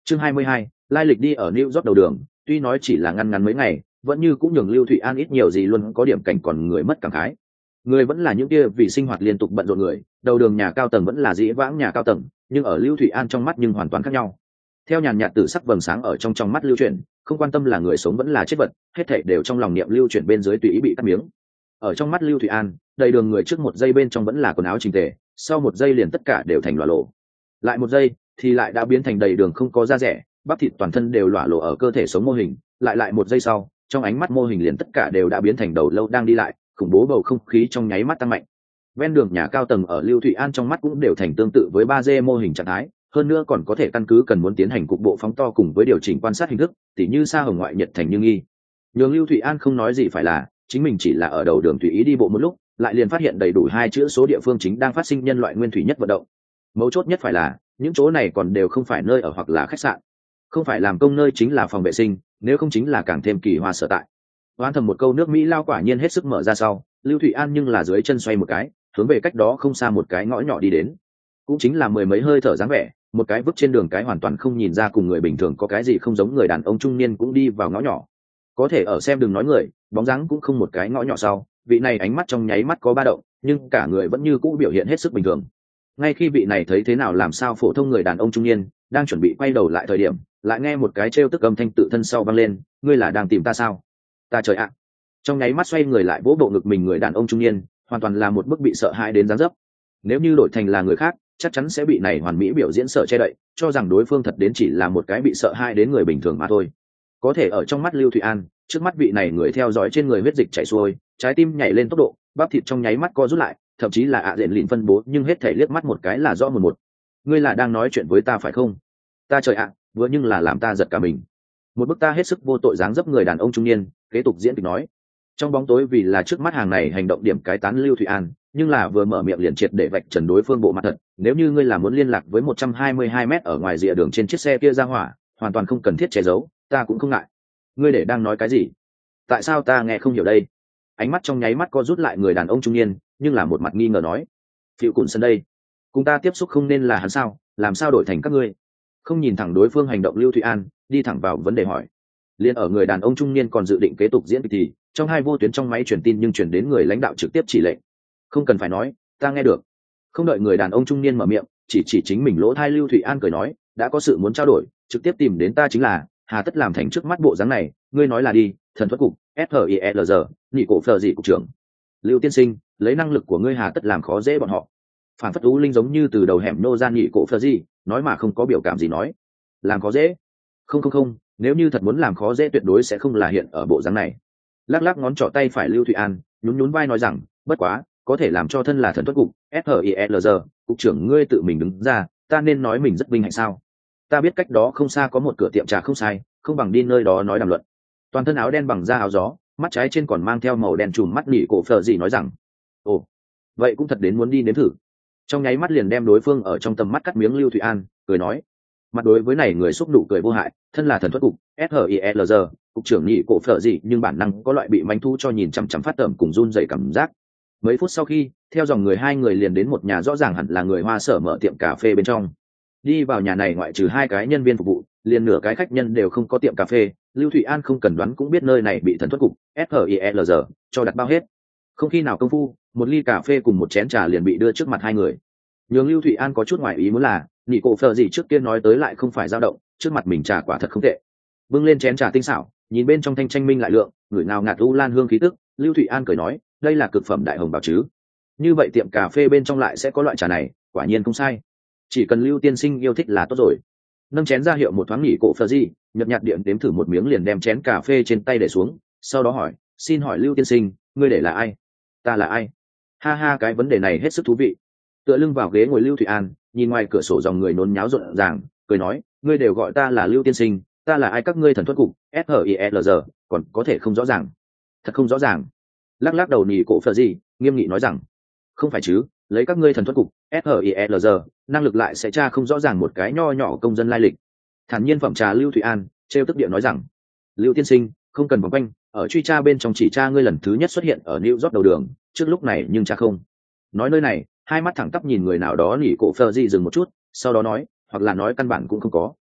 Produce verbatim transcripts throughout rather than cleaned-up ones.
Chương hai mươi hai, lai lịch đi ở New York đầu đường, tuy nói chỉ là ngăn ngắn mấy ngày, vẫn như cũng nhường Lưu Thụy An ít nhiều gì luôn có điểm cảnh còn người mất cảm khái. Người vẫn là những kia vì sinh hoạt liên tục bận rộn người, đầu đường nhà cao tầng vẫn là dĩ vãng nhà cao tầng, nhưng ở Lưu Thụy An trong mắt nhưng hoàn toàn khác nhau. Theo nhàn nhạt tử sắc vầng sáng ở trong trong mắt lưu chuyển, không quan tâm là người sống vẫn là chết vật, hết thảy đều trong lòng niệm lưu chuyển bên dưới tùy ý bị cắt miếng. Ở trong mắt Lưu Thụy An, đầy đường người trước một giây bên trong vẫn là quần áo chỉnh tề, sau một giây liền tất cả đều thành lỏa lộ. Lại một giây thì lại đã biến thành đầy đường không có da rẻ, bắp thịt toàn thân đều lỏa lộ ở cơ thể sống mô hình, lại lại một giây sau, trong ánh mắt mô hình liền tất cả đều đã biến thành đầu lâu đang đi lại, khủng bố bầu không khí trong nháy mắt tăng mạnh. Ven đường nhà cao tầng ở Lưu Thụy An trong mắt cũng đều thành tương tự với ba D mô hình trạng thái, hơn nữa còn có thể căn cứ cần muốn tiến hành cục bộ phóng to cùng với điều chỉnh quan sát hình thức, tỉ như xa hồng ngoại nhật thành như nghi. Nhưng Lưu Thụy An không nói gì phải là, chính mình chỉ là ở đầu đường tùy ý đi bộ một lúc, lại liền phát hiện đầy đủ hai chữ số địa phương chính đang phát sinh nhân loại nguyên thủy nhất vận động. Mấu chốt nhất phải là, những chỗ này còn đều không phải nơi ở hoặc là khách sạn, không phải làm công nơi chính là phòng vệ sinh, nếu không chính là càng thêm kỳ hoa sở tại. Oán thầm một câu nước Mỹ lao quả nhiên hết sức mở ra sau, Lưu Thụy An nhưng là dưới chân xoay một cái, hướng về cách đó không xa một cái ngõ nhỏ đi đến. Cũng chính là mười mấy hơi thở dáng vẻ, một cái bước trên đường cái hoàn toàn không nhìn ra cùng người bình thường có cái gì không giống người đàn ông trung niên cũng đi vào ngõ nhỏ. Có thể ở xem đừng nói người, bóng dáng cũng không một cái ngõ nhỏ sau, vị này ánh mắt trong nháy mắt có ba động, nhưng cả người vẫn như cũ biểu hiện hết sức bình thường. Ngay khi vị này thấy thế nào làm sao phổ thông người đàn ông trung niên đang chuẩn bị quay đầu lại thời điểm, lại nghe một cái trêu tức âm thanh tự thân sau vang lên, ngươi là đang tìm ta sao? Ta trời ạ. Trong nháy mắt xoay người lại vỗ bộ ngực mình người đàn ông trung niên, hoàn toàn là một bức bị sợ hãi đến dáng dấp. Nếu như đổi thành là người khác, chắc chắn sẽ bị này hoàn mỹ biểu diễn sợ che đậy, cho rằng đối phương thật đến chỉ là một cái bị sợ hãi đến người bình thường mà thôi. Có thể ở trong mắt Lưu Thụy An, trước mắt vị này người theo dõi trên người huyết dịch chảy xuôi, trái tim nhảy lên tốc độ, bắp thịt trong nháy mắt co rút lại, thậm chí là ạ à diện lịn phân bố, nhưng hết thể liếc mắt một cái là rõ một một. Ngươi là đang nói chuyện với ta phải không? Ta trời ạ, vừa nhưng là làm ta giật cả mình. Một bức ta hết sức vô tội dáng dấp người đàn ông trung niên, kế tục diễn kịch nói. Trong bóng tối vì là trước mắt hàng này hành động điểm cái tán Lưu Thụy An, nhưng là vừa mở miệng liền triệt để vạch trần đối phương bộ mặt thật. Nếu như ngươi là muốn liên lạc với một trăm hai mươi hai mét ở ngoài rìa đường trên chiếc xe kia ra hỏa, hoàn toàn không cần thiết che giấu, ta cũng không ngại. Ngươi để đang nói cái gì? Tại sao ta nghe không hiểu đây? Ánh mắt trong nháy mắt co rút lại người đàn ông trung niên, nhưng là một mặt nghi ngờ nói. Phiệu Cùn sân đây, cùng ta tiếp xúc không nên là hắn sao? Làm sao đổi thành các ngươi? Không nhìn thẳng đối phương hành động Lưu Thụy An, đi thẳng vào vấn đề hỏi. Liên ở người đàn ông trung niên còn dự định kế tục diễn kịch thì trong hai vô tuyến trong máy truyền tin nhưng truyền đến người lãnh đạo trực tiếp chỉ lệnh. Không cần phải nói, ta nghe được. Không đợi người đàn ông trung niên mở miệng, chỉ chỉ chính mình lỗ thai Lưu Thụy An cười nói, đã có sự muốn trao đổi, trực tiếp tìm đến ta chính là, hà tất làm thành trước mắt bộ dáng này, ngươi nói là đi, thần thuật cục, ét hờ i lờ giê, nhị cổ phờ dị cục trưởng. Lưu tiên sinh, lấy năng lực của ngươi hà tất làm khó dễ bọn họ. Phản phất Tú Linh giống như từ đầu hẻm nô ra nhị cổ phờ dị, nói mà không có biểu cảm gì nói. Làm khó dễ? Không không không, nếu như thật muốn làm khó dễ tuyệt đối sẽ không là hiện ở bộ dáng này. Lắc lắc ngón trỏ tay phải Lưu Thụy An, nhún nhún vai nói rằng, bất quá, có thể làm cho thân là thần thuật cục, ét hờ i lờ giê, cục trưởng ngươi tự mình đứng ra, ta nên nói mình rất vinh hạnh sao? Ta biết cách đó không xa có một cửa tiệm trà không sai, không bằng đi nơi đó nói đàm luận. Toàn thân áo đen bằng da áo gió, mắt trái trên còn mang theo màu đen trùm mắt nỉ cổ phờ gì nói rằng, ồ, vậy cũng thật đến muốn đi nếm thử. Trong nháy mắt liền đem đối phương ở trong tầm mắt cắt miếng Lưu Thụy An, cười nói, mặt đối với này người xúc nụ cười vô hại, thân là thần thuật cục, ét hờ i lờ giê, cục trưởng nỉ cổ phờ gì nhưng bản năng có loại bị manh thu cho nhìn chằm chằm phát tởm cùng run rẩy cảm giác. Mấy phút sau khi, theo dòng người hai người liền đến một nhà rõ ràng hẳn là người Hoa sở mở tiệm cà phê bên trong. Đi vào nhà này ngoại trừ hai cái nhân viên phục vụ, liền nửa cái khách nhân đều không có tiệm cà phê. Lưu Thụy An không cần đoán cũng biết nơi này bị thần thuật cục ét hờ i lờ giê cho đặt bao hết. Không khi nào công phu, một ly cà phê cùng một chén trà liền bị đưa trước mặt hai người. Nhưng Lưu Thụy An có chút ngoài ý muốn là, nhị cổ phờ gì trước kia nói tới lại không phải dao động, trước mặt mình trà quả thật không tệ. Bưng lên chén trà tinh xảo, nhìn bên trong thanh tranh minh lại lượng, người nào ngạt u lan hương khí tức, Lưu Thụy An cười nói, đây là cực phẩm đại hồng bảo chứ. Như vậy tiệm cà phê bên trong lại sẽ có loại trà này, quả nhiên không sai. Chỉ cần Lưu tiên sinh yêu thích là tốt rồi. Nâng chén ra hiệu một thoáng nghỉ cổ phờ gì, nhợt nhạt điểm đếm thử một miếng liền đem chén cà phê trên tay để xuống, sau đó hỏi, xin hỏi Lưu tiên sinh, ngươi để là ai? Ta là ai? Ha ha, cái vấn đề này hết sức thú vị. Tựa lưng vào ghế ngồi Lưu Thụy An, nhìn ngoài cửa sổ dòng người nôn nháo rộn ràng, cười nói, ngươi đều gọi ta là Lưu tiên sinh, ta là ai các ngươi thần thuật cục ét hờ i lờ giê, còn có thể không rõ ràng? Thật không rõ ràng. Lắc lắc đầu nỉ cổ phờ gì, nghiêm nghị nói rằng, không phải chứ, lấy các ngươi thần thuật cục ét hờ i lờ giê, năng lực lại sẽ tra không rõ ràng một cái nho nhỏ công dân lai lịch. Thản nhiên phẩm trà Lưu Thụy An trêu tức địa nói rằng, Lưu tiên sinh, không cần vòng quanh, ở truy tra bên trong chỉ tra ngươi lần thứ nhất xuất hiện ở New York đầu đường, trước lúc này nhưng cha không. Nói nơi này, hai mắt thẳng tắp nhìn người nào đó nỉ cổ phờ gì dừng một chút, sau đó nói, hoặc là nói căn bản cũng không có.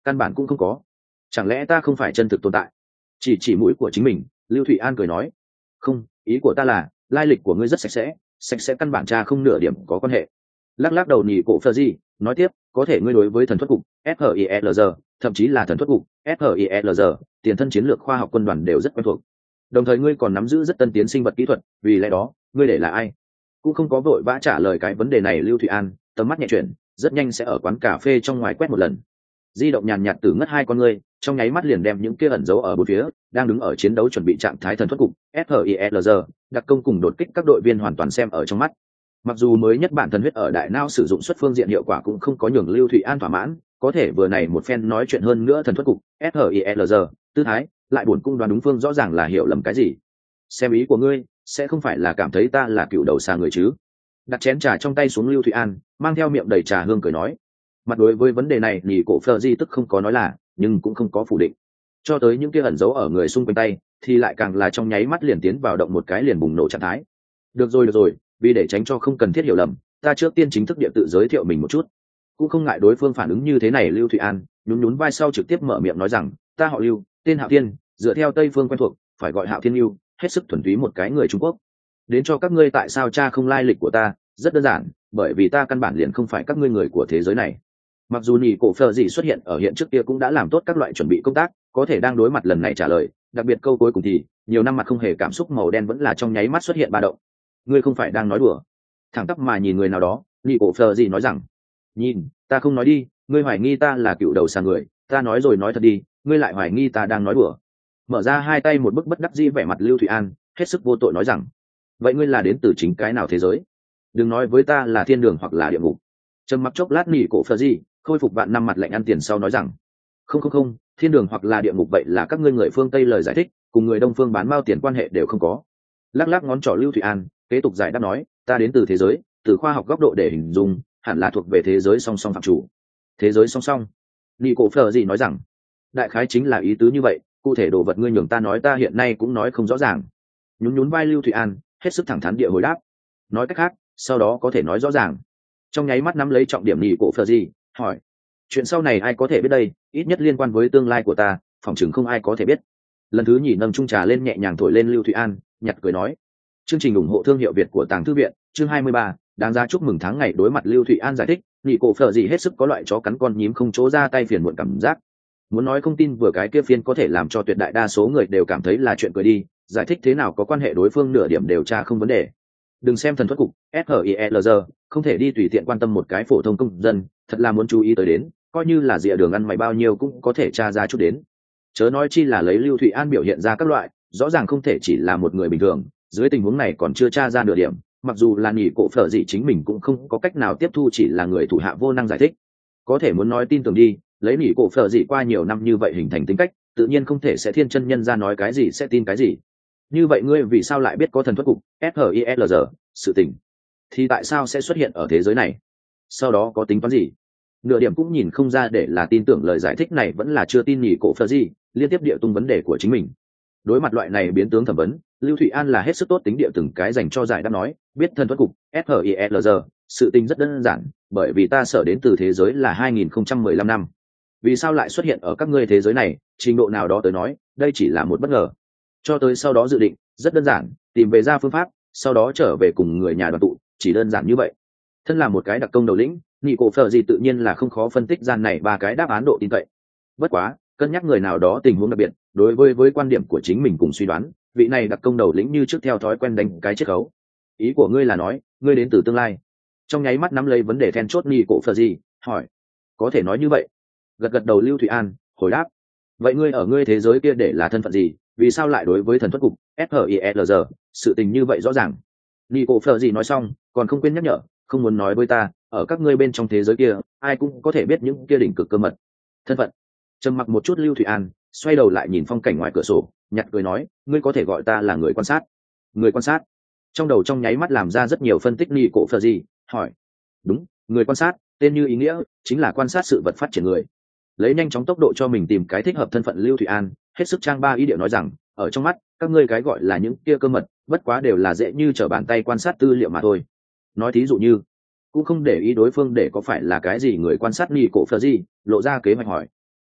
căn bản cũng không có. Chẳng lẽ ta không phải chân thực tồn tại? Chỉ chỉ mũi của chính mình, Lưu Thụy An cười nói, không, ý của ta là lai lịch của ngươi rất sạch sẽ, sạch sẽ căn bản cha không nửa điểm có quan hệ. Lắc lắc đầu nhì cổ Phờ gì nói tiếp, có thể ngươi đối với thần thoát cục FHILR, thậm chí là thần thoát cục FHILR, tiền thân chiến lược khoa học quân đoàn đều rất quen thuộc. Đồng thời ngươi còn nắm giữ rất tân tiến sinh vật kỹ thuật, vì lẽ đó ngươi để là ai? Cũng không có vội vã trả lời cái vấn đề này. Lưu Thụy An tầm mắt nhẹ chuyển, rất nhanh sẽ ở quán cà phê trong ngoài quét một lần, di động nhàn nhạt từ ngất hai con ngươi, trong nháy mắt liền đem những kia ẩn giấu ở bốn phía đang đứng ở chiến đấu chuẩn bị trạng thái thần thoát cục FHILR đặc công cùng đột kích các đội viên hoàn toàn xem ở trong mắt. Mặc dù mới nhất bản thần huyết ở đại não sử dụng xuất phương diện hiệu quả cũng không có nhường Lưu Thụy An thỏa mãn, có thể vừa này một phen nói chuyện hơn nữa thần thoát cục FHILR tư thái lại buồn cung đoán đúng phương rõ ràng là hiểu lầm cái gì. Xem ý của ngươi, sẽ không phải là cảm thấy ta là cựu đầu xa người chứ? Đặt chén trà trong tay xuống, Lưu Thụy An mang theo miệng đầy trà hương cười nói. Mặt đối với vấn đề này nhì cổ Phờ di tức không có nói là, nhưng cũng không có phủ định. Cho tới những kia ẩn giấu ở người xung quanh tay thì lại càng là trong nháy mắt liền tiến vào động một cái liền bùng nổ trạng thái. Được rồi được rồi, vì để tránh cho không cần thiết hiểu lầm, ta trước tiên chính thức địa tự giới thiệu mình một chút. Cũng không ngại đối phương phản ứng như thế này. Lưu Thụy An nhún nhún vai sau trực tiếp mở miệng nói rằng, ta họ Lưu, tên Hạo Thiên, dựa theo Tây phương quen thuộc phải gọi Hạo Thiên Lưu, hết sức thuần túy một cái người Trung Quốc. Đến cho các ngươi tại sao cha không lai lịch của ta, rất đơn giản, bởi vì ta căn bản liền không phải các ngươi người của thế giới này. Mặc dù nhì cổ Phờ gì xuất hiện ở hiện trước kia cũng đã làm tốt các loại chuẩn bị công tác, có thể đang đối mặt lần này trả lời, đặc biệt câu cuối cùng thì nhiều năm mặt không hề cảm xúc màu đen vẫn là trong nháy mắt xuất hiện ba động. Ngươi không phải đang nói đùa? Thẳng tắp mà nhìn người nào đó, nhì cổ Phờ gì nói rằng, nhìn, ta không nói đi, ngươi hoài nghi ta là cựu đầu xà người, ta nói rồi nói thật đi, ngươi lại hoài nghi ta đang nói đùa. Mở ra hai tay một bức bất đắc dĩ vẻ mặt Lưu Thụy An hết sức vô tội nói rằng, vậy ngươi là đến từ chính cái nào thế giới? Đừng nói với ta là thiên đường hoặc là địa ngục. Trầm mặc chốc lát nhì cổ Phờ gì khôi phục vạn năm mặt lạnh ăn tiền sau nói rằng, không không không, thiên đường hoặc là địa ngục vậy là các ngươi người phương Tây lời giải thích, cùng người đông phương bán mao tiền quan hệ đều không có. Lắc lắc ngón trỏ Lưu Thụy An kế tục giải đáp nói, ta đến từ thế giới, từ khoa học góc độ để hình dung, hẳn là thuộc về thế giới song song phạm chủ. Thế giới song song? Nhì cổ Phờ gì nói rằng, đại khái chính là ý tứ như vậy, cụ thể đồ vật ngươi nhường ta nói ta hiện nay cũng nói không rõ ràng. Nhún nhún vai Lưu Thụy An hết sức thẳng thắn địa hồi đáp, nói cách khác sau đó có thể nói rõ ràng. Trong nháy mắt nắm lấy trọng điểm nhì cổ Phờ gì hỏi, chuyện sau này ai có thể biết đây, ít nhất liên quan với tương lai của ta, phỏng chừng không ai có thể biết. Lần thứ nhì nâng chung trà lên nhẹ nhàng thổi lên Lưu Thụy An nhặt cười nói, chương trình ủng hộ thương hiệu Việt của Tàng Thư viện, chương hai mươi ba, đáng giá chúc mừng tháng ngày. Đối mặt Lưu Thụy An giải thích, nhị cổ Phờ gì hết sức có loại chó cắn con nhím không chỗ ra tay phiền muộn cảm giác. Muốn nói không tin vừa cái kia phiên có thể làm cho tuyệt đại đa số người đều cảm thấy là chuyện cười đi, giải thích thế nào có quan hệ đối phương nửa điểm đều tra không vấn đề. Đừng xem thần thoát cục FHILR không thể đi tùy tiện quan tâm một cái phổ thông công dân, thật là muốn chú ý tới đến, coi như là dịa đường ăn mày bao nhiêu cũng có thể tra ra chút đến. Chớ nói chi là lấy Lưu Thụy An biểu hiện ra các loại, rõ ràng không thể chỉ là một người bình thường, dưới tình huống này còn chưa tra ra nửa điểm, mặc dù là nhị cổ Phờ gì chính mình cũng không có cách nào tiếp thu chỉ là người thủ hạ vô năng giải thích. Có thể muốn nói tin tưởng đi, lấy nhị cổ Phờ gì qua nhiều năm như vậy hình thành tính cách, tự nhiên không thể sẽ thiên chân nhân ra nói cái gì sẽ tin cái gì. Như vậy ngươi vì sao lại biết có thần thoát cục FHILR sự tình, thì tại sao sẽ xuất hiện ở thế giới này? Sau đó có tính toán gì? Nửa điểm cũng nhìn không ra để là tin tưởng lời giải thích này vẫn là chưa tin nhị cổ Phờ gì, liên tiếp địa tung vấn đề của chính mình. Đối mặt loại này biến tướng thẩm vấn, Lưu Thụy An là hết sức tốt tính địa từng cái dành cho giải đáp nói, biết thần thoát cục FHILR sự tình rất đơn giản, bởi vì ta sở đến từ thế giới là hai nghìn không trăm mười lăm năm. Vì sao lại xuất hiện ở các ngươi thế giới này, trình độ nào đó tới nói đây chỉ là một bất ngờ. Cho tới sau đó dự định rất đơn giản, tìm về ra phương pháp, sau đó trở về cùng người nhà đoàn tụ, chỉ đơn giản như vậy. Thân là một cái đặc công đầu lĩnh, nhị cổ Phờ gì tự nhiên là không khó phân tích gian này ba cái đáp án độ tin cậy. Bất quá cân nhắc người nào đó tình huống đặc biệt, đối với với quan điểm của chính mình cùng suy đoán, vị này đặc công đầu lĩnh như trước theo thói quen đánh cái chiết khấu. Ý của ngươi là nói ngươi đến từ tương lai? Trong nháy mắt nắm lấy vấn đề then chốt nhị cổ Phờ gì hỏi, có thể nói như vậy. Gật gật đầu Lưu Thụy An hồi đáp, vậy ngươi ở ngươi thế giới kia để là thân phận gì, vì sao lại đối với thần thoát cục FHILR sự tình như vậy rõ ràng? Nhị cổ Phờ gì nói xong còn không quên nhắc nhở, không muốn nói với ta, ở các ngươi bên trong thế giới kia ai cũng có thể biết những kia đỉnh cực cơ mật thân phận. Trầm mặc một chút Lưu Thụy An xoay đầu lại nhìn phong cảnh ngoài cửa sổ, nhặt cười nói, ngươi có thể gọi ta là người quan sát. Người quan sát? Trong đầu trong nháy mắt làm ra rất nhiều phân tích. Nhị cổ Phờ gì hỏi, đúng, người quan sát, tên như ý nghĩa, chính là quan sát sự vật phát triển người. Lấy nhanh chóng tốc độ cho mình tìm cái thích hợp thân phận, Lưu Thụy An hết sức trang ba ý điệu nói rằng, ở trong mắt các ngươi cái gọi là những kia cơ mật, bất quá đều là dễ như trở bàn tay quan sát tư liệu mà thôi. Nói thí dụ như, cũng không để ý đối phương để có phải là cái gì người quan sát. Nhị cổ Phờ gì lộ ra kế hoạch hỏi,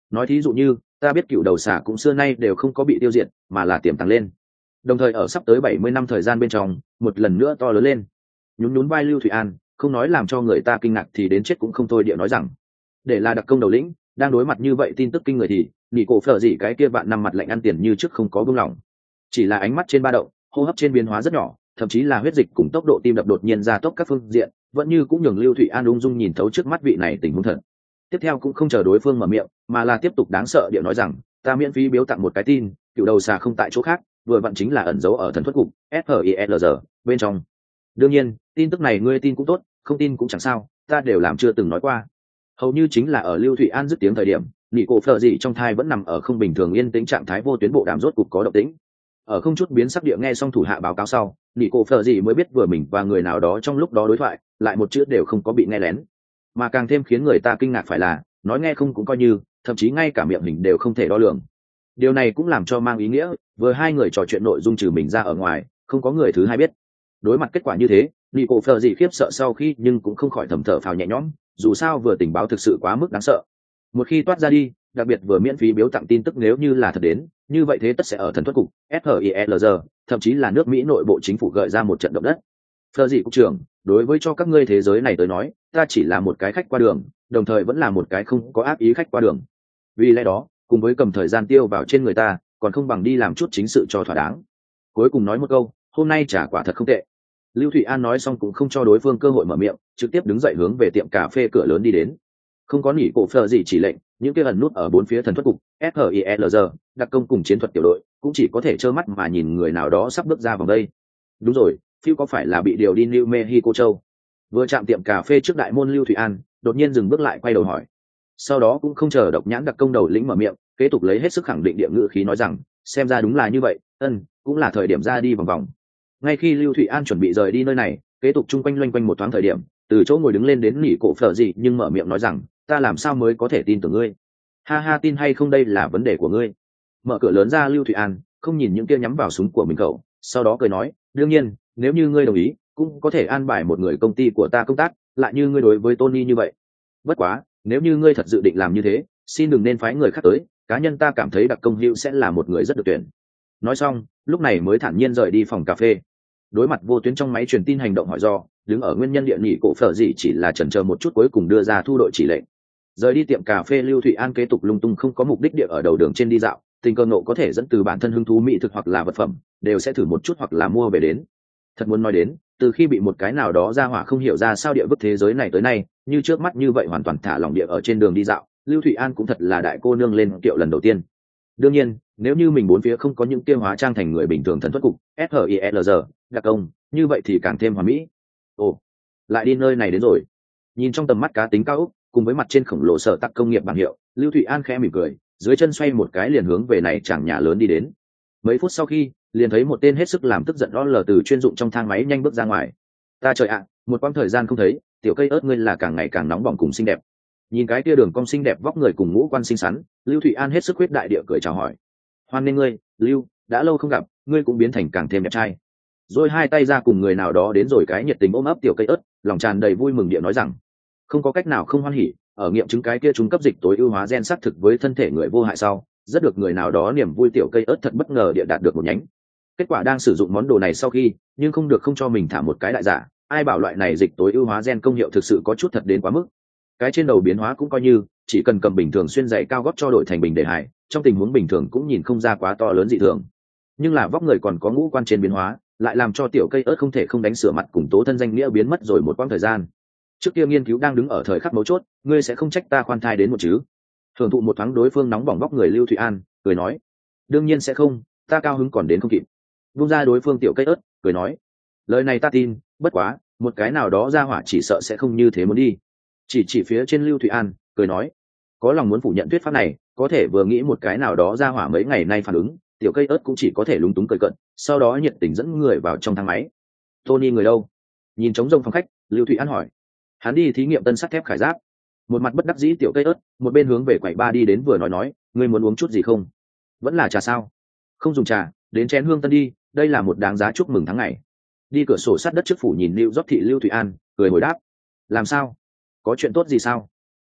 Nói thí dụ như ta biết cựu đầu xà cũng xưa nay đều không có bị tiêu diệt mà là tiềm tàng lên, đồng thời ở sắp tới bảy mươi năm thời gian bên trong một lần nữa to lớn lên. Nhún nhún vai Lưu Thụy An không nói làm cho người ta kinh ngạc thì đến chết cũng không thôi, điệu nói rằng để là đặc công đầu lĩnh đang đối mặt như vậy tin tức kinh người thì nị cổ phở gì cái kia vạn năm mặt lạnh ăn tiền như trước không có buông lỏng, chỉ là ánh mắt trên ba động, hô hấp trên biến hóa rất nhỏ, thậm chí là huyết dịch cùng tốc độ tim đập đột nhiên gia tốc các phương diện, vẫn như cũng nhường Lưu Thụy An ung dung nhìn thấu trước mắt vị này tình huống thật. Tiếp theo cũng không chờ đối phương mở miệng mà là tiếp tục đáng sợ điệu nói rằng ta miễn phí biếu tặng một cái tin, cựu đầu xà không tại chỗ khác, vừa vặn chính là ẩn giấu ở thần thuật cục F I L R bên trong. Đương nhiên tin tức này ngươi tin cũng tốt, không tin cũng chẳng sao, ta đều làm chưa từng nói qua. Hầu như chính là ở Lưu Thụy An dứt tiếng thời điểm, nị cổ phở gì trong thai vẫn nằm ở không bình thường yên tĩnh trạng thái vô tuyến bộ đàm rốt cục có động tĩnh. Ở không chút biến sắc địa nghe xong thủ hạ báo cáo sau, nị cổ phở gì mới biết vừa mình và người nào đó trong lúc đó đối thoại lại một chữ đều không có bị nghe lén. Mà càng thêm khiến người ta kinh ngạc phải là nói nghe không cũng coi như, thậm chí ngay cả miệng hình đều không thể đo lường. Điều này cũng làm cho mang ý nghĩa vừa hai người trò chuyện nội dung trừ mình ra ở ngoài không có người thứ hai biết. Đối mặt kết quả như thế, nị cổ phở gì khiếp sợ sau khi nhưng cũng không khỏi thầm thở phào nhẹ nhõm, dù sao vừa tình báo thực sự quá mức đáng sợ. Một khi toát ra đi, đặc biệt vừa miễn phí biếu tặng tin tức nếu như là thật đến, như vậy thế tất sẽ ở thần thuật cục F I L R, thậm chí là nước Mỹ nội bộ chính phủ gợi ra một trận động đất. Phở gì cục trưởng, đối với cho các ngươi thế giới này tới nói, ta chỉ là một cái khách qua đường, đồng thời vẫn là một cái không có ác ý khách qua đường. Vì lẽ đó, cùng với cầm thời gian tiêu vào trên người ta, còn không bằng đi làm chút chính sự cho thỏa đáng. Cuối cùng nói một câu, hôm nay trả quả thật không tệ. Lưu Thụy An nói xong cũng không cho đối phương cơ hội mở miệng, trực tiếp đứng dậy hướng về tiệm cà phê cửa lớn đi đến. Không có nỉ cổ phở gì chỉ lệnh, những kia ẩn nút ở bốn phía thần thuật cục F I L R đặc công cùng chiến thuật tiểu đội cũng chỉ có thể trơ mắt mà nhìn người nào đó sắp bước ra vòng đây. Đúng rồi, Phiêu có phải là bị điều đi New Mexico châu? Vừa chạm tiệm cà phê trước đại môn, Lưu Thụy An đột nhiên dừng bước lại quay đầu hỏi. Sau đó cũng không chờ độc nhãn đặc công đầu lĩnh mở miệng, kế tục lấy hết sức khẳng định địa ngữ khí nói rằng xem ra đúng là như vậy, ân cũng là thời điểm ra đi vòng vòng. Ngay khi Lưu Thụy An chuẩn bị rời đi nơi này, kế tục chung quanh loanh quanh một thoáng thời điểm, từ chỗ ngồi đứng lên đến nỉ cổ phở gì nhưng mở miệng nói rằng ta làm sao mới có thể tin tưởng ngươi? Ha ha, tin hay không đây là vấn đề của ngươi. Mở cửa lớn ra Lưu Thụy An không nhìn những kia nhắm vào súng của mình cậu, sau đó cười nói đương nhiên nếu như ngươi đồng ý cũng có thể an bài một người công ty của ta công tác lại như ngươi đối với Tony như vậy. Bất quá nếu như ngươi thật dự định làm như thế, xin đừng nên phái người khác tới, cá nhân ta cảm thấy đặc công hữu sẽ là một người rất được tuyển. Nói xong lúc này mới thản nhiên rời đi phòng cà phê. Đối mặt vô tuyến trong máy truyền tin hành động hỏi do, đứng ở nguyên nhân địa nhị cổ phở gì chỉ là chần chờ một chút, cuối cùng đưa ra thu đội chỉ lệnh. Rời đi tiệm cà phê, Lưu Thụy An kế tục lung tung không có mục đích địa ở đầu đường trên đi dạo, tình cờ nộ có thể dẫn từ bản thân hứng thú mỹ thực hoặc là vật phẩm đều sẽ thử một chút hoặc là mua về đến. Thật muốn nói đến, từ khi bị một cái nào đó ra hỏa không hiểu ra sao địa vứt thế giới này tới nay, như trước mắt như vậy hoàn toàn thả lỏng địa ở trên đường đi dạo, Lưu Thụy An cũng thật là đại cô nương lên kiệu lần đầu tiên. Đương nhiên nếu như mình bốn phía không có những tiêu hóa trang thành người bình thường thần thuật cục F I L R đặc công, như vậy thì càng thêm hoàn mỹ. Ồ, lại đi nơi này đến rồi. Nhìn trong tầm mắt cá tính cao ốc cùng với mặt trên khổng lồ sở tắc công nghiệp bảng hiệu, Lưu Thụy An khẽ mỉm cười, dưới chân xoay một cái liền hướng về này chẳng nhà lớn đi đến. Mấy phút sau khi, liền thấy một tên hết sức làm tức giận đó lờ từ chuyên dụng trong thang máy nhanh bước ra ngoài. Ta trời ạ, một quãng thời gian không thấy, tiểu cây ớt ngươi là càng ngày càng nóng bỏng cùng xinh đẹp. Nhìn cái tia đường cong xinh đẹp vóc người cùng ngũ quan xinh xắn, Lưu Thụy An hết sức huyết đại địa cười chào hỏi. Hoan nghênh ngươi, Lưu, đã lâu không gặp, ngươi cũng biến thành càng thêm đẹp trai. Rồi hai tay ra cùng người nào đó đến rồi cái nhiệt tình ôm ấp tiểu cây ớt, lòng tràn đầy vui mừng địa nói rằng không có cách nào không hoan hỉ, ở nghiệm chứng cái kia trung cấp dịch tối ưu hóa gen xác thực với thân thể người vô hại sau, rất được người nào đó niềm vui tiểu cây ớt thật bất ngờ địa đạt được một nhánh. Kết quả đang sử dụng món đồ này sau khi, nhưng không được không cho mình thả một cái đại giả, ai bảo loại này dịch tối ưu hóa gen công hiệu thực sự có chút thật đến quá mức. Cái trên đầu biến hóa cũng coi như, chỉ cần cầm bình thường xuyên giày cao gót cho đổi thành bình để hại, trong tình huống bình thường cũng nhìn không ra quá to lớn dị thường. Nhưng là vóc người còn có ngũ quan trên biến hóa, lại làm cho tiểu cây ớt không thể không đánh sửa mặt cùng tố thân danh nghĩa biến mất rồi một quãng thời gian. Trước kia nghiên cứu đang đứng ở thời khắc mấu chốt, ngươi sẽ không trách ta khoan thai đến một chứ? Thưởng thụ một thoáng đối phương nóng bỏng vóc người, Lưu Thụy An cười nói đương nhiên sẽ không, ta cao hứng còn đến không kịp. Vung ra đối phương tiểu cây ớt cười nói lời này ta tin, bất quá một cái nào đó ra hỏa chỉ sợ sẽ không như thế muốn đi. Chỉ chỉ phía trên Lưu Thụy An cười nói có lòng muốn phủ nhận thuyết pháp này, có thể vừa nghĩ một cái nào đó ra hỏa mấy ngày nay phản ứng, tiểu cây ớt cũng chỉ có thể lúng túng cười cận, sau đó nhiệt tình dẫn người vào trong thang máy. Tony người đâu? Nhìn trống rông phòng khách, Lưu Thụy An hỏi. Hắn đi thí nghiệm tân sắt thép khải giáp. Một mặt bất đắc dĩ tiểu cây ớt, một bên hướng về quầy ba đi đến, vừa nói nói ngươi muốn uống chút gì không? Vẫn là trà sao? Không dùng trà, đến chén hương tân đi, đây là một đáng giá chúc mừng tháng ngày. Đi cửa sổ sát đất trước phủ nhìn Lưu Dóp thị Lưu Thụy An cười hồi đáp làm sao, có chuyện tốt gì sao?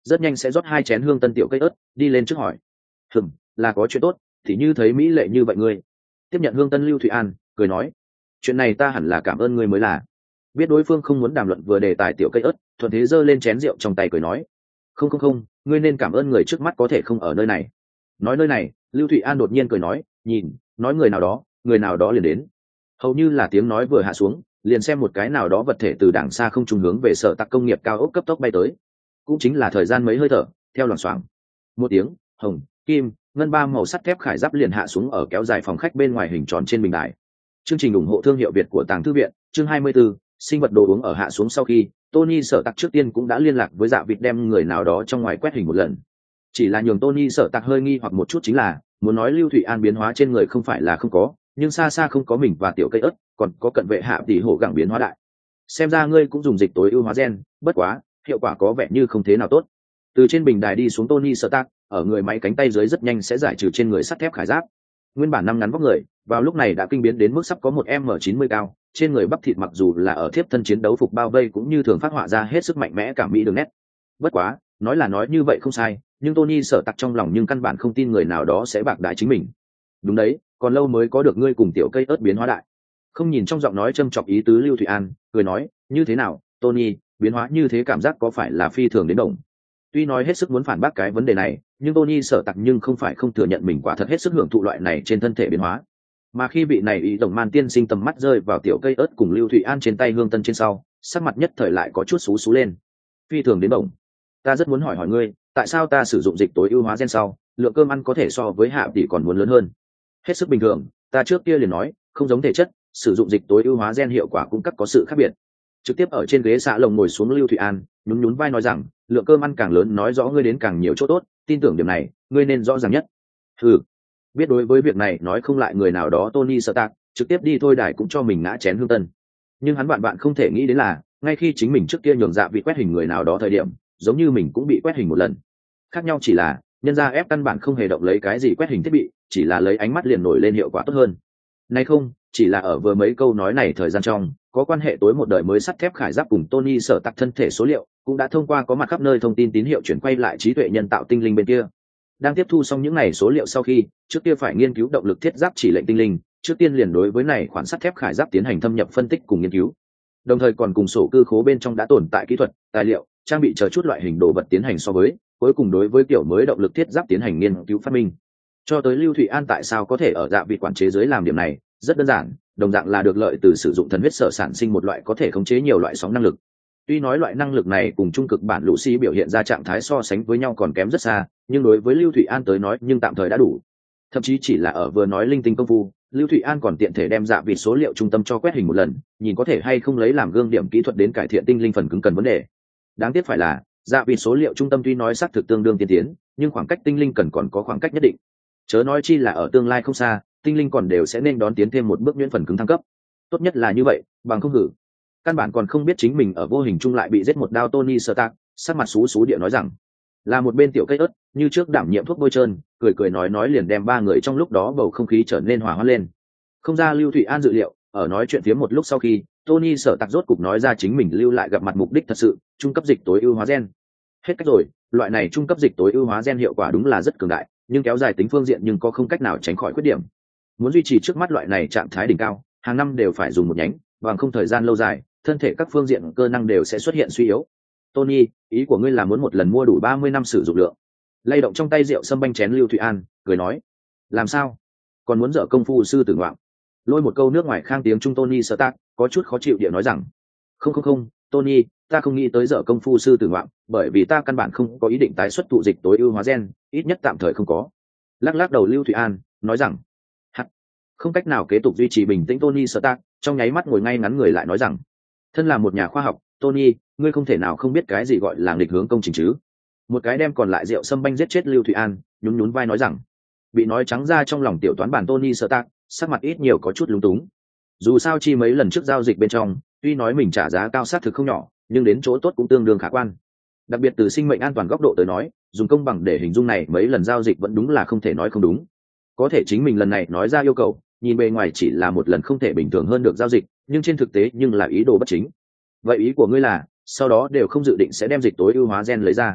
rất nhanh sẽ rót hai chén hương tân tiểu cây ớt đi lên trước hỏi. Hừm, là có chuyện tốt, thì như thấy mỹ lệ như vậy ngươi. Tiếp nhận hương tân Lưu Thụy An cười nói, chuyện này ta hẳn là cảm ơn ngươi mới là. Biết đối phương không muốn đàm luận vừa đề tài tiểu cây ớt, thuận thế giơ lên chén rượu trong tay cười nói, không không không, ngươi nên cảm ơn người trước mắt có thể không ở nơi này. Nói nơi này, Lưu Thụy An đột nhiên cười nói, nhìn, nói người nào đó, người nào đó liền đến. Hầu như là tiếng nói vừa hạ xuống, liền xem một cái nào đó vật thể từ đàng xa không trung hướng về sở tạc công nghiệp cao ốc cấp tốc bay tới. Cũng chính là thời gian mấy hơi thở, theo loảng xoảng một tiếng, hồng, kim, ngân ba màu sắt thép khải giáp liền hạ xuống ở kéo dài phòng khách bên ngoài hình tròn trên bình đài. Chương trình ủng hộ thương hiệu Việt của Tàng Thư viện, chương hai mươi 24, sinh vật đồ uống ở hạ xuống sau khi, Tony Sở Tạc trước tiên cũng đã liên lạc với Dạ Vịt đem người nào đó trong ngoài quét hình một lần. Chỉ là nhường Tony Sở Tạc hơi nghi hoặc một chút chính là, muốn nói Lưu Thụy An biến hóa trên người không phải là không có, nhưng xa xa không có mình và tiểu cây ớt, còn có cận vệ hạ tỷ hổ gặng biến hóa đại. Xem ra ngươi cũng dùng dịch tối ưu hóa gen, bất quá, hiệu quả có vẻ như không thế nào tốt. Từ trên bình đài đi xuống Tony Sở Tạc, ở người máy cánh tay dưới rất nhanh sẽ giải trừ trên người sắt thép khải giáp. Nguyên bản năm ngắn vóc người, vào lúc này đã kinh biến đến mức sắp có một m chín mươi cao, trên người bắp thịt mặc dù là ở thiếp thân chiến đấu phục bao vây cũng như thường phát họa ra hết sức mạnh mẽ cảm mỹ đường nét. Bất quá, nói là nói như vậy không sai, nhưng Tony Sở Tạc trong lòng nhưng căn bản không tin người nào đó sẽ bạc đãi chính mình. Đúng đấy, còn lâu mới có được ngươi cùng tiểu cây ớt biến hóa đại. Không nhìn trong giọng nói châm chọc ý tứ Lưu Thụy An, cười nói, như thế nào, Tony, biến hóa như thế cảm giác có phải là phi thường đến đồng. Tuy nói hết sức muốn phản bác cái vấn đề này, nhưng Tony Sở Tạc nhưng không phải không thừa nhận mình quả thật hết sức hưởng thụ loại này trên thân thể biến hóa. Mà khi vị này ý đồng man tiên sinh tầm mắt rơi vào tiểu cây ớt cùng Lưu Thụy An trên tay hương tân trên sau, sắc mặt nhất thời lại có chút xú xú lên. Phi thường đến đồng. Ta rất muốn hỏi hỏi ngươi, tại sao ta sử dụng dịch tối ưu hóa gen sau, lượng cơm ăn có thể so với hạ tỷ còn muốn lớn hơn? Hết sức bình thường, ta trước kia liền nói, không giống thể chất, sử dụng dịch tối ưu hóa gen hiệu quả cũng cắt có sự khác biệt. Trực tiếp ở trên ghế xạ lồng ngồi xuống Lưu Thụy An, nhún nhún vai nói rằng, lượng cơm ăn càng lớn nói rõ ngươi đến càng nhiều chỗ tốt, tin tưởng điểm này, ngươi nên rõ ràng nhất. Ừ, biết đối với việc này nói không lại người nào đó Tony Sở Tạc, trực tiếp đi thôi đài cũng cho mình ngã chén hương tân. Nhưng hắn bạn bạn không thể nghĩ đến là, ngay khi chính mình trước kia nhường Dạ Vịt quét hình người nào đó thời điểm, giống như mình cũng bị quét hình một lần. Khác nhau chỉ là, nhân ra ép căn bản không hề động lấy cái gì quét hình thiết bị, chỉ là lấy ánh mắt liền nổi lên hiệu quả tốt hơn. Nay không, chỉ là ở vừa mấy câu nói này thời gian trong, có quan hệ tối một đời mới sắt thép khải giáp cùng Tony Sở Tạc thân thể số liệu, cũng đã thông qua có mặt khắp nơi thông tin tín hiệu chuyển quay lại trí tuệ nhân tạo tinh linh bên kia. Đang tiếp thu xong những này số liệu sau khi, trước kia phải nghiên cứu động lực thiết giáp chỉ lệnh tinh linh, trước tiên liền đối với này khoản sắt thép khải giáp tiến hành thâm nhập phân tích cùng nghiên cứu. Đồng thời còn cùng sổ cư khố bên trong đã tồn tại kỹ thuật, tài liệu, trang bị chờ chút loại hình đồ vật tiến hành so với, cuối cùng đối với kiểu mới động lực thiết giáp tiến hành nghiên cứu phát minh. Cho tới Lưu Thụy An tại sao có thể ở Dạ Vịt quản chế dưới làm điểm này, rất đơn giản, đồng dạng là được lợi từ sử dụng thần huyết sở sản sinh một loại có thể khống chế nhiều loại sóng năng lực. Tuy nói loại năng lực này cùng trung cực bản Lucy biểu hiện ra trạng thái so sánh với nhau còn kém rất xa, nhưng đối với Lưu Thụy An tới nói nhưng tạm thời đã đủ. Thậm chí chỉ là ở vừa nói linh tinh công phu, Lưu Thụy An còn tiện thể đem Dạ Vịt số liệu trung tâm cho quét hình một lần, nhìn có thể hay không lấy làm gương điểm kỹ thuật đến cải thiện tinh linh phần cứng cần vấn đề. Đáng tiếc phải là, Dạ Vịt số liệu trung tâm tuy nói xác thực tương đương tiên tiến, nhưng khoảng cách tinh linh cần còn có khoảng cách nhất định. Chớ nói chi là ở tương lai không xa, tinh linh còn đều sẽ nên đón tiến thêm một bước nhuyễn phần cứng thăng cấp. Tốt nhất là như vậy, bằng không hử. Căn bản còn không biết chính mình ở vô hình chung lại bị giết một đao Tony Sở Tạc, sắc mặt xú xú địa nói rằng, là một bên tiểu cây ớt, như trước đảm nhiệm thuốc bôi trơn, cười cười nói nói liền đem ba người trong lúc đó bầu không khí trở nên hòa hoãn lên. Không ra Lưu Thụy An dự liệu, ở nói chuyện phía một lúc sau khi, Tony Sở Tạc rốt cục nói ra chính mình lưu lại gặp mặt mục đích thật sự, trung cấp dịch tối ưu hóa gen. Hết cách rồi, loại này trung cấp dịch tối ưu hóa gen hiệu quả đúng là rất cường đại, nhưng kéo dài tính phương diện nhưng có không cách nào tránh khỏi khuyết điểm. Muốn duy trì trước mắt loại này trạng thái đỉnh cao, hàng năm đều phải dùng một nhánh, bằng không thời gian lâu dài, thân thể các phương diện cơ năng đều sẽ xuất hiện suy yếu. Tony, ý của ngươi là muốn một lần mua đủ ba mươi năm sử dụng lượng? Lay động trong tay rượu sâm banh chén Lưu Thụy An, cười nói, làm sao? Còn muốn dở công phu sư tử ngoạm? Lôi một câu nước ngoài khang tiếng Trung Tony Sở Tạc, có chút khó chịu địa nói rằng, không không không, Tony, ta không nghĩ tới dở công phu sư tử ngoạm, bởi vì ta căn bản không có ý định tái xuất thụ dịch tối ưu hóa gen, ít nhất tạm thời không có. Lắc lắc đầu Lưu Thụy An, nói rằng, hắt, không cách nào kế tục duy trì bình tĩnh Tony Sở Tạc, trong nháy mắt ngồi ngay ngắn người lại nói rằng, thân là một nhà khoa học, Tony, ngươi không thể nào không biết cái gì gọi là nghịch hướng công trình chứ? Một cái đem còn lại rượu sâm banh giết chết Lưu Thụy An, nhún nhún vai nói rằng, bị nói trắng ra trong lòng tiểu toán bản Tony Sở Tạc, sắc mặt ít nhiều có chút lúng túng. Dù sao chi mấy lần trước giao dịch bên trong, tuy nói mình trả giá cao sát thực không nhỏ, nhưng đến chỗ tốt cũng tương đương khả quan. Đặc biệt từ sinh mệnh an toàn góc độ tới nói, dùng công bằng để hình dung này mấy lần giao dịch vẫn đúng là không thể nói không đúng. Có thể chính mình lần này nói ra yêu cầu, nhìn bề ngoài chỉ là một lần không thể bình thường hơn được giao dịch, nhưng trên thực tế nhưng là ý đồ bất chính. Vậy ý của ngươi là, sau đó đều không dự định sẽ đem dịch tối ưu hóa gen lấy ra?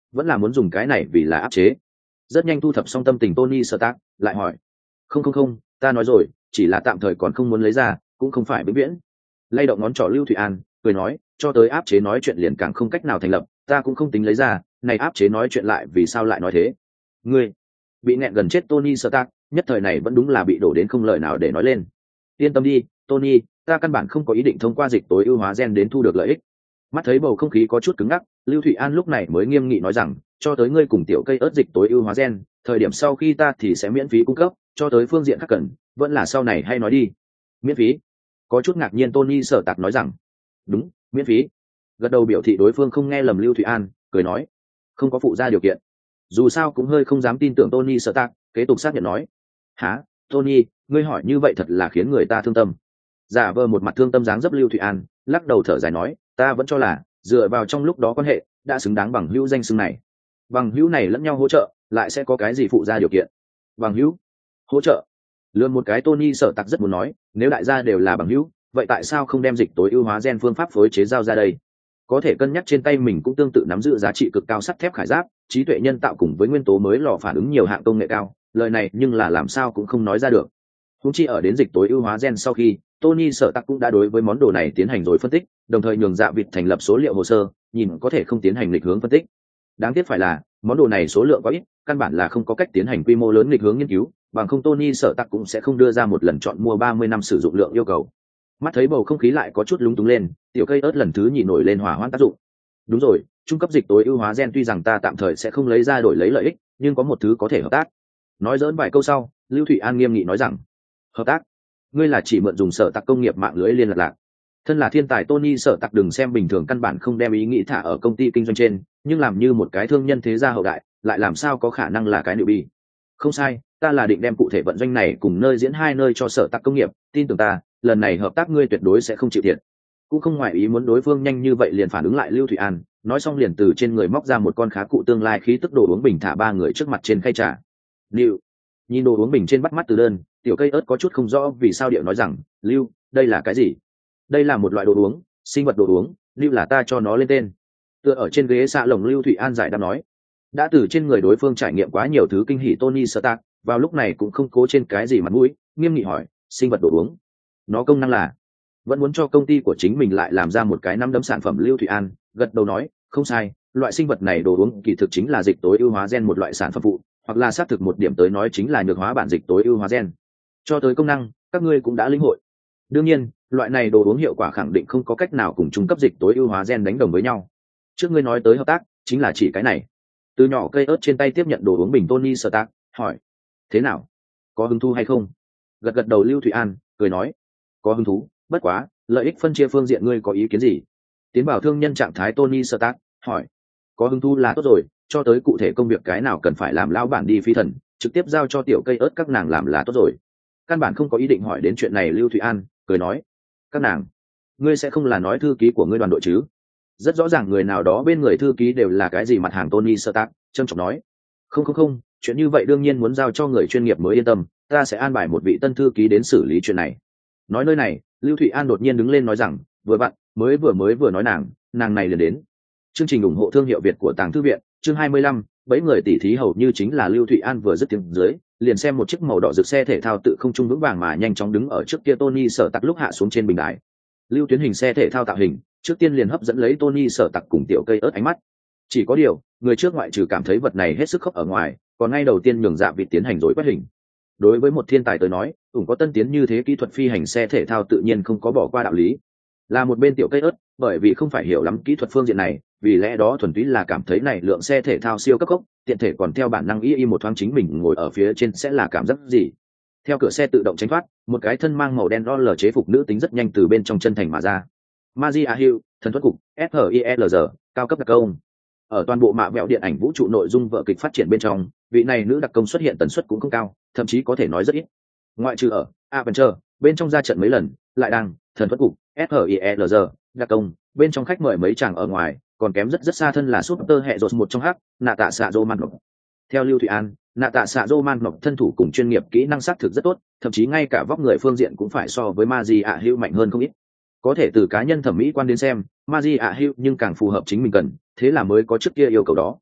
vẫn là muốn dùng cái này vì là áp chế. Rất nhanh thu thập xong tâm tình Tony Stark lại hỏi, không không không, ta nói rồi, chỉ là tạm thời còn không muốn lấy ra, cũng không phải vĩnh viễn. Lay động ngón trỏ Lưu Thụy An cười nói, cho tới áp chế nói chuyện liền càng không cách nào thành lập, ta cũng không tính lấy ra, này áp chế nói chuyện lại vì sao lại nói thế? Ngươi bị nghẹn gần chết Tony Stark nhất thời này vẫn đúng là bị đổ đến không lời nào để nói lên. Yên tâm đi Tony, ta căn bản không có ý định thông qua dịch tối ưu hóa gen đến thu được lợi ích. Mắt thấy bầu không khí có chút cứng ngắc, Lưu Thụy An lúc này mới nghiêm nghị nói rằng, cho tới ngươi cùng tiểu cây ớt dịch tối ưu hóa gen, thời điểm sau khi ta thì sẽ miễn phí cung cấp, cho tới phương diện khác cần, vẫn là sau này hay nói đi. Miễn phí? Có chút ngạc nhiên Tony Sở Tạc nói rằng, đúng, miễn phí. Gật đầu biểu thị đối phương không nghe lầm Lưu Thụy An, cười nói, không có phụ ra điều kiện. Dù sao cũng hơi không dám tin tưởng Tony Sở Tạc, kế tục xác nhận nói, hả, Tony, ngươi hỏi như vậy thật là khiến người ta thương tâm. Giả vờ một mặt thương tâm dáng dấp Lưu Thụy An, lắc đầu thở dài nói, ta vẫn cho là dựa vào trong lúc đó quan hệ đã xứng đáng bằng hữu danh xưng này. Bằng hữu này lẫn nhau hỗ trợ, lại sẽ có cái gì phụ ra điều kiện? Bằng hữu hỗ trợ? Lượn một cái Tony Sở Tạc rất muốn nói, nếu đại gia đều là bằng hữu, vậy tại sao không đem dịch tối ưu hóa gen phương pháp phối chế giao ra đây? Có thể cân nhắc trên tay mình cũng tương tự nắm giữ giá trị cực cao sắt thép khải giáp, trí tuệ nhân tạo cùng với nguyên tố mới lò phản ứng nhiều hạng công nghệ cao, lời này nhưng là làm sao cũng không nói ra được. Huống chi ở đến dịch tối ưu hóa gen sau khi, Tony Sở Tạc cũng đã đối với món đồ này tiến hành rồi phân tích, đồng thời nhường Dạ Vịt thành lập số liệu hồ sơ, nhìn có thể không tiến hành lịch hướng phân tích. Đáng tiếc phải là, món đồ này số lượng quá ít, căn bản là không có cách tiến hành quy mô lớn lịch hướng nghiên cứu, bằng không Tony Sở Tạc cũng sẽ không đưa ra một lần chọn mua ba mươi năm sử dụng lượng yêu cầu. Mắt thấy bầu không khí lại có chút lúng túng lên, tiểu cây ớt lần thứ nhị nổi lên hỏa hoãn tác dụng. Đúng rồi, trung cấp dịch tối ưu hóa gen tuy rằng ta tạm thời sẽ không lấy ra đổi lấy lợi ích, nhưng có một thứ có thể hợp tác. Nói dỡn vài câu sau, Lưu Thụy An nghiêm nghị nói rằng, hợp tác? Ngươi là chỉ mượn dùng Sở Tạc công nghiệp mạng lưới liên lạc lạc. Thân là thiên tài Tony Sở Tạc đừng xem bình thường căn bản không đem ý nghĩ thả ở công ty kinh doanh trên, nhưng làm như một cái thương nhân thế gia hậu đại, lại làm sao có khả năng là cái newbie? Không sai, ta là định đem cụ thể vận doanh này cùng nơi diễn hai nơi cho Sở Tạc công nghiệp, tin tưởng ta, lần này hợp tác ngươi tuyệt đối sẽ không chịu thiệt. Cũng không ngoại ý muốn đối phương nhanh như vậy liền phản ứng lại Lưu Thụy An, nói xong liền từ trên người móc ra một con khá cụ tương lai khí tức đồ uống bình thả ba người trước mặt trên khay trà. Lưu, nhìn đồ uống bình trên bắt mắt từ đơn, tiểu cây ớt có chút không rõ vì sao điệu nói rằng, Lưu, đây là cái gì? Đây là một loại đồ uống, sinh vật đồ uống, Lưu là ta cho nó lên tên. Tựa ở trên ghế xạ lồng Lưu Thụy An giải đáp nói, đã từ trên người đối phương trải nghiệm quá nhiều thứ kinh hỉ Tony Stark, vào lúc này cũng không cố trên cái gì mặt mũi, nghiêm nghị hỏi, sinh vật đồ uống, nó công năng là? Vẫn muốn cho công ty của chính mình lại làm ra một cái năm đấm sản phẩm. Lưu Thụy An gật đầu nói, không sai, loại sinh vật này đồ uống kỳ thực chính là dịch tối ưu hóa gen một loại sản phẩm phụ, hoặc là xác thực một điểm tới nói chính là nhược hóa bản dịch tối ưu hóa gen. Cho tới công năng, các ngươi cũng đã lĩnh hội. Đương nhiên, loại này đồ uống hiệu quả khẳng định không có cách nào cùng trung cấp dịch tối ưu hóa gen đánh đồng với nhau. Trước ngươi nói tới hợp tác, chính là chỉ cái này. Từ nhỏ cây ớt trên tay tiếp nhận đồ uống bình Tony Stark, hỏi, thế nào? Có hứng thú hay không? Gật gật đầu Lưu Thụy An, cười nói, có hứng thú, bất quá, lợi ích phân chia phương diện ngươi có ý kiến gì? Tiến bảo thương nhân trạng thái Tony Stark, hỏi, có hứng thú là tốt rồi, cho tới cụ thể công việc cái nào cần phải làm lao bản đi phi thần, trực tiếp giao cho tiểu cây ớt các nàng làm là tốt rồi. Căn bản không có ý định hỏi đến chuyện này Lưu Thụy An, cười nói, các nàng, ngươi sẽ không là nói thư ký của ngươi đoàn đội chứ? Rất rõ ràng người nào đó bên người thư ký đều là cái gì mặt hàng Tony Stark, trâm trọng nói, không không không, chuyện như vậy đương nhiên muốn giao cho người chuyên nghiệp mới yên tâm, ta sẽ an bài một vị tân thư ký đến xử lý chuyện này. Nói nơi này, Lưu Thụy An đột nhiên đứng lên nói rằng, vừa vặn, mới vừa mới vừa nói nàng, nàng này liền đến. Chương trình ủng hộ thương hiệu Việt của Tàng Thư viện, chương hai mươi lăm, bấy người tỉ thí hầu như chính là Lưu Thụy An vừa dứt tiếng dưới, liền xem một chiếc màu đỏ rực xe thể thao tự không trung vững vàng mà nhanh chóng đứng ở trước kia Tony Sở Tạc lúc hạ xuống trên bình đài. Lưu tuyến hình xe thể thao tạo hình, trước tiên liền hấp dẫn lấy Tony Sở Tạc cùng tiểu cây ớt ánh mắt. Chỉ có điều, người trước ngoại trừ cảm thấy vật này hết sức khốc ở ngoài, còn ngay đầu tiên nhường Dạ Vịt tiến hành rồi quét hình. Đối với một thiên tài tới nói, ủng có tân tiến như thế kỹ thuật phi hành xe thể thao tự nhiên không có bỏ qua đạo lý. Là một bên tiểu cây ớt, bởi vì không phải hiểu lắm kỹ thuật phương diện này, vì lẽ đó thuần túy là cảm thấy này lượng xe thể thao siêu cấp cốc, tiện thể còn theo bản năng y y một thoáng chính mình ngồi ở phía trên sẽ là cảm giác gì. Theo cửa xe tự động tránh thoát, một cái thân mang màu đen đo lờ chế phục nữ tính rất nhanh từ bên trong chân thành mà ra. Magia Hill, thần thoát cục, ét hát i e lờ giê, cao cấp đặc công. Ở toàn bộ mạ vẹo điện ảnh vũ trụ nội dung vở kịch phát triển bên trong, vị này nữ đặc công xuất hiện tần suất cũng không cao, thậm chí có thể nói rất ít. Ngoại trừ ở Adventure, bên trong ra trận mấy lần, lại đang thần thoát cục, ét hát i e lờ giê, đặc công, bên trong khách mời mấy chàng ở ngoài, còn kém rất rất xa thân là Super hệ rột một trong hắc, nạ tạ xạ Roman Ngọc. Theo Lưu Thụy An, nạ tạ xạ Roman Ngọc thân thủ cùng chuyên nghiệp kỹ năng xác thực rất tốt, thậm chí ngay cả vóc người phương diện cũng phải so với Magia Hill mạnh hơn không ít. Có thể từ cá nhân thẩm mỹ quan đến xem, Magia Hill nhưng càng phù hợp chính mình cần, thế là mới có trước kia yêu cầu đó.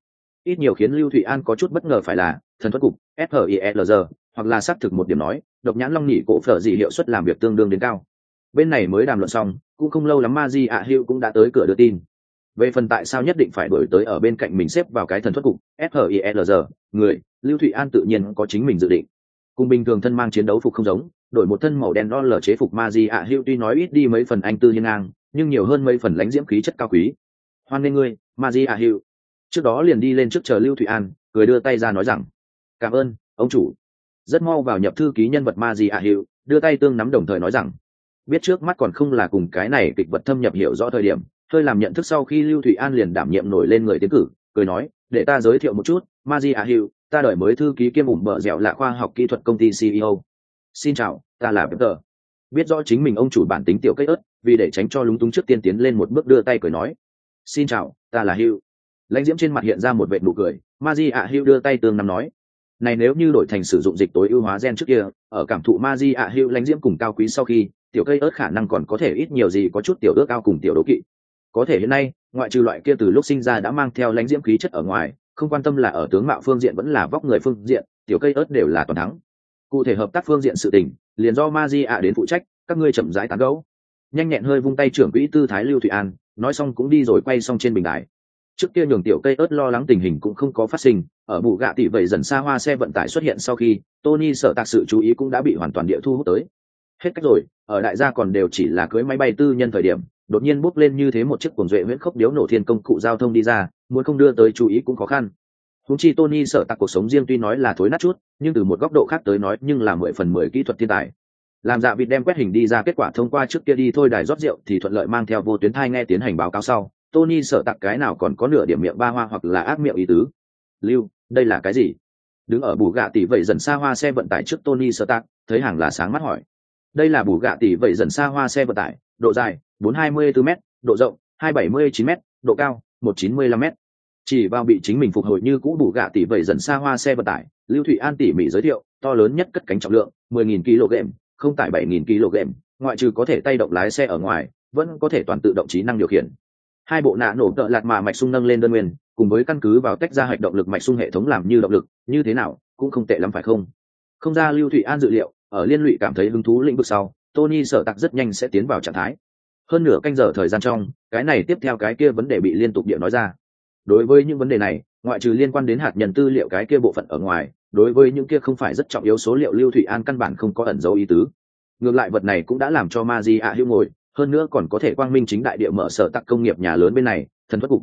ít nhiều khiến Lưu Thụy An có chút bất ngờ phải là thần thuật cục fhilg hoặc là xác thực một điểm nói độc nhãn long nhị cổ phở gì hiệu suất làm việc tương đương đến cao. Bên này mới đàm luận xong cũng không lâu lắm Maji ạ Hữu cũng đã tới cửa đưa tin. Về phần tại sao nhất định phải đổi tới ở bên cạnh mình xếp vào cái thần thuật cục fhilg người, Lưu Thụy An tự nhiên có chính mình dự định. Cùng bình thường thân mang chiến đấu phục không giống, đổi một thân màu đen đo lở chế phục Maji ạ Hữu tuy nói ít đi mấy phần anh tư hiên ngang, nhưng nhiều hơn mấy phần lãnh diễm khí chất cao quý. Hoan nghênh ngươi, Maji ạ Hữu. Trước đó liền đi lên trước chờ Lưu Thụy An, cười đưa tay ra nói rằng cảm ơn ông chủ. Rất mau vào nhập thư ký nhân vật Maji ạ Hữu, đưa tay tương nắm đồng thời nói rằng biết trước mắt còn không là cùng cái này kịch vật thâm nhập hiểu rõ thời điểm, hơi làm nhận thức sau khi Lưu Thụy An liền đảm nhiệm nổi lên người tiến cử, cười nói để ta giới thiệu một chút, Maji ạ Hữu, ta đợi mới thư ký kiêm ủng bợ dẻo là khoa học kỹ thuật công ty xê e ô. Xin chào, ta là Peter. Biết rõ chính mình ông chủ bản tính tiểu cây ớt, vì để tránh cho lúng túng trước tiên tiến lên một bước đưa tay cười nói xin chào, ta là Hữu. Lãnh diễm trên mặt hiện ra một vệt nụ cười, Maji ạ Hữu đưa tay tương nắm nói này nếu như đổi thành sử dụng dịch tối ưu hóa gen trước kia, ở cảm thụ Maji ạ Hữu lãnh diễm cùng cao quý sau khi, tiểu cây ớt khả năng còn có thể ít nhiều gì có chút tiểu ước ao cùng tiểu đố kỵ. Có thể hiện nay, ngoại trừ loại kia từ lúc sinh ra đã mang theo lãnh diễm khí chất ở ngoài, không quan tâm là ở tướng mạo phương diện vẫn là vóc người phương diện, tiểu cây ớt đều là toàn thắng. Cụ thể hợp tác phương diện sự tình, liền do Maji ạ đến phụ trách, các ngươi chậm rãi tán gẫu. Nhanh nhẹn hơi vung tay trưởng quỹ tư thái Lưu Thụy An, nói xong cũng đi rồi quay xong trên bình đài. Trước kia nhường tiểu cây ớt lo lắng tình hình cũng không có phát sinh, ở bù gạ tỷ vậy dần xa hoa xe vận tải xuất hiện sau khi, Tony sợ tạc sự chú ý cũng đã bị hoàn toàn địa thu hút tới. Hết cách rồi, ở đại gia còn đều chỉ là cưới máy bay tư nhân thời điểm, đột nhiên bốc lên như thế một chiếc cuồng duệ huyễn khốc điếu nổ thiên công cụ giao thông đi ra, muốn không đưa tới chú ý cũng khó khăn. Huống chi Tony sợ tạc cuộc sống riêng tuy nói là thối nát chút, nhưng từ một góc độ khác tới nói nhưng là mười phần mười kỹ thuật thiên tài. Làm dạ vịt đem quét hình đi ra kết quả thông qua trước kia đi thôi đài rót rượu thì thuận lợi mang theo vô tuyến thai nghe tiến hành báo cáo sau, Tony sợ tạc cái nào còn có nửa điểm miệng ba hoa hoặc là ác miệng ý tứ. Lưu, đây là cái gì? Đứng ở bù gạ tỷ vậy dần xa hoa xe vận tải trước Tony sợ tạc, thấy hàng là sáng mắt hỏi. Đây là bù gạ tỷ vậy dần xa hoa xe vận tải, độ dài bốn trăm hai mươi tư mét, độ rộng hai trăm bảy mươi chín mét, độ cao một trăm chín mươi lăm mét. Chỉ vào bị chính mình phục hồi như cũ bù gạ tỷ vậy dần xa hoa xe vận tải, Lưu Thụy An tỉ mỉ giới thiệu, to lớn nhất cất cánh trọng lượng mười nghìn ki lô gam, không tải bảy nghìn ki lô gam, ngoại trừ có thể tay động lái xe ở ngoài, vẫn có thể toàn tự động trí năng điều khiển. Hai bộ nạ nổ tợ lạt mà mạch sung nâng lên đơn nguyên, cùng với căn cứ vào tách ra hạch động lực mạch sung hệ thống làm như động lực, như thế nào cũng không tệ lắm phải không? Không ra Lưu Thụy An dự liệu, ở liên lụy cảm thấy hứng thú lĩnh vực sau, Tony sở tạc rất nhanh sẽ tiến vào trạng thái. Hơn nửa canh giờ thời gian trong, cái này tiếp theo cái kia vấn đề bị liên tục điệu nói ra. Đối với những vấn đề này, ngoại trừ liên quan đến hạt nhân tư liệu cái kia bộ phận ở ngoài, đối với những kia không phải rất trọng yếu số liệu Lưu Thụy An căn bản không có ẩn dấu ý tứ. Ngược lại vật này cũng đã làm cho Maji ạ Hữu ngồi, hơn nữa còn có thể quang minh chính đại địa mở sở tạc công nghiệp nhà lớn bên này, thần thuật cục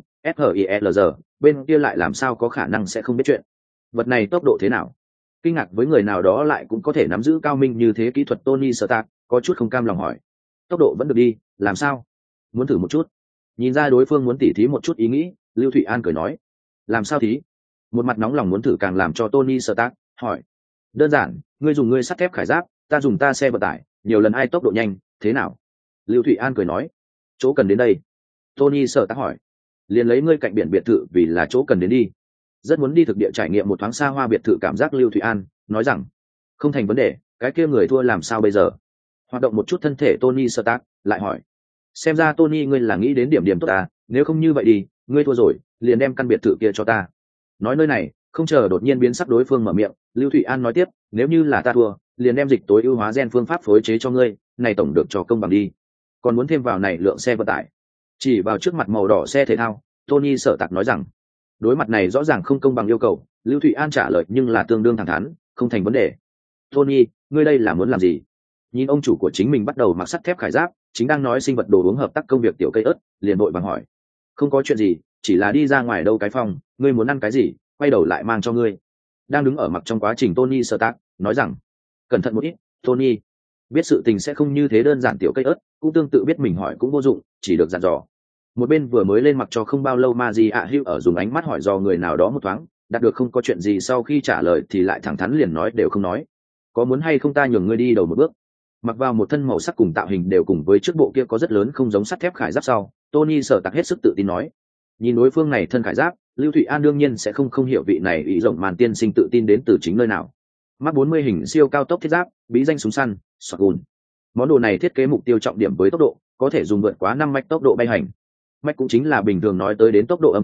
fhilg bên kia lại làm sao có khả năng sẽ không biết chuyện. Vật này tốc độ thế nào? Kinh ngạc với người nào đó lại cũng có thể nắm giữ cao minh như thế kỹ thuật Tony Stark, có chút không cam lòng hỏi. Tốc độ vẫn được đi, làm sao? Muốn thử một chút. Nhìn ra đối phương muốn tỉ thí một chút ý nghĩ, Lưu Thụy An cười nói. Làm sao thí? Một mặt nóng lòng muốn thử càng làm cho Tony Stark hỏi. Đơn giản, ngươi dùng ngươi sắt thép khải giáp, ta dùng ta xe vận tải, nhiều lần ai tốc độ nhanh, thế nào? Lưu Thụy An cười nói. Chỗ cần đến đây. Tony Stark hỏi. Liền lấy ngươi cạnh biển biệt thự vì là chỗ cần đến đi. Rất muốn đi thực địa trải nghiệm một thoáng xa hoa biệt thự cảm giác Lưu Thụy An nói rằng không thành vấn đề, cái kia người thua làm sao bây giờ? Hoạt động một chút thân thể Tony Stark lại hỏi. Xem ra Tony ngươi là nghĩ đến điểm điểm tốt à, nếu không như vậy đi, ngươi thua rồi, liền đem căn biệt thự kia cho ta. Nói nơi này, không chờ đột nhiên biến sắc đối phương mở miệng, Lưu Thụy An nói tiếp, nếu như là ta thua, liền đem dịch tối ưu hóa gen phương pháp phối chế cho ngươi, này tổng được cho công bằng đi. Còn muốn thêm vào này lượng xe vận tải. Chỉ vào trước mặt màu đỏ xe thể thao, Tony sở tạc nói rằng đối mặt này rõ ràng không công bằng yêu cầu, Lưu Thụy An trả lời nhưng là tương đương thẳng thắn, không thành vấn đề. Tony, ngươi đây là muốn làm gì? Nhìn ông chủ của chính mình bắt đầu mặc sắt thép khải giáp, chính đang nói sinh vật đồ uống hợp tác công việc tiểu cây ớt, liền vội vàng hỏi. Không có chuyện gì, chỉ là đi ra ngoài đâu cái phòng, ngươi muốn ăn cái gì, quay đầu lại mang cho ngươi. Đang đứng ở mặc trong quá trình Tony Stark nói rằng, cẩn thận một ít, Tony. Biết sự tình sẽ không như thế đơn giản tiểu cây ớt, cũng tương tự biết mình hỏi cũng vô dụng, chỉ được dặn dò. Một bên vừa mới lên mặc cho không bao lâu Maji ạ Hữu ở dùng ánh mắt hỏi do người nào đó một thoáng, đạt được không có chuyện gì sau khi trả lời thì lại thẳng thắn liền nói đều không nói. Có muốn hay không ta nhường ngươi đi đầu một bước? Mặc vào một thân màu sắc cùng tạo hình đều cùng với trước bộ kia có rất lớn không giống sắt thép khải giáp sau, Tony sở tạc hết sức tự tin nói. Nhìn đối phương này thân khải giáp, Lưu Thụy An đương nhiên sẽ không không hiểu vị này ý rộng màn tiên sinh tự tin đến từ chính nơi nào. Mắc bốn mươi hình siêu cao tốc thiết giáp, bí danh súng săn, shotgun. Món đồ này thiết kế mục tiêu trọng điểm với tốc độ, có thể dùng vượt quá năm mạch tốc độ bay hành. Mạch cũng chính là bình thường nói tới đến tốc độ âm thanh,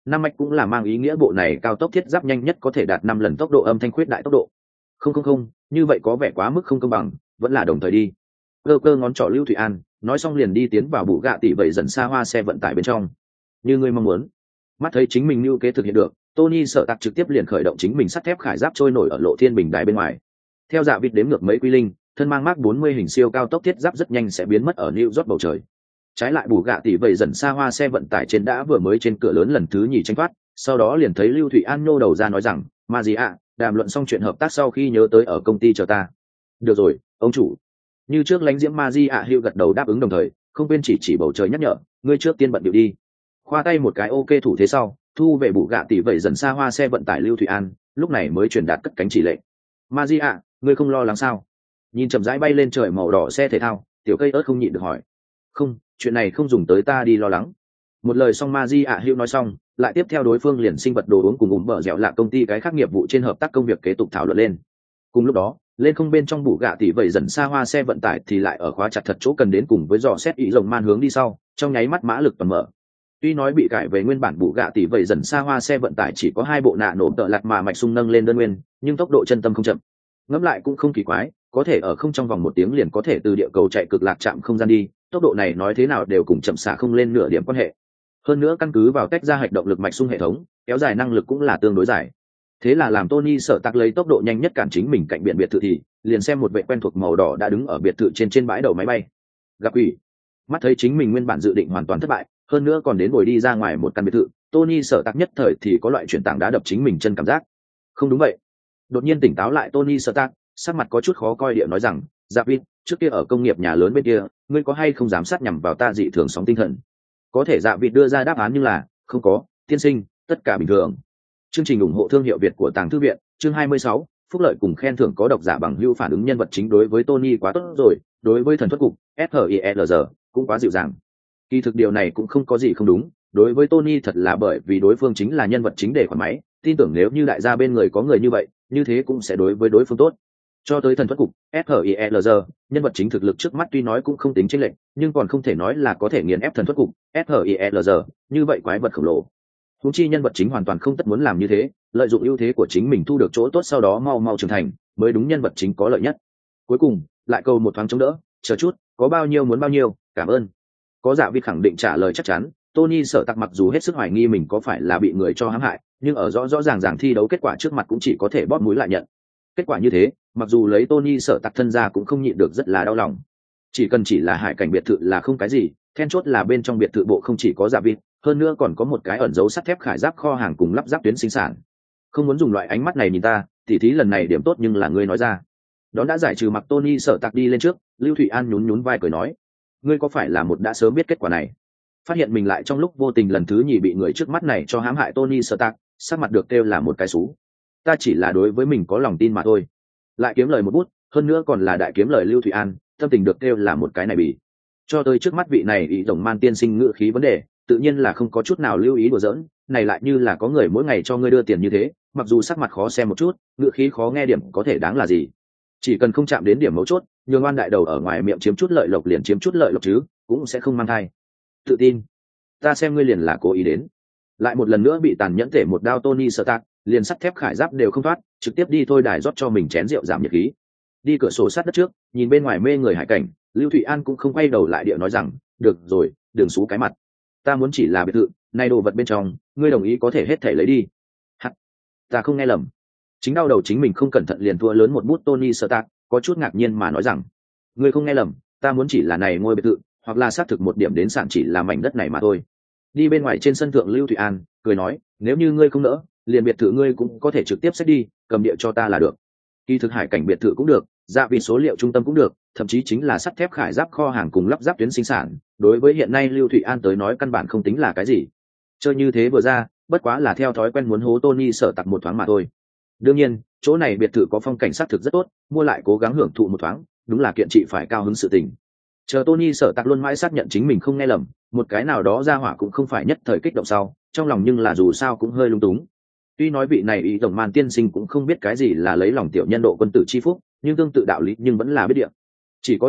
năm mạch cũng là mang ý nghĩa bộ này cao tốc thiết giáp nhanh nhất có thể đạt năm lần tốc độ âm thanh khuyết đại tốc độ. Không không không, như vậy có vẻ quá mức không công bằng, vẫn là đồng thời đi. Cơ cơ ngón trỏ Lưu Thụy An, nói xong liền đi tiến vào bù gạ tỷ vậy dần xa hoa xe vận tải bên trong. Như ngươi mong muốn. Mắt thấy chính mình lưu kế thực hiện được, Tony Sở Tạc trực tiếp liền khởi động chính mình sắt thép khải giáp trôi nổi ở lộ thiên bình đài bên ngoài. Theo dạ vịt đếm ngược mấy quy linh, thân mang Mark bốn mươi hình siêu cao tốc thiết giáp rất nhanh sẽ biến mất ở New York bầu trời. Trái lại bù gạ tỷ vậy dần xa hoa xe vận tải trên đã vừa mới trên cửa lớn lần thứ nhì tranh thoát, sau đó liền thấy Lưu Thụy An nhô đầu ra nói rằng, "Mà gì ạ, đàm luận xong chuyện hợp tác sau khi nhớ tới ở công ty chờ ta." "Được rồi, ông chủ." Như trước lãnh diễm Maji ạ Hữu gật đầu đáp ứng đồng thời, không quên chỉ chỉ bầu trời nhắc nhở, "Ngươi trước tiên bận điệu đi." Khoa tay một cái ok thủ thế sau, thu về bù gạ tỷ vậy dần xa hoa xe vận tải Lưu Thụy An, lúc này mới truyền đạt cất cánh chỉ lệnh. "Maji ạ, ngươi không lo lắng sao?" Nhìn chậm rãi bay lên trời màu đỏ xe thể thao, tiểu cây ớt không nhịn được hỏi. "Không, chuyện này không dùng tới ta đi lo lắng." Một lời xong Maji ạ Hữu nói xong, lại tiếp theo đối phương liền sinh vật đồ uống cùng ủng bờ dẻo lạ công ty cái khác nghiệp vụ trên hợp tác công việc kế tục thảo luận lên. Cùng lúc đó, lên không bên trong bù gạ tỷ vậy dần xa hoa xe vận tải thì lại ở khóa chặt thật chỗ cần đến cùng với dò xét ý rồng man hướng đi sau, trong nháy mắt mã lực toàn mở. Tuy nói bị cải về nguyên bản bù gạ tỷ vậy dần xa hoa xe vận tải chỉ có hai bộ nạ nổ tợ lạt mà mạch sung nâng lên đơn nguyên, nhưng tốc độ chân tâm không chậm. Ngẫm lại cũng không kỳ quái, có thể ở không trong vòng một tiếng liền có thể từ địa cầu chạy cực lạc chạm không gian đi, tốc độ này nói thế nào đều cùng chậm xả không lên nửa điểm quan hệ. Hơn nữa căn cứ vào cách ra hạch động lực mạch sung hệ thống, kéo dài năng lực cũng là tương đối dài. Thế là làm Tony Sở Tạc lấy tốc độ nhanh nhất cản chính mình cạnh biển biệt thự thì liền xem một vệ quen thuộc màu đỏ đã đứng ở biệt thự trên trên bãi đầu máy bay. Gặp ủy, mắt thấy chính mình nguyên bản dự định hoàn toàn thất bại, hơn nữa còn đến ngồi đi ra ngoài một căn biệt thự, Tony Sở Tạc nhất thời thì có loại chuyển tảng đá đập chính mình chân cảm giác. Không đúng vậy. Đột nhiên tỉnh táo lại Tony Sở Tạc, sắc mặt có chút khó coi địa nói rằng, "Dạ Vin, trước kia ở công nghiệp nhà lớn bên kia, ngươi có hay không dám sát nhằm vào ta dị thường sóng tinh thần?" Có thể Dạ Vịt đưa ra đáp án nhưng là không có, tiên sinh, tất cả bình thường. Chương trình ủng hộ thương hiệu Việt của Tàng Thư viện, chương hai mươi sáu, phúc lợi cùng khen thưởng có độc giả bằng hữu phản ứng nhân vật chính đối với Tony quá tốt rồi, đối với thần thuật cục, ét hát i lờ giê, cũng quá dịu dàng. Kỳ thực điều này cũng không có gì không đúng, đối với Tony thật là bởi vì đối phương chính là nhân vật chính để khoản máy, tin tưởng nếu như đại gia bên người có người như vậy, như thế cũng sẽ đối với đối phương tốt. Cho tới thần thuật cục, ét hát i lờ giê, nhân vật chính thực lực trước mắt tuy nói cũng không tính chênh lệch, nhưng còn không thể nói là có thể nghiền ép thần thuật cục, ét hát i lờ giê, như vậy quái vật khổng lồ. Huống chi nhân vật chính hoàn toàn không tất muốn làm như thế, lợi dụng ưu thế của chính mình thu được chỗ tốt sau đó mau mau trưởng thành, mới đúng nhân vật chính có lợi nhất. Cuối cùng, lại câu một thoáng chống đỡ, chờ chút, có bao nhiêu muốn bao nhiêu, cảm ơn. Có Dạ Vịt khẳng định trả lời chắc chắn, Tony Sở Tạc mặc dù hết sức hoài nghi mình có phải là bị người cho hãm hại, nhưng ở rõ rõ ràng ràng thi đấu kết quả trước mặt cũng chỉ có thể bóp mũi lại nhận. Kết quả như thế, mặc dù lấy Tony Sở Tạc thân ra cũng không nhịn được rất là đau lòng. Chỉ cần chỉ là hải cảnh biệt thự là không cái gì, then chốt là bên trong biệt thự bộ không chỉ có Dạ Vịt, hơn nữa còn có một cái ẩn dấu sắt thép khải giáp kho hàng cùng lắp ráp tuyến sinh sản. Không muốn dùng loại ánh mắt này nhìn ta, tỉ thí lần này điểm tốt nhưng là ngươi nói ra. Đón đã giải trừ mặc Tony Sở Tạc đi lên trước, Lưu Thụy An nhún nhún vai cười nói, ngươi có phải là một đã sớm biết kết quả này? Phát hiện mình lại trong lúc vô tình lần thứ nhì bị người trước mắt này cho hãm hại Tony Sở Tạc, sắc mặt được kêu là một cái xú. Ta chỉ là đối với mình có lòng tin mà thôi. Lại kiếm lời một bút, hơn nữa còn là đại kiếm lời Lưu Thụy An, tâm tình được kêu là một cái này bỉ. Cho tới trước mắt vị này ý tổng man tiên sinh ngữ khí vấn đề, tự nhiên là không có chút nào lưu ý đùa giỡn, này lại như là có người mỗi ngày cho ngươi đưa tiền như thế, mặc dù sắc mặt khó xem một chút, ngữ khí khó nghe điểm có thể đáng là gì? Chỉ cần không chạm đến điểm mấu chốt, nhường oan đại đầu ở ngoài miệng chiếm chút lợi lộc liền chiếm chút lợi lộc chứ, cũng sẽ không mang thai. Tự tin, ta xem ngươi liền là cố ý đến. Lại một lần nữa bị tàn nhẫn thể một đao Tony Sở Tạc, liền sắt thép khải giáp đều không thoát, trực tiếp đi thôi đài rót cho mình chén rượu giảm nhiệt khí. Đi cửa sổ sát đất trước, nhìn bên ngoài mê người hải cảnh, Lưu Thụy An cũng không quay đầu lại địa nói rằng, được rồi, đừng xú cái mặt. Ta muốn chỉ là biệt thự, nay đồ vật bên trong, ngươi đồng ý có thể hết thể lấy đi. Hắc, ta không nghe lầm. Chính đau đầu chính mình không cẩn thận liền thua lớn một bút Tony Sở Tạc, có chút ngạc nhiên mà nói rằng, ngươi không nghe lầm, ta muốn chỉ là này ngôi biệt thự, hoặc là xác thực một điểm đến sản chỉ là mảnh đất này mà thôi. Đi bên ngoài trên sân thượng Lưu Thụy An cười nói, nếu như ngươi không nỡ, liền biệt thự ngươi cũng có thể trực tiếp xách đi, cầm địa cho ta là được. Kỳ thực hải cảnh biệt thự cũng được, dạ vì số liệu trung tâm cũng được, thậm chí chính là sắt thép khải giáp kho hàng cùng lắp ráp tuyến sinh sản, đối với hiện nay Lưu Thụy An tới nói căn bản không tính là cái gì. Chơi như thế vừa ra, bất quá là theo thói quen muốn hố Tony Sở Tạc một thoáng mà thôi. Đương nhiên, chỗ này biệt thự có phong cảnh sát thực rất tốt, mua lại cố gắng hưởng thụ một thoáng, đúng là kiện trị phải cao hứng sự tình. Chờ Tony Sở Tạc luôn mãi xác nhận chính mình không nghe lầm, một cái nào đó ra hỏa cũng không phải nhất thời kích động sau, trong lòng nhưng là dù sao cũng hơi lung túng. Tuy nói vị này ý tổng man tiên sinh cũng không biết cái gì là lấy lòng tiểu nhân độ quân tử chi phúc, nhưng tương tự đạo lý nhưng vẫn là biết địa. Chỉ có điều,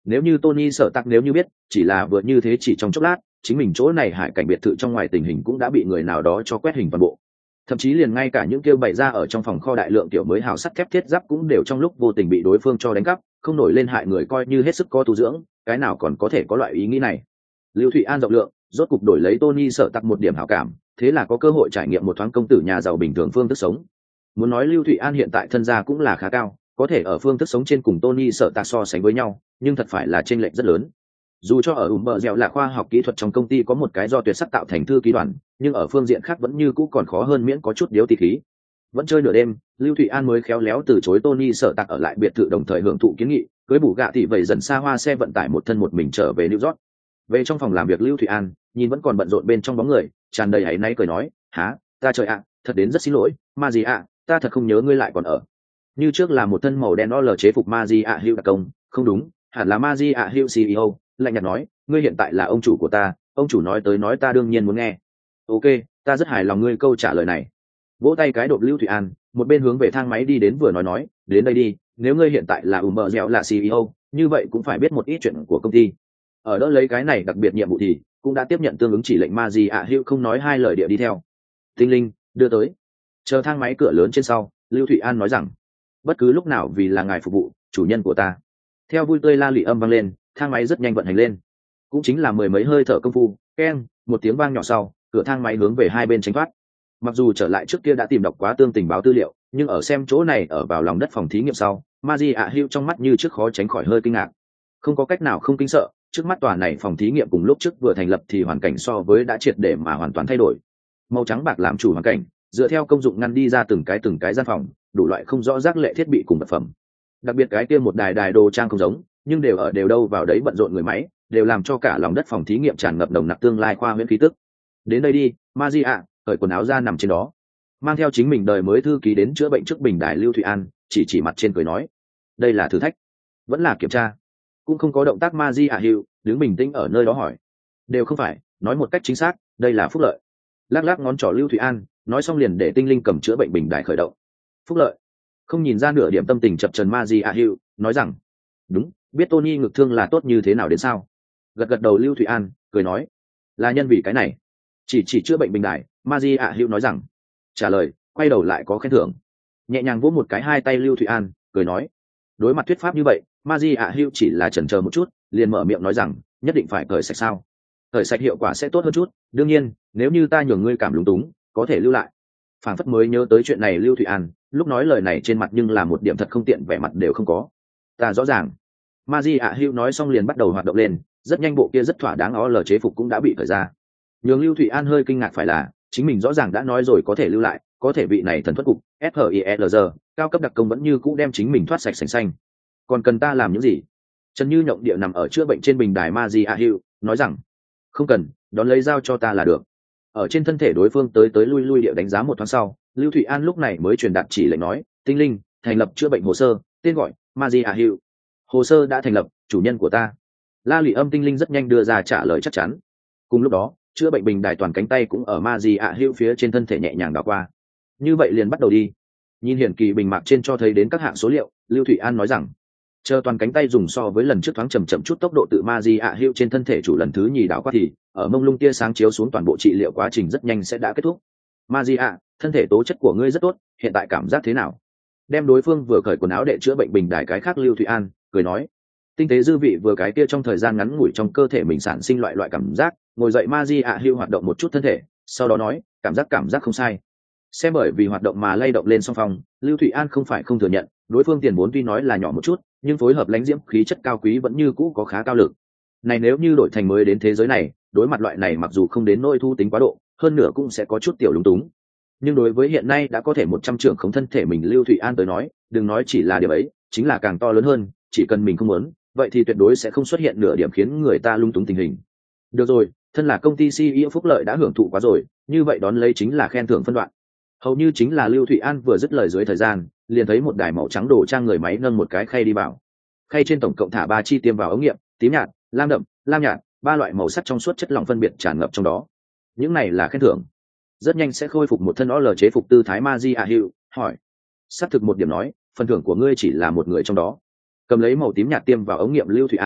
Nếu như Tony sợ tặc nếu như biết, chỉ là vừa như thế chỉ trong chốc lát, chính mình chỗ này hải cảnh biệt thự trong ngoài tình hình cũng đã bị người nào đó cho quét hình toàn bộ. Thậm chí liền ngay cả những kêu bày ra ở trong phòng kho đại lượng tiểu mới hào sắt thép thiết giáp cũng đều trong lúc vô tình bị đối phương cho đánh cắp, không nổi lên hại người coi như hết sức có tu dưỡng, cái nào còn có thể có loại ý nghĩ này. Lưu Thụy An rộng lượng, rốt cục đổi lấy Tony sợ tặc một điểm hảo cảm, thế là có cơ hội trải nghiệm một thoáng công tử nhà giàu bình thường phương thức sống. Muốn nói Lưu Thụy An hiện tại thân gia cũng là khá cao, có thể ở phương thức sống trên cùng Tony sợ tặc so sánh với nhau, nhưng thật phải là chênh lệch rất lớn. Dù cho ở ủng bờ dẻo là khoa học kỹ thuật trong công ty có một cái do tuyệt sắc tạo thành thư ký đoàn, nhưng ở phương diện khác vẫn như cũ còn khó hơn miễn có chút điếu tỉ khí. Vẫn chơi nửa đêm, Lưu Thụy An mới khéo léo từ chối Tony sợ tặc ở lại biệt thự đồng thời hưởng thụ kiến nghị, cưới bù gạ thị vậy dần xa hoa xe vận tải một thân một mình trở về New York. Về trong phòng làm việc Lưu Thụy An, nhìn vẫn còn bận rộn bên trong bóng người, tràn đầy áy náy cười nói, há, ta trời ạ, thật đến rất xin lỗi, ma gì ạ, ta thật không nhớ ngươi lại còn ở. Như trước là một thân màu đen đó lờ chế phục ma gì ạ Hữu đặc công, không đúng, hẳn là ma gì ạ Hữu xê e ô, lạnh nhạt nói, ngươi hiện tại là ông chủ của ta, ông chủ nói tới nói ta đương nhiên muốn nghe. Ok, ta rất hài lòng ngươi câu trả lời này. Vỗ tay cái đột Lưu Thụy An, một bên hướng về thang máy đi đến vừa nói nói, đến đây đi, nếu ngươi hiện tại là ủ mờ dẻo là xê e ô, như vậy cũng phải biết một ít chuyện của công ty. Ở đỡ lấy cái này đặc biệt nhiệm vụ thì cũng đã tiếp nhận tương ứng chỉ lệnh ma gì ạ Hữu không nói hai lời địa đi theo. Tinh linh, đưa tới. Chờ thang máy cửa lớn trên sau, Lưu Thụy An nói rằng, bất cứ lúc nào vì là ngài phục vụ, chủ nhân của ta. Theo vui tươi la lị âm vang lên, thang máy rất nhanh vận hành lên. Cũng chính là mười mấy hơi thở công phu, keng, một tiếng vang nhỏ sau, cửa thang máy hướng về hai bên tránh thoát. Mặc dù trở lại trước kia đã tìm đọc quá tương tình báo tư liệu, nhưng ở xem chỗ này ở vào lòng đất phòng thí nghiệm sau, Maji ạ Hữu trong mắt như trước khó tránh khỏi hơi kinh ngạc. Không có cách nào không kinh sợ, trước mắt tòa này phòng thí nghiệm cùng lúc trước vừa thành lập thì hoàn cảnh so với đã triệt để mà hoàn toàn thay đổi. Màu trắng bạc làm chủ hoàn cảnh, dựa theo công dụng ngăn đi ra từng cái từng cái gian phòng, đủ loại không rõ rác lệ thiết bị cùng vật phẩm. Đặc biệt cái kia một đài đài đồ trang không giống, nhưng đều ở đều đâu vào đấy bận rộn người máy, đều làm cho cả lòng đất phòng thí nghiệm tràn ngập nồng nặc tương lai khoa huyễn khí tức. Đến đây đi, Maji ạ, cởi quần áo ra nằm trên đó. Mang theo chính mình đời mới thư ký đến chữa bệnh trước bình đài Lưu Thụy An, chỉ chỉ mặt trên cười nói, đây là thử thách, vẫn là kiểm tra. Cũng không có động tác Maji ạ Hữu, đứng bình tĩnh ở nơi đó hỏi, đều không phải, nói một cách chính xác, đây là phúc lợi. Lắc lắc ngón trỏ Lưu Thụy An, nói xong liền để tinh linh cầm chữa bệnh bình đài khởi động. Phúc lợi? Không nhìn ra nửa điểm tâm tình chập chờn Maji ạ Hữu, nói rằng, đúng, biết Tony ngực thương là tốt như thế nào đến sao? Gật gật đầu Lưu Thụy An, cười nói, là nhân vì cái này. Chỉ chỉ chữa bệnh bình đài, Maji ạ Hữu nói rằng, trả lời, quay đầu lại có khen thưởng. Nhẹ nhàng vỗ một cái hai tay Lưu Thụy An, cười nói, đối mặt thuyết pháp như vậy, Maji ạ Hữu chỉ là chần chờ một chút, liền mở miệng nói rằng, nhất định phải cởi sạch sao? Cởi sạch hiệu quả sẽ tốt hơn chút, đương nhiên, nếu như ta nhường ngươi cảm lúng túng, có thể lưu lại. Phản phất mới nhớ tới chuyện này Lưu Thụy An, lúc nói lời này trên mặt nhưng là một điểm thật không tiện vẻ mặt đều không có. Ta rõ ràng. Maji ạ Hữu nói xong liền bắt đầu hoạt động lên, rất nhanh bộ kia rất thỏa đáng ó lờ chế phục cũng đã bị cởi ra. Nhường Lưu Thụy An hơi kinh ngạc phải là, chính mình rõ ràng đã nói rồi có thể lưu lại, có thể vị này thần thoát cục, ép hát i lờ giê, cao cấp đặc công vẫn như cũ đem chính mình thoát sạch sành xanh. Còn cần ta làm những gì? Trần Như nhộng địa nằm ở chữa bệnh trên bình đài Maji ạ Hữu, nói rằng, không cần, đón lấy dao cho ta là được. Ở trên thân thể đối phương tới tới lui lui địa đánh giá một thoáng sau, Lưu Thụy An lúc này mới truyền đạt chỉ lệnh nói, tinh linh, thành lập chữa bệnh hồ sơ, tên gọi Maji ạ Hữu. Hồ sơ đã thành lập, chủ nhân của ta. La lị âm tinh linh rất nhanh đưa ra trả lời chắc chắn. Cùng lúc đó, chữa bệnh bình đài toàn cánh tay cũng ở Maji ạ Hữu phía trên thân thể nhẹ nhàng đảo qua. Như vậy liền bắt đầu đi. Nhìn hiển kỳ bình mạc trên cho thấy đến các hạng số liệu, Lưu Thụy An nói rằng, chờ toàn cánh tay dùng so với lần trước thoáng chậm chậm chút tốc độ tự Maji ạ Hữu trên thân thể chủ lần thứ nhì đảo qua thì, ở mông lung tia sáng chiếu xuống toàn bộ trị liệu quá trình rất nhanh sẽ đã kết thúc. Maji ạ, thân thể tố chất của ngươi rất tốt, hiện tại cảm giác thế nào? Đem đối phương vừa cởi quần áo để chữa bệnh bình đài cái khác Lưu Thụy An cười nói, tinh tế dư vị vừa cái kia trong thời gian ngắn ngủi trong cơ thể mình sản sinh loại loại cảm giác, ngồi dậy Maji ạ Hữu hoạt động một chút thân thể, sau đó nói, cảm giác cảm giác không sai. Xem bởi vì hoạt động mà lay động lên song phong, Lưu Thụy An không phải không thừa nhận, đối phương tiền vốn tuy nói là nhỏ một chút, nhưng phối hợp lãnh diễm khí chất cao quý vẫn như cũ có khá cao lực. Này nếu như đổi thành mới đến thế giới này, đối mặt loại này mặc dù không đến nỗi thu tính quá độ, hơn nữa cũng sẽ có chút tiểu lúng túng. Nhưng đối với hiện nay đã có thể một trăm trưởng khống thân thể mình Lưu Thụy An tới nói, đừng nói chỉ là điểm ấy, chính là càng to lớn hơn, chỉ cần mình không muốn, vậy thì tuyệt đối sẽ không xuất hiện nửa điểm khiến người ta lung túng tình hình. Được rồi, thân là công ty xê e ô phúc lợi đã hưởng thụ quá rồi, như vậy đón lấy chính là khen thưởng phân đoạn. Hầu như chính là Lưu Thụy An vừa dứt lời dưới thời gian, liền thấy một đài màu trắng đồ trang người máy nâng một cái khay đi vào. Khay trên tổng cộng thả ba chi tiêm vào ống nghiệm, tím nhạt, lam đậm, lam nhạt, ba loại màu sắc trong suốt chất lỏng phân biệt tràn ngập trong đó. Những này là khen thưởng. Rất nhanh sẽ khôi phục một thân ó lờ chế phục tư thái Maji ạ Hữu, hỏi. Xác thực một điểm nói, phần thưởng của ngươi chỉ là một người trong đó. Cầm lấy màu tím nhạt tiêm vào ống nghiệm Lưu Thụy An,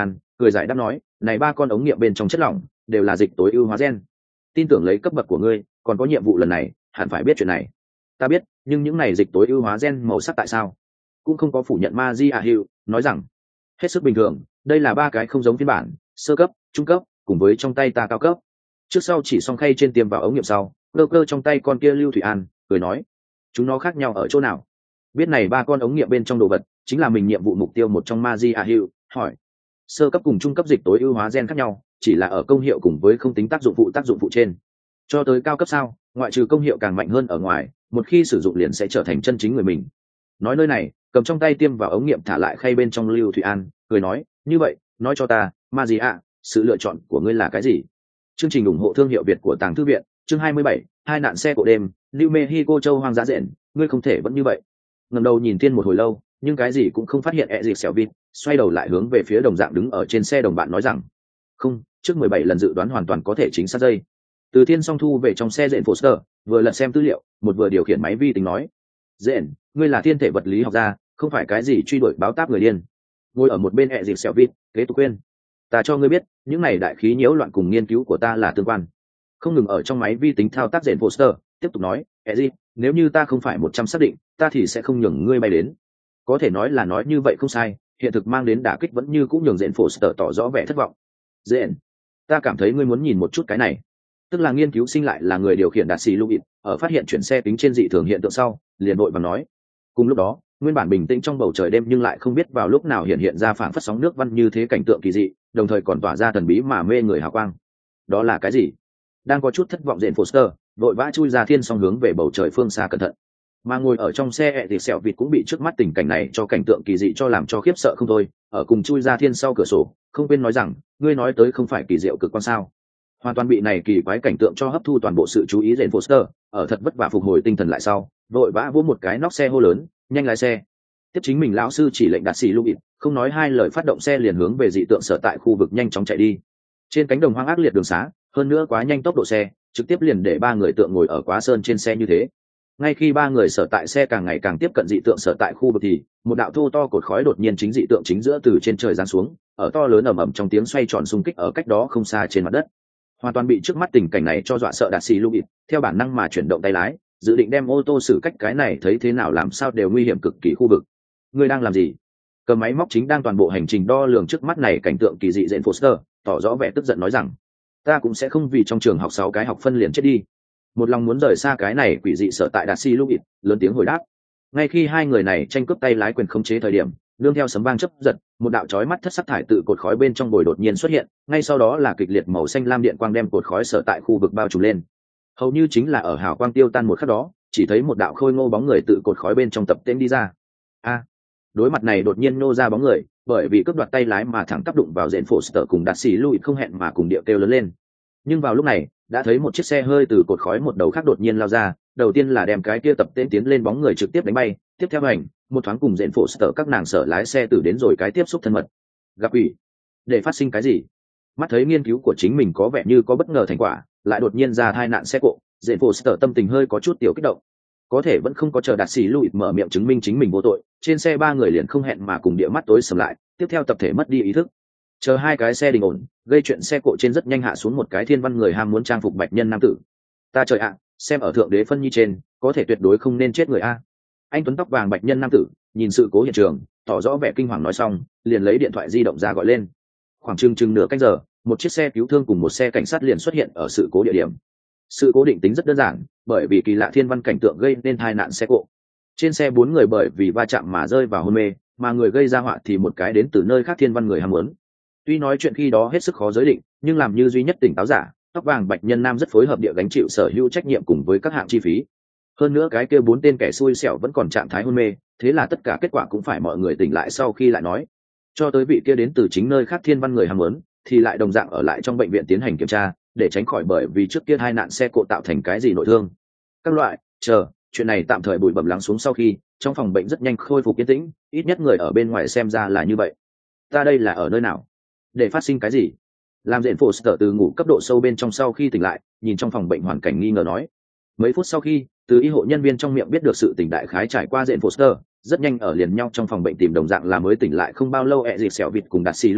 cười giải đáp nói, này ba con ống nghiệm bên trong chất lỏng đều là dịch tối ưu hóa gen. Tin tưởng lấy cấp bậc của ngươi, còn có nhiệm vụ lần này, hẳn phải biết chuyện này. Ta biết, nhưng những này dịch tối ưu hóa gen màu sắc tại sao? Cũng không có phủ nhận Magia Hill, nói rằng hết sức bình thường, đây là ba cái không giống phiên bản, sơ cấp, trung cấp, cùng với trong tay ta cao cấp. Trước sau chỉ song khay trên tiêm vào ống nghiệm sau, cơ cơ trong tay con kia Lưu Thủy An, cười nói, chúng nó khác nhau ở chỗ nào? Biết này ba con ống nghiệm bên trong đồ vật, chính là mình nhiệm vụ mục tiêu một trong Magia Hill, hỏi. Sơ cấp cùng trung cấp dịch tối ưu hóa gen khác nhau, chỉ là ở công hiệu cùng với không tính tác dụng phụ tác dụng phụ trên. Cho tới cao cấp sao, ngoại trừ công hiệu càng mạnh hơn ở ngoài, một khi sử dụng liền sẽ trở thành chân chính người mình. Nói nơi này, cầm trong tay tiêm vào ống nghiệm thả lại khay bên trong Lưu Thủy An, cười nói, như vậy, nói cho ta, Magia, sự lựa chọn của ngươi là cái gì? Chương trình ủng hộ thương hiệu Việt của Tàng Thư viện, chương hai mươi bảy, hai nạn xe cổ đêm, New Mexico châu hoang dã rện, ngươi không thể vẫn như vậy. Ngẩng đầu nhìn Thiên một hồi lâu, nhưng cái gì cũng không phát hiện ẹ dịp xẻo vịt, xoay đầu lại hướng về phía đồng dạng đứng ở trên xe đồng bạn nói rằng, không, trước mười bảy lần dự đoán hoàn toàn có thể chính xác dây. Từ Thiên song thu về trong xe Dện Foster, vừa lật xem tư liệu, một vừa điều khiển máy vi tính nói, Dện, ngươi là thiên thể vật lý học gia, không phải cái gì truy đuổi báo táp người điên. Ngồi ở một bên ẹ dịp xẻo vịt, kế tục quên, ta cho ngươi biết, những này đại khí nhiễu loạn cùng nghiên cứu của ta là tương quan. Không ngừng ở trong máy vi tính thao tác Dện Foster, tiếp tục nói, ẹ dịp, nếu như ta không phải một trăm xác định, ta thì sẽ không nhường ngươi bay đến. Có thể nói là nói như vậy không sai, hiện thực mang đến đả kích vẫn như cũng nhường Dện Foster tỏ rõ vẻ thất vọng. Dện, ta cảm thấy ngươi muốn nhìn một chút cái này. Tức là nghiên cứu sinh lại là người điều khiển đạt xì lưu ở phát hiện chuyển xe tính trên dị thường hiện tượng sau, liền vội và nói. Cùng lúc đó, nguyên bản bình tĩnh trong bầu trời đêm nhưng lại không biết vào lúc nào hiện hiện ra phảng phất sóng nước văn như thế cảnh tượng kỳ dị, đồng thời còn tỏa ra thần bí mà mê người hào quang. Đó là cái gì? Đang có chút thất vọng Dện Foster, vội vã chui ra thiên song hướng về bầu trời phương xa cẩn thận. Mà ngồi ở trong xe thì sẹo vịt cũng bị trước mắt tình cảnh này cho cảnh tượng kỳ dị cho làm cho khiếp sợ không thôi, ở cùng chui ra thiên sau cửa sổ, không quên nói rằng, ngươi nói tới không phải kỳ diệu cực quan sao? Hoàn toàn bị này kỳ quái cảnh tượng cho hấp thu toàn bộ sự chú ý Dện Foster, ở thật vất vả phục hồi tinh thần lại sau, vội vã vỗ một cái nóc xe hô lớn, nhanh lái xe. Tiếp chính mình lão sư chỉ lệnh đạt xì lưu không nói hai lời phát động xe liền hướng về dị tượng sở tại khu vực nhanh chóng chạy đi. Trên cánh đồng hoang ác liệt đường xá, hơn nữa quá nhanh tốc độ xe, trực tiếp liền để ba người tượng ngồi ở quá sơn trên xe như thế. Ngay khi ba người sở tại xe càng ngày càng tiếp cận dị tượng sở tại khu vực thì một đạo thô to cột khói đột nhiên chính dị tượng chính giữa từ trên trời giáng xuống, ở to lớn ầm ầm trong tiếng xoay tròn xung kích ở cách đó không xa trên mặt đất. Hoàn toàn bị trước mắt tình cảnh này cho dọa sợ đạt xì lưu bịt, theo bản năng mà chuyển động tay lái, dự định đem ô tô xử cách cái này thấy thế nào làm sao đều nguy hiểm cực kỳ khu vực. Ngươi đang làm gì? Cầm máy móc chính đang toàn bộ hành trình đo lường trước mắt này cảnh tượng kỳ dị Dện Foster, tỏ rõ vẻ tức giận nói rằng, ta cũng sẽ không vì trong trường học sáu cái học phân liền chết đi. Một lòng muốn rời xa cái này quỷ dị sợ tại đạt xì lưu bịt, lớn tiếng hồi đáp. Ngay khi hai người này tranh cướp tay lái quyền khống chế thời điểm, nương theo sấm vang chớp giật, một đạo chói mắt thất sắc thải tự cột khói bên trong bồi đột nhiên xuất hiện, ngay sau đó là kịch liệt màu xanh lam điện quang đem cột khói sở tại khu vực bao trùm lên. Hầu như chính là ở hào quang tiêu tan một khắc đó, chỉ thấy một đạo khôi ngô bóng người tự cột khói bên trong tập tên đi ra. A, đối mặt này đột nhiên nô ra bóng người, bởi vì cướp đoạt tay lái mà thẳng tác đụng vào Dện Foster cùng đạt xì lưu không hẹn mà cùng điệu kêu lớn lên. Nhưng vào lúc này, đã thấy một chiếc xe hơi từ cột khói một đầu khác đột nhiên lao ra, đầu tiên là đem cái kia tập tên tiến lên bóng người trực tiếp đánh bay, tiếp theo hành một thoáng cùng Dện Foster các nàng sở lái xe từ đến rồi cái tiếp xúc thân mật. Gặp quỷ, để phát sinh cái gì? Mắt thấy nghiên cứu của chính mình có vẻ như có bất ngờ thành quả, lại đột nhiên ra tai nạn xe cộ, Dện Foster tâm tình hơi có chút tiểu kích động. Có thể vẫn không có chờ đạt xì lưu mở miệng chứng minh chính mình vô tội, trên xe ba người liền không hẹn mà cùng địa mắt tối sầm lại, tiếp theo tập thể mất đi ý thức. Chờ hai cái xe đình ổn, gây chuyện xe cộ trên rất nhanh hạ xuống một cái thiên văn người ham muốn trang phục bạch nhân nam tử. Ta trời ạ, xem ở thượng đế phân nhi trên, có thể tuyệt đối không nên chết người a. Anh tuấn tóc vàng bạch nhân nam tử nhìn sự cố hiện trường, tỏ rõ vẻ kinh hoàng nói xong, liền lấy điện thoại di động ra gọi lên. Khoảng chừng chừng nửa canh giờ, một chiếc xe cứu thương cùng một xe cảnh sát liền xuất hiện ở sự cố địa điểm. Sự cố định tính rất đơn giản, bởi vì kỳ lạ thiên văn cảnh tượng gây nên tai nạn xe cộ. Trên xe bốn người bởi vì va chạm mà rơi vào hôn mê, mà người gây ra họa thì một cái đến từ nơi khác thiên văn người ham muốn. Tuy nói chuyện khi đó hết sức khó giới định, nhưng làm như duy nhất tỉnh táo giả, tóc vàng bạch nhân nam rất phối hợp địa gánh chịu sở hữu trách nhiệm cùng với các hạng chi phí. Hơn nữa cái kia bốn tên kẻ xui xẻo vẫn còn trạng thái hôn mê, thế là tất cả kết quả cũng phải mọi người tỉnh lại sau khi lại nói. Cho tới vị kia đến từ chính nơi khác thiên văn người ham muốn, thì lại đồng dạng ở lại trong bệnh viện tiến hành kiểm tra, để tránh khỏi bởi vì trước kia hai nạn xe cộ tạo thành cái gì nội thương. Các loại, chờ, chuyện này tạm thời bụi bẩm lắng xuống sau khi, trong phòng bệnh rất nhanh khôi phục yên tĩnh, ít nhất người ở bên ngoài xem ra là như vậy. Ta đây là ở nơi nào? Để phát sinh cái gì? Làm Dện Foster từ ngủ cấp độ sâu bên trong sau khi tỉnh lại, nhìn trong phòng bệnh hoàn cảnh nghi ngờ nói. Mấy phút sau khi, từ y hộ nhân viên trong miệng biết được sự tỉnh đại khái trải qua Dện Foster, rất nhanh ở liền nhau trong phòng bệnh tìm đồng dạng là mới tỉnh lại không bao lâu ẹ dịp xẻo vịt cùng đạt xì lưu vịt,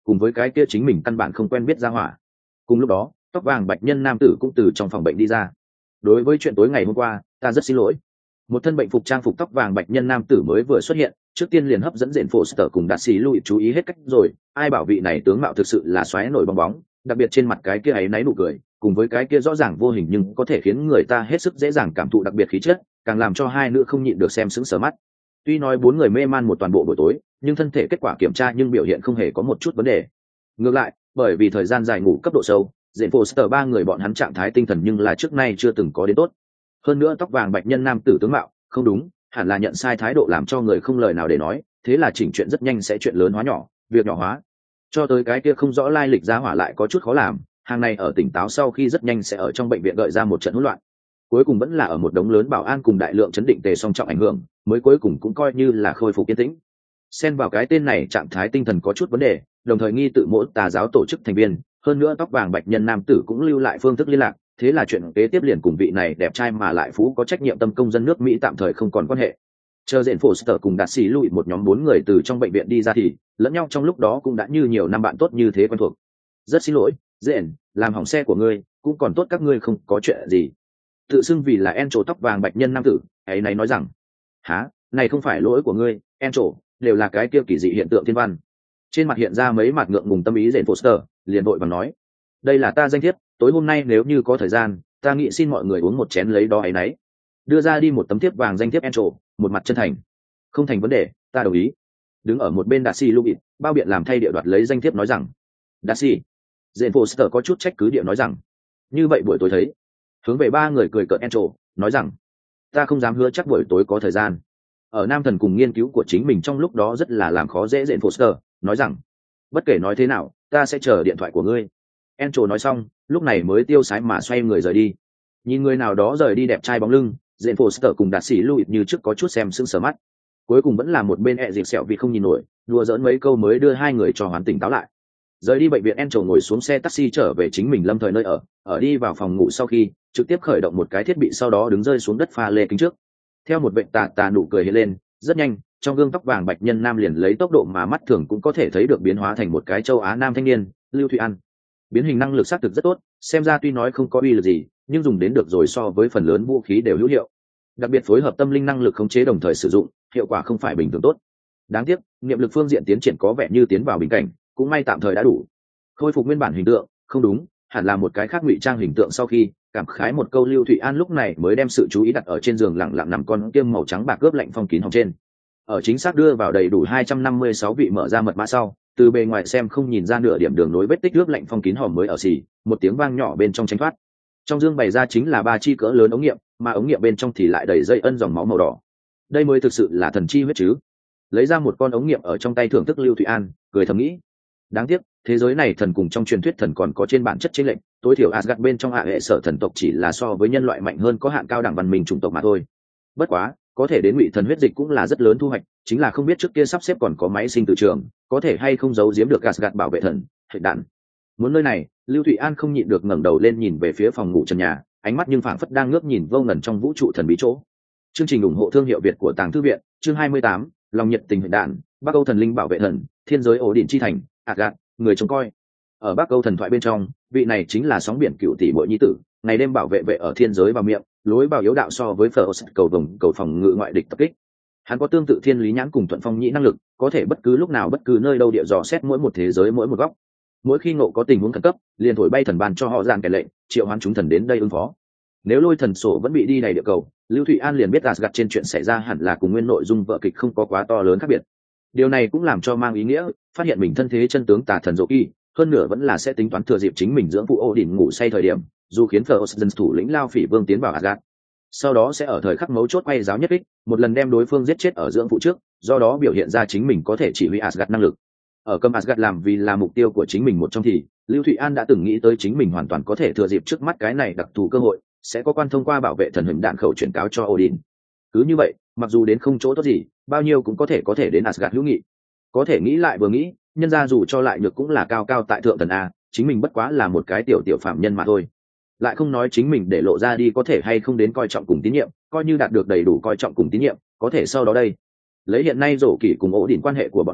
cùng với cái kia chính mình căn bản không quen biết ra hỏa. Cùng lúc đó tóc vàng bạch nhân nam tử cũng từ trong phòng bệnh đi ra. Đối với chuyện tối ngày hôm qua, ta rất xin lỗi. Một thân bệnh phục trang phục tóc vàng bạch nhân nam tử mới vừa xuất hiện, trước tiên liền hấp dẫn diện Foster cùng đạt xì lui chú ý hết cách rồi. Ai bảo vị này tướng mạo thực sự là xoáy nổi bong bóng, đặc biệt trên mặt cái kia ấy náy nụ cười, cùng với cái kia rõ ràng vô hình nhưng có thể khiến người ta hết sức dễ dàng cảm thụ đặc biệt khí chất, càng làm cho hai nữ không nhịn được xem sững sờ mắt. Tuy nói bốn người mê man một toàn bộ buổi tối, nhưng thân thể kết quả kiểm tra nhưng biểu hiện không hề có một chút vấn đề. Ngược lại, bởi vì thời gian dài ngủ cấp độ sâu, diện Foster ba người bọn hắn trạng thái tinh thần nhưng là trước nay chưa từng có đến tốt. Hơn nữa tóc vàng bạch nhân nam tử tướng mạo, không đúng, hẳn là nhận sai thái độ làm cho người không lời nào để nói, thế là chỉnh chuyện rất nhanh sẽ chuyện lớn hóa nhỏ, việc nhỏ hóa. Cho tới cái kia không rõ lai lịch ra hỏa lại có chút khó làm, hàng này ở tỉnh táo sau khi rất nhanh sẽ ở trong bệnh viện gợi ra một trận hỗn loạn. Cuối cùng vẫn là ở một đống lớn bảo an cùng đại lượng chấn định tề song trọng ảnh hưởng, mới cuối cùng cũng coi như là khôi phục yên tĩnh. Xen vào cái tên này trạng thái tinh thần có chút vấn đề, đồng thời nghi tự mỗi tà giáo tổ chức thành viên, hơn nữa tóc vàng bạch nhân nam tử cũng lưu lại phương thức liên lạc, thế là chuyện kế tiếp liền cùng vị này đẹp trai mà lại phú có trách nhiệm tâm công dân nước Mỹ tạm thời không còn quan hệ. Chờ diện Foster cùng đạt xì lùi một nhóm bốn người từ trong bệnh viện đi ra thì lẫn nhau trong lúc đó cũng đã như nhiều năm bạn tốt như thế quen thuộc. Rất xin lỗi, diện, làm hỏng xe của ngươi, cũng còn tốt các ngươi không có chuyện gì. Tự xưng vì là En trổ tóc vàng bạch nhân nam tử, ấy này nói rằng, há, này không phải lỗi của ngươi, En trổ, đều là cái kia kỳ dị hiện tượng thiên văn. Trên mặt hiện ra mấy mặt ngượng ngùng tâm ý diện Foster, liền vội bằng nói, đây là ta danh thiếp, tối hôm nay nếu như có thời gian, ta nghĩ xin mọi người uống một chén lấy đó ấy nấy. Đưa ra đi một tấm thiếp vàng danh thiếp En trổ, một mặt chân thành. Không thành vấn đề, ta đồng ý. Đứng ở một bên Darcy Lubit, bao biện làm thay địa đoạt lấy danh thiếp nói rằng, Darcy. Jane Foster có chút trách cứ địa nói rằng, như vậy buổi tối thấy. Hướng về ba người cười cợt En trổ, nói rằng, ta không dám hứa chắc buổi tối có thời gian. Ở Nam Thần cùng nghiên cứu của chính mình trong lúc đó rất là làm khó dễ Jane Foster, nói rằng, bất kể nói thế nào, ta sẽ chờ điện thoại của ngươi. En trổ nói xong, lúc này mới tiêu sái mà xoay người rời đi. Nhìn người nào đó rời đi đẹp trai bóng lưng, Jane Foster cùng đạt sĩ Louis như trước có chút xem sững sờ mắt. Cuối cùng vẫn là một bên ẹ dịp sẹo vì không nhìn nổi, đùa giỡn mấy câu mới đưa hai người cho hoàn tỉnh táo lại. Rời đi bệnh viện, En trổ ngồi xuống xe taxi trở về chính mình lâm thời nơi ở, ở đi vào phòng ngủ sau khi trực tiếp khởi động một cái thiết bị, sau đó đứng rơi xuống đất pha lê kính trước. Theo một bệnh tà tà nụ cười hiện lên, rất nhanh, trong gương tóc vàng bạch nhân nam liền lấy tốc độ mà mắt thường cũng có thể thấy được biến hóa thành một cái châu Á nam thanh niên, Lưu Thụy An. Biến hình năng lực xác thực rất tốt, xem ra tuy nói không có uy lực gì, nhưng dùng đến được rồi so với phần lớn vũ khí đều hữu hiệu. Đặc biệt phối hợp tâm linh năng lực khống chế đồng thời sử dụng, hiệu quả không phải bình thường tốt. Đáng tiếc, niệm lực phương diện tiến triển có vẻ như tiến vào bình cảnh, cũng may tạm thời đã đủ. Khôi phục nguyên bản hình tượng, không đúng, hẳn là một cái khác ngụy trang hình tượng. Sau khi cảm khái một câu, Lưu Thụy An lúc này mới đem sự chú ý đặt ở trên giường lặng lặng nằm con kiêm màu trắng bạc cướp lạnh phong kín hồng trên. Ở chính xác đưa vào đầy đủ hai trăm năm mươi sáu vị mở ra mật mã sau, từ bề ngoài xem không nhìn ra nửa điểm đường nối vết tích cướp lạnh phong kín hòm mới ở xì, một tiếng vang nhỏ bên trong tránh thoát. Trong dương bày ra chính là ba chi cỡ lớn ống nghiệm, mà ống nghiệm bên trong thì lại đầy dây ân dòng máu màu đỏ. Đây mới thực sự là thần chi huyết chứ. Lấy ra một con ống nghiệm ở trong tay thưởng thức, Lưu Thụy An cười thầm nghĩ, đáng tiếc thế giới này thần cùng trong truyền thuyết thần còn có trên bản chất chênh lệch, tối thiểu Asgard bên trong hạ hệ sở thần tộc chỉ là so với nhân loại mạnh hơn có hạn cao đẳng văn minh chủng tộc mà thôi. Bất quá có thể đến ngụy thần huyết dịch cũng là rất lớn thu hoạch, chính là không biết trước kia sắp xếp còn có máy sinh từ trường, có thể hay không giấu giếm được Asgard bảo vệ thần hệ đạn. Muốn nơi này, Lưu Thụy An không nhịn được ngẩng đầu lên nhìn về phía phòng ngủ trần nhà, ánh mắt nhưng phảng phất đang ngước nhìn vô ngần trong vũ trụ thần bí chỗ. Chương trình ủng hộ thương hiệu Việt của Tàng Thư viện, chương hai mươi tám, lòng nhiệt tình hệ đạn, Bắc Âu thần linh bảo vệ thần, thiên giới ổ điển chi thành, Asgard, người trông coi. Ở Bắc Âu thần thoại bên trong, vị này chính là sóng biển cựu tỷ muội nhi tử, ngày đêm bảo vệ vệ ở thiên giới vào miệng, lối vào yếu đạo so với Phở cầu vồng cầu phòng ngự ngoại địch tập kích. Hắn có tương tự thiên lý nhãn cùng thuận phong nhĩ năng lực, có thể bất cứ lúc nào bất cứ nơi đâu địa dò xét mỗi một thế giới mỗi một góc. Mỗi khi ngộ có tình huống khẩn cấp, liền thổi bay thần ban cho họ dàn kẻ lệnh, triệu hoán chúng thần đến đây ứng phó. Nếu lôi thần sổ vẫn bị đi đầy địa cầu, Lưu Thụy An liền biết Asgard trên chuyện xảy ra hẳn là cùng nguyên nội dung vở kịch không có quá to lớn khác biệt. Điều này cũng làm cho mang ý nghĩa, phát hiện mình thân thế chân tướng tà thần Dỗ Kỳ, hơn nữa vẫn là sẽ tính toán thừa dịp chính mình dưỡng phụ Odin ngủ say thời điểm, dù khiến Phở thủ lĩnh Lao Phỉ Vương tiến vào Asgard. Sau đó sẽ ở thời khắc mấu chốt quay giáo nhất kích, một lần đem đối phương giết chết ở dưỡng phụ trước, do đó biểu hiện ra chính mình có thể chỉ huy Asgard năng lực. Ở cầm Asgard làm vì là mục tiêu của chính mình một trong thì, Lưu Thụy An đã từng nghĩ tới chính mình hoàn toàn có thể thừa dịp trước mắt cái này đặc thù cơ hội, sẽ có quan thông qua bảo vệ thần hình đạn khẩu chuyển cáo cho Odin. Cứ như vậy, mặc dù đến không chỗ tốt gì, bao nhiêu cũng có thể có thể đến Asgard hữu nghị. Có thể nghĩ lại vừa nghĩ, nhân ra dù cho lại nhược cũng là cao cao tại thượng thần a, chính mình bất quá là một cái tiểu tiểu phạm nhân mà thôi. Lại không nói chính mình để lộ ra đi có thể hay không đến coi trọng cùng tín nhiệm, coi như đạt được đầy đủ coi trọng cùng tín nhiệm, có thể sau đó đây lấy hiện nay Dỗ Kỳ cùng Odin quan hệ của bọn họ,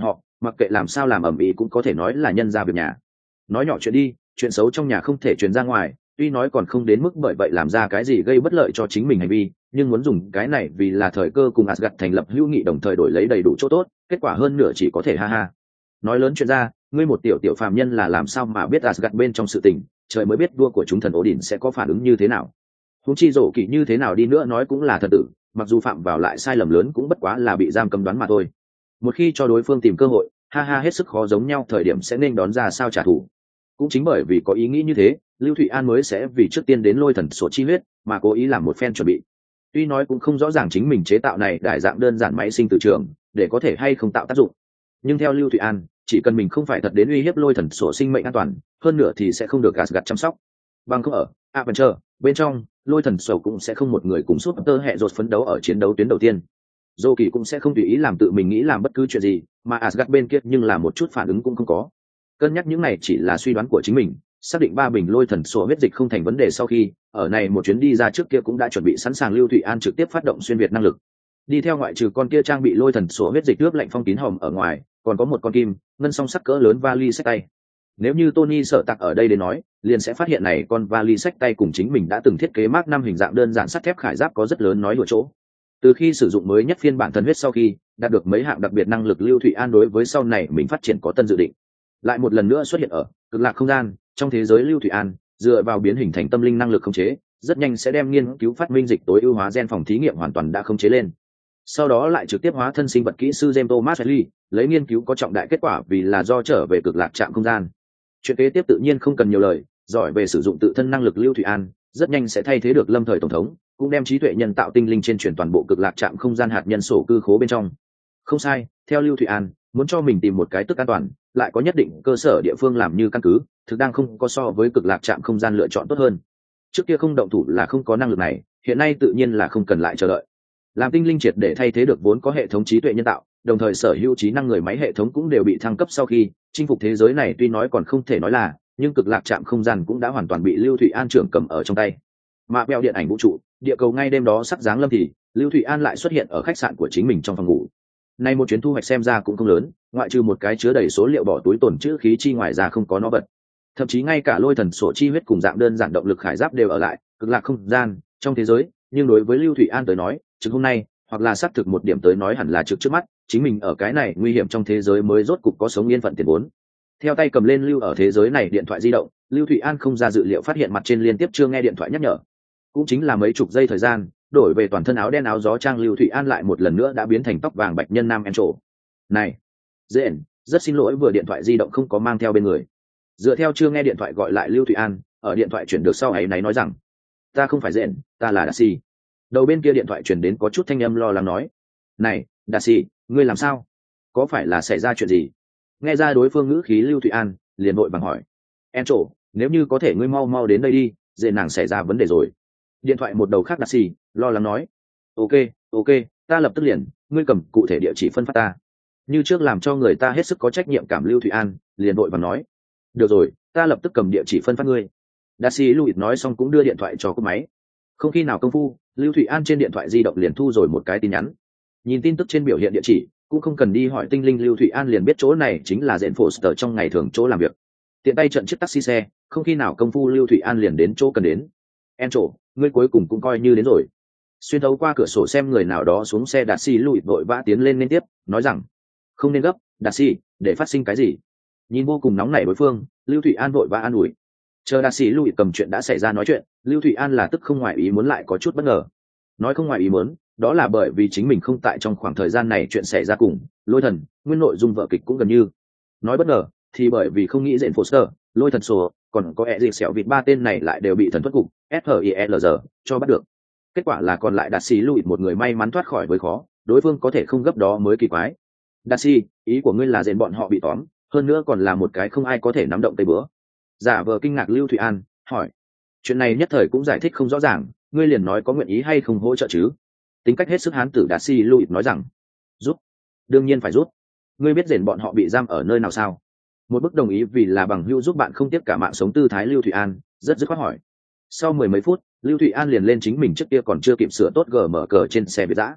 mặc kệ làm sao làm ầm ĩ cũng có thể nói là nhân ra việc nhà. Nói nhỏ chuyện đi, chuyện xấu trong nhà không thể truyền ra ngoài, tuy nói còn không đến mức bởi vậy làm ra cái gì gây bất lợi cho chính mình hành vi, nhưng muốn dùng cái này vì là thời cơ cùng Asgard thành lập hữu nghị đồng thời đổi lấy đầy đủ chỗ tốt, kết quả hơn nửa chỉ có thể ha ha. Nói lớn chuyện ra, ngươi một tiểu tiểu phàm nhân là làm sao mà biết Asgard bên trong sự tình, trời mới biết vua của chúng thần Odin sẽ có phản ứng như thế nào. Huống chi Dỗ Kỵ như thế nào đi nữa nói cũng là thần tử, mặc dù phạm vào lại sai lầm lớn cũng bất quá là bị giam cấm đoán mà thôi. Một khi cho đối phương tìm cơ hội, ha ha hết sức khó giống nhau thời điểm sẽ nên đón ra sao trả thù. Cũng chính bởi vì có ý nghĩ như thế, Lưu Thụy An mới sẽ vì trước tiên đến lôi thần sổ chi huyết mà cố ý làm một phen chuẩn bị. Tuy nói cũng không rõ ràng chính mình chế tạo này đại dạng đơn giản máy sinh từ trường để có thể hay không tạo tác dụng, nhưng theo Lưu Thụy An, chỉ cần mình không phải thật đến uy hiếp lôi thần sổ sinh mệnh an toàn, hơn nữa thì sẽ không được Asgard chăm sóc. Bằng không ở Adventure bên trong, lôi thần sổ cũng sẽ không một người cùng suốt tơ hệ rột phấn đấu ở chiến đấu tuyến đầu tiên. Dô Kỳ cũng sẽ không tùy ý làm tự mình nghĩ làm bất cứ chuyện gì, mà Asgard bên kia nhưng là một chút phản ứng cũng không có. Cân nhắc những này chỉ là suy đoán của chính mình, xác định ba bình lôi thần sổ huyết dịch không thành vấn đề sau khi, ở này một chuyến đi ra trước kia cũng đã chuẩn bị sẵn sàng Lưu Thụy An trực tiếp phát động xuyên việt năng lực. Đi theo ngoại trừ con kia trang bị lôi thần sổ huyết dịch nước lạnh phong kín hòm ở ngoài, còn có một con kim ngân song sắc cỡ lớn vali xách tay. Nếu như Tony sợ tặc ở đây đến nói, liền sẽ phát hiện này con vali xách tay cùng chính mình đã từng thiết kế Mark năm hình dạng đơn giản sắt thép khải giáp có rất lớn nói đùa chỗ. Từ khi sử dụng mới nhất phiên bản thần huyết sau khi đạt được mấy hạng đặc biệt năng lực, Lưu Thụy An đối với sau này mình phát triển có tân dự định. Lại một lần nữa xuất hiện ở cực lạc không gian, trong thế giới Lưu Thụy An dựa vào biến hình thành tâm linh năng lực khống chế, rất nhanh sẽ đem nghiên cứu phát minh dịch tối ưu hóa gen phòng thí nghiệm hoàn toàn đã khống chế lên. Sau đó lại trực tiếp hóa thân sinh vật kỹ sư James Thomas Lee, lấy nghiên cứu có trọng đại kết quả vì là do trở về cực lạc trạm không gian. Chuyện kế tiếp tự nhiên không cần nhiều lời, giỏi về sử dụng tự thân năng lực Lưu Thụy An rất nhanh sẽ thay thế được lâm thời tổng thống, cũng đem trí tuệ nhân tạo tinh linh trên chuyển toàn bộ cực lạc trạm không gian hạt nhân sổ cư khố bên trong. Không sai, theo Lưu Thụy An muốn cho mình tìm một cái tức an toàn, lại có nhất định cơ sở địa phương làm như căn cứ, thực đang không có so với cực lạc trạm không gian lựa chọn tốt hơn. Trước kia không động thủ là không có năng lực này, hiện nay tự nhiên là không cần lại chờ đợi. Làm tinh linh triệt để thay thế được vốn có hệ thống trí tuệ nhân tạo, đồng thời sở hữu trí năng người máy hệ thống cũng đều bị thăng cấp sau khi chinh phục thế giới này, tuy nói còn không thể nói là, nhưng cực lạc trạm không gian cũng đã hoàn toàn bị Lưu Thụy An trưởng cầm ở trong tay. Mà bèo điện ảnh vũ trụ, địa cầu ngay đêm đó sắc dáng lâm thì Lưu Thụy An lại xuất hiện ở khách sạn của chính mình trong phòng ngủ. Nay một chuyến thu hoạch xem ra cũng không lớn, ngoại trừ một cái chứa đầy số liệu bỏ túi tồn trữ khí chi ngoài ra không có nó vật. Thậm chí ngay cả lôi thần sổ chi huyết cùng dạng đơn giản động lực khải giáp đều ở lại cực lạc không gian trong thế giới, nhưng đối với Lưu Thụy An tới nói, trực hôm nay hoặc là xác thực một điểm tới nói hẳn là trực trước mắt, chính mình ở cái này nguy hiểm trong thế giới mới rốt cục có sống yên phận tiền vốn. Theo tay cầm lên lưu ở thế giới này điện thoại di động, Lưu Thụy An không ra dự liệu phát hiện mặt trên liên tiếp chưa nghe điện thoại nhắc nhở. Cũng chính là mấy chục giây thời gian, đổi về toàn thân áo đen áo gió trang Lưu Thụy An lại một lần nữa đã biến thành tóc vàng bạch nhân nam Encho. Này, Dện, rất xin lỗi vừa điện thoại di động không có mang theo bên người. Dựa theo chưa nghe điện thoại gọi lại Lưu Thụy An, ở điện thoại chuyển được sau ấy náy nói rằng, ta không phải Dện, ta là Darcy. Đầu bên kia điện thoại chuyển đến có chút thanh âm lo lắng nói, này, Darcy, ngươi làm sao? Có phải là xảy ra chuyện gì? Nghe ra đối phương ngữ khí Lưu Thụy An liền vội vàng hỏi, Encho, nếu như có thể ngươi mau mau đến đây đi, Dện nàng xảy ra vấn đề rồi. Điện thoại một đầu khác Darcy lo lắng nói, ok, ok, ta lập tức liền, ngươi cầm cụ thể địa chỉ phân phát ta. Như trước làm cho người ta hết sức có trách nhiệm cảm Lưu Thụy An liền vội vàng nói, được rồi, ta lập tức cầm địa chỉ phân phát ngươi. Darcy Louis nói xong cũng đưa điện thoại cho cúp máy. Không khi nào công phu, Lưu Thụy An trên điện thoại di động liền thu rồi một cái tin nhắn. Nhìn tin tức trên biểu hiện địa chỉ, cũng không cần đi hỏi tinh linh, Lưu Thụy An liền biết chỗ này chính là Jane Foster trong ngày thường chỗ làm việc. Tiện tay trận chiếc taxi xe, không khi nào công phu Lưu Thụy An liền đến chỗ cần đến. Encho, ngươi cuối cùng cũng coi như đến rồi. Xuyên thấu qua cửa sổ xem người nào đó xuống xe, Darcy Louis vội vã tiến lên liên tiếp, nói rằng, không nên gấp, Darcy, để phát sinh cái gì? Nhìn vô cùng nóng nảy đối phương, Lưu Thụy An vội vã an ủi. Chờ Darcy Louis cầm chuyện đã xảy ra nói chuyện, Lưu Thụy An là tức không ngoài ý muốn lại có chút bất ngờ. Nói không ngoài ý muốn, đó là bởi vì chính mình không tại trong khoảng thời gian này chuyện xảy ra cùng Lôi Thần, nguyên nội dung vở kịch cũng gần như. Nói bất ngờ, thì bởi vì không nghĩ Jane Foster, Lôi Thần sổ, còn có ẹ gì xẻo vịt ba tên này lại đều bị thần thoát cục ét hát i lờ giê cho bắt được. Kết quả là còn lại Darcy Louis một người may mắn thoát khỏi với khó, đối phương có thể không gấp đó mới kỳ quái. Darcy, ý của ngươi là Jane bọn họ bị tóm, hơn nữa còn là một cái không ai có thể nắm động tay bữa. Giả vờ kinh ngạc Lưu Thụy An hỏi, chuyện này nhất thời cũng giải thích không rõ ràng, ngươi liền nói có nguyện ý hay không hỗ trợ chứ? Tính cách hết sức hán tử Darcy Louis nói rằng, giúp, đương nhiên phải giúp. Ngươi biết Jane bọn họ bị giam ở nơi nào sao? Một bức đồng ý vì là bằng hữu giúp bạn không tiếc cả mạng sống tư thái Lưu Thụy An rất dứt khoát hỏi. Sau mười mấy phút, Lưu Thụy An liền lên chính mình trước kia còn chưa kịp sửa tốt gờ mở cờ trên xe biệt dã.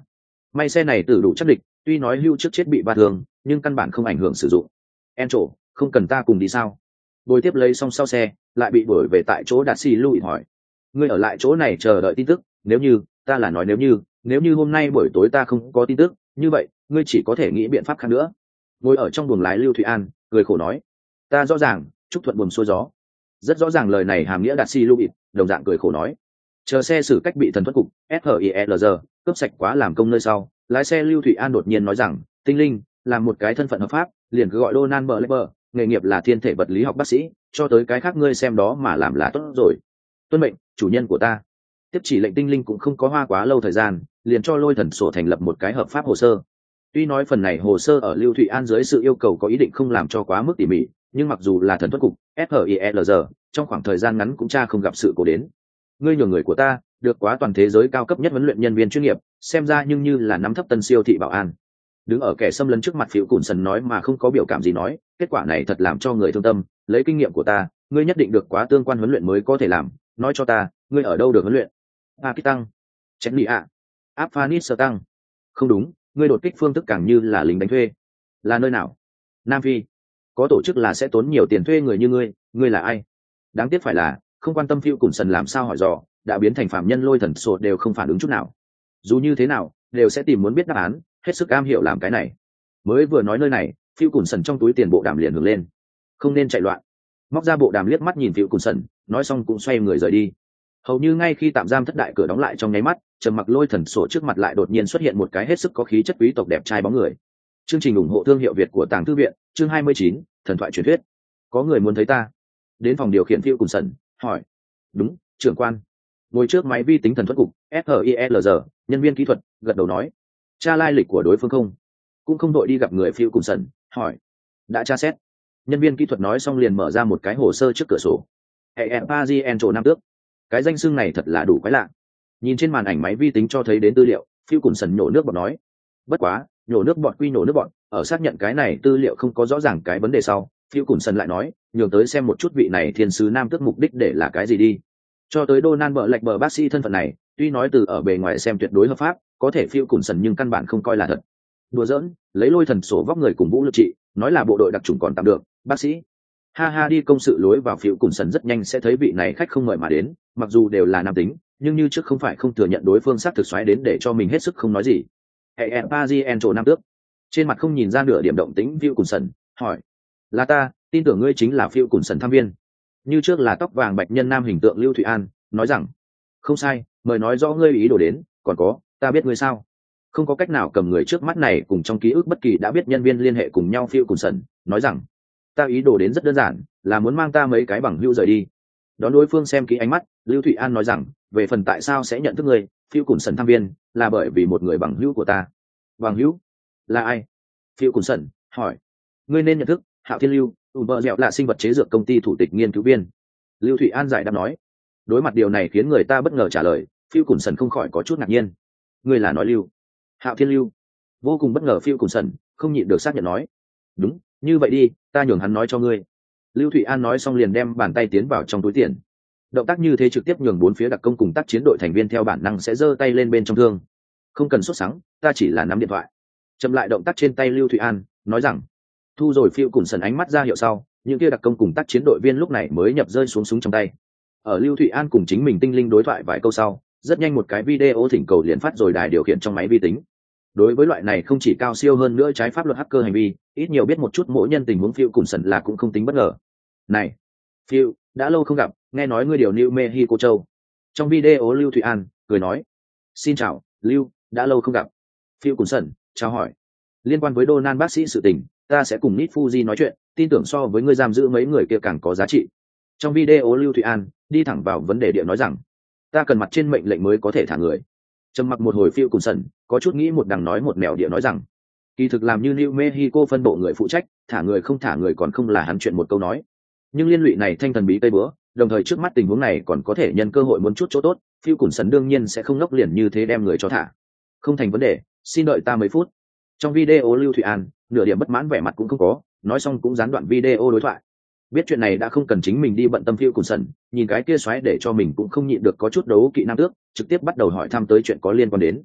may xe này từ đủ chắc địch, tuy nói hưu trước chết bị ba thương nhưng căn bản không ảnh hưởng sử dụng. En trổ, không cần ta cùng đi sao? Bồi tiếp lấy xong sau xe lại bị đuổi về tại chỗ. Đạt xì lụi hỏi, ngươi ở lại chỗ này chờ đợi tin tức? Nếu như ta là nói nếu như nếu như hôm nay buổi tối ta không có tin tức, như vậy ngươi chỉ có thể nghĩ biện pháp khác nữa. Ngồi ở trong buồng lái Lưu Thụy An cười khổ nói, ta rõ ràng, chúc thuận buồm xuôi gió. Rất rõ ràng lời này hàm nghĩa. Đạt xì lụi đồng dạng cười khổ nói, chờ xe xử cách bị thần thoát cục SHILG cướp sạch quá làm công nơi sau, lái xe Lưu Thụy An đột nhiên nói rằng, tinh linh là một cái thân phận hợp pháp, liền cứ gọi Donald Blackber, nghề nghiệp là thiên thể vật lý học bác sĩ, cho tới cái khác ngươi xem đó mà làm là tốt rồi. Tuân mệnh, chủ nhân của ta. Tiếp chỉ lệnh tinh linh cũng không có hoa quá lâu thời gian, liền cho lôi thần sổ thành lập một cái hợp pháp hồ sơ. Tuy nói phần này hồ sơ ở Lưu Thụy An dưới sự yêu cầu có ý định không làm cho quá mức tỉ mỉ, nhưng mặc dù là thần thoát cục SHILG, trong khoảng thời gian ngắn cũng cha không gặp sự cố đến. Ngươi nhường người của ta được quá toàn thế giới cao cấp nhất huấn luyện nhân viên chuyên nghiệp, xem ra nhưng như là nắm thấp tân siêu thị bảo an. Đứng ở kẻ xâm lấn trước mặt Phiêu Cùn Sần nói mà không có biểu cảm gì nói, kết quả này thật làm cho người thương tâm. Lấy kinh nghiệm của ta, ngươi nhất định được quá tương quan huấn luyện mới có thể làm. Nói cho ta, ngươi ở đâu được huấn luyện? Pakistan, Chechnya, ạ, Afghanistan. Không đúng, ngươi đột kích phương thức càng như là lính đánh thuê. Là nơi nào? Nam Phi. Có tổ chức là sẽ tốn nhiều tiền thuê người như ngươi. Ngươi là ai? Đáng tiếc phải là không quan tâm Phiêu Cùn Sần làm sao hỏi dò, đã biến thành phạm nhân lôi thần sổ đều không phản ứng chút nào. Dù như thế nào đều sẽ tìm muốn biết đáp án, hết sức am hiểu làm cái này. Mới vừa nói nơi này, Phiêu Cùn Sần trong túi tiền bộ đàm liền hưởng lên, không nên chạy loạn. Móc ra bộ đàm liếc mắt nhìn Phiêu Cùn Sần, nói xong cũng xoay người rời đi. Hầu như ngay khi tạm giam thất đại cửa đóng lại trong nháy mắt, trầm mặc lôi thần sổ trước mặt lại đột nhiên xuất hiện một cái hết sức có khí chất quý tộc đẹp trai bóng người. Chương trình ủng hộ thương hiệu Việt của Tàng Thư viện, chương hai mươi chín, thần thoại truyền thuyết. Có người muốn thấy ta. Đến phòng điều khiển Phiêu Cùn Sần hỏi. Đúng, trưởng quan. Ngồi trước máy vi tính thần thoát cục SHILG, nhân viên kỹ thuật gật đầu nói, tra lai lịch của đối phương không? Cũng không đội đi gặp người. Phiêu Cùn Sần hỏi. Đã tra xét. Nhân viên kỹ thuật nói xong liền mở ra một cái hồ sơ trước cửa sổ. Hệ Pazi En Trổ Nam Tước. Cái danh xưng này thật là đủ quái lạ. Nhìn trên màn ảnh máy vi tính cho thấy đến tư liệu, Phiêu Cùn Sần nhổ nước bọt nói, bất quá nhổ nước bọt quy nhổ nước bọt, ở xác nhận cái này tư liệu không có rõ ràng cái vấn đề sau, Phiêu Cùn Sần lại nói, nhường tới xem một chút vị này thiên sứ Nam Tước mục đích để là cái gì đi. Cho tới Donald bợ lạch bờ bác sĩ thân phận này, tuy nói từ ở bề ngoài xem tuyệt đối hợp pháp, có thể Phiêu Cùn Sần nhưng căn bản không coi là thật. Đùa giỡn, lấy lôi thần sổ vóc người cùng vũ lực trị, nói là bộ đội đặc trùng còn tạm được, bác sĩ. Ha ha, đi công sự lối vào. Phiêu Cùn Sần rất nhanh sẽ thấy vị này khách không mời mà đến, mặc dù đều là nam tính, nhưng như trước không phải không thừa nhận đối phương xác thực xoáy đến để cho mình hết sức không nói gì. Hệ Pazi En Trổ Nam Tước. Trên mặt không nhìn ra nửa điểm động tĩnh. Phiêu Cùn Sần hỏi, là ta, tin tưởng ngươi chính là Phiêu Cùn Sần tham viên. Như trước là tóc vàng bạch nhân nam hình tượng Lưu Thụy An nói rằng, không sai, mời nói rõ ngươi ý đồ đến. Còn có, ta biết ngươi sao? Không có cách nào cầm người trước mắt này cùng trong ký ức bất kỳ đã biết nhân viên liên hệ cùng nhau. Phiêu Cùn Sần nói rằng, ta ý đồ đến rất đơn giản, là muốn mang ta mấy cái bằng hữu rời đi. Đón đối phương xem kỹ ánh mắt, Lưu Thụy An nói rằng, về phần tại sao sẽ nhận thức ngươi, Phiêu Cùn Sần tham viên, là bởi vì một người bằng hữu của ta. Bằng hữu? Là ai? Phiêu Cùn Sần hỏi. Ngươi nên nhận thức, Hạo Thiên Lưu, Uber dẹo là sinh vật chế dược công ty thủ tịch nghiên cứu viên. Lưu Thụy An giải đáp nói. Đối mặt điều này khiến người ta bất ngờ trả lời, Phiêu Cùn Sần không khỏi có chút ngạc nhiên. Ngươi là nói Lưu? Hạo Thiên Lưu? Vô cùng bất ngờ. Phiêu Cùn Sần không nhịn được xác nhận nói. Đúng, như vậy đi, ta nhường hắn nói cho ngươi. Lưu Thụy An nói xong liền đem bàn tay tiến vào trong túi tiền. Động tác như thế trực tiếp nhường bốn phía đặc công cùng tác chiến đội thành viên theo bản năng sẽ giơ tay lên bên trong thương. Không cần sốt sắng, ta chỉ là nắm điện thoại. Chậm lại động tác trên tay Lưu Thụy An nói rằng. Thu rồi Phiêu Cùn Sần ánh mắt ra hiệu sau, những kia đặc công cùng tác chiến đội viên lúc này mới nhập rơi xuống súng trong tay. Ở Lưu Thụy An cùng chính mình tinh linh đối thoại vài câu sau, rất nhanh một cái video thỉnh cầu liền phát rồi đài điều khiển trong máy vi tính. Đối với loại này không chỉ cao siêu hơn nữa trái pháp luật hacker hành vi, ít nhiều biết một chút mỗi nhân tình huống Phiêu Cùn Sần là cũng không tính bất ngờ. Này, Phiêu, đã lâu không gặp, nghe nói ngươi điều New Mexico châu. Trong video Lưu Thụy An cười nói, xin chào, Lưu, đã lâu không gặp. Phiêu Cùn Sần chào hỏi, liên quan với Donald bác sĩ sự tình, ta sẽ cùng Nit Fuji nói chuyện, tin tưởng so với ngươi giam giữ mấy người kia càng có giá trị. Trong video Lưu Thụy An đi thẳng vào vấn đề địa nói rằng, ta cần mặt trên mệnh lệnh mới có thể thả người. Trầm mặc một hồi, Phiêu Cùn Sần có chút nghĩ một đằng nói một mèo địa nói rằng, kỳ thực làm như New Mexico phân bộ người phụ trách, thả người không thả người còn không là hắn chuyện một câu nói. Nhưng liên lụy này thanh thần bí tây bữa, đồng thời trước mắt tình huống này còn có thể nhân cơ hội muốn chút chỗ tốt, Phiêu Cùn Sần đương nhiên sẽ không ngốc liền như thế đem người cho thả. Không thành vấn đề, xin đợi ta mấy phút. Trong video Lưu Thụy An nửa điểm bất mãn vẻ mặt cũng không có, nói xong cũng gián đoạn video đối thoại. Biết chuyện này đã không cần chính mình đi bận tâm. Phiêu Cùn Sần nhìn cái kia xoáy để cho mình cũng không nhịn được có chút đấu kỵ nam tước, trực tiếp bắt đầu hỏi thăm tới chuyện có liên quan đến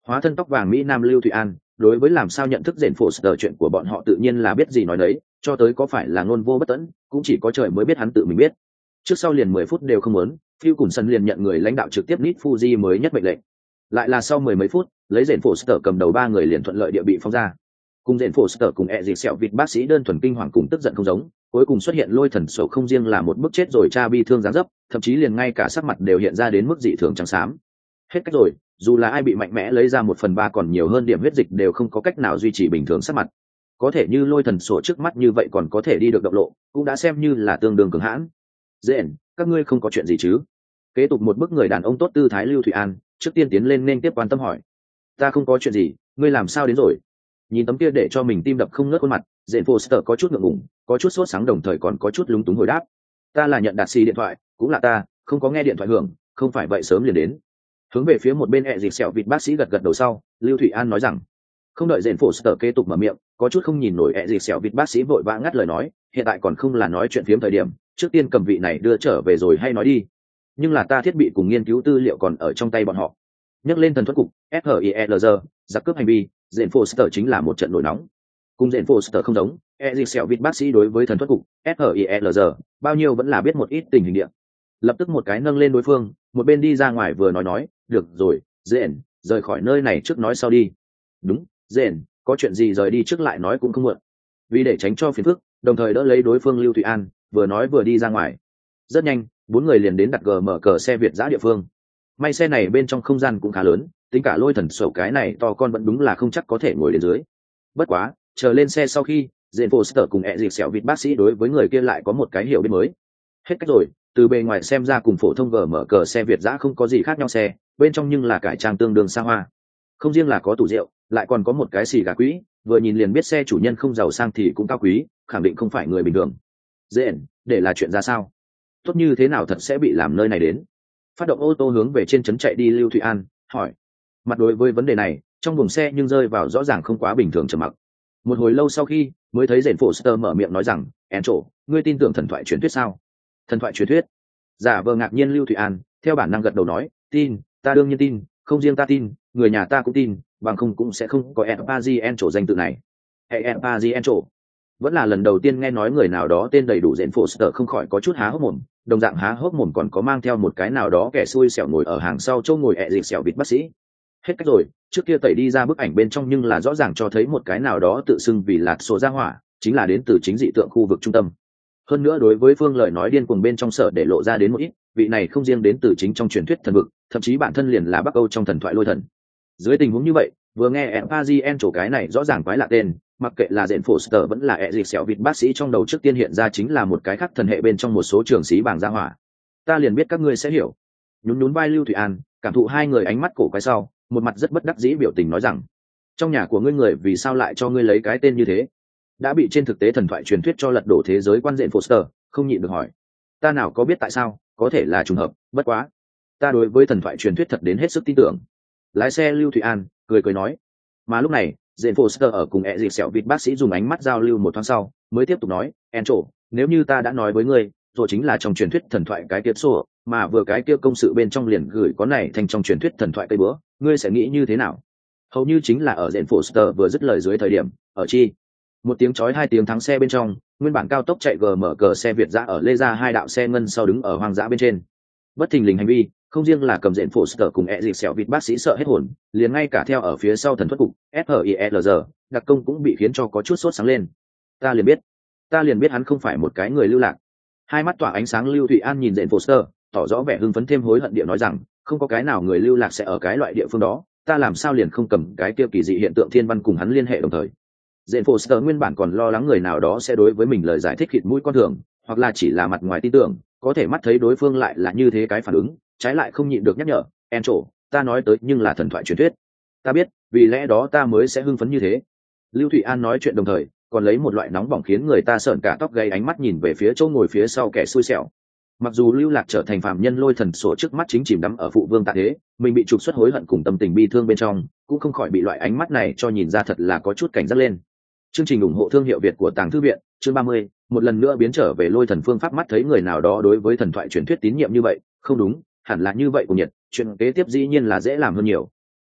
Hóa thân tóc vàng mỹ nam Lưu Thụy An đối với làm sao nhận thức rền phổ sở chuyện của bọn họ tự nhiên là biết gì nói đấy, cho tới có phải là ngôn vô bất tẫn cũng chỉ có trời mới biết, hắn tự mình biết. Trước sau liền mười phút đều không muốn, Phiêu cùng sân liền nhận người lãnh đạo trực tiếp Nit Fuji mới nhất mệnh lệnh. Lại là sau mười mấy phút, lấy rền phổ sở cầm đầu ba người liền thuận lợi địa bị phóng ra. Cùng rền phổ sở cùng ẹ dịt sẹo vịt bác sĩ đơn thuần kinh hoàng cùng tức giận không giống, cuối cùng xuất hiện lôi thần sổ không riêng là một bức chết rồi cha bi thương dáng dấp, thậm chí liền ngay cả sắc mặt đều hiện ra đến mức dị thường trắng xám. Hết cách rồi, dù là ai bị mạnh mẽ lấy ra một phần ba còn nhiều hơn điểm huyết dịch đều không có cách nào duy trì bình thường sắc mặt. Có thể như lôi thần sổ trước mắt như vậy còn có thể đi được động lộ, cũng đã xem như là tương đương cường hãn. Dện, các ngươi không có chuyện gì chứ? Kế tục một bức người đàn ông tốt tư thái Lưu Thụy An trước tiên tiến lên nên tiếp quan tâm hỏi. Ta không có chuyện gì, ngươi làm sao đến rồi? Nhìn tấm kia để cho mình tim đập không ngớt khuôn mặt, Dện Foster có chút ngượng ngùng, có chút sốt sáng đồng thời còn có chút lúng túng hồi đáp. Ta là nhận đạt xì điện thoại, cũng là ta, không có nghe điện thoại hưởng, không phải vậy sớm liền đến. Hướng về phía một bên ẹ dịt sẹo vịt bác sĩ gật gật đầu sau, Lưu Thụy An nói rằng. Không đợi Dện Foster kế tục mở miệng, có chút không nhìn nổi ẹ dịt sẹo vịt bác sĩ vội vã ngắt lời nói, hiện tại còn không là nói chuyện phiếm thời điểm, trước tiên cầm vị này đưa trở về rồi hay nói đi. Nhưng là ta thiết bị cùng nghiên cứu tư liệu còn ở trong tay bọn họ. Nhắc lên thần thuật cục FHILZ, giặc cướp hành vi, Dện Foster chính là một trận nổi nóng. Cùng Dện Foster không giống, Ezic Sẹo Vịt bác sĩ đối với thần thuật cục FHILZ bao nhiêu vẫn là biết một ít tình hình địa. Lập tức một cái nâng lên đối phương, một bên đi ra ngoài vừa nói nói, được rồi, Dện, rời khỏi nơi này trước nói sau đi. Đúng, Dện, có chuyện gì rời đi trước lại nói cũng không muộn. Vì để tránh cho phiền phức, đồng thời đỡ lấy đối phương Lưu Thụy An, vừa nói vừa đi ra ngoài. Rất nhanh, bốn người liền đến đặt gờ mở cờ xe Việt giã địa phương. May xe này bên trong không gian cũng khá lớn, tính cả lôi thần sổ cái này to con vẫn đúng là không chắc có thể ngồi lên dưới. Bất quá, chờ lên xe sau khi, Jane Foster cùng ẹ dịt sẹo vịt bác sĩ đối với người kia lại có một cái hiểu biết mới. Hết cách rồi, từ bề ngoài xem ra cùng phổ thông gờ mở cờ xe Việt giã không có gì khác nhau xe, bên trong nhưng là cải trang tương đương xa hoa. Không riêng là có tủ rượu, lại còn có một cái xì gà quỹ, vừa nhìn liền biết xe chủ nhân không giàu sang thì cũng cao quý, khẳng định không phải người bình thường. Jane, để là chuyện ra sao? Tốt như thế nào thật sẽ bị làm nơi này đến? Phát động ô tô hướng về trên trấn chạy đi Lưu Thụy An hỏi. Mặt đối với vấn đề này, trong buồng xe nhưng rơi vào rõ ràng không quá bình thường trầm mặc. Một hồi lâu sau khi mới thấy Jane Foster mở miệng nói rằng, Encho, ngươi tin tưởng thần thoại truyền thuyết sao? Thần thoại truyền thuyết? Giả vờ ngạc nhiên Lưu Thụy An theo bản năng gật đầu nói, tin, ta đương nhiên tin, không riêng ta tin, người nhà ta cũng tin, bằng không cũng sẽ không có Empazi Encho danh tự này. Hey Empazi Encho, vẫn là lần đầu tiên nghe nói người nào đó tên đầy đủ Jane Foster không khỏi có chút há hốc mồm, đồng dạng há hốc mồm còn có mang theo một cái nào đó kẻ xui xẻo ngồi ở hàng sau châu ngồi ẹ dịt sẹo vịt bác sĩ. Hết cách rồi, trước kia tẩy đi ra bức ảnh bên trong nhưng là rõ ràng cho thấy một cái nào đó tự xưng vì lạc sổ ra hỏa, chính là đến từ chính dị tượng khu vực trung tâm. Hơn nữa đối với phương lời nói điên cuồng bên trong sở để lộ ra đến một ít, vị này không riêng đến từ chính trong truyền thuyết thần vực, thậm chí bản thân liền là Bắc Âu trong thần thoại lôi thần. Dưới tình huống như vậy, vừa nghe Empazien chỗ cái này rõ ràng quái lạ tên, mặc kệ là Jane Foster vẫn là ẹ dịt sẹo vịt bác sĩ trong đầu trước tiên hiện ra chính là một cái khác thần hệ bên trong một số trường sĩ bảng gia hỏa. Ta liền biết các ngươi sẽ hiểu. Nhún nhún vai Lưu Thụy An, cảm thụ hai người ánh mắt cổ quái sau, một mặt rất bất đắc dĩ biểu tình nói rằng, trong nhà của ngươi người vì sao lại cho ngươi lấy cái tên như thế? Đã bị trên thực tế thần thoại truyền thuyết cho lật đổ thế giới quan Jane Foster, không nhịn được hỏi. Ta nào có biết tại sao, có thể là trùng hợp, bất quá. Ta đối với thần thoại truyền thuyết thật đến hết sức tin tưởng. Lái xe Lưu Thụy An cười cười nói. Mà lúc này, Jane Foster ở cùng ẹ dịt sẹo vịt bác sĩ dùng ánh mắt giao lưu một thoáng sau, mới tiếp tục nói, Encho, nếu như ta đã nói với ngươi, rồi chính là trong truyền thuyết thần thoại cái tiết sổ, mà vừa cái kia công sự bên trong liền gửi có này thành trong truyền thuyết thần thoại cây bữa, ngươi sẽ nghĩ như thế nào? Hầu như chính là ở Jane Foster vừa dứt lời dưới thời điểm, ở chi một tiếng chói hai tiếng thắng xe bên trong, nguyên bản cao tốc chạy gờ mở cờ xe Việt dã ở lê ra hai đạo xe ngân sau đứng ở hoang dã bên trên. Bất thình lình hành vi, không riêng là cầm Jane Foster cùng ẹ dịt sẹo vịt bác sĩ sợ hết hồn, liền ngay cả theo ở phía sau thần thuật cục FHILZ, đặc công cũng bị khiến cho có chút sốt sáng lên. Ta liền biết, ta liền biết hắn không phải một cái người lưu lạc. Hai mắt tỏa ánh sáng Lưu Thụy An nhìn Jane Foster, tỏ rõ vẻ hưng phấn thêm hối hận địa nói rằng, không có cái nào người lưu lạc sẽ ở cái loại địa phương đó, ta làm sao liền không cầm cái tiêu kỳ dị hiện tượng thiên văn cùng hắn liên hệ đồng thời. Jane Foster nguyên bản còn lo lắng người nào đó sẽ đối với mình lời giải thích khịt mũi con thường, hoặc là chỉ là mặt ngoài tin tưởng, có thể mắt thấy đối phương lại là như thế cái phản ứng, trái lại không nhịn được nhắc nhở, Encho, ta nói tới nhưng là thần thoại truyền thuyết. Ta biết, vì lẽ đó ta mới sẽ hưng phấn như thế. Lưu Thụy An nói chuyện đồng thời, còn lấy một loại nóng bỏng khiến người ta sởn cả tóc gáy ánh mắt nhìn về phía chỗ ngồi phía sau kẻ xui xẻo. Mặc dù Lưu Lạc trở thành phàm nhân lôi thần sổ trước mắt chính chìm đắm ở phụ vương tạ thế, mình bị trục xuất hối hận cùng tâm tình bi thương bên trong, cũng không khỏi bị loại ánh mắt này cho nhìn ra thật là có chút cảnh giác lên. Chương trình ủng hộ thương hiệu Việt của Tàng Thư viện, chương ba mươi, một lần nữa biến trở về lôi thần phương pháp mắt thấy người nào đó đối với thần thoại truyền thuyết tín nhiệm như vậy, không đúng, hẳn là như vậy của Nhật, chuyện kế tiếp dĩ nhiên là dễ làm hơn nhiều.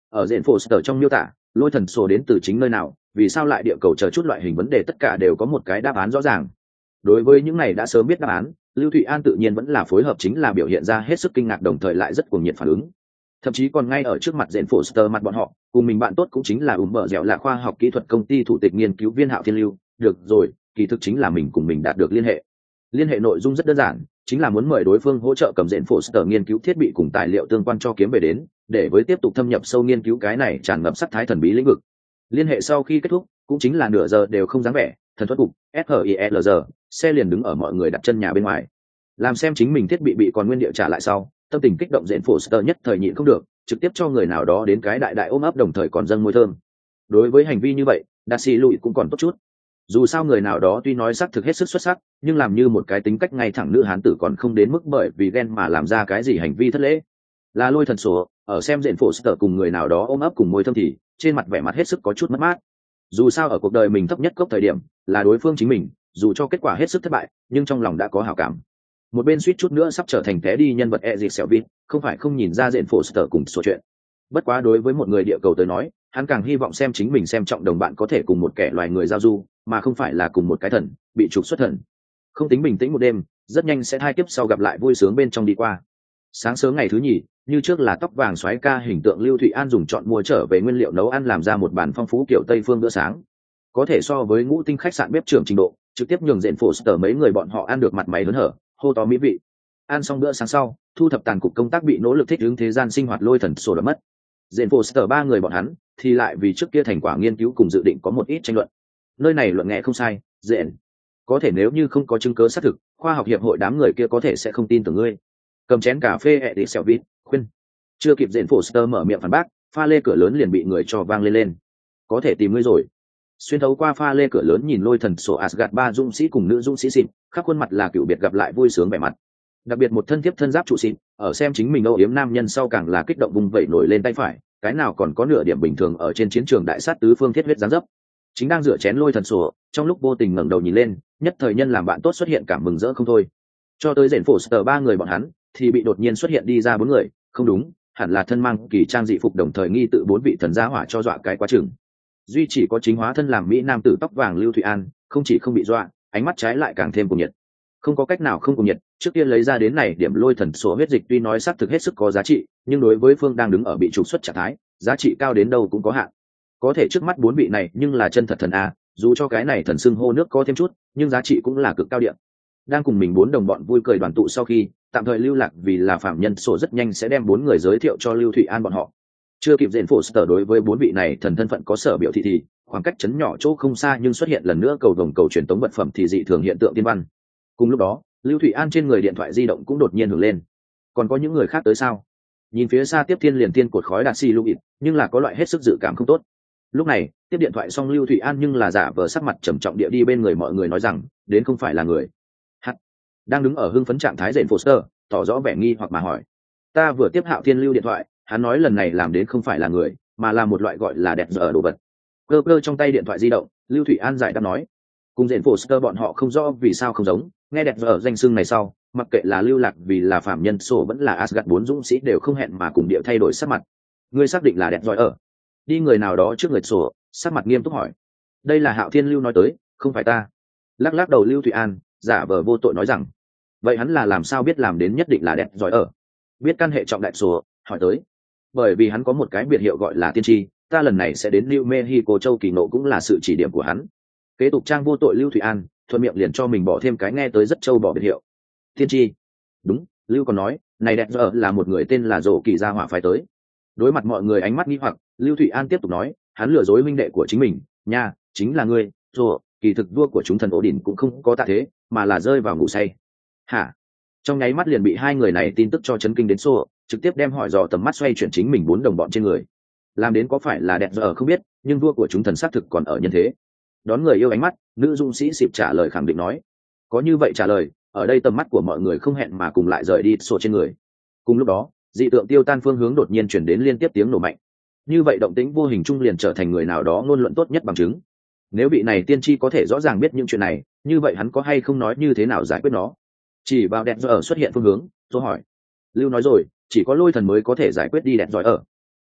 ở diện Foster trong miêu tả lôi thần sổ đến từ chính nơi nào, vì sao lại địa cầu chờ chút loại hình vấn đề tất cả đều có một cái đáp án rõ ràng. Đối với những này đã sớm biết đáp án, Lưu Thụy An tự nhiên vẫn là phối hợp, chính là biểu hiện ra hết sức kinh ngạc đồng thời lại rất cuồng nhiệt phản ứng. Thậm chí còn ngay ở trước mặt diện Foster mặt bọn họ, cùng mình bạn tốt cũng chính là ủng bờ dẻo là khoa học kỹ thuật công ty thủ tịch nghiên cứu viên Hạo Thiên Lưu. Được rồi, kỳ thực chính là mình cùng mình đạt được liên hệ. Liên hệ nội dung rất đơn giản, chính là muốn mời đối phương hỗ trợ cầm diện Foster nghiên cứu thiết bị cùng tài liệu tương quan cho kiếm về đến, để với tiếp tục thâm nhập sâu nghiên cứu cái này tràn ngập sắc thái thần bí lĩnh vực. Liên hệ sau khi kết thúc, cũng chính là nửa giờ đều không dáng vẻ, thần thoát cục SHILG, xe liền đứng ở mọi người đặt chân nhà bên ngoài. Làm xem chính mình thiết bị bị còn nguyên địa trả lại sau, tâm tình kích động diện Foster nhất thời nhịn không được, trực tiếp cho người nào đó đến cái đại đại ôm ấp đồng thời còn dâng môi thơm. Đối với hành vi như vậy, Darcy lùi cũng còn tốt chút. Dù sao người nào đó tuy nói xác thực hết sức xuất sắc, nhưng làm như một cái tính cách ngay thẳng nữ hán tử còn không đến mức bởi vì ghen mà làm ra cái gì hành vi thất lễ. Là lôi thần sổ, ở xem diện Foster cùng người nào đó ôm ấp cùng môi thơm thì trên mặt vẻ mặt hết sức có chút mất mát. Dù sao ở cuộc đời mình thấp nhất cốc thời điểm là đối phương chính mình, dù cho kết quả hết sức thất bại nhưng trong lòng đã có hảo cảm. Một bên suýt chút nữa sắp trở thành té đi nhân vật e dịp xẻo vịt, không phải không nhìn ra diện Foster cùng số chuyện. Bất quá đối với một người địa cầu tới nói, hắn càng hy vọng xem chính mình xem trọng đồng bạn có thể cùng một kẻ loài người giao du, mà không phải là cùng một cái thần bị trục xuất thần. Không tính bình tĩnh một đêm, rất nhanh sẽ hai kiếp sau gặp lại vui sướng bên trong đi qua. Sáng sớm ngày thứ nhì, như trước là tóc vàng xoáy ca hình tượng Lưu Thụy An dùng chọn mua trở về nguyên liệu nấu ăn làm ra một bàn phong phú kiểu Tây phương bữa sáng. Có thể so với ngũ tinh khách sạn bếp trưởng trình độ, trực tiếp nhường diện Foster mấy người bọn họ ăn được mặt mày hớn hở, hô to mỹ vị. Ăn xong bữa sáng sau, thu thập tàn cục công tác bị nỗ lực thích ứng thế gian sinh hoạt lôi thần sổ đã mất. Diện Foster ba người bọn hắn thì lại vì trước kia thành quả nghiên cứu cùng dự định có một ít tranh luận. Nơi này luận nghe không sai, diện. Có thể nếu như không có chứng cứ xác thực, khoa học hiệp hội đám người kia có thể sẽ không tin tưởng ngươi. Cầm chén cà phê ẹ đi xẻo vít, khuyên. Chưa kịp diện Foster mở miệng phản bác, pha lê cửa lớn liền bị người cho vang lên lên. Có thể tìm ngươi rồi. Xuyên thấu qua pha lê cửa lớn nhìn lôi thần sổ Asgard ba dũng sĩ cùng nữ dũng sĩ xịn, khắp khuôn mặt là cựu biệt gặp lại vui sướng vẻ mặt. Đặc biệt một thân thiếp thân giáp trụ xịn, ở xem chính mình âu yếm nam nhân sau càng là kích động vùng vẩy nổi lên tay phải, cái nào còn có nửa điểm bình thường ở trên chiến trường đại sát tứ phương thiết huyết giáng dấp. Chính đang rửa chén lôi thần sổ, trong lúc vô tình ngẩng đầu nhìn lên, nhất thời nhân làm bạn tốt xuất hiện cảm mừng rỡ không thôi. Cho tới rèn Foster ba người bọn hắn thì bị đột nhiên xuất hiện đi ra bốn người, không đúng, hẳn là thân mang kỳ trang dị phục đồng thời nghi tự bốn vị thần gia hỏa cho dọa cái quá chừng. Duy chỉ có chính hóa thân làm mỹ nam tử tóc vàng Lưu Thụy An, không chỉ không bị dọa, ánh mắt trái lại càng thêm cuồng nhiệt. Không có cách nào không cuồng nhiệt, trước kia lấy ra đến này điểm lôi thần sổ huyết dịch tuy nói xác thực hết sức có giá trị, nhưng đối với phương đang đứng ở bị trục xuất trạng thái, giá trị cao đến đâu cũng có hạn. Có thể trước mắt bốn vị này nhưng là chân thật thần a, dù cho cái này thần xưng hô nước có thêm chút, nhưng giá trị cũng là cực cao điểm. Đang cùng mình bốn đồng bọn vui cười đoàn tụ sau khi tạm thời lưu lạc vì là phạm nhân sổ rất nhanh sẽ đem bốn người giới thiệu cho Lưu Thụy An bọn họ. Chưa kịp diện Foster đối với bốn vị này thần thân phận có sở biểu thị thì khoảng cách chấn nhỏ chỗ không xa nhưng xuất hiện lần nữa cầu vồng cầu truyền tống vật phẩm thì dị thường hiện tượng tiên văn. Cùng lúc đó Lưu Thụy An trên người điện thoại di động cũng đột nhiên hưởng lên. Còn có những người khác tới sao? Nhìn phía xa tiếp thiên liền tiên cột khói đạt xì lưu ịt, nhưng là có loại hết sức dự cảm không tốt. Lúc này tiếp điện thoại xong Lưu Thụy An nhưng là giả vờ sắc mặt trầm trọng địa đi bên người mọi người nói rằng đến không phải là người. Hắt. Đang đứng ở hưng phấn trạng thái dện Foster tỏ rõ vẻ nghi hoặc mà hỏi, ta vừa tiếp Hạo Thiên Lưu điện thoại, hắn nói lần này làm đến không phải là người mà là một loại gọi là đẹp giờ đồ vật. Cơ cơ trong tay điện thoại di động, Lưu Thụy An giải đáp nói, cùng dện Foster bọn họ không rõ vì sao không giống, nghe đẹp giờ danh xưng này sau, mặc kệ là lưu lạc vì là phạm nhân sổ vẫn là Asgard bốn dũng sĩ đều không hẹn mà cùng địa thay đổi sắc mặt. Ngươi xác định là đẹp giỏi ở? Đi người nào đó trước người sổ, sắc mặt nghiêm túc hỏi. Đây là Hạo Thiên Lưu nói tới, không phải ta. Lắc lắc đầu Lưu Thụy An, giả vờ vô tội nói rằng, vậy hắn là làm sao biết làm đến nhất định là đẹp giỏi ở? Biết căn hệ trọng đại sổ, hỏi tới. Bởi vì hắn có một cái biệt hiệu gọi là tiên tri, ta lần này sẽ đến New Mexico châu kỳ nộ cũng là sự chỉ điểm của hắn. Kế tục trang vô tội Lưu Thụy An, thuận miệng liền cho mình bỏ thêm cái nghe tới rất châu bỏ biệt hiệu. Tiên tri. Đúng, Lưu còn nói, này đẹp giờ là một người tên là Dỗ Kỳ gia hỏa phái tới. Đối mặt mọi người ánh mắt nghi hoặc, Lưu Thụy An tiếp tục nói, hắn lừa dối minh đệ của chính mình, nha, chính là ngươi, rồi, kỳ thực vua của chúng thần ổ đỉnh cũng không có tạ thế, mà là rơi vào ngủ say. Hả? Trong nháy mắt liền bị hai người này tin tức cho chấn kinh đến xô, trực tiếp đem hỏi dò tầm mắt xoay chuyển chính mình bốn đồng bọn trên người. Làm đến có phải là đẹp giờ không biết, nhưng vua của chúng thần xác thực còn ở nhân thế. Đón người yêu ánh mắt, nữ dũng sĩ xịp trả lời khẳng định nói, có như vậy trả lời, ở đây tầm mắt của mọi người không hẹn mà cùng lại rời đi sổ trên người. Cùng lúc đó, dị tượng tiêu tan phương hướng đột nhiên chuyển đến liên tiếp tiếng nổ mạnh. Như vậy động tĩnh vô hình trung liền trở thành người nào đó ngôn luận tốt nhất bằng chứng. Nếu vị này tiên tri có thể rõ ràng biết những chuyện này, như vậy hắn có hay không nói như thế nào giải quyết nó? Chỉ vào đẹp giỏi ở xuất hiện phương hướng, tôi hỏi. Lưu nói rồi, chỉ có lôi thần mới có thể giải quyết đi đẹp giỏi ở.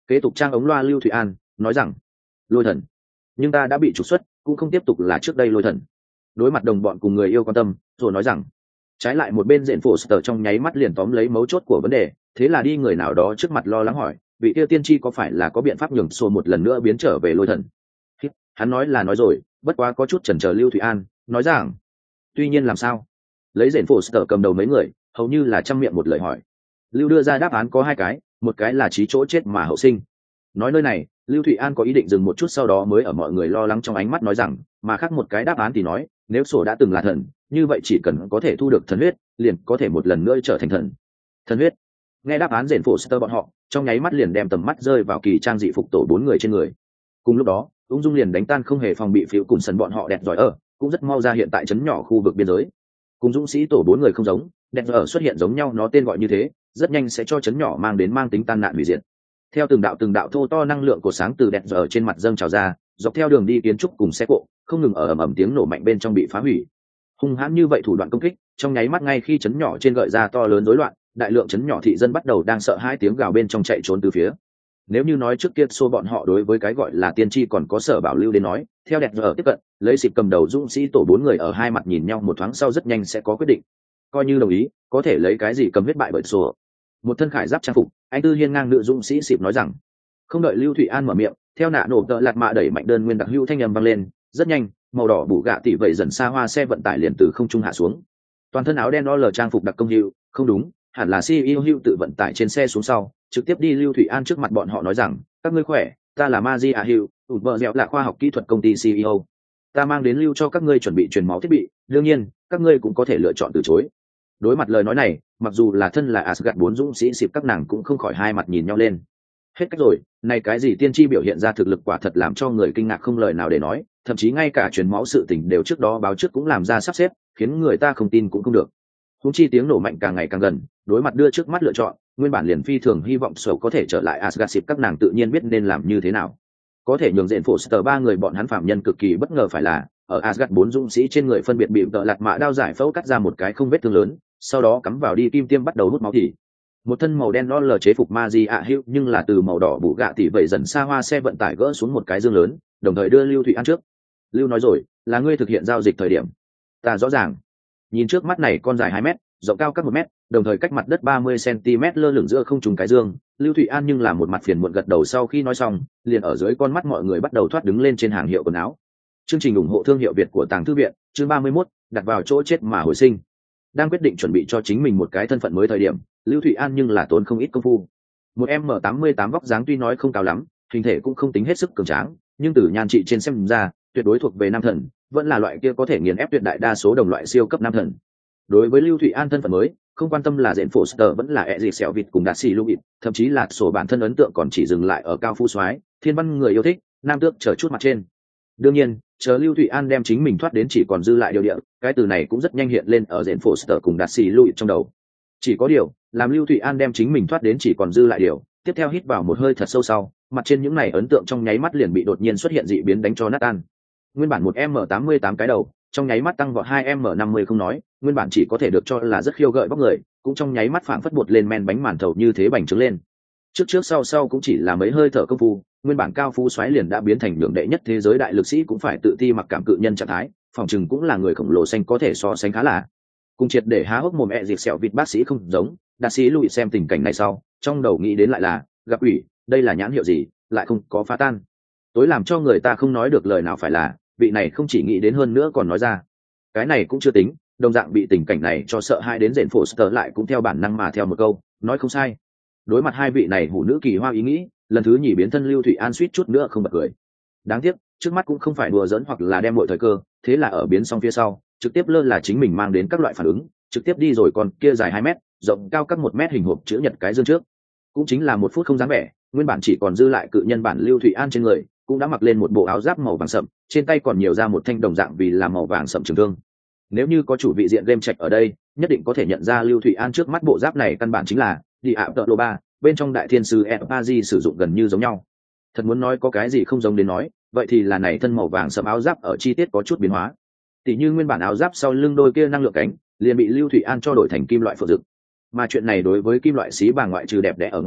Kế tục trang ống loa Lưu Thụy An nói rằng lôi thần, nhưng ta đã bị trục xuất, cũng không tiếp tục là trước đây lôi thần. Đối mặt đồng bọn cùng người yêu quan tâm, rồi nói rằng trái lại một bên diện phổ sở trong nháy mắt liền tóm lấy mấu chốt của vấn đề, thế là đi người nào đó trước mặt lo lắng hỏi vị tiêu tiên tri có phải là có biện pháp nhường sổ một lần nữa biến trở về lôi thần. Hắn nói là nói rồi, bất quá có chút chần chờ. Lưu Thụy An nói rằng tuy nhiên làm sao. Lấy diện phổ sở cầm đầu mấy người hầu như là trăm miệng một lời hỏi. Lưu đưa ra đáp án có hai cái, một cái là trí chỗ chết mà hậu sinh. Nói nơi này Lưu Thụy An có ý định dừng một chút, sau đó mới ở mọi người lo lắng trong ánh mắt nói rằng mà khác một cái đáp án thì nói nếu sổ đã từng là thần, như vậy chỉ cần có thể thu được thần huyết liền có thể một lần nữa trở thành thần. Thần huyết. Nghe đáp án rền phổ sơ bọn họ trong nháy mắt liền đem tầm mắt rơi vào kỳ trang dị phục tổ bốn người trên người. Cùng lúc đó ung dung liền đánh tan không hề phòng bị phiếu cùng sân bọn họ đẹp giỏi ở cũng rất mau ra hiện tại trấn nhỏ khu vực biên giới. Cùng dũng sĩ tổ bốn người không giống, đẹp giỏi ở xuất hiện giống nhau, nó tên gọi như thế rất nhanh sẽ cho trấn nhỏ mang đến mang tính tan nạn hủy diệt. Theo từng đạo từng đạo thô to năng lượng của sáng từ đẹp giỏi ở trên mặt dâng trào ra, dọc theo đường đi kiến trúc cùng xe cộ không ngừng ở ầm ầm tiếng nổ mạnh bên trong bị phá hủy. Hung hãn như vậy thủ đoạn công kích trong nháy mắt ngay khi trấn nhỏ trên gợi ra to lớn rối loạn, đại lượng trấn nhỏ thị dân bắt đầu đang sợ hai tiếng gào bên trong chạy trốn từ phía. Nếu như nói trước kia xô bọn họ đối với cái gọi là tiên tri còn có sở bảo lưu đến nói, theo đẹp giờ tiếp cận lấy xịp cầm đầu dũng sĩ tổ bốn người ở hai mặt nhìn nhau một thoáng sau rất nhanh sẽ có quyết định. Coi như đồng ý có thể lấy cái gì cầm huyết bại bởi xô. Một thân khải giáp trang phục anh tư hiên ngang nữ dũng sĩ xịp nói rằng. Không đợi Lưu Thụy An mở miệng, theo nạ nổ tợ lạt mạ đẩy mạnh đơn nguyên đặc hữu thanh âm vang lên, rất nhanh màu đỏ bụ gạ tỷ vậy dần xa hoa xe vận tải liền từ không trung hạ xuống. Toàn thân áo đen đó lờ trang phục đặc công hữu, không đúng, hẳn là xê e ô hữu tự vận tải trên xe xuống sau, trực tiếp đi Lưu Thụy An trước mặt bọn họ nói rằng các ngươi khỏe, ta là Maji Hữu, tụt bờ dẻo là khoa học kỹ thuật công ty xê e ô. Ta mang đến lưu cho các ngươi chuẩn bị truyền máu thiết bị, đương nhiên các ngươi cũng có thể lựa chọn từ chối. Đối mặt lời nói này, mặc dù là thân là Asgard bốn dũng sĩ xịp các nàng cũng không khỏi hai mặt nhìn nhau lên. Hết cách rồi, này cái gì tiên tri biểu hiện ra thực lực quả thật làm cho người kinh ngạc không lời nào để nói, thậm chí ngay cả truyền máu sự tình đều trước đó báo trước cũng làm ra sắp xếp, khiến người ta không tin cũng không được. Húng chi tiếng nổ mạnh càng ngày càng gần, đối mặt đưa trước mắt lựa chọn, nguyên bản liền phi thường hy vọng sầu có thể trở lại Asgard xịp các nàng tự nhiên biết nên làm như thế nào. Có thể nhường diện Foster ba người bọn hắn phạm nhân cực kỳ bất ngờ phải là, ở Asgard bốn dũng sĩ trên người phân biệt bị tợ lạt mạ đao giải phẫu cắt ra một cái không vết thương lớn, sau đó cắm vào đi kim tiêm bắt đầu hút máu thì một thân màu đen lo lờ chế phục Maji Hữu nhưng là từ màu đỏ bụ gạ tỷ vậy dần xa hoa xe vận tải gỡ xuống một cái dương lớn, đồng thời đưa Lưu Thụy An trước. Lưu nói rồi, là ngươi thực hiện giao dịch thời điểm. Ta rõ ràng. Nhìn trước mắt này con dài hai mét, rộng cao các một mét, đồng thời cách mặt đất ba mươi xăng-ti-mét lơ lửng giữa không trung cái dương, Lưu Thụy An nhưng là một mặt phiền muộn gật đầu sau khi nói xong, liền ở dưới con mắt mọi người bắt đầu thoát đứng lên trên hàng hiệu quần áo. Chương trình ủng hộ thương hiệu Việt của Tàng Thư viện, chương ba mươi mốt, đặt vào chỗ chết mà hồi sinh. Đang quyết định chuẩn bị cho chính mình một cái thân phận mới thời điểm, Lưu Thụy An nhưng là tốn không ít công phu. Một em tám mươi tám vóc dáng tuy nói không cao lắm, hình thể cũng không tính hết sức cường tráng, nhưng từ nhan trị trên xem ra, tuyệt đối thuộc về nam thần, vẫn là loại kia có thể nghiền ép tuyệt đại đa số đồng loại siêu cấp nam thần. Đối với Lưu Thụy An thân phận mới, không quan tâm là diện Foster vẫn là ẹ gì sẹo vịt cùng đạt xì lưu vịt, thậm chí là sổ bản thân ấn tượng còn chỉ dừng lại ở cao phu soái, thiên văn người yêu thích, nam tước chờ chút mặt trên. Đương nhiên, chờ Lưu Thụy An đem chính mình thoát đến chỉ còn dư lại điều địa, cái từ này cũng rất nhanh hiện lên ở diện Foster cùng đạt xì lưu vịt trong đầu. Chỉ có điều, làm Lưu Thụy An đem chính mình thoát đến chỉ còn dư lại điều, tiếp theo hít vào một hơi thật sâu sau, mặt trên những này ấn tượng trong nháy mắt liền bị đột nhiên xuất hiện dị biến đánh cho nát tan. Nguyên bản một em tám mươi tám cái đầu, trong nháy mắt tăng vọt hai em năm mươi không nói, nguyên bản chỉ có thể được cho là rất khiêu gợi bóc người, cũng trong nháy mắt phảng phất bột lên men bánh màn thầu như thế bành trướng lên. Trước trước sau sau cũng chỉ là mấy hơi thở công phu, nguyên bản cao phú xoáy liền đã biến thành nhượng đệ nhất thế giới đại lực sĩ cũng phải tự ti mặc cảm cự nhân trạng thái, phòng chừng cũng là người khổng lồ xanh có thể so sánh khá là. Cùng triệt để há hốc mồm ẹ dịp sẹo vịt bác sĩ không giống, đạt sĩ lùi xem tình cảnh này sau, trong đầu nghĩ đến lại là, gặp ủy, đây là nhãn hiệu gì, lại không có phá tan. Tối làm cho người ta không nói được lời nào phải là, vị này không chỉ nghĩ đến hơn nữa còn nói ra. Cái này cũng chưa tính, đồng dạng bị tình cảnh này cho sợ hai đến rện Foster lại cũng theo bản năng mà theo một câu, nói không sai. Đối mặt hai vị này hủ nữ kỳ hoa ý nghĩ, lần thứ nhì biến thân Lưu Thụy An suýt chút nữa không bật cười. Đáng tiếc, trước mắt cũng không phải đùa giỡn hoặc là đem mọi thời cơ, thế là ở biến xong phía sau, trực tiếp lơ là chính mình mang đến các loại phản ứng, trực tiếp đi rồi còn kia dài hai mét, rộng cao các một mét hình hộp chữ nhật cái dương trước. Cũng chính là một phút không dám vẻ, nguyên bản chỉ còn dư lại cự nhân bản Lưu Thụy An trên người, cũng đã mặc lên một bộ áo giáp màu vàng sậm, trên tay còn nhiều ra một thanh đồng dạng vì là màu vàng sậm trường thương. Nếu như có chủ vị diện game check ở đây, nhất định có thể nhận ra Lưu Thụy An trước mắt bộ giáp này căn bản chính là đi ạ tợ lô ba, bên trong đại thiên sư Epazi sử dụng gần như giống nhau. Thật muốn nói có cái gì không giống đến nói, vậy thì là này thân màu vàng sậm áo giáp ở chi tiết có chút biến hóa. Tỷ như nguyên bản áo giáp sau lưng đôi kia năng lượng cánh, liền bị Lưu Thụy An cho đổi thành kim loại phượng dực. Mà chuyện này đối với kim loại xí bà ngoại trừ đẹp đẽ ở ngoài,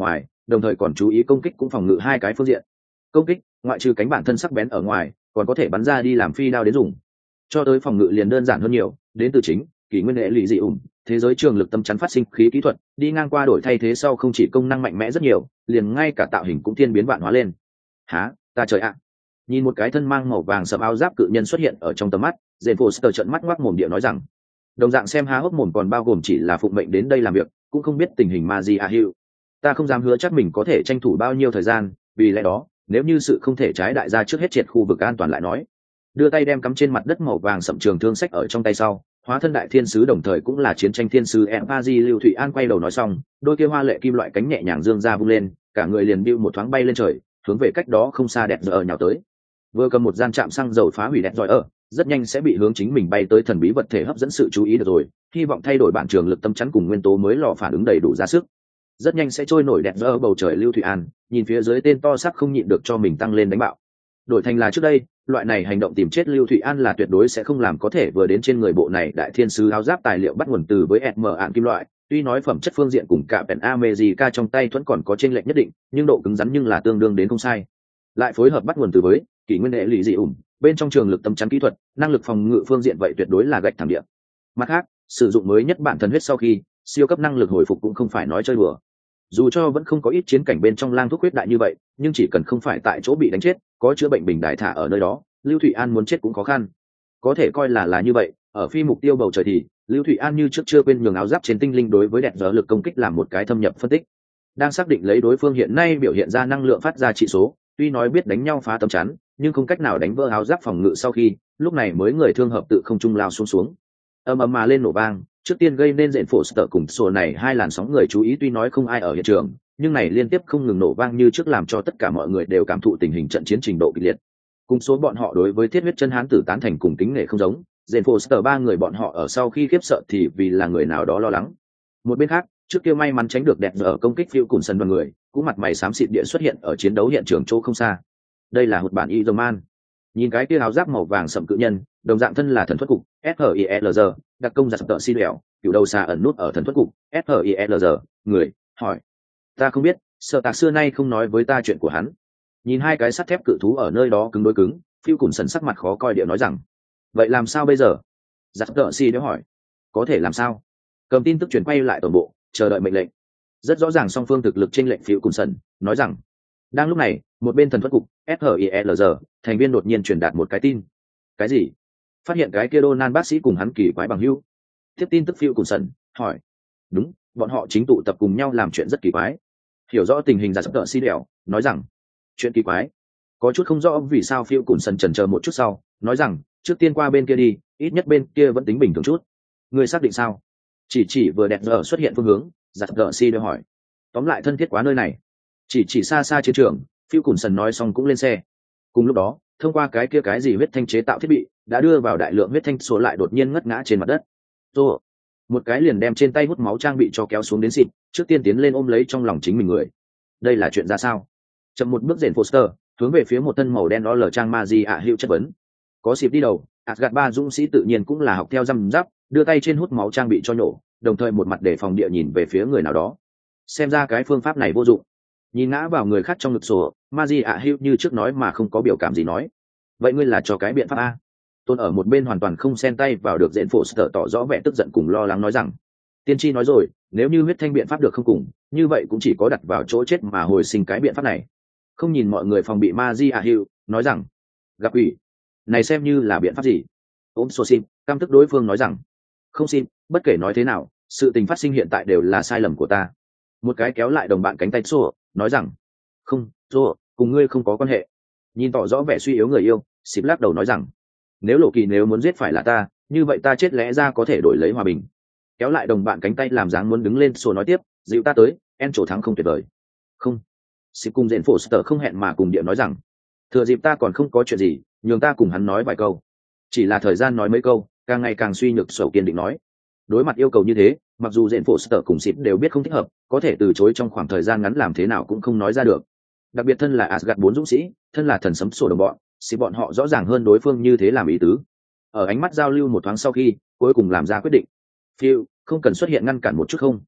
đồng thời còn chú ý công kích cũng phòng ngự hai cái phương diện. Công kích, ngoại trừ cánh bản thân sắc bén ở ngoài, còn có thể bắn ra đi làm phi đao đến dùng. Cho tới phòng ngự liền đơn giản hơn nhiều, đến từ chính kỷ nguyên hệ lụy dị ủng, thế giới trường lực tâm chắn phát sinh khí kỹ thuật, đi ngang qua đổi thay thế sau không chỉ công năng mạnh mẽ rất nhiều, liền ngay cả tạo hình cũng thiên biến vạn hóa lên. Hả, ta trời ạ. Nhìn một cái thân mang màu vàng sẫm áo giáp cự nhân xuất hiện ở trong tầm mắt, Jane Foster trợn mắt ngoác mồm địa nói rằng, đồng dạng xem há hốc mồm còn bao gồm chỉ là phụng mệnh đến đây làm việc, cũng không biết tình hình Magia Hill. Ta không dám hứa chắc mình có thể tranh thủ bao nhiêu thời gian, vì lẽ đó, nếu như sự không thể trái đại gia trước hết triệt khu vực an toàn lại nói. Đưa tay đem cắm trên mặt đất màu vàng sậm trường thương sách ở trong tay sau, hóa thân đại thiên sứ đồng thời cũng là chiến tranh thiên sứ Empazi Lưu Thụy An quay đầu nói xong, đôi kia hoa lệ kim loại cánh nhẹ nhàng dương ra vung lên, cả người liền bưu một thoáng bay lên trời, hướng về cách đó không xa đẹp giờ nhào tới. Vừa cầm một gian trạm xăng dầu phá hủy đẹp rồi ở, rất nhanh sẽ bị hướng chính mình bay tới thần bí vật thể hấp dẫn sự chú ý được rồi, hy vọng thay đổi bản trường lực tâm chắn cùng nguyên tố mới lò phản ứng đầy đủ ra sức. Rất nhanh sẽ trôi nổi đẹp giờ bầu trời Lưu Thụy An, nhìn phía dưới tên to sắc không nhịn được cho mình tăng lên đánh bạo. Đổi thành là trước đây, loại này hành động tìm chết Lưu Thụy An là tuyệt đối sẽ không làm có thể vừa đến trên người bộ này đại thiên sứ áo giáp tài liệu bắt nguồn từ với ét em ạn kim loại, tuy nói phẩm chất phương diện cùng cả Pen America trong tay vẫn còn có chênh lệch nhất định, nhưng độ cứng rắn nhưng là tương đương đến không sai. Lại phối hợp bắt nguồn từ với kỷ nguyên hệ lụy dị ủng, bên trong trường lực tâm chắn kỹ thuật, năng lực phòng ngự phương diện vậy tuyệt đối là gạch thẳng địa. Mặt khác, sử dụng mới nhất bản thần huyết sau khi, siêu cấp năng lực hồi phục cũng không phải nói chơi đùa. Dù cho vẫn không có ít chiến cảnh bên trong lang thuốc huyết đại như vậy, nhưng chỉ cần không phải tại chỗ bị đánh chết, có chữa bệnh bình đại thả ở nơi đó, Lưu Thụy An muốn chết cũng khó khăn. Có thể coi là là như vậy, ở phi mục tiêu bầu trời thì Lưu Thụy An như trước chưa quên nhường áo giáp trên tinh linh đối với đẹp giờ lực công kích làm một cái thâm nhập phân tích. Đang xác định lấy đối phương hiện nay biểu hiện ra năng lượng phát ra trị số, tuy nói biết đánh nhau phá tấm chắn, nhưng không cách nào đánh vỡ áo giáp phòng ngự sau khi, lúc này mới người thương hợp tự không trung lao xuống xuống. Ầm ầm mà lên nổ vang, trước tiên gây nên Jane Foster cùng sổ này hai làn sóng người chú ý tuy nói không ai ở hiện trường, nhưng này liên tiếp không ngừng nổ vang như trước làm cho tất cả mọi người đều cảm thụ tình hình trận chiến trình độ kịch liệt. Cùng số bọn họ đối với thiết huyết chân hán tử tán thành cùng kính nể không giống, Jane Foster ba người bọn họ ở sau khi khiếp sợ thì vì là người nào đó lo lắng. Một bên khác, trước kia may mắn tránh được đẹp giờ công kích phiêu cùng sân đoàn người, cũng mặt mày xám xịt địa xuất hiện ở chiến đấu hiện trường chỗ không xa. Đây là một bản Iron Man. Nhìn cái kia áo giáp màu vàng sậm cự nhân, đồng dạng thân là thần thuật cục ét hát i lờ giê, đặc công giặc tợ xi đẻo, cựu đầu xa ẩn nút ở thần thuật cục ét hát i lờ giê, người hỏi, ta không biết, sợ tạc xưa nay không nói với ta chuyện của hắn. Nhìn hai cái sắt thép cự thú ở nơi đó cứng đối cứng, phiêu cùng sần sắc mặt khó coi điệu nói rằng, vậy làm sao bây giờ? Giặc tợ xi đẻo hỏi, có thể làm sao? Cầm tin tức chuyển quay lại tổng bộ, chờ đợi mệnh lệnh. Rất rõ ràng song phương thực lực trên lệnh phiêu cùng sần nói rằng, đang lúc này, một bên thần thuật cục ét hát i lờ giê thành viên đột nhiên truyền đạt một cái tin. Cái gì? Phát hiện cái kia Donald bác sĩ cùng hắn kỳ quái bằng hữu. Tiếp tin tức phiêu cùng sần hỏi, đúng, bọn họ chính tụ tập cùng nhau làm chuyện rất kỳ quái. Hiểu rõ tình hình giả sắp tợ xi đẻo nói rằng, chuyện kỳ quái. Có chút không rõ vì sao phiêu cùng sần chần chờ một chút sau nói rằng, trước tiên qua bên kia đi, ít nhất bên kia vẫn tính bình thường chút. Người xác định sao? Chỉ chỉ vừa đẹp giờ xuất hiện phương hướng, giả sắp tợ xi đẻo hỏi, tóm lại thân thiết quá nơi này. Chỉ chỉ xa xa chiến trường, phiêu cùng sần nói xong cũng lên xe. Cùng lúc đó, thông qua cái kia cái gì huyết thanh chế tạo thiết bị đã đưa vào đại lượng huyết thanh số lại đột nhiên ngất ngã trên mặt đất. Tô, một cái liền đem trên tay hút máu trang bị cho kéo xuống đến xịt, trước tiên tiến lên ôm lấy trong lòng chính mình người. Đây là chuyện ra sao? Chậm một bước Jane Foster hướng về phía một thân màu đen đó lờ trang Magia Hill chất vấn. Có xịp đi đầu, Asgard ba dũng sĩ tự nhiên cũng là học theo răm giáp, đưa tay trên hút máu trang bị cho nhổ, đồng thời một mặt để phòng địa nhìn về phía người nào đó. Xem ra cái phương pháp này vô dụng. Nhìn ngã vào người khác trong ngực sổ, Magia Hill như trước nói mà không có biểu cảm gì nói. Vậy ngươi là cho cái biện pháp a? Tôn ở một bên hoàn toàn không xen tay vào được Jane Foster tỏ rõ vẻ tức giận cùng lo lắng nói rằng, tiên tri nói rồi, nếu như huyết thanh biện pháp được không cùng, như vậy cũng chỉ có đặt vào chỗ chết mà hồi sinh cái biện pháp này. Không nhìn mọi người phòng bị Magia Hill nói rằng, gặp ủy, này xem như là biện pháp gì? Ôm xô xin, cam tức đối phương nói rằng, không xin, bất kể nói thế nào, sự tình phát sinh hiện tại đều là sai lầm của ta. Một cái kéo lại đồng bạn cánh tay xô, nói rằng, không, xô, cùng ngươi không có quan hệ. Nhìn tỏ rõ vẻ suy yếu người yêu, xịp lắc đầu nói rằng, nếu lộ kỳ nếu muốn giết phải là ta, như vậy ta chết lẽ ra có thể đổi lấy hòa bình. Kéo lại đồng bạn cánh tay làm dáng muốn đứng lên xô nói tiếp, dịu ta tới, en chỗ thắng không tuyệt vời. Không. Xịp cùng Jane Foster không hẹn mà cùng điện nói rằng, thừa dịp ta còn không có chuyện gì, nhường ta cùng hắn nói vài câu. Chỉ là thời gian nói mấy câu, càng ngày càng suy nhược sầu kiên định nói. Đối mặt yêu cầu như thế, mặc dù Jane Foster cùng xịp đều biết không thích hợp, có thể từ chối trong khoảng thời gian ngắn làm thế nào cũng không nói ra được. Đặc biệt thân là Asgard bốn dũng sĩ, thân là thần sấm sổ đồng bọn, xịp bọn họ rõ ràng hơn đối phương như thế làm ý tứ. Ở ánh mắt giao lưu một thoáng sau khi, cuối cùng làm ra quyết định. Phiêu, không cần xuất hiện ngăn cản một chút không?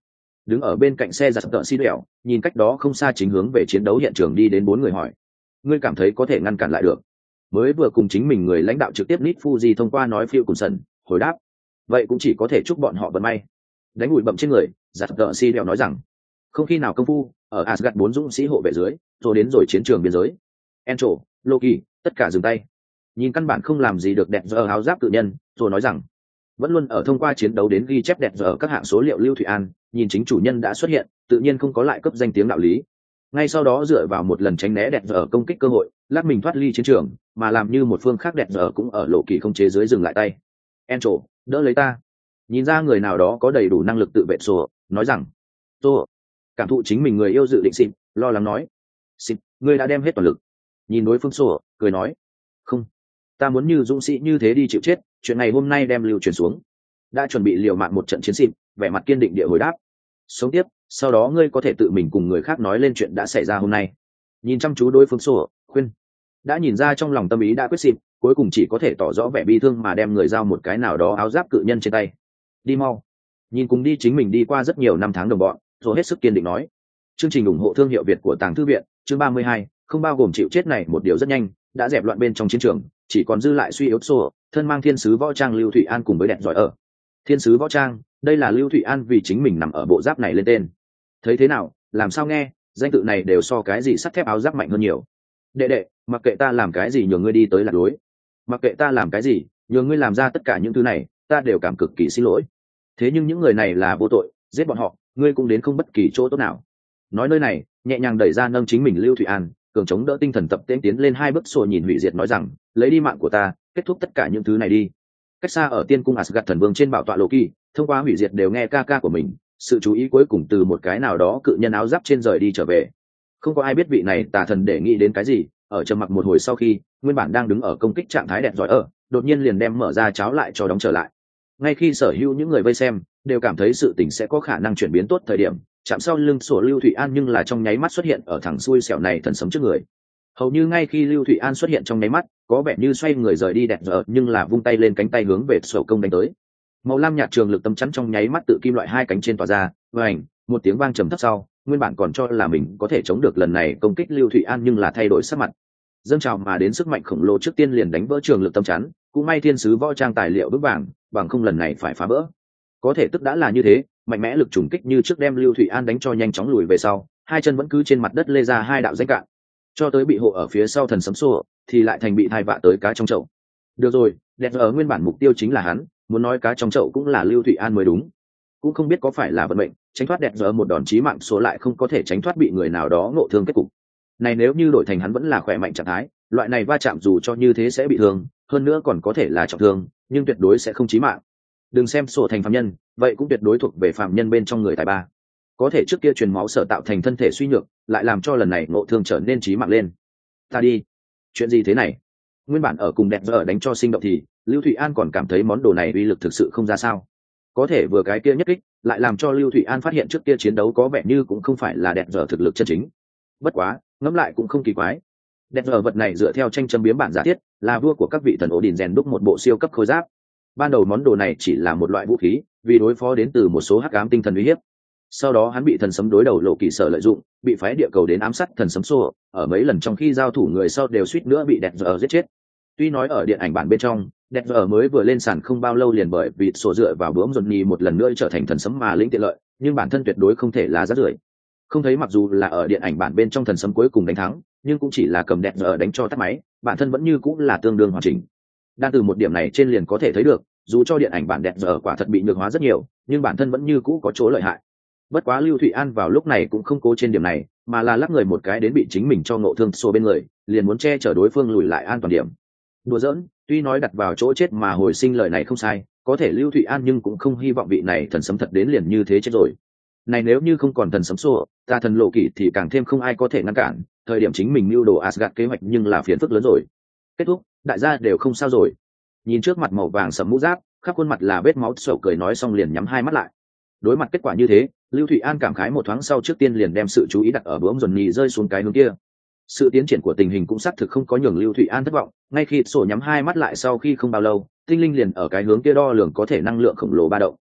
đứng ở bên cạnh xe giặt tợ xi đèo, nhìn cách đó không xa chính hướng về chiến đấu hiện trường đi đến bốn người hỏi: ngươi cảm thấy có thể ngăn cản lại được? Mới vừa cùng chính mình người lãnh đạo trực tiếp Nít Fuji thông qua nói phiêu cùng sần, hồi đáp: vậy cũng chỉ có thể chúc bọn họ vận may. Đánh bụi bậm trên người, giặt tợ xi đèo nói rằng: không khi nào công phu ở Asgard bốn dũng sĩ hộ vệ dưới, rồi đến rồi chiến trường biên giới. Encho, Loki, tất cả dừng tay. Nhìn căn bản không làm gì được đẹp giờ áo giáp tự nhân, rồi nói rằng: vẫn luôn ở thông qua chiến đấu đến ghi chép đẹp giờ các hạng số liệu Lưu Thụy An, nhìn chính chủ nhân đã xuất hiện, tự nhiên không có lại cấp danh tiếng đạo lý. Ngay sau đó dựa vào một lần tránh né đẹp giờ công kích cơ hội, lát mình thoát ly chiến trường, mà làm như một phương khác đẹp giờ cũng ở lộ kỳ không chế dưới dừng lại tay. Encho, đỡ lấy ta. Nhìn ra người nào đó có đầy đủ năng lực tự vệ sổ, nói rằng: tô cảm thụ chính mình người yêu dự định xin, lo lắng nói: xin, ngươi đã đem hết toàn lực. Nhìn đối phương sổ, cười nói: không, ta muốn như dũng sĩ như thế đi chịu chết, chuyện này hôm nay đem lưu truyền xuống. Đã chuẩn bị liều mạng một trận chiến xịn, vẻ mặt kiên định địa hồi đáp: sống tiếp, sau đó ngươi có thể tự mình cùng người khác nói lên chuyện đã xảy ra hôm nay. Nhìn chăm chú đối phương sổ, khuyên. Đã nhìn ra trong lòng tâm ý đã quyết xịn, cuối cùng chỉ có thể tỏ rõ vẻ bi thương mà đem người giao một cái nào đó áo giáp cự nhân trên tay. Đi mau. Nhìn cùng đi chính mình đi qua rất nhiều năm tháng đồng bọn, rồi hết sức kiên định nói: chương trình ủng hộ thương hiệu Việt của Tàng Thư viện, chương ba mươi hai, không bao gồm chịu chết này một điều rất nhanh, đã dẹp loạn bên trong chiến trường, chỉ còn dư lại suy yếu sổ, thân mang thiên sứ võ trang Lưu Thụy An cùng với đẹp giỏi ở. Thiên sứ võ trang, đây là Lưu Thụy An vì chính mình nằm ở bộ giáp này lên tên. Thấy thế nào, làm sao nghe, danh tự này đều so cái gì sắt thép áo giáp mạnh hơn nhiều. Đệ đệ, mặc kệ ta làm cái gì nhường ngươi đi tới lạc lối, mặc kệ ta làm cái gì nhường ngươi làm ra tất cả những thứ này, ta đều cảm cực kỳ xin lỗi. Thế nhưng những người này là vô tội, giết bọn họ, ngươi cũng đến không bất kỳ chỗ tốt nào. Nói nơi này, nhẹ nhàng đẩy ra nâng chính mình Lưu Thụy An, cường chống đỡ tinh thần tập tễnh tiến lên hai bước sổ nhìn hủy diệt nói rằng: lấy đi mạng của ta, kết thúc tất cả những thứ này đi. Cách xa ở tiên cung Asgard thần vương trên bảo tọa Loki, thông qua hủy diệt đều nghe ca ca của mình, sự chú ý cuối cùng từ một cái nào đó cự nhân áo giáp trên rời đi trở về. Không có ai biết vị này tà thần để nghĩ đến cái gì, ở trầm mặc một hồi sau khi, nguyên bản đang đứng ở công kích trạng thái đẹp giỏi ở, đột nhiên liền đem mở ra cháo lại cho đóng trở lại. Ngay khi sở hữu những người vây xem đều cảm thấy sự tình sẽ có khả năng chuyển biến tốt thời điểm, chạm sau lưng sổ Lưu Thụy An nhưng là trong nháy mắt xuất hiện ở thẳng xuôi xẻo này thần sấm trước người. Hầu như ngay khi Lưu Thụy An xuất hiện trong nháy mắt, có vẻ như xoay người rời đi đẹp giờ, nhưng là vung tay lên cánh tay hướng về sổ công đánh tới. Màu lam nhạt trường lực tâm chắn trong nháy mắt tự kim loại hai cánh trên tỏa ra, vành một tiếng vang trầm thấp sau, nguyên bản còn cho là mình có thể chống được lần này công kích Lưu Thụy An nhưng là thay đổi sắc mặt. Dâng trào mà đến sức mạnh khổng lồ trước tiên liền đánh vỡ trường lực tâm chắn, cũng may thiên sứ võ trang tài liệu vững vàng, bằng không lần này phải phá vỡ. Có thể tức đã là như thế, mạnh mẽ lực trùng kích như trước đem Lưu Thụy An đánh cho nhanh chóng lùi về sau, hai chân vẫn cứ trên mặt đất lê ra hai đạo rãnh cạn. Cho tới bị hộ ở phía sau thần sấm xô, thì lại thành bị thai vạ tới cá trong chậu. Được rồi, đẹp ở nguyên bản mục tiêu chính là hắn, muốn nói cá trong chậu cũng là Lưu Thụy An mới đúng. Cũng không biết có phải là vận mệnh, tránh thoát đẹp giờ một đòn chí mạng số lại không có thể tránh thoát bị người nào đó ngộ thương kết cục. Này nếu như đổi thành hắn vẫn là khỏe mạnh trạng thái, loại này va chạm dù cho như thế sẽ bị thương, hơn nữa còn có thể là trọng thương, nhưng tuyệt đối sẽ không chí mạng. Đừng xem sổ thành phàm nhân, vậy cũng tuyệt đối thuộc về phàm nhân bên trong người tài ba. Có thể trước kia truyền máu sở tạo thành thân thể suy nhược, lại làm cho lần này ngộ thương trở nên chí mạng lên. Ta đi, chuyện gì thế này? Nguyên bản ở cùng đẹp giờ đánh cho sinh động thì Lưu Thụy An còn cảm thấy món đồ này uy lực thực sự không ra sao. Có thể vừa cái kia nhất kích, lại làm cho Lưu Thụy An phát hiện trước kia chiến đấu có vẻ như cũng không phải là đẹp giờ thực lực chân chính. Bất quá, ngẫm lại cũng không kỳ quái. Đẹp giờ vật này dựa theo tranh châm biếm bản giả thiết, là vua của các vị thần ổ đình rèn đúc một bộ siêu cấp khôi giáp. Ban đầu món đồ này chỉ là một loại vũ khí, vì đối phó đến từ một số hắc ám tinh thần uy hiếp. Sau đó hắn bị thần sấm đối đầu lộ kỳ sở lợi dụng, bị phái địa cầu đến ám sát thần sấm xô, ở mấy lần trong khi giao thủ người sau đều suýt nữa bị đẹp giờ giết chết. Tuy nói ở điện ảnh bản bên trong, đẹp giờ mới vừa lên sàn không bao lâu liền bởi vì sổ dựa vào bướm dồn nhì một lần nữa trở thành thần sấm mà lĩnh tiện lợi, nhưng bản thân tuyệt đối không thể là rác rưởi. Không thấy mặc dù là ở điện ảnh bản bên trong thần sấm cuối cùng đánh thắng, nhưng cũng chỉ là cầm đẹp giờ đánh cho tắt máy, bản thân vẫn như cũng là tương đương hoàn chỉnh. Đang từ một điểm này trên liền có thể thấy được, dù cho điện ảnh bản đẹp giờ quả thật bị nhược hóa rất nhiều, nhưng bản thân vẫn như cũ có chỗ lợi hại. Bất quá Lưu Thụy An vào lúc này cũng không cố trên điểm này, mà là lắc người một cái đến bị chính mình cho ngộ thương xô bên người, liền muốn che chở đối phương lùi lại an toàn điểm. Đùa giỡn, tuy nói đặt vào chỗ chết mà hồi sinh lời này không sai, có thể Lưu Thụy An nhưng cũng không hy vọng vị này thần sấm thật đến liền như thế chết rồi. Này nếu như không còn thần sấm xô, ta thần lộ kỷ thì càng thêm không ai có thể ngăn cản, thời điểm chính mình mưu đồ Asgard kế hoạch nhưng là phiền phức lớn rồi. Kết thúc, đại gia đều không sao rồi. Nhìn trước mặt màu vàng sẫm mũ giáp, khắp khuôn mặt là vết máu sầu cười nói xong liền nhắm hai mắt lại. Đối mặt kết quả như thế, Lưu Thụy An cảm khái một thoáng sau trước tiên liền đem sự chú ý đặt ở bướm dồn nhì rơi xuống cái hướng kia. Sự tiến triển của tình hình cũng xác thực không có nhường Lưu Thụy An thất vọng, ngay khi sổ nhắm hai mắt lại sau khi không bao lâu, tinh linh liền ở cái hướng kia đo lường có thể năng lượng khổng lồ ba động.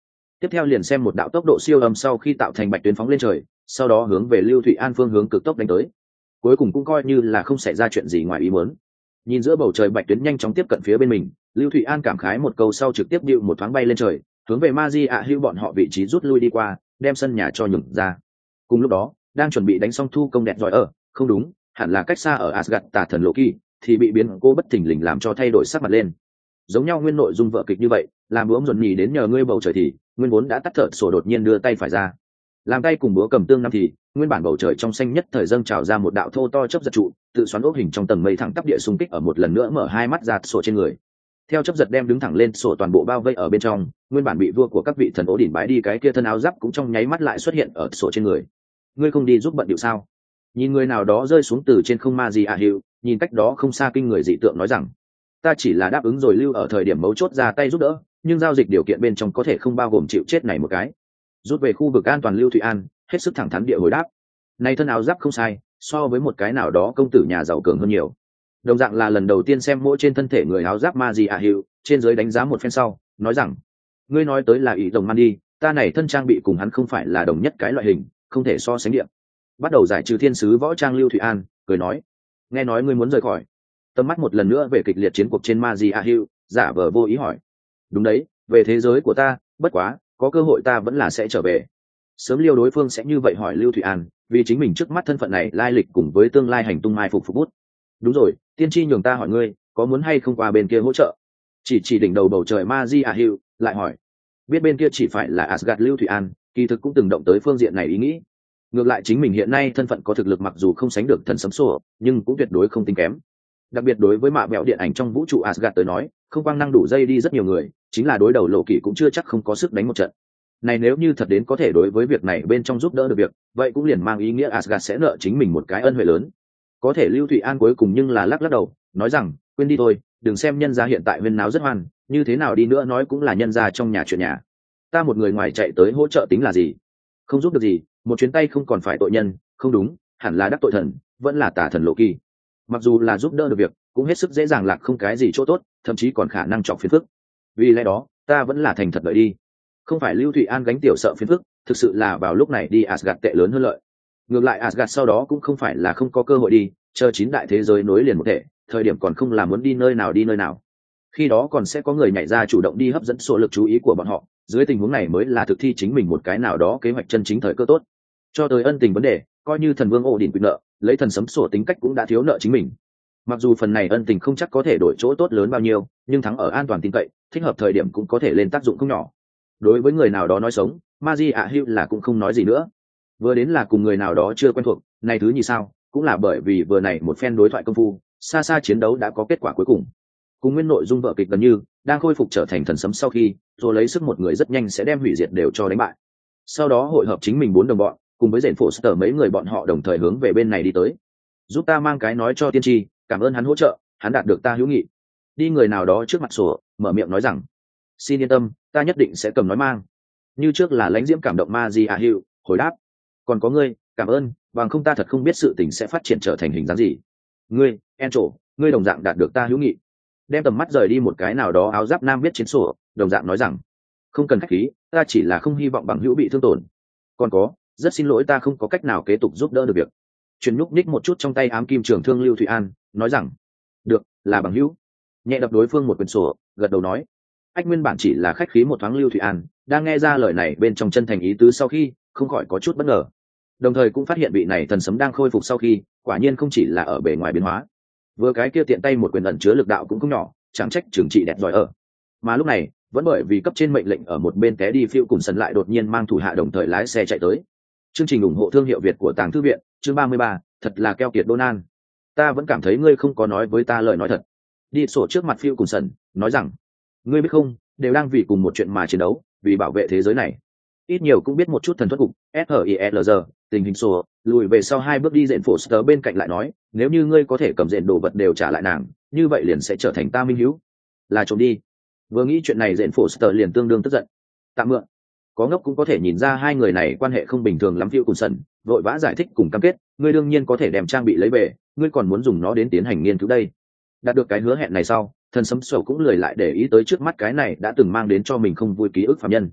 tiếp theo liền xem một đạo tốc độ siêu âm sau khi tạo thành bạch tuyến phóng lên trời, sau đó hướng về Lưu Thụy An phương hướng cực tốc đánh tới. Cuối cùng cũng coi như là không xảy ra chuyện gì ngoài ý muốn. Nhìn giữa bầu trời bạch tuyến nhanh chóng tiếp cận phía bên mình, Lưu Thụy An cảm khái một câu sau trực tiếp bịu một thoáng bay lên trời, hướng về Maji ạ hưu bọn họ vị trí rút lui đi qua, đem sân nhà cho nhường ra. Cùng lúc đó, đang chuẩn bị đánh xong thu công đẹp giỏi ở, không đúng, hẳn là cách xa ở Asgard tà thần Loki, thì bị biến cô bất thình lình làm cho thay đổi sắc mặt lên. Giống nhau nguyên nội dung vợ kịch như vậy, làm búa dồn nhì đến nhờ ngươi bầu trời thì, nguyên vốn đã tắt thở sổ đột nhiên đưa tay phải ra. Làm tay cùng búa cầm tương năm thì, nguyên bản bầu trời trong xanh nhất thời dâng trào ra một đạo thô to chớp giật trụ, tự xoắn ốc hình trong tầng mây thẳng tắp địa xung kích ở một lần nữa mở hai mắt ra sổ trên người. Theo chớp giật đem đứng thẳng lên sổ toàn bộ bao vây ở bên trong, nguyên bản bị vua của các vị thần ố đỉnh bái đi cái kia thân áo giáp cũng trong nháy mắt lại xuất hiện ở sổ trên người. Ngươi không đi giúp bận điệu sao? Nhìn người nào đó rơi xuống từ trên không ma gì à hiệu, nhìn cách đó không xa kinh người dị tượng nói rằng, ta chỉ là đáp ứng rồi lưu ở thời điểm mấu chốt ra tay giúp đỡ, nhưng giao dịch điều kiện bên trong có thể không bao gồm chịu chết này một cái. Rút về khu vực an toàn Lưu Thụy An hết sức thẳng thắn địa hồi đáp, này thân áo giáp không sai, so với một cái nào đó công tử nhà giàu cường hơn nhiều. Đồng dạng là lần đầu tiên xem mỗi trên thân thể người áo giáp ma gì à hiệu, trên dưới đánh giá một phen sau nói rằng, ngươi nói tới là ý đồng man đi, ta này thân trang bị cùng hắn không phải là đồng nhất cái loại hình, không thể so sánh điện. Bắt đầu giải trừ thiên sứ võ trang Lưu Thụy An cười nói, nghe nói ngươi muốn rời khỏi. Tầm mắt một lần nữa về kịch liệt chiến cuộc trên ma gì à hiệu, giả vờ vô ý hỏi, đúng đấy, về thế giới của ta, bất quá có cơ hội ta vẫn là sẽ trở về. Sớm liêu đối phương sẽ như vậy hỏi Lưu Thụy An, vì chính mình trước mắt thân phận này lai lịch cùng với tương lai hành tung mai phục phục bút. Đúng rồi, tiên tri nhường ta hỏi ngươi, có muốn hay không qua bên kia hỗ trợ? Chỉ chỉ đỉnh đầu bầu trời ma di à hiệu lại hỏi, biết bên kia chỉ phải là Asgard Lưu Thụy An, kỳ thực cũng từng động tới phương diện này ý nghĩ. Ngược lại chính mình hiện nay thân phận có thực lực mặc dù không sánh được thần sấm sổ, nhưng cũng tuyệt đối không tính kém. Đặc biệt đối với mạ mẹo điện ảnh trong vũ trụ Asgard tới nói, không quang năng đủ dây đi rất nhiều người, chính là đối đầu lộ kỳ cũng chưa chắc không có sức đánh một trận. Này nếu như thật đến có thể đối với việc này bên trong giúp đỡ được việc, vậy cũng liền mang ý nghĩa Asgard sẽ nợ chính mình một cái ân huệ lớn. Có thể Lưu Thụy An cuối cùng nhưng là lắc lắc đầu, nói rằng, quên đi thôi, đừng xem nhân gia hiện tại huyên náo rất hoan, như thế nào đi nữa nói cũng là nhân gia trong nhà chuyện nhà. Ta một người ngoài chạy tới hỗ trợ tính là gì? Không giúp được gì, một chuyến tay không còn phải tội nhân, không đúng, hẳn là đắc tội thần, vẫn là tà thần Lộ Kỳ. Mặc dù là giúp đỡ được việc, cũng hết sức dễ dàng lạc không cái gì chỗ tốt, thậm chí còn khả năng chọc phiền phức. Vì lẽ đó, ta vẫn là thành thật đợi đi. Không phải Lưu Thụy An gánh tiểu sợ phiền phức, thực sự là vào lúc này đi Asgard tệ lớn hơn lợi. Ngược lại Asgard sau đó cũng không phải là không có cơ hội đi, chờ chín đại thế giới nối liền một thể, thời điểm còn không là muốn đi nơi nào đi nơi nào. Khi đó còn sẽ có người nhảy ra chủ động đi hấp dẫn số lực chú ý của bọn họ, dưới tình huống này mới là thực thi chính mình một cái nào đó kế hoạch chân chính thời cơ tốt. Cho tới ân tình vấn đề, coi như thần vương ổ đỉnh quyền nợ, lấy thần sấm sổ tính cách cũng đã thiếu nợ chính mình. Mặc dù phần này ân tình không chắc có thể đổi chỗ tốt lớn bao nhiêu, nhưng thắng ở an toàn tin cậy, thích hợp thời điểm cũng có thể lên tác dụng không nhỏ. Đối với người nào đó nói sống, Maji ạ Hugh là cũng không nói gì nữa. Vừa đến là cùng người nào đó chưa quen thuộc, này thứ như sao, cũng là bởi vì vừa này một phen đối thoại công phu, xa xa chiến đấu đã có kết quả cuối cùng. Cùng nguyên nội dung vở kịch gần như đang khôi phục trở thành thần sấm sau khi, rồi lấy sức một người rất nhanh sẽ đem hủy diệt đều cho đánh bại. Sau đó hội hợp chính mình bốn đồng bọn, cùng với Dện Foster mấy người bọn họ đồng thời hướng về bên này đi tới. Giúp ta mang cái nói cho tiên tri, cảm ơn hắn hỗ trợ, hắn đạt được ta hữu nghị. Đi người nào đó trước mặt sổ, mở miệng nói rằng, xin yên tâm, ta nhất định sẽ cầm nói mang. Như trước là lãnh diễm cảm động ma di à hiệu, hồi đáp, còn có ngươi, cảm ơn, bằng không ta thật không biết sự tình sẽ phát triển trở thành hình dáng gì. Ngươi, Encho, ngươi đồng dạng đạt được ta hữu nghị. Đem tầm mắt rời đi một cái nào đó áo giáp nam viết trên sổ, đồng dạng nói rằng, không cần khách khí, ta chỉ là không hy vọng bằng hữu bị thương tổn. Còn có, rất xin lỗi ta không có cách nào kế tục giúp đỡ được việc. Chuyển nhúc nhích một chút trong tay ám kim trường thương Lưu Thụy An, nói rằng, được, là bằng hữu. Nhẹ đập đối phương một quyển sổ, gật đầu nói, ách nguyên bản chỉ là khách khí một thoáng Lưu Thụy An, đang nghe ra lời này bên trong chân thành ý tứ sau khi, không khỏi có chút bất ngờ. Đồng thời cũng phát hiện vị này thần sấm đang khôi phục sau khi, quả nhiên không chỉ là ở bề ngoài biến hóa. Vừa cái kia tiện tay một quyền ẩn chứa lực đạo cũng không nhỏ, chẳng trách trường trị đẹp giỏi ở. Mà lúc này, vẫn bởi vì cấp trên mệnh lệnh ở một bên té đi phiêu cùng sân lại đột nhiên mang thủ hạ đồng thời lái xe chạy tới. Chương trình ủng hộ thương hiệu Việt của Tàng Thư viện, chương ba mươi ba, thật là keo kiệt Donald. Ta vẫn cảm thấy ngươi không có nói với ta lời nói thật. Đi sổ trước mặt phiêu cùng sân, nói rằng, ngươi biết không, đều đang vì cùng một chuyện mà chiến đấu, vì bảo vệ thế giới này. Ít nhiều cũng biết một chút thần thuật cục, ét hờ i lờ giê, tình hình sổ, lùi về sau hai bước đi dện phổ sờ bên cạnh lại nói, nếu như ngươi có thể cầm dện đồ vật đều trả lại nàng, như vậy liền sẽ trở thành ta minh hữu. Là trộm đi. Vừa nghĩ chuyện này dện phổ sờ liền tương đương tức giận. Tạm mượn. Có ngốc cũng có thể nhìn ra hai người này quan hệ không bình thường lắm. Phiêu cùng sần vội vã giải thích cùng cam kết, ngươi đương nhiên có thể đem trang bị lấy về, ngươi còn muốn dùng nó đến tiến hành nghiên cứu đây. Đạt được cái hứa hẹn này sau, thần sấm sổ cũng lười lại để ý tới trước mắt cái này đã từng mang đến cho mình không vui ký ức phạm nhân.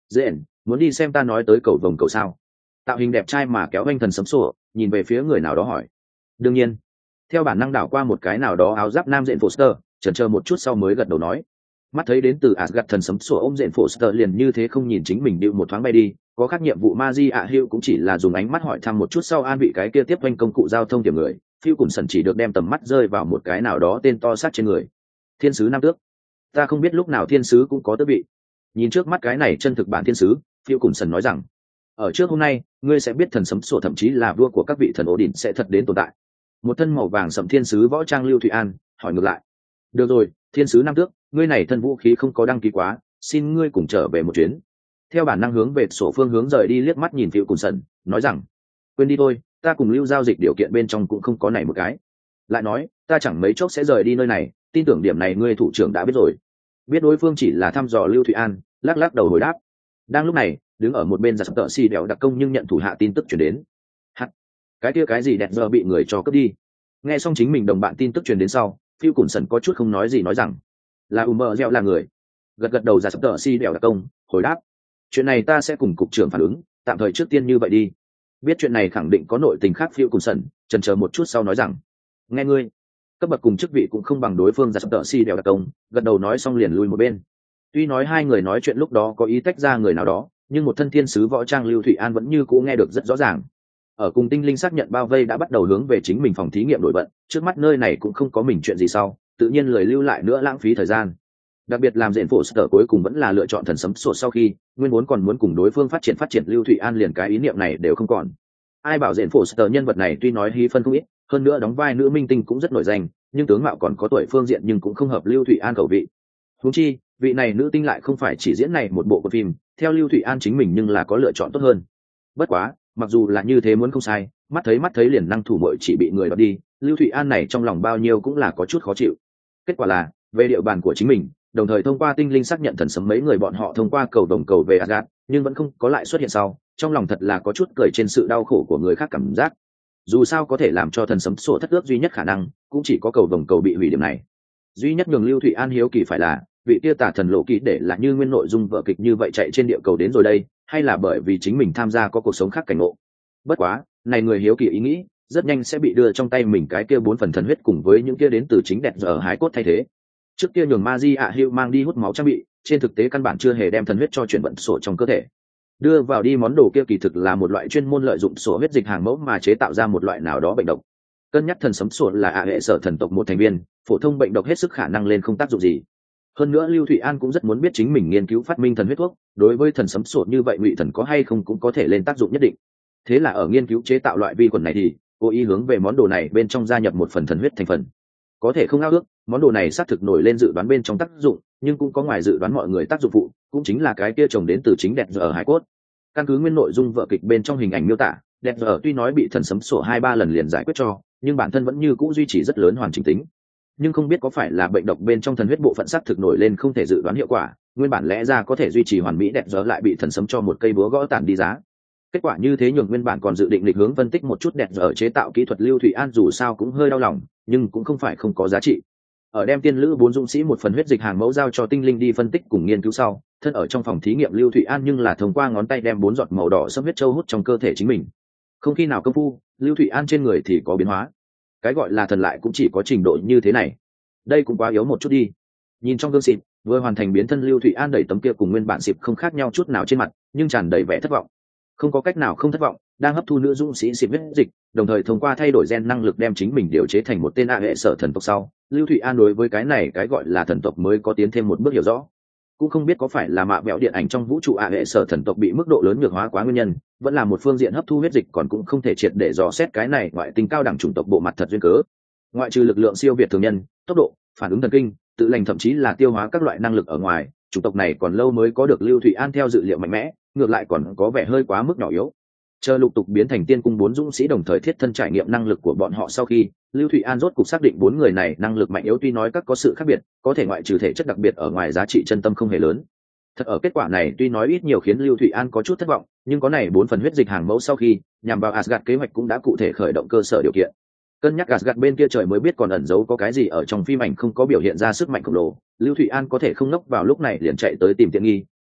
Dện, muốn đi xem ta nói tới cầu vồng cầu sao? Tạo hình đẹp trai mà kéo anh thần sấm sủa, nhìn về phía người nào đó hỏi. Đương nhiên. Theo bản năng đảo qua một cái nào đó áo giáp nam Dện Foster, chần chờ một chút sau mới gật đầu nói. Mắt thấy đến từ Asgard thần sấm sủa ôm Dện Foster liền như thế không nhìn chính mình điệu một thoáng bay đi, có khác nhiệm vụ Maji ạ Hữu cũng chỉ là dùng ánh mắt hỏi thăm một chút sau an vị cái kia tiếp quanh công cụ giao thông tiềm người, Phiêu Cùn Sần chỉ được đem tầm mắt rơi vào một cái nào đó tên to sát trên người. Thiên sứ nam tước. Ta không biết lúc nào thiên sứ cũng có tước vị. Nhìn trước mắt cái này chân thực bản thiên sứ, Phiêu Cùn Sần nói rằng, ở trước hôm nay, ngươi sẽ biết thần sấm sủa thậm chí là vua của các vị thần ổ đỉnh sẽ thật đến tồn tại. Một thân màu vàng sẫm thiên sứ võ trang Lưu Thụy An hỏi ngược lại. Được rồi, thiên sứ nam tước, ngươi này thân vũ khí không có đăng ký quá, xin ngươi cùng trở về một chuyến. Theo bản năng hướng về sổ phương hướng rời đi liếc mắt nhìn Phiêu Cùn Sần, nói rằng, quên đi thôi, ta cùng Lưu giao dịch điều kiện bên trong cũng không có này một cái. Lại nói, ta chẳng mấy chốc sẽ rời đi nơi này, tin tưởng điểm này ngươi thủ trưởng đã biết rồi. Biết đối phương chỉ là thăm dò Lưu Thụy An, lắc lắc đầu hồi đáp. Đang lúc này, đứng ở một bên giặc tợ xì đèo đặc công nhưng nhận thủ hạ tin tức truyền đến. Hắt, cái kia cái gì đẹp giờ bị người cho cướp đi. Nghe xong chính mình đồng bạn tin tức truyền đến sau, Phiêu Cùn Sần có chút không nói gì nói rằng, là Umber Gieo là người. Gật gật đầu giặc tợ xì đèo đặc công, hồi đáp. Chuyện này ta sẽ cùng cục trưởng phản ứng, tạm thời trước tiên như vậy đi. Biết chuyện này khẳng định có nội tình khác Phiêu Cùn Sần, chần chờ một chút sau nói rằng, nghe ngươi, cấp bậc cùng chức vị cũng không bằng đối phương giặc tợ xì đèo đặc công, gật đầu nói xong liền lui một bên. Tuy nói hai người nói chuyện lúc đó có ý tách ra người nào đó, nhưng một thân thiên sứ võ trang Lưu Thụy An vẫn như cũ nghe được rất rõ ràng. Ở cùng tinh linh xác nhận bao vây đã bắt đầu hướng về chính mình phòng thí nghiệm đổi bận, trước mắt nơi này cũng không có mình chuyện gì sau, tự nhiên lời lưu lại nữa lãng phí thời gian. Đặc biệt làm Dện Foster cuối cùng vẫn là lựa chọn thần sấm sủa sau khi, nguyên vốn còn muốn cùng đối phương phát triển phát triển Lưu Thụy An liền cái ý niệm này đều không còn. Ai bảo Dện Foster nhân vật này tuy nói hí phân không ít, hơn nữa đóng vai nữ minh tinh cũng rất nổi danh, nhưng tướng mạo còn có tuổi phương diện nhưng cũng không hợp Lưu Thụy An khẩu vị. Huống chi, vị này nữ tinh lại không phải chỉ diễn này một bộ của phim, theo Lưu Thụy An chính mình nhưng là có lựa chọn tốt hơn. Bất quá, mặc dù là như thế muốn không sai, mắt thấy mắt thấy liền năng thủ muội chỉ bị người đoạt đi, Lưu Thụy An này trong lòng bao nhiêu cũng là có chút khó chịu. Kết quả là, về địa bàn của chính mình, đồng thời thông qua tinh linh xác nhận thần sấm mấy người bọn họ thông qua cầu đồng cầu về Asgard, nhưng vẫn không có lại xuất hiện sau, trong lòng thật là có chút cười trên sự đau khổ của người khác cảm giác. Dù sao có thể làm cho thần sấm sổ thất ước duy nhất khả năng, cũng chỉ có cầu đồng cầu bị hủy điểm này. Duy nhất nhường Lưu Thụy An hiếu kỳ phải là, vị kia tả thần lộ kỹ để là như nguyên nội dung vở kịch như vậy chạy trên địa cầu đến rồi đây, hay là bởi vì chính mình tham gia có cuộc sống khác cảnh ngộ. Bất quá, này người hiếu kỳ ý nghĩ, rất nhanh sẽ bị đưa trong tay mình cái kia bốn phần thần huyết cùng với những kia đến từ chính đẹp giờ hái cốt thay thế. Trước kia nhường Maji ạ Hữu mang đi hút máu trang bị, trên thực tế căn bản chưa hề đem thần huyết cho chuyển vận sổ trong cơ thể. Đưa vào đi món đồ kia kỳ thực là một loại chuyên môn lợi dụng sổ huyết dịch hàng mẫu mà chế tạo ra một loại nào đó bệnh độc. Cân nhắc thần sấm sổ là ạ hệ sở thần tộc một thành viên, phổ thông bệnh độc hết sức khả năng lên không tác dụng gì. Hơn nữa Lưu Thụy An cũng rất muốn biết chính mình nghiên cứu phát minh thần huyết thuốc, đối với thần sấm sổ như vậy ngụy thần có hay không cũng có thể lên tác dụng nhất định. Thế là ở nghiên cứu chế tạo loại vi khuẩn này thì cố ý hướng về món đồ này bên trong gia nhập một phần thần huyết thành phần. Có thể không ao ước, món đồ này xác thực nổi lên dự đoán bên trong tác dụng, nhưng cũng có ngoài dự đoán mọi người tác dụng phụ, cũng chính là cái kia trồng đến từ chính đẹp giờ ở hải cốt. Căn cứ nguyên nội dung vở kịch bên trong hình ảnh miêu tả, đẹp giờ tuy nói bị thần sấm sổ hai ba lần liền giải quyết cho, nhưng bản thân vẫn như cũ duy trì rất lớn hoàn chỉnh tính. Nhưng không biết có phải là bệnh độc bên trong thần huyết bộ phận xác thực nổi lên không thể dự đoán hiệu quả, nguyên bản lẽ ra có thể duy trì hoàn mỹ đẹp giờ lại bị thần sấm cho một cây búa gõ tàn đi giá. Kết quả như thế nhường nguyên bản còn dự định lịch hướng phân tích một chút đẹp giờ chế tạo kỹ thuật Lưu Thụy An dù sao cũng hơi đau lòng, nhưng cũng không phải không có giá trị. Ở đem tiên lữ bốn dũng sĩ một phần huyết dịch hàng mẫu giao cho tinh linh đi phân tích cùng nghiên cứu sau, thân ở trong phòng thí nghiệm Lưu Thụy An nhưng là thông qua ngón tay đem bốn giọt màu đỏ xâm huyết châu hút trong cơ thể chính mình. Không khi nào công phu, Lưu Thụy An trên người thì có biến hóa. Cái gọi là thần lại cũng chỉ có trình độ như thế này. Đây cũng quá yếu một chút đi. Nhìn trong gương xịt, vừa hoàn thành biến thân Lưu Thụy An đẩy tấm kia cùng nguyên bản xịt không khác nhau chút nào trên mặt, nhưng tràn đầy vẻ thất vọng. Không có cách nào không thất vọng, đang hấp thu nữ dũng sĩ xịt huyết dịch, đồng thời thông qua thay đổi gen năng lực đem chính mình điều chế thành một tên ạ hệ sở thần tộc sau, Lưu Thụy An đối với cái này cái gọi là thần tộc mới có tiến thêm một bước hiểu rõ. Cũng không biết có phải là mạ vẹo điện ảnh trong vũ trụ ạ hệ sở thần tộc bị mức độ lớn nhược hóa quá nguyên nhân, vẫn là một phương diện hấp thu huyết dịch còn cũng không thể triệt để dò xét cái này ngoại tinh cao đẳng chủng tộc bộ mặt thật duyên cớ. Ngoại trừ lực lượng siêu việt thường nhân, tốc độ, phản ứng thần kinh, tự lành thậm chí là tiêu hóa các loại năng lực ở ngoài, chủng tộc này còn lâu mới có được Lưu Thụy An theo dự liệu mạnh mẽ, ngược lại còn có vẻ hơi quá mức nhỏ yếu. Chờ lục tục biến thành tiên cung bốn dũng sĩ đồng thời thiết thân trải nghiệm năng lực của bọn họ sau khi, Lưu Thụy An rốt cục xác định bốn người này năng lực mạnh yếu tuy nói các có sự khác biệt, có thể ngoại trừ thể chất đặc biệt ở ngoài giá trị chân tâm không hề lớn. Thật ở kết quả này tuy nói ít nhiều khiến Lưu Thụy An có chút thất vọng, nhưng có này bốn phần huyết dịch hàng mẫu sau khi, nhằm vào Asgard kế hoạch cũng đã cụ thể khởi động cơ sở điều kiện. Cân nhắc Asgard bên kia trời mới biết còn ẩn giấu có cái gì ở trong phim ảnh không có biểu hiện ra sức mạnh khổng lồ, Lưu Thụy An có thể không ngốc vào lúc này liền chạy tới tìm tiện nghi,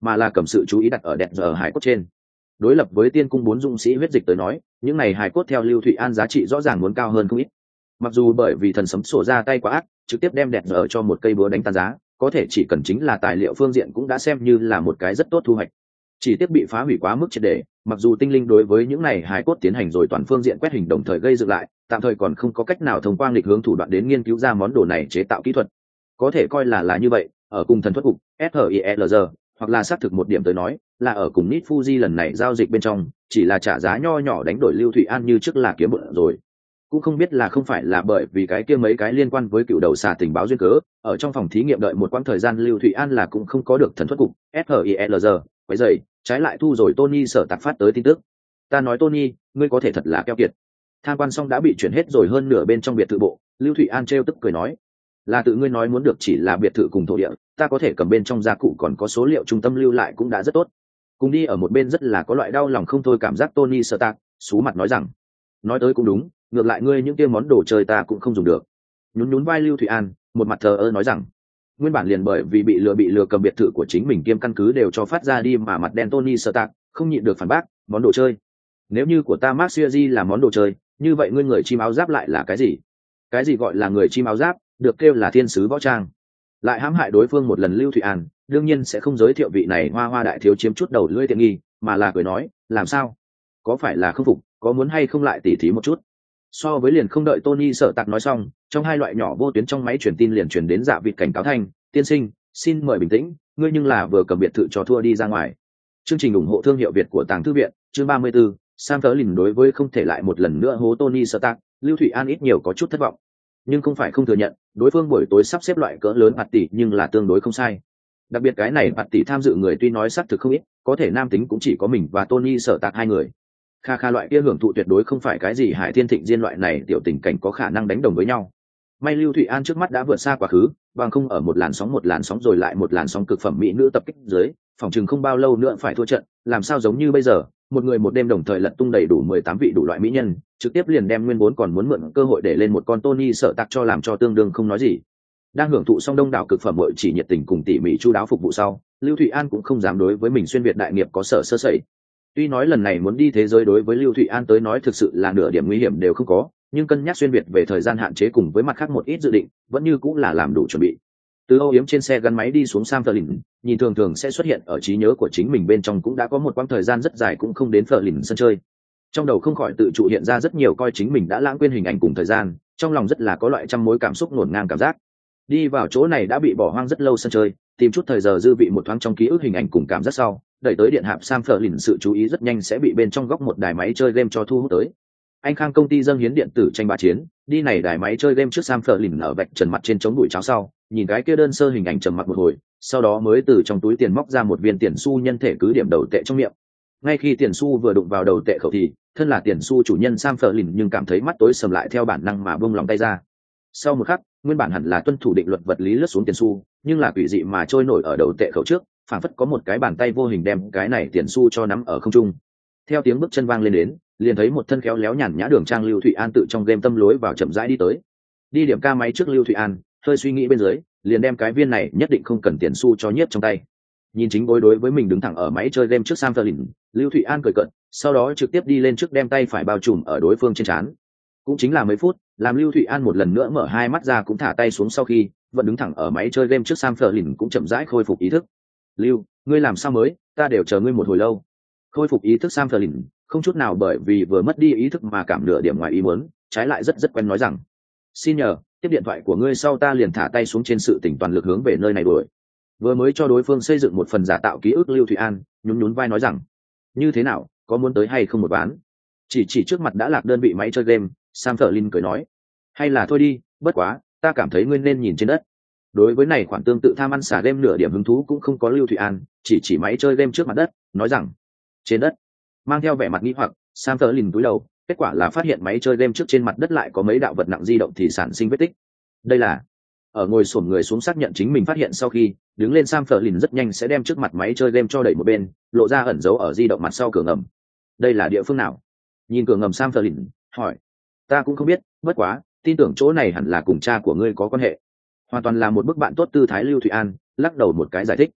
mà là cầm sự chú ý đặt ở đẹp giờ hải cốt trên. Đối lập với tiên cung bốn dũng sĩ huyết dịch tới nói, những này hải cốt theo Lưu Thụy An giá trị rõ ràng muốn cao hơn không ít. Mặc dù bởi vì thần sấm sổ ra tay quá ác, trực tiếp đem đẹp giờ cho một cây búa đánh tan giá, có thể chỉ cần chính là tài liệu phương diện cũng đã xem như là một cái rất tốt thu hoạch. Chỉ tiếc bị phá hủy quá mức triệt để, mặc dù tinh linh đối với những này hài cốt tiến hành rồi toàn phương diện quét hình đồng thời gây dựng lại, tạm thời còn không có cách nào thông qua nghịch hướng thủ đoạn đến nghiên cứu ra món đồ này chế tạo kỹ thuật. Có thể coi là là như vậy, ở cùng thần thuật cục ét hát i lờ giê, hoặc là xác thực một điểm tới nói, là ở cùng Nit Fuji lần này giao dịch bên trong, chỉ là trả giá nho nhỏ đánh đổi Lưu Thụy An như trước là kiếm bộn rồi. Cũng không biết là không phải là bởi vì cái kia mấy cái liên quan với cựu đầu xà tình báo duyên cớ, ở trong phòng thí nghiệm đợi một quãng thời gian Lưu Thụy An là cũng không có được thần thuật cục ét hát i lờ giê quấy rầy, trái lại thu rồi Tony sở tạc phát tới tin tức. Ta nói Tony, ngươi có thể thật là keo kiệt. Tham quan xong đã bị chuyển hết rồi hơn nửa bên trong biệt thự bộ, Lưu Thụy An trêu tức cười nói, là tự ngươi nói muốn được chỉ là biệt thự cùng thổ địa, ta có thể cầm bên trong gia cụ còn có số liệu trung tâm lưu lại cũng đã rất tốt. Cùng đi ở một bên rất là có loại đau lòng không thôi cảm giác Tony sở tạc, sú mặt nói rằng, nói tới cũng đúng, ngược lại ngươi những kia món đồ chơi ta cũng không dùng được. Nhún nhún vai Lưu Thụy An, một mặt thờ ơ nói rằng, nguyên bản liền bởi vì bị lừa bị lừa cầm biệt thự của chính mình kiêm căn cứ đều cho phát ra đi mà mặt đen Tony Stark không nhịn được phản bác, món đồ chơi. Nếu như của ta Mark Series là món đồ chơi, như vậy ngươi người chim áo giáp lại là cái gì? Cái gì gọi là người chim áo giáp, được kêu là thiên sứ võ trang. Lại hãm hại đối phương một lần Lưu Thụy An, đương nhiên sẽ không giới thiệu vị này hoa hoa đại thiếu chiếm chút đầu lưỡi tiện nghi, mà là cười nói, làm sao? Có phải là không phục, có muốn hay không lại tỉ thí một chút? So với liền không đợi Tony sợ tạc nói xong, trong hai loại nhỏ vô tuyến trong máy truyền tin liền truyền đến dạ vịt cảnh cáo thanh, tiên sinh, xin mời bình tĩnh, ngươi nhưng là vừa cầm biệt thự cho thua đi ra ngoài. Chương trình ủng hộ thương hiệu Việt của Tàng Thư viện, chương ba mươi 34, Sam Tớ Lìn đối với không thể lại một lần nữa hố Tony Stark, Lưu Thụy An ít nhiều có chút thất vọng. Nhưng không phải không thừa nhận, đối phương buổi tối sắp xếp loại cỡ lớn bạt tỷ nhưng là tương đối không sai. Đặc biệt cái này bạt tỷ tham dự người tuy nói xác thực không ít, có thể nam tính cũng chỉ có mình và Tony Stark hai người. Kha kha loại kia hưởng thụ tuyệt đối không phải cái gì Hải Thiên Thịnh Diên loại này tiểu tình cảnh có khả năng đánh đồng với nhau. May Lưu Thụy An trước mắt đã vượt xa quá khứ, bằng không ở một làn sóng một làn sóng rồi lại một làn sóng cực phẩm mỹ nữ tập kích dưới, phòng chừng không bao lâu nữa phải thua trận, làm sao giống như bây giờ, một người một đêm đồng thời lật tung đầy đủ mười tám vị đủ loại mỹ nhân, trực tiếp liền đem nguyên vốn còn muốn mượn cơ hội để lên một con Tony sợ tạc cho làm cho tương đương không nói gì. Đang hưởng thụ xong đông đảo cực phẩm muội chỉ nhiệt tình cùng tỉ mỉ chu đáo phục vụ sau, Lưu Thụy An cũng không dám đối với mình xuyên việt đại nghiệp có sở sơ sẩy. Tuy nói lần này muốn đi thế giới đối với Lưu Thụy An tới nói thực sự là nửa điểm nguy hiểm đều không có, nhưng cân nhắc xuyên việt về thời gian hạn chế cùng với mặt khác một ít dự định, vẫn như cũng là làm đủ chuẩn bị. Từ Âu Yếm trên xe gắn máy đi xuống Sam Flynn, nhìn thường thường sẽ xuất hiện ở trí nhớ của chính mình bên trong cũng đã có một quãng thời gian rất dài cũng không đến Flynn sân chơi. Trong đầu không khỏi tự trụ hiện ra rất nhiều coi chính mình đã lãng quên hình ảnh cùng thời gian, trong lòng rất là có loại trăm mối cảm xúc ngổn ngang cảm giác. Đi vào chỗ này đã bị bỏ hoang rất lâu sân chơi, tìm chút thời giờ dư vị một thoáng trong ký ức hình ảnh cùng cảm giác sau, đẩy tới điện hạp Sam Flynn sự chú ý rất nhanh sẽ bị bên trong góc một đài máy chơi game cho thu hút tới. Anh Khang công ty dâng hiến điện tử tranh bá chiến, đi này đài máy chơi game trước Sam Flynn ở vạch trần mặt trên chống bụi cháo sau, nhìn cái kia đơn sơ hình ảnh trầm mặc một hồi, sau đó mới từ trong túi tiền móc ra một viên tiền xu nhân thể cứ điểm đầu tệ trong miệng. Ngay khi tiền xu vừa đụng vào đầu tệ khẩu thì, thân là tiền xu chủ nhân Sam Flynn nhưng cảm thấy mắt tối sầm lại theo bản năng mà buông lòng tay ra. Sau một khắc, nguyên bản hẳn là tuân thủ định luật vật lý lướt xuống tiền xu, nhưng là quỷ dị mà trôi nổi ở đầu tệ khẩu trước, phảng phất có một cái bàn tay vô hình đem cái này tiền xu cho nắm ở không trung. Theo tiếng bước chân vang lên đến, liền thấy một thân khéo léo nhàn nhã đường trang Lưu Thụy An tự trong game tâm lối vào chậm rãi đi tới. Đi điểm ca máy trước Lưu Thụy An, hơi suy nghĩ bên dưới, liền đem cái viên này nhất định không cần tiền xu cho nhiếp trong tay. Nhìn chính bối đối với mình đứng thẳng ở máy chơi game trước Sam Flynn, Lưu Thụy An cười cợt, sau đó trực tiếp đi lên trước đem tay phải bao trùm ở đối phương trên trán. Cũng chính là mấy phút, làm Lưu Thụy An một lần nữa mở hai mắt ra cũng thả tay xuống sau khi, vẫn đứng thẳng ở máy chơi game trước Sam Flynn cũng chậm rãi khôi phục ý thức. "Lưu, ngươi làm sao mới, ta đều chờ ngươi một hồi lâu." Khôi phục ý thức Sam Flynn, không chút nào bởi vì vừa mất đi ý thức mà cảm nửa điểm ngoài ý muốn, trái lại rất rất quen nói rằng: "Xin nhờ, tiếp điện thoại của ngươi sau ta liền thả tay xuống trên sự tỉnh toàn lực hướng về nơi này đuổi." Vừa mới cho đối phương xây dựng một phần giả tạo ký ức Lưu Thụy An, nhún nhún vai nói rằng: "Như thế nào, có muốn tới hay không một ván?" Chỉ chỉ trước mặt đã lạc đơn vị máy chơi game, Sam Flynn cười nói: "Hay là thôi đi, bất quá, ta cảm thấy ngươi nên nhìn trên đất." Đối với này khoản tương tự tham ăn xả game nửa điểm hứng thú cũng không có Lưu Thụy An, chỉ chỉ máy chơi game trước mặt đất, nói rằng: "Trên đất." Mang theo vẻ mặt nghi hoặc, Sam Flynn cúi đầu, kết quả là phát hiện máy chơi game trước trên mặt đất lại có mấy đạo vật nặng di động thì sản sinh vết tích. Đây là ở ngồi xổm người xuống xác nhận chính mình phát hiện sau khi, đứng lên Sam Flynn rất nhanh sẽ đem trước mặt máy chơi game cho đẩy một bên, lộ ra ẩn dấu ở di động mặt sau cửa ngầm. "Đây là địa phương nào?" Nhìn cửa ngầm Sam Flynn hỏi: "Ta cũng không biết, bất quá, tin tưởng chỗ này hẳn là cùng cha của ngươi có quan hệ." Hoàn toàn là một bức bạn tốt tư thái Lưu Thụy An, lắc đầu một cái giải thích: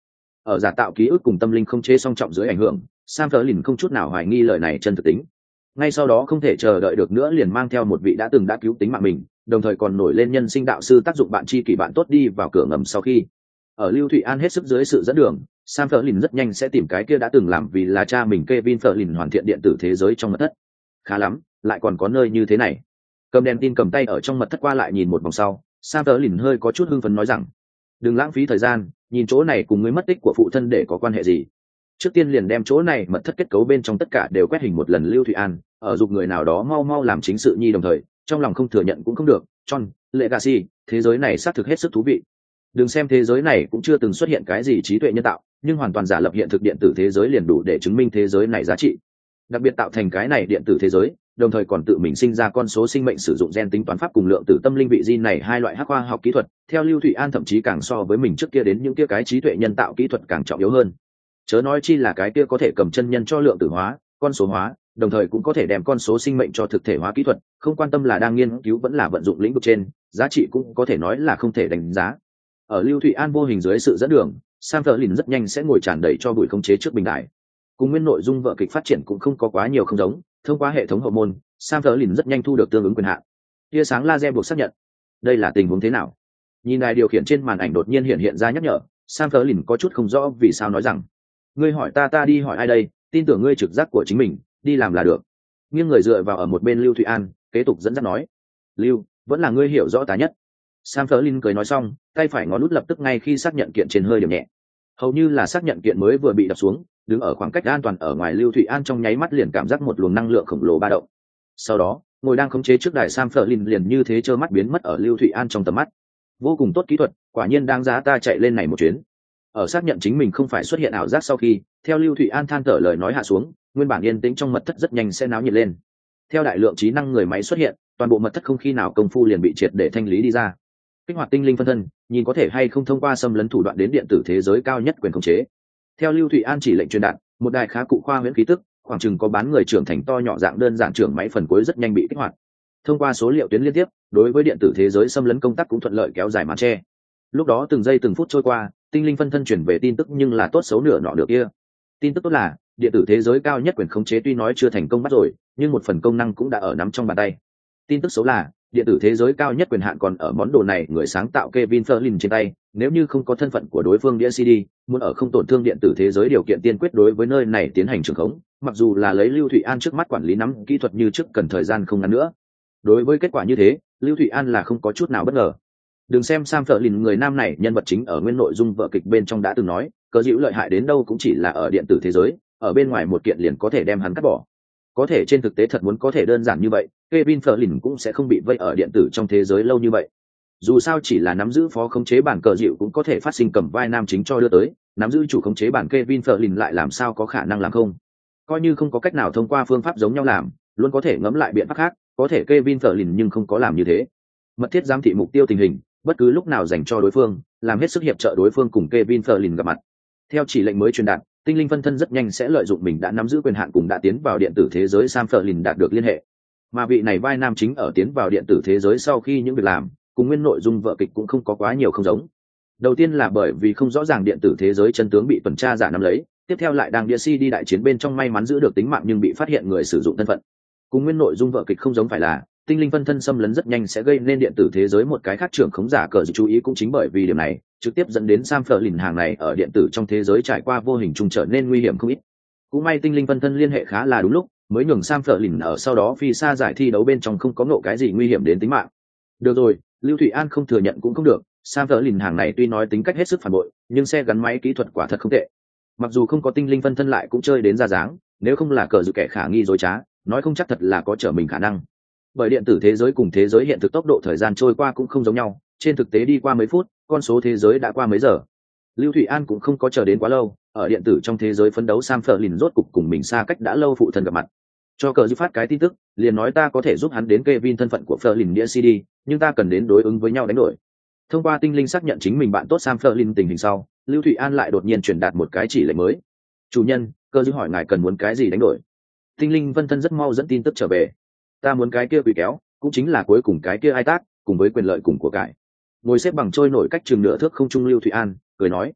Ở giả tạo ký ức cùng tâm linh không chế song trọng dưới ảnh hưởng, Sam Flerlin không chút nào hoài nghi lời này chân thực tính. Ngay sau đó không thể chờ đợi được nữa liền mang theo một vị đã từng đã cứu tính mạng mình, đồng thời còn nổi lên nhân sinh đạo sư tác dụng bạn tri kỷ bạn tốt đi vào cửa ngầm. Sau khi ở Lưu Thụy An hết sức dưới sự dẫn đường, Sam Flerlin rất nhanh sẽ tìm cái kia đã từng làm vì là cha mình Kevin Flerlin hoàn thiện điện tử thế giới trong mật thất. Khá lắm, lại còn có nơi như thế này. Cầm đèn tin cầm tay ở trong mật thất qua lại nhìn một vòng sau, Sam Flerlin hơi có chút hưng phấn nói rằng: đừng lãng phí thời gian, nhìn chỗ này cùng người mất tích của phụ thân để có quan hệ gì. Trước tiên liền đem chỗ này mật thất kết cấu bên trong tất cả đều quét hình một lần. Lưu Thụy An ở dục người nào đó mau mau làm chính sự nhi, đồng thời trong lòng không thừa nhận cũng không được. John Legacy, thế giới này xác thực hết sức thú vị. Đừng xem thế giới này cũng chưa từng xuất hiện cái gì trí tuệ nhân tạo, nhưng hoàn toàn giả lập hiện thực điện tử thế giới liền đủ để chứng minh thế giới này giá trị. Đặc biệt tạo thành cái này điện tử thế giới, đồng thời còn tự mình sinh ra con số sinh mệnh sử dụng gen tính toán pháp cùng lượng tử tâm linh vị di này hai loại hắc khoa học kỹ thuật, theo Lưu Thụy An thậm chí càng so với mình trước kia đến những kia cái trí tuệ nhân tạo kỹ thuật càng trọng yếu hơn. Chớ nói chi là cái kia có thể cầm chân nhân cho lượng tử hóa, con số hóa, đồng thời cũng có thể đem con số sinh mệnh cho thực thể hóa kỹ thuật, không quan tâm là đang nghiên cứu vẫn là vận dụng lĩnh vực trên, giá trị cũng có thể nói là không thể đánh giá. Ở Lưu Thụy An vô hình dưới sự dẫn đường, Sam Flerlin rất nhanh sẽ ngồi tràn đầy cho bụi khống chế trước bình đài. Cùng nguyên nội dung vở kịch phát triển cũng không có quá nhiều không giống, thông qua hệ thống hậu môn, Sam Flerlin rất nhanh thu được tương ứng quyền hạn. Tia sáng laser buộc xác nhận. Đây là tình huống thế nào? Nhìn đài điều khiển trên màn ảnh đột nhiên hiện hiện ra nhắc nhở, Sam Flerlin có chút không rõ vì sao nói rằng: ngươi hỏi ta ta đi hỏi ai đây, tin tưởng ngươi trực giác của chính mình, đi làm là được. Nghiêng người dựa vào ở một bên Lưu Thụy An kế tục dẫn dắt nói: Lưu, vẫn là ngươi hiểu rõ ta nhất. Sam Flerlin cười nói xong, tay phải ngón nút lập tức ngay khi xác nhận kiện trên hơi điểm nhẹ, hầu như là xác nhận kiện mới vừa bị đập xuống, đứng ở khoảng cách an toàn ở ngoài Lưu Thụy An trong nháy mắt liền cảm giác một luồng năng lượng khổng lồ ba động. Sau đó ngồi đang khống chế trước đài Sam Flerlin liền như thế trơ mắt biến mất ở Lưu Thụy An trong tầm mắt. Vô cùng tốt kỹ thuật, quả nhiên đáng giá ta chạy lên này một chuyến. Ở xác nhận chính mình không phải xuất hiện ảo giác sau khi, theo Lưu Thụy An than thở lời nói hạ xuống, nguyên bản yên tĩnh trong mật thất rất nhanh sẽ náo nhiệt lên. Theo đại lượng trí năng người máy xuất hiện, toàn bộ mật thất không khi nào công phu liền bị triệt để thanh lý đi ra. Kích hoạt tinh linh phân thân, nhìn có thể hay không thông qua xâm lấn thủ đoạn đến điện tử thế giới cao nhất quyền khống chế. Theo Lưu Thụy An chỉ lệnh truyền đạt, một đài khá cụ khoa huyễn khí tức, khoảng chừng có bán người trưởng thành to nhỏ dạng đơn giản trưởng máy phần cuối rất nhanh bị kích hoạt. Thông qua số liệu tuyến liên tiếp, đối với điện tử thế giới xâm lấn công tác cũng thuận lợi kéo dài màn che. Lúc đó từng giây từng phút trôi qua, tinh linh phân thân chuyển về tin tức nhưng là tốt xấu nửa nọ được kia. Tin tức tốt là điện tử thế giới cao nhất quyền khống chế tuy nói chưa thành công bắt rồi, nhưng một phần công năng cũng đã ở nắm trong bàn tay. Tin tức xấu là điện tử thế giới cao nhất quyền hạn còn ở món đồ này người sáng tạo Kevin Flerlin trên tay, nếu như không có thân phận của đối phương đĩa xê đê, muốn ở không tổn thương điện tử thế giới điều kiện tiên quyết đối với nơi này tiến hành trường khống, mặc dù là lấy Lưu Thụy An trước mắt quản lý nắm kỹ thuật như trước cần thời gian không ngắn nữa. Đối với kết quả như thế, Lưu Thụy An là không có chút nào bất ngờ. Đừng xem Sam Flerlin người nam này nhân vật chính ở nguyên nội dung vở kịch bên trong đã từng nói, cớ dĩu lợi hại đến đâu cũng chỉ là ở điện tử thế giới, ở bên ngoài một kiện liền có thể đem hắn cắt bỏ. Có thể trên thực tế thật muốn có thể đơn giản như vậy, Kevin Flerlin cũng sẽ không bị vây ở điện tử trong thế giới lâu như vậy. Dù sao chỉ là nắm giữ phó khống chế bản cờ dịu cũng có thể phát sinh cầm vai nam chính cho đưa tới, nắm giữ chủ khống chế bản Kevin Flerlin lại làm sao có khả năng làm không? Coi như không có cách nào thông qua phương pháp giống nhau làm, luôn có thể ngẫm lại biện pháp khác, có thể Kevin Flerlin nhưng không có làm như thế. Mật thiết giám thị mục tiêu tình hình, bất cứ lúc nào dành cho đối phương, làm hết sức hiệp trợ đối phương cùng Kevin Flerlin gặp mặt. Theo chỉ lệnh mới truyền đạt, tinh linh phân thân rất nhanh sẽ lợi dụng mình đã nắm giữ quyền hạn cùng đã tiến vào điện tử thế giới Sam Flerlin đạt được liên hệ. Mà vị này vai nam chính ở tiến vào điện tử thế giới sau khi những việc làm, cùng nguyên nội dung vở kịch cũng không có quá nhiều không giống. Đầu tiên là bởi vì không rõ ràng điện tử thế giới chân tướng bị tuần tra giả nắm lấy, tiếp theo lại đang đĩa xê đê đại chiến bên trong may mắn giữ được tính mạng nhưng bị phát hiện người sử dụng thân phận. Cùng nguyên nội dung vở kịch không giống phải là tinh linh phân thân xâm lấn rất nhanh sẽ gây nên điện tử thế giới một cái khác trưởng khống giả cờ chú ý, cũng chính bởi vì điểm này trực tiếp dẫn đến Sam Flerlin hàng này ở điện tử trong thế giới trải qua vô hình trung trở nên nguy hiểm không ít. Cũng may tinh linh phân thân liên hệ khá là đúng lúc, mới nhường Sam Flerlin ở sau đó phi xa giải thi đấu bên trong không có ngộ cái gì nguy hiểm đến tính mạng. Được rồi, Lưu Thụy An không thừa nhận cũng không được, Sam Flerlin hàng này tuy nói tính cách hết sức phản bội, nhưng xe gắn máy kỹ thuật quả thật không tệ. Mặc dù không có tinh linh phân thân lại cũng chơi đến ra dáng, nếu không là cờ dự kẻ khả nghi dối trá, nói không chắc thật là có trở mình khả năng. Bởi điện tử thế giới cùng thế giới hiện thực tốc độ thời gian trôi qua cũng không giống nhau, trên thực tế đi qua mấy phút, con số thế giới đã qua mấy giờ. Lưu Thụy An cũng không có chờ đến quá lâu, ở điện tử trong thế giới phấn đấu Sam Flerlin rốt cục cùng mình xa cách đã lâu phụ thân gặp mặt. Cho cờ dư phát cái tin tức, liền nói ta có thể giúp hắn đến Kevin thân phận của Flerlin đĩa xê đê, nhưng ta cần đến đối ứng với nhau đánh đổi. Thông qua tinh linh xác nhận chính mình bạn tốt Sam Flerlin tình hình sau, Lưu Thụy An lại đột nhiên truyền đạt một cái chỉ lệnh mới. Chủ nhân, cờ dư hỏi ngài cần muốn cái gì đánh đổi. Tinh linh vân thân rất mau dẫn tin tức trở về. Ta muốn cái kia quỷ kéo, cũng chính là cuối cùng cái kia ai tác, cùng với quyền lợi cùng của cải. Ngồi xếp bằng trôi nổi cách chừng nửa thước không trung Lưu Thụy An cười nói,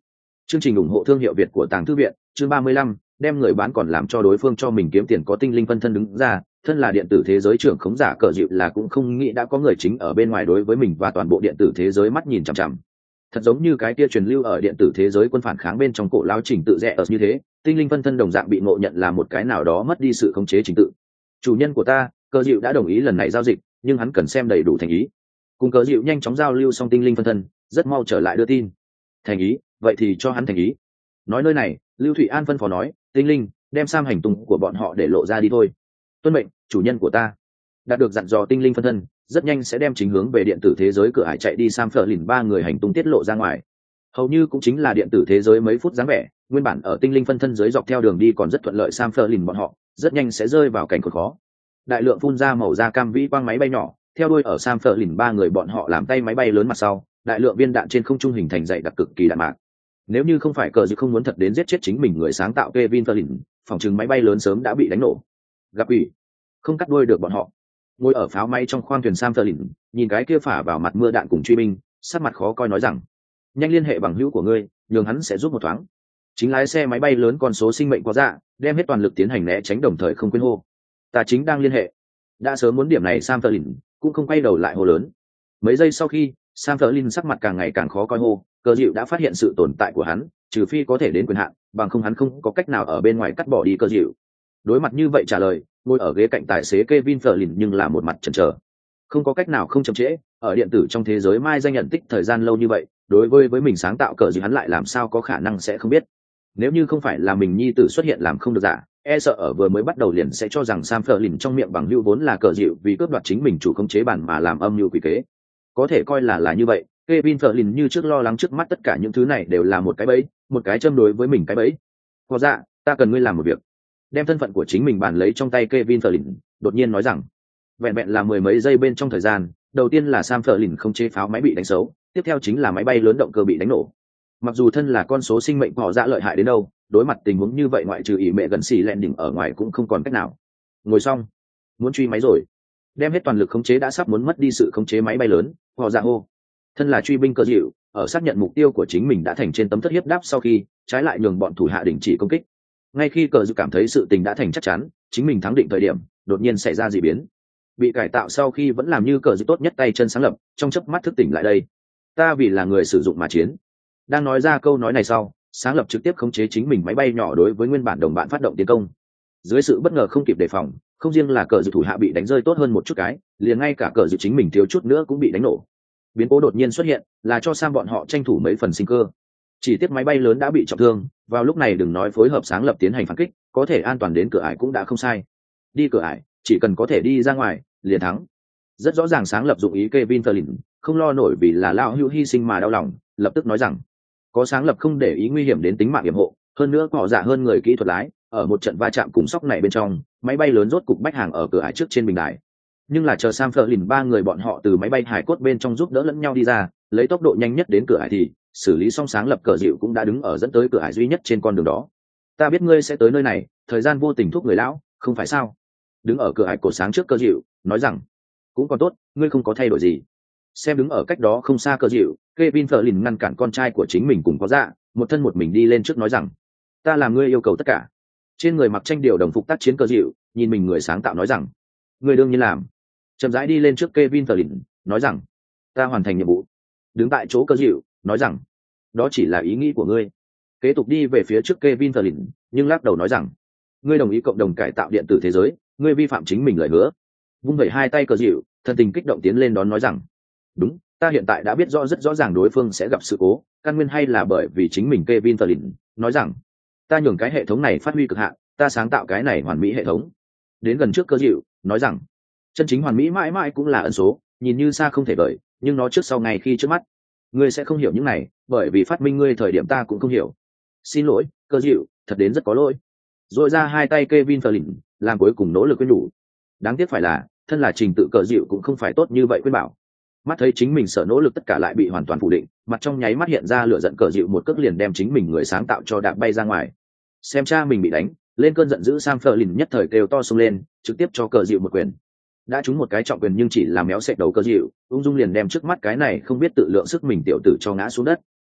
Chương trình ủng hộ thương hiệu Việt của Tàng Thư viện, chương ba mươi lăm, đem người bán còn làm cho đối phương cho mình kiếm tiền có tinh linh phân thân đứng ra, thân là điện tử thế giới trưởng khống giả cờ dịu là cũng không nghĩ đã có người chính ở bên ngoài đối với mình và toàn bộ điện tử thế giới mắt nhìn chằm chằm. Thật giống như cái kia truyền lưu ở điện tử thế giới quân phản kháng bên trong cổ lao trình tự rẽ ở như thế, tinh linh phân thân đồng dạng bị ngộ nhận là một cái nào đó mất đi sự khống chế trình tự. Chủ nhân của ta, cờ dịu đã đồng ý lần này giao dịch, nhưng hắn cần xem đầy đủ thành ý. Cùng cờ dịu nhanh chóng giao lưu xong tinh linh phân thân, rất mau trở lại đưa tin. Thành ý, vậy thì cho hắn thành ý. Nói nơi này, Lưu Thụy An phân phó nói, tinh linh, đem Sam hành tung của bọn họ để lộ ra đi thôi. Tuân mệnh, chủ nhân của ta. Đạt được dặn dò tinh linh phân thân, rất nhanh sẽ đem chính hướng về điện tử thế giới cửa ải chạy đi Sam phở lìn ba người hành tung tiết lộ ra ngoài. Hầu như cũng chính là điện tử thế giới mấy phút dáng vẻ, nguyên bản ở tinh linh phân thân dưới dọc theo đường đi còn rất thuận lợi Sam phở lìn bọn họ, rất nhanh sẽ rơi vào cảnh khốn khó. Đại lượng phun ra màu da cam vĩ quang máy bay nhỏ, theo đuôi ở Sam phở lìn ba người bọn họ làm tay máy bay lớn mặt sau, đại lượng viên đạn trên không trung hình thành dày đặc cực kỳ đạn mạc. Nếu như không phải cờ dịu không muốn thật đến giết chết chính mình người sáng tạo Kevin Ferlin, phòng trừng máy bay lớn sớm đã bị đánh nổ. Gặp ủy, không cắt đuôi được bọn họ. Ngồi ở pháo máy trong khoang thuyền Sam Ferlin, nhìn cái kia phả vào mặt mưa đạn cùng truy binh, sắc mặt khó coi nói rằng: nhanh liên hệ bằng hữu của ngươi, nhường hắn sẽ giúp một thoáng. Chính lái xe máy bay lớn con số sinh mệnh có dạ, đem hết toàn lực tiến hành né tránh đồng thời không quên hô: ta chính đang liên hệ. Đã sớm muốn điểm này Sam Ferlin cũng không quay đầu lại hô lớn. Mấy giây sau khi, Sam Ferlin sắc mặt càng ngày càng khó coi hô: cờ dịu đã phát hiện sự tồn tại của hắn, trừ phi có thể đến quyền hạn, bằng không hắn không có cách nào ở bên ngoài cắt bỏ đi cờ dịu. Đối mặt như vậy trả lời, ngồi ở ghế cạnh tài xế Kevin Ferlin nhưng là một mặt chần chờ. Không có cách nào không chậm trễ, ở điện tử trong thế giới mai danh nhận tích thời gian lâu như vậy, đối với với mình sáng tạo cờ dịu hắn lại làm sao có khả năng sẽ không biết. Nếu như không phải là mình nhi tử xuất hiện làm không được giả, e sợ ở vừa mới bắt đầu liền sẽ cho rằng Sam Ferlin trong miệng bằng hữu vốn là cờ dịu vì cướp đoạt chính mình chủ khống chế bản mà làm âm mưu quỷ kế. Có thể coi là là như vậy. Kevin Ferlin như trước lo lắng trước mắt tất cả những thứ này đều là một cái bẫy, một cái châm đối với mình cái bẫy. Có dạ, ta cần ngươi làm một việc. Đem thân phận của chính mình bàn lấy trong tay Kevin Ferlin, đột nhiên nói rằng, vẹn vẹn là mười mấy giây bên trong thời gian, đầu tiên là Sam Ferlin không chế pháo máy bị đánh xấu, tiếp theo chính là máy bay lớn động cơ bị đánh nổ. Mặc dù thân là con số sinh mệnh họ dạ lợi hại đến đâu, đối mặt tình huống như vậy ngoại trừ ỷ mẹ gần xì lẹn đỉnh ở ngoài cũng không còn cách nào. Ngồi xong, muốn truy máy rồi. Đem hết toàn lực khống chế đã sắp muốn mất đi sự khống chế máy bay lớn, họ dạ hô. Thân là truy binh cơ dịu, ở xác nhận mục tiêu của chính mình đã thành trên tấm thất hiếp đáp sau khi, trái lại nhường bọn thủ hạ đình chỉ công kích. Ngay khi cờ dịu cảm thấy sự tình đã thành chắc chắn, chính mình thắng định thời điểm, đột nhiên xảy ra dị biến. Bị cải tạo sau khi vẫn làm như cờ dịu tốt nhất tay chân sáng lập, trong chớp mắt thức tỉnh lại đây. Ta vì là người sử dụng mà chiến. Đang nói ra câu nói này sau, sáng lập trực tiếp khống chế chính mình máy bay nhỏ đối với nguyên bản đồng bạn phát động tiến công. Dưới sự bất ngờ không kịp đề phòng, không riêng là cờ dịu thủ hạ bị đánh rơi tốt hơn một chút cái, liền ngay cả cờ dịu chính mình thiếu chút nữa cũng bị đánh nổ. Biến cố đột nhiên xuất hiện là cho Sam bọn họ tranh thủ mấy phần sinh cơ. Chỉ tiếc máy bay lớn đã bị trọng thương, vào lúc này đừng nói phối hợp sáng lập tiến hành phản kích, có thể an toàn đến cửa ải cũng đã không sai. Đi cửa ải, chỉ cần có thể đi ra ngoài, liền thắng. Rất rõ ràng sáng lập dụng ý Kevin Ferlin, không lo nổi vì là lão hữu hy sinh mà đau lòng, lập tức nói rằng, có sáng lập không để ý nguy hiểm đến tính mạng hiểm hộ, hơn nữa họ giả hơn người kỹ thuật lái, ở một trận va chạm cùng sóc này bên trong, máy bay lớn rốt cục bách hàng ở cửa ải trước trên bình đài. Nhưng là chờ Sam Ferlin ba người bọn họ từ máy bay hải cốt bên trong giúp đỡ lẫn nhau đi ra, lấy tốc độ nhanh nhất đến cửa ải thì xử lý xong sáng lập cờ dịu cũng đã đứng ở dẫn tới cửa ải duy nhất trên con đường đó. Ta biết ngươi sẽ tới nơi này, thời gian vô tình thúc người lão, không phải sao? Đứng ở cửa ải cổ sáng trước cờ dịu, nói rằng, cũng còn tốt, ngươi không có thay đổi gì. Xem đứng ở cách đó không xa cờ dịu, Kevin Ferlin ngăn cản con trai của chính mình cùng có dạ, một thân một mình đi lên trước nói rằng, ta làm ngươi yêu cầu tất cả. Trên người mặc tranh điều đồng phục tác chiến cờ dịu, nhìn mình người sáng tạo nói rằng, ngươi đương nhiên làm. Chậm rãi đi lên trước Kevin Ferlin, nói rằng, ta hoàn thành nhiệm vụ. Đứng tại chỗ cờ dịu, nói rằng, đó chỉ là ý nghĩ của ngươi. Kế tục đi về phía trước Kevin Ferlin, nhưng lắc đầu nói rằng, ngươi đồng ý cộng đồng cải tạo điện tử thế giới, ngươi vi phạm chính mình lời hứa. Vung vẩy hai tay cờ dịu, thân tình kích động tiến lên đón nói rằng, đúng, ta hiện tại đã biết rõ rất rõ ràng đối phương sẽ gặp sự cố, căn nguyên hay là bởi vì chính mình Kevin Ferlin, nói rằng, ta nhường cái hệ thống này phát huy cực hạn, ta sáng tạo cái này hoàn mỹ hệ thống. Đến gần trước cờ dịu, nói rằng, chân chính hoàn mỹ mãi mãi cũng là ẩn số, nhìn như xa không thể vời, nhưng nó trước sau ngày khi trước mắt. Ngươi sẽ không hiểu những này, bởi vì phát minh ngươi thời điểm ta cũng không hiểu. Xin lỗi, cơ dịu, thật đến rất có lỗi. Rồi ra hai tay Kevin Ferlin, làm cuối cùng nỗ lực khuyên nhủ. Đáng tiếc phải là, thân là trình tự cờ dịu cũng không phải tốt như vậy khuyên bảo. Mắt thấy chính mình sợ nỗ lực tất cả lại bị hoàn toàn phủ định, mặt trong nháy mắt hiện ra lửa giận cờ dịu một cước liền đem chính mình người sáng tạo cho đạp bay ra ngoài. Xem cha mình bị đánh, lên cơn giận dữ Sam Ferlin nhất thời kêu to xông lên, trực tiếp cho cờ dịu một quyền. Đã trúng một cái trọng quyền nhưng chỉ làm méo xẹt đầu cờ dịu, ung dung liền đem trước mắt cái này không biết tự lượng sức mình tiểu tử cho ngã xuống đất.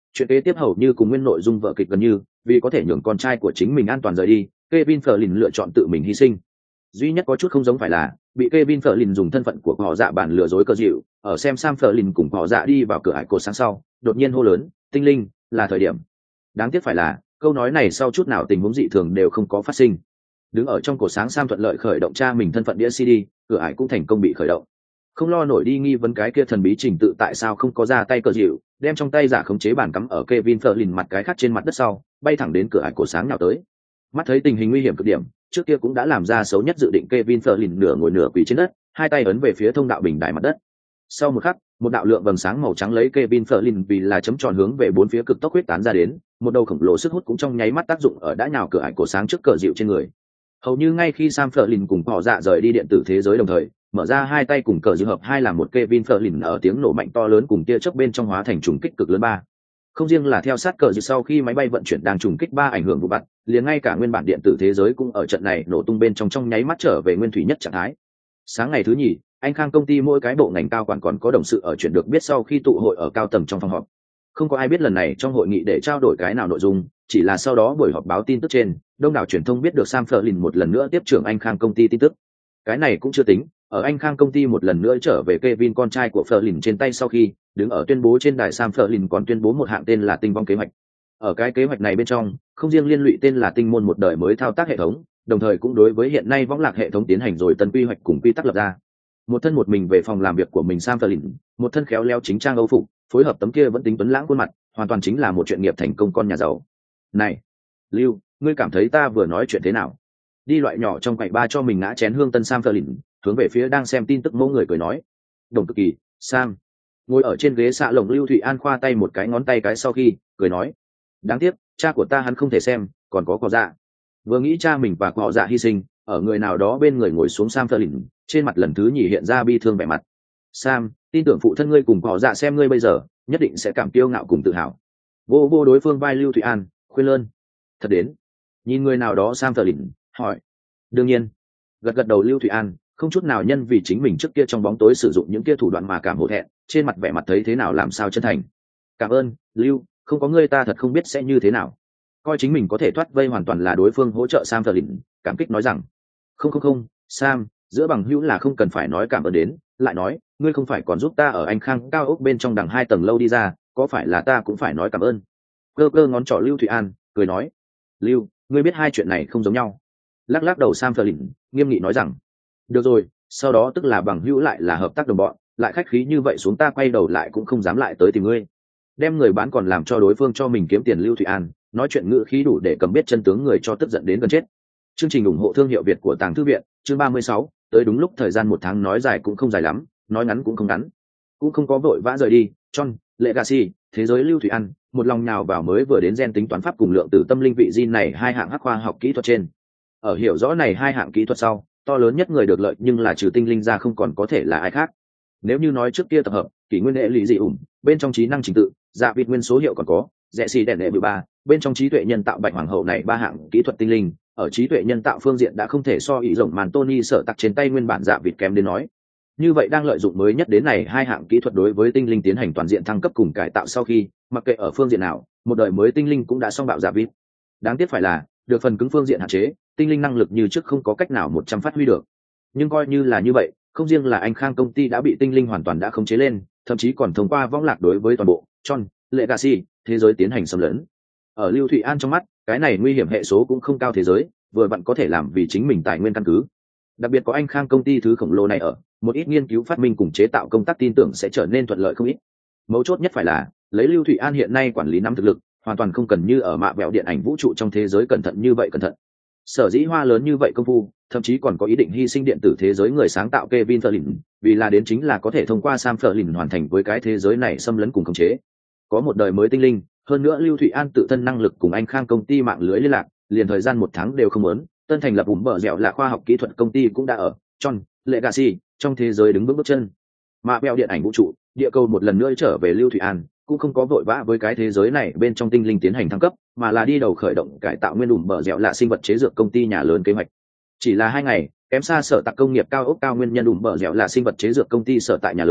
Chuyện kế tiếp hầu như cùng nguyên nội dung vở kịch gần như, vì có thể nhường con trai của chính mình an toàn rời đi, Kevin Flynn lựa chọn tự mình hy sinh. Duy nhất có chút không giống phải là bị Kevin Flynn dùng thân phận của họ dạ bản lừa dối cơ dịu, ở xem Sam Flynn cùng họ dạ đi vào cửa ải cột sáng sau, đột nhiên hô lớn, "Tinh linh, là thời điểm." Đáng tiếc phải là, câu nói này sau chút nào tình huống dị thường đều không có phát sinh. Đứng ở trong cột sáng Sam thuận lợi khởi động cha mình thân phận đĩa xê đê, cửa ải cũng thành công bị khởi động. Không lo nổi đi nghi vấn cái kia thần bí trình tự tại sao không có ra tay cờ dịu, đem trong tay giả khống chế bản cắm ở Kevin Flynn mặt cái khác trên mặt đất sau, bay thẳng đến cửa ải cột sáng nào tới. Mắt thấy tình hình nguy hiểm cực điểm, trước kia cũng đã làm ra xấu nhất dự định Kevin Flynn nửa ngồi nửa quỳ trên đất, hai tay ấn về phía thông đạo bình đài mặt đất. Sau một khắc, một đạo lượng vầng sáng màu trắng lấy Kevin Flynn vì là chấm tròn hướng về bốn phía cực tốc huyết tán ra đến, một đầu khổng lồ sức hút cũng trong nháy mắt tác dụng ở đã nhào cửa ải cổ sáng trước cờ dịu trên người. Hầu như ngay khi Sam Flynn cùng họ dạ rời đi điện tử thế giới đồng thời, mở ra hai tay cùng cờ dịu hợp hai làm một Kevin Flynn ở tiếng nổ mạnh to lớn cùng tia chớp bên trong hóa thành trùng kích cực lớn ba. Không riêng là theo sát cờ dịu sau khi máy bay vận chuyển đang trùng kích ba ảnh hưởng vụ bặt, liền ngay cả nguyên bản điện tử thế giới cũng ở trận này nổ tung bên trong trong nháy mắt trở về nguyên thủy nhất trạng thái. Sáng ngày thứ nhì, anh Khang công ty mỗi cái bộ ngành cao quản còn có đồng sự ở chuyện được biết sau khi tụ hội ở cao tầng trong phòng họp. Không có ai biết lần này trong hội nghị để trao đổi cái nào nội dung, chỉ là sau đó buổi họp báo tin tức trên, đông đảo truyền thông biết được Sam Flynn một lần nữa tiếp trưởng anh Khang công ty tin tức. Cái này cũng chưa tính, ở anh Khang công ty một lần nữa trở về Kevin con trai của Flynn trên tay sau khi, đứng ở tuyên bố trên đài Sam Flynn còn tuyên bố một hạng tên là tinh vong kế hoạch. Ở cái kế hoạch này bên trong, không riêng liên lụy tên là tinh môn một đời mới thao tác hệ thống, đồng thời cũng đối với hiện nay võng lạc hệ thống tiến hành rồi tân quy hoạch cùng quy tắc lập ra. Một thân một mình về phòng làm việc của mình Sam Flynn, một thân khéo léo chính trang âu phục, phối hợp tấm kia vẫn tính tuấn lãng khuôn mặt, hoàn toàn chính là một chuyện nghiệp thành công con nhà giàu. Này, Lưu, ngươi cảm thấy ta vừa nói chuyện thế nào? Đi loại nhỏ trong quầy ba cho mình ngã chén hương tân Sam Flynn, hướng về phía đang xem tin tức mẫu người cười nói. Đồng cực kỳ, Sam. Ngồi ở trên ghế xạ lồng Lưu Thụy An khoa tay một cái ngón tay cái sau khi, cười nói. Đáng tiếc, cha của ta hắn không thể xem, còn có cỏ dạ. Vừa nghĩ cha mình và cỏ dạ hy sinh, ở người nào đó bên người ngồi xuống Sam Flynn, trên mặt lần thứ nhì hiện ra bi thương vẻ mặt. Sam, tin tưởng phụ thân ngươi cùng cỏ dạ xem ngươi bây giờ, nhất định sẽ cảm kiêu ngạo cùng tự hào. Vô vô đối phương vai Lưu Thụy An, khuyên lơn. Thật đến. Nhìn người nào đó Sam Flynn, hỏi. Đương nhiên. Gật gật đầu Lưu Thụy An, không chút nào nhân vì chính mình trước kia trong bóng tối sử dụng những kia thủ đoạn mà cảm hổ thẹn, trên mặt vẻ mặt thấy thế nào làm sao chân thành. Cảm ơn, Lưu, không có ngươi ta thật không biết sẽ như thế nào. Coi chính mình có thể thoát vây hoàn toàn là đối phương hỗ trợ Sam Flynn, cảm kích nói rằng. Không không không, Sam, giữa bằng hữu là không cần phải nói cảm ơn đến, lại nói, ngươi không phải còn giúp ta ở anh Khang cao ốc bên trong đằng hai tầng lâu đi ra, có phải là ta cũng phải nói cảm ơn. Cơ cơ ngón trỏ Lưu Thụy An, cười nói. Lưu, ngươi biết hai chuyện này không giống nhau. Lắc lắc đầu Sam Flynn, nghiêm nghị nói rằng. Được rồi, sau đó tức là bằng hữu lại là hợp tác đồng bọn, lại khách khí như vậy xuống ta quay đầu lại cũng không dám lại tới tìm ngươi. Đem người bán còn làm cho đối phương cho mình kiếm tiền Lưu Thụy An, nói chuyện ngữ khí đủ để cầm biết chân tướng người cho tức giận đến gần chết. Chương trình ủng hộ thương hiệu Việt của Tàng Thư viện, chương ba mươi sáu, tới đúng lúc thời gian một tháng nói dài cũng không dài lắm, nói ngắn cũng không ngắn. Cũng không có vội vã rời đi, John, Legacy, thế giới Lưu Thụy An, một lòng nào vào mới vừa đến gen tính toán pháp cùng lượng tử tâm linh vị gene này hai hạng hắc khoa học kỹ thuật trên. Ở hiểu rõ này hai hạng kỹ thuật sau, to lớn nhất người được lợi nhưng là trừ tinh linh ra không còn có thể là ai khác. Nếu như nói trước kia tập hợp, kỷ nguyên hệ lý dị ủng, bên trong trí năng trình tự, dạ vịt nguyên số hiệu còn có, rẽ xì đèn hệ bự ba, bên trong trí tuệ nhân tạo bạch hoàng hậu này ba hạng kỹ thuật tinh linh, ở trí tuệ nhân tạo phương diện đã không thể so ý rộng màn Tony sợ tặc trên tay nguyên bản dạ vịt kém đến nói. Như vậy đang lợi dụng mới nhất đến này hai hạng kỹ thuật đối với tinh linh tiến hành toàn diện thăng cấp cùng cải tạo sau khi, mặc kệ ở phương diện nào, một đời mới tinh linh cũng đã xong bạo dạ vịt. Đáng tiếc phải là, được phần cứng phương diện hạn chế, tinh linh năng lực như trước không có cách nào một trăm phát huy được. Nhưng coi như là như vậy, không riêng là anh Khang công ty đã bị tinh linh hoàn toàn đã khống chế lên, thậm chí còn thông qua võng lạc đối với toàn bộ John, Legacy, thế giới tiến hành xâm lấn. Ở Lưu Thụy An trong mắt, cái này nguy hiểm hệ số cũng không cao thế giới, vừa vặn có thể làm vì chính mình tài nguyên căn cứ. Đặc biệt có anh Khang công ty thứ khổng lồ này ở, một ít nghiên cứu phát minh cùng chế tạo công tác tin tưởng sẽ trở nên thuận lợi không ít. Mấu chốt nhất phải là, lấy Lưu Thụy An hiện nay quản lý nắm thực lực, hoàn toàn không cần như ở mạ vẹo điện ảnh vũ trụ trong thế giới cẩn thận như vậy cẩn thận. Sở dĩ hoa lớn như vậy công phu, thậm chí còn có ý định hy sinh điện tử thế giới người sáng tạo Kevin Flynn, vì là đến chính là có thể thông qua Sam Flynn hoàn thành với cái thế giới này xâm lấn cùng khống chế. Có một đời mới tinh linh, hơn nữa Lưu Thụy An tự thân năng lực cùng anh Khang công ty mạng lưới liên lạc, liền thời gian một tháng đều không muốn, tân thành lập ủng bờ dẻo là khoa học kỹ thuật công ty cũng đã ở John, Legacy, trong thế giới đứng bước bước chân. Mà bèo điện ảnh vũ trụ, địa cầu một lần nữa trở về Lưu Thụy An, cũng không có vội vã với cái thế giới này bên trong tinh linh tiến hành thăng cấp, mà là đi đầu khởi động cải tạo nguyên ủng bờ dẻo là sinh vật chế dược công ty nhà lớn kế hoạch. Chỉ là hai ngày, kém xa sở tạc công nghiệp cao ốc cao nguyên nhân ủng bờ dẻo là sinh vật chế dược công ty sở tại nhà lớn,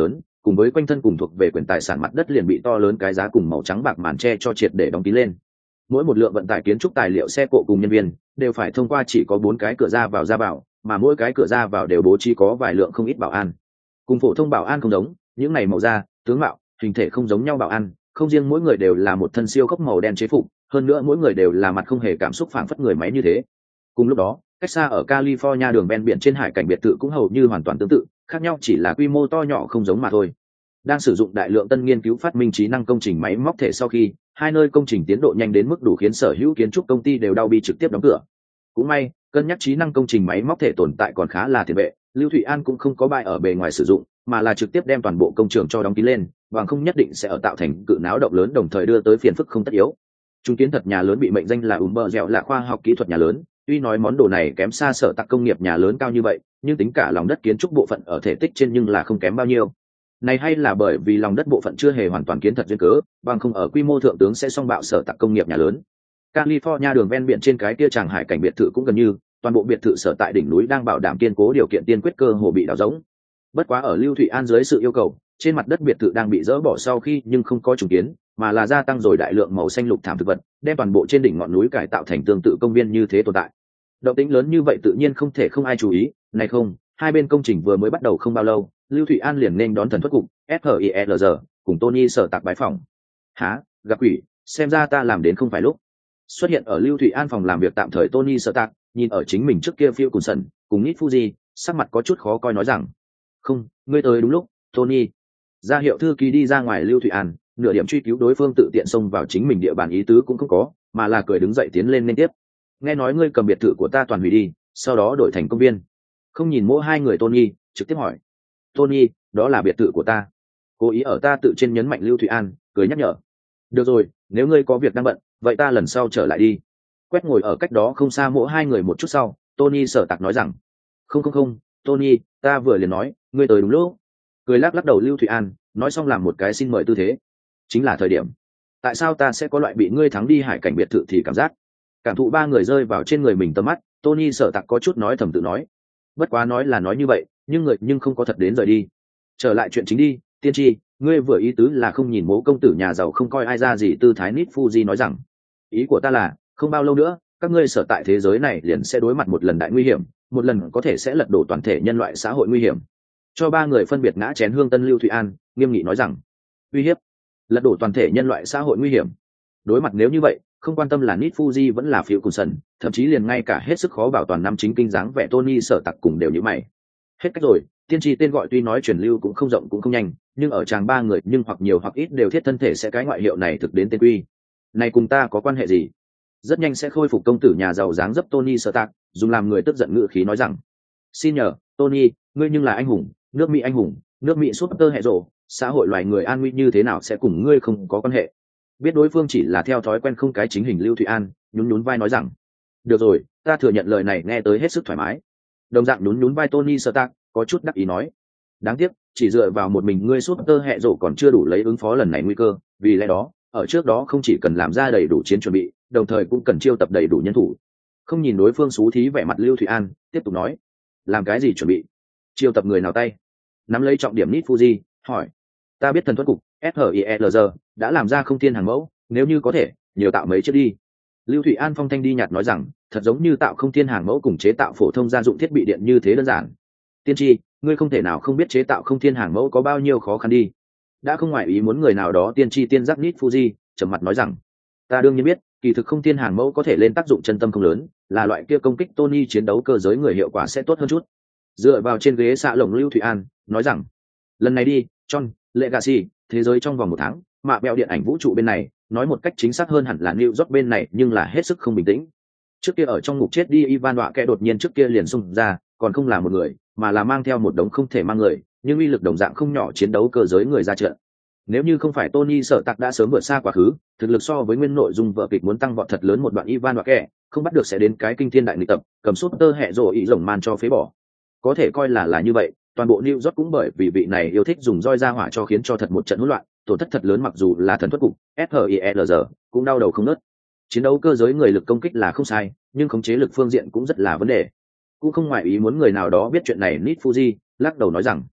cùng với quanh thân cùng thuộc về quyền tài sản mặt đất liền bị to lớn cái giá cùng màu trắng bạc màn che cho triệt để đóng kín lên. Mỗi một lượng vận tải kiến trúc tài liệu xe cộ cùng nhân viên đều phải thông qua chỉ có bốn cái cửa ra vào ra vào, mà mỗi cái cửa ra vào đều bố trí có vài lượng không ít bảo an. Cùng phổ thông bảo an không giống, những này màu da, tướng mạo, hình thể không giống nhau bảo an, không riêng mỗi người đều là một thân siêu cấp màu đen chế phục, hơn nữa mỗi người đều là mặt không hề cảm xúc phảng phất người máy như thế. Cùng lúc đó, cách xa ở California đường ven biển trên hải cảnh biệt thự cũng hầu như hoàn toàn tương tự, khác nhau chỉ là quy mô to nhỏ không giống mà thôi. Đang sử dụng đại lượng tân nghiên cứu phát minh trí năng công trình máy móc thể sau khi, hai nơi công trình tiến độ nhanh đến mức đủ khiến sở hữu kiến trúc công ty đều đau bi trực tiếp đóng cửa. Cũng may, cân nhắc trí năng công trình máy móc thể tồn tại còn khá là tiền vệ, Lưu Thụy An cũng không có bại ở bề ngoài sử dụng, mà là trực tiếp đem toàn bộ công trường cho đóng kín lên, và không nhất định sẽ ở tạo thành cự náo động lớn đồng thời đưa tới phiền phức không tất yếu. Trung kiến thật nhà lớn bị mệnh danh là Umber dẻo là khoa học kỹ thuật nhà lớn, tuy nói món đồ này kém xa sở tạc công nghiệp nhà lớn cao như vậy, nhưng tính cả lòng đất kiến trúc bộ phận ở thể tích trên nhưng là không kém bao nhiêu. Này hay là bởi vì lòng đất bộ phận chưa hề hoàn toàn kiến thật duyên cớ, bằng không ở quy mô thượng tướng sẽ song bạo sở tạc công nghiệp nhà lớn. California đường ven biển trên cái kia tràng hải cảnh biệt thự cũng gần như, toàn bộ biệt thự sở tại đỉnh núi đang bảo đảm kiên cố điều kiện tiên quyết cơ hồ bị đào rỗng. Bất quá ở Lưu Thụy An dưới sự yêu cầu, trên mặt đất biệt thự đang bị dỡ bỏ sau khi nhưng không có trùng kiến, mà là gia tăng rồi đại lượng màu xanh lục thảm thực vật, đem toàn bộ trên đỉnh ngọn núi cải tạo thành tương tự công viên như thế tồn tại. Động tĩnh lớn như vậy tự nhiên không thể không ai chú ý, này không, hai bên công trình vừa mới bắt đầu không bao lâu, Lưu Thụy An liền nên đón thần thoát cục, ét hát i lờ giê, cùng Tony sở tạc bái phòng. Hả, gặp quỷ, xem ra ta làm đến không phải lúc. Xuất hiện ở Lưu Thụy An phòng làm việc tạm thời Tony sở tạc, nhìn ở chính mình trước kia phiêu cùng sần, cùng Nít Fuji, sắc mặt có chút khó coi nói rằng, không, ngươi tới đúng lúc, Tony. Ra hiệu thư ký đi ra ngoài Lưu Thụy An, nửa điểm truy cứu đối phương tự tiện xông vào chính mình địa bàn ý tứ cũng không có, mà là cười đứng dậy tiến lên liên tiếp. Nghe nói ngươi cầm biệt thự của ta toàn hủy đi, sau đó đổi thành công viên. Không nhìn mỗi hai người Tony, trực tiếp hỏi. Tony, đó là biệt thự của ta. Cố ý ở ta tự trên nhấn mạnh Lưu Thụy An, cười nhắc nhở. Được rồi, nếu ngươi có việc đang bận, vậy ta lần sau trở lại đi. Quét ngồi ở cách đó không xa mỗi hai người một chút sau, Tony sở tạc nói rằng. Không không không, Tony, ta vừa liền nói, ngươi tới đúng lúc. Cười lắc lắc đầu Lưu Thụy An, nói xong làm một cái xin mời tư thế. Chính là thời điểm. Tại sao ta sẽ có loại bị ngươi thắng đi hải cảnh biệt thự thì cảm giác? Cảm thụ ba người rơi vào trên người mình tầm mắt, Tony sở tạc có chút nói thầm tự nói. Bất quá nói là nói như vậy, nhưng người nhưng không có thật đến rời đi. Trở lại chuyện chính đi, tiên tri, ngươi vừa ý tứ là không nhìn mố công tử nhà giàu không coi ai ra gì tư thái Nít Fuji nói rằng. Ý của ta là, không bao lâu nữa, các ngươi sở tại thế giới này liền sẽ đối mặt một lần đại nguy hiểm, một lần có thể sẽ lật đổ toàn thể nhân loại xã hội nguy hiểm. Cho ba người phân biệt ngã chén hương tân Lưu Thụy An, nghiêm nghị nói rằng, uy hiếp, lật đổ toàn thể nhân loại xã hội nguy hiểm. Đối mặt nếu như vậy, không quan tâm là Nít Fuji vẫn là phiêu cùng sần, thậm chí liền ngay cả hết sức khó bảo toàn năm chính kinh dáng vẻ Tony sở tặc cùng đều như mày. Hết cách rồi, tiên tri tên gọi tuy nói truyền lưu cũng không rộng cũng không nhanh, nhưng ở chàng ba người nhưng hoặc nhiều hoặc ít đều thiết thân thể sẽ cái ngoại hiệu này thực đến tên quy. Này cùng ta có quan hệ gì? Rất nhanh sẽ khôi phục công tử nhà giàu dáng dấp Tony sở tặc, dùng làm người tức giận ngữ khí nói rằng, xin nhờ, Tony, ngươi nhưng là anh hùng, nước Mỹ anh hùng, nước Mỹ súp tơ hệ rộ, xã hội loài người an nguy như thế nào sẽ cùng ngươi không có quan hệ? Biết đối phương chỉ là theo thói quen không cái chính hình Lưu Thụy An, nhún nhún vai nói rằng, được rồi, ta thừa nhận lời này nghe tới hết sức thoải mái. Đồng dạng nhún nhún vai Tony Stark có chút đắc ý nói, đáng tiếc chỉ dựa vào một mình ngươi súp tơ hệ rộ còn chưa đủ lấy ứng phó lần này nguy cơ, vì lẽ đó ở trước đó không chỉ cần làm ra đầy đủ chiến chuẩn bị, đồng thời cũng cần chiêu tập đầy đủ nhân thủ. Không nhìn đối phương xú thí vẻ mặt Lưu Thụy An, tiếp tục nói, làm cái gì chuẩn bị? Chiêu tập người nào tay? Nắm lấy trọng điểm Nít Fuji, hỏi. Ta biết thần thoát cục ét hát i lờ giê đã làm ra không thiên hàng mẫu, nếu như có thể nhiều tạo mấy chiếc đi. Lưu Thụy An phong thanh đi nhạt nói rằng, thật giống như tạo không thiên hàng mẫu cùng chế tạo phổ thông gia dụng thiết bị điện như thế đơn giản. Tiên tri, ngươi không thể nào không biết chế tạo không thiên hàng mẫu có bao nhiêu khó khăn đi. Đã không ngoại ý muốn người nào đó tiên tri tiên giác Nít Fuji trầm mặt nói rằng, ta đương nhiên biết, kỳ thực không thiên hàng mẫu có thể lên tác dụng chân tâm không lớn, là loại kia công kích Tony chiến đấu cơ giới người hiệu quả sẽ tốt hơn chút. Dựa vào trên ghế xạ lồng Lưu Thụy An nói rằng, lần này đi, John, Legacy, thế giới trong vòng một tháng, mạ bèo điện ảnh vũ trụ bên này, nói một cách chính xác hơn hẳn là New York bên này, nhưng là hết sức không bình tĩnh. Trước kia ở trong ngục chết đi Ivan đọa kẻ đột nhiên trước kia liền xung ra, còn không là một người, mà là mang theo một đống không thể mang người, nhưng uy lực đồng dạng không nhỏ chiến đấu cơ giới người ra trận. Nếu như không phải Tony sở tạc đã sớm vượt xa quá khứ, thực lực so với nguyên nội dung vở kịch muốn tăng vọt thật lớn một đoạn Ivan đọa kẻ, không bắt được sẽ đến cái kinh thiên đại nghịch tập, cầm sút tơ hẹ rồ ý rồng man cho phế bỏ. Có thể coi là là như vậy, toàn bộ New York cũng bởi vì vị này yêu thích dùng roi ra hỏa cho khiến cho thật một trận hỗn loạn, tổn thất thật lớn, mặc dù là thần thoát cục ét hát i lờ giê cũng đau đầu không nớt. Chiến đấu cơ giới người lực công kích là không sai, nhưng khống chế lực phương diện cũng rất là vấn đề. Cũng không ngoại ý muốn người nào đó biết chuyện này Nít Fuji lắc đầu nói rằng,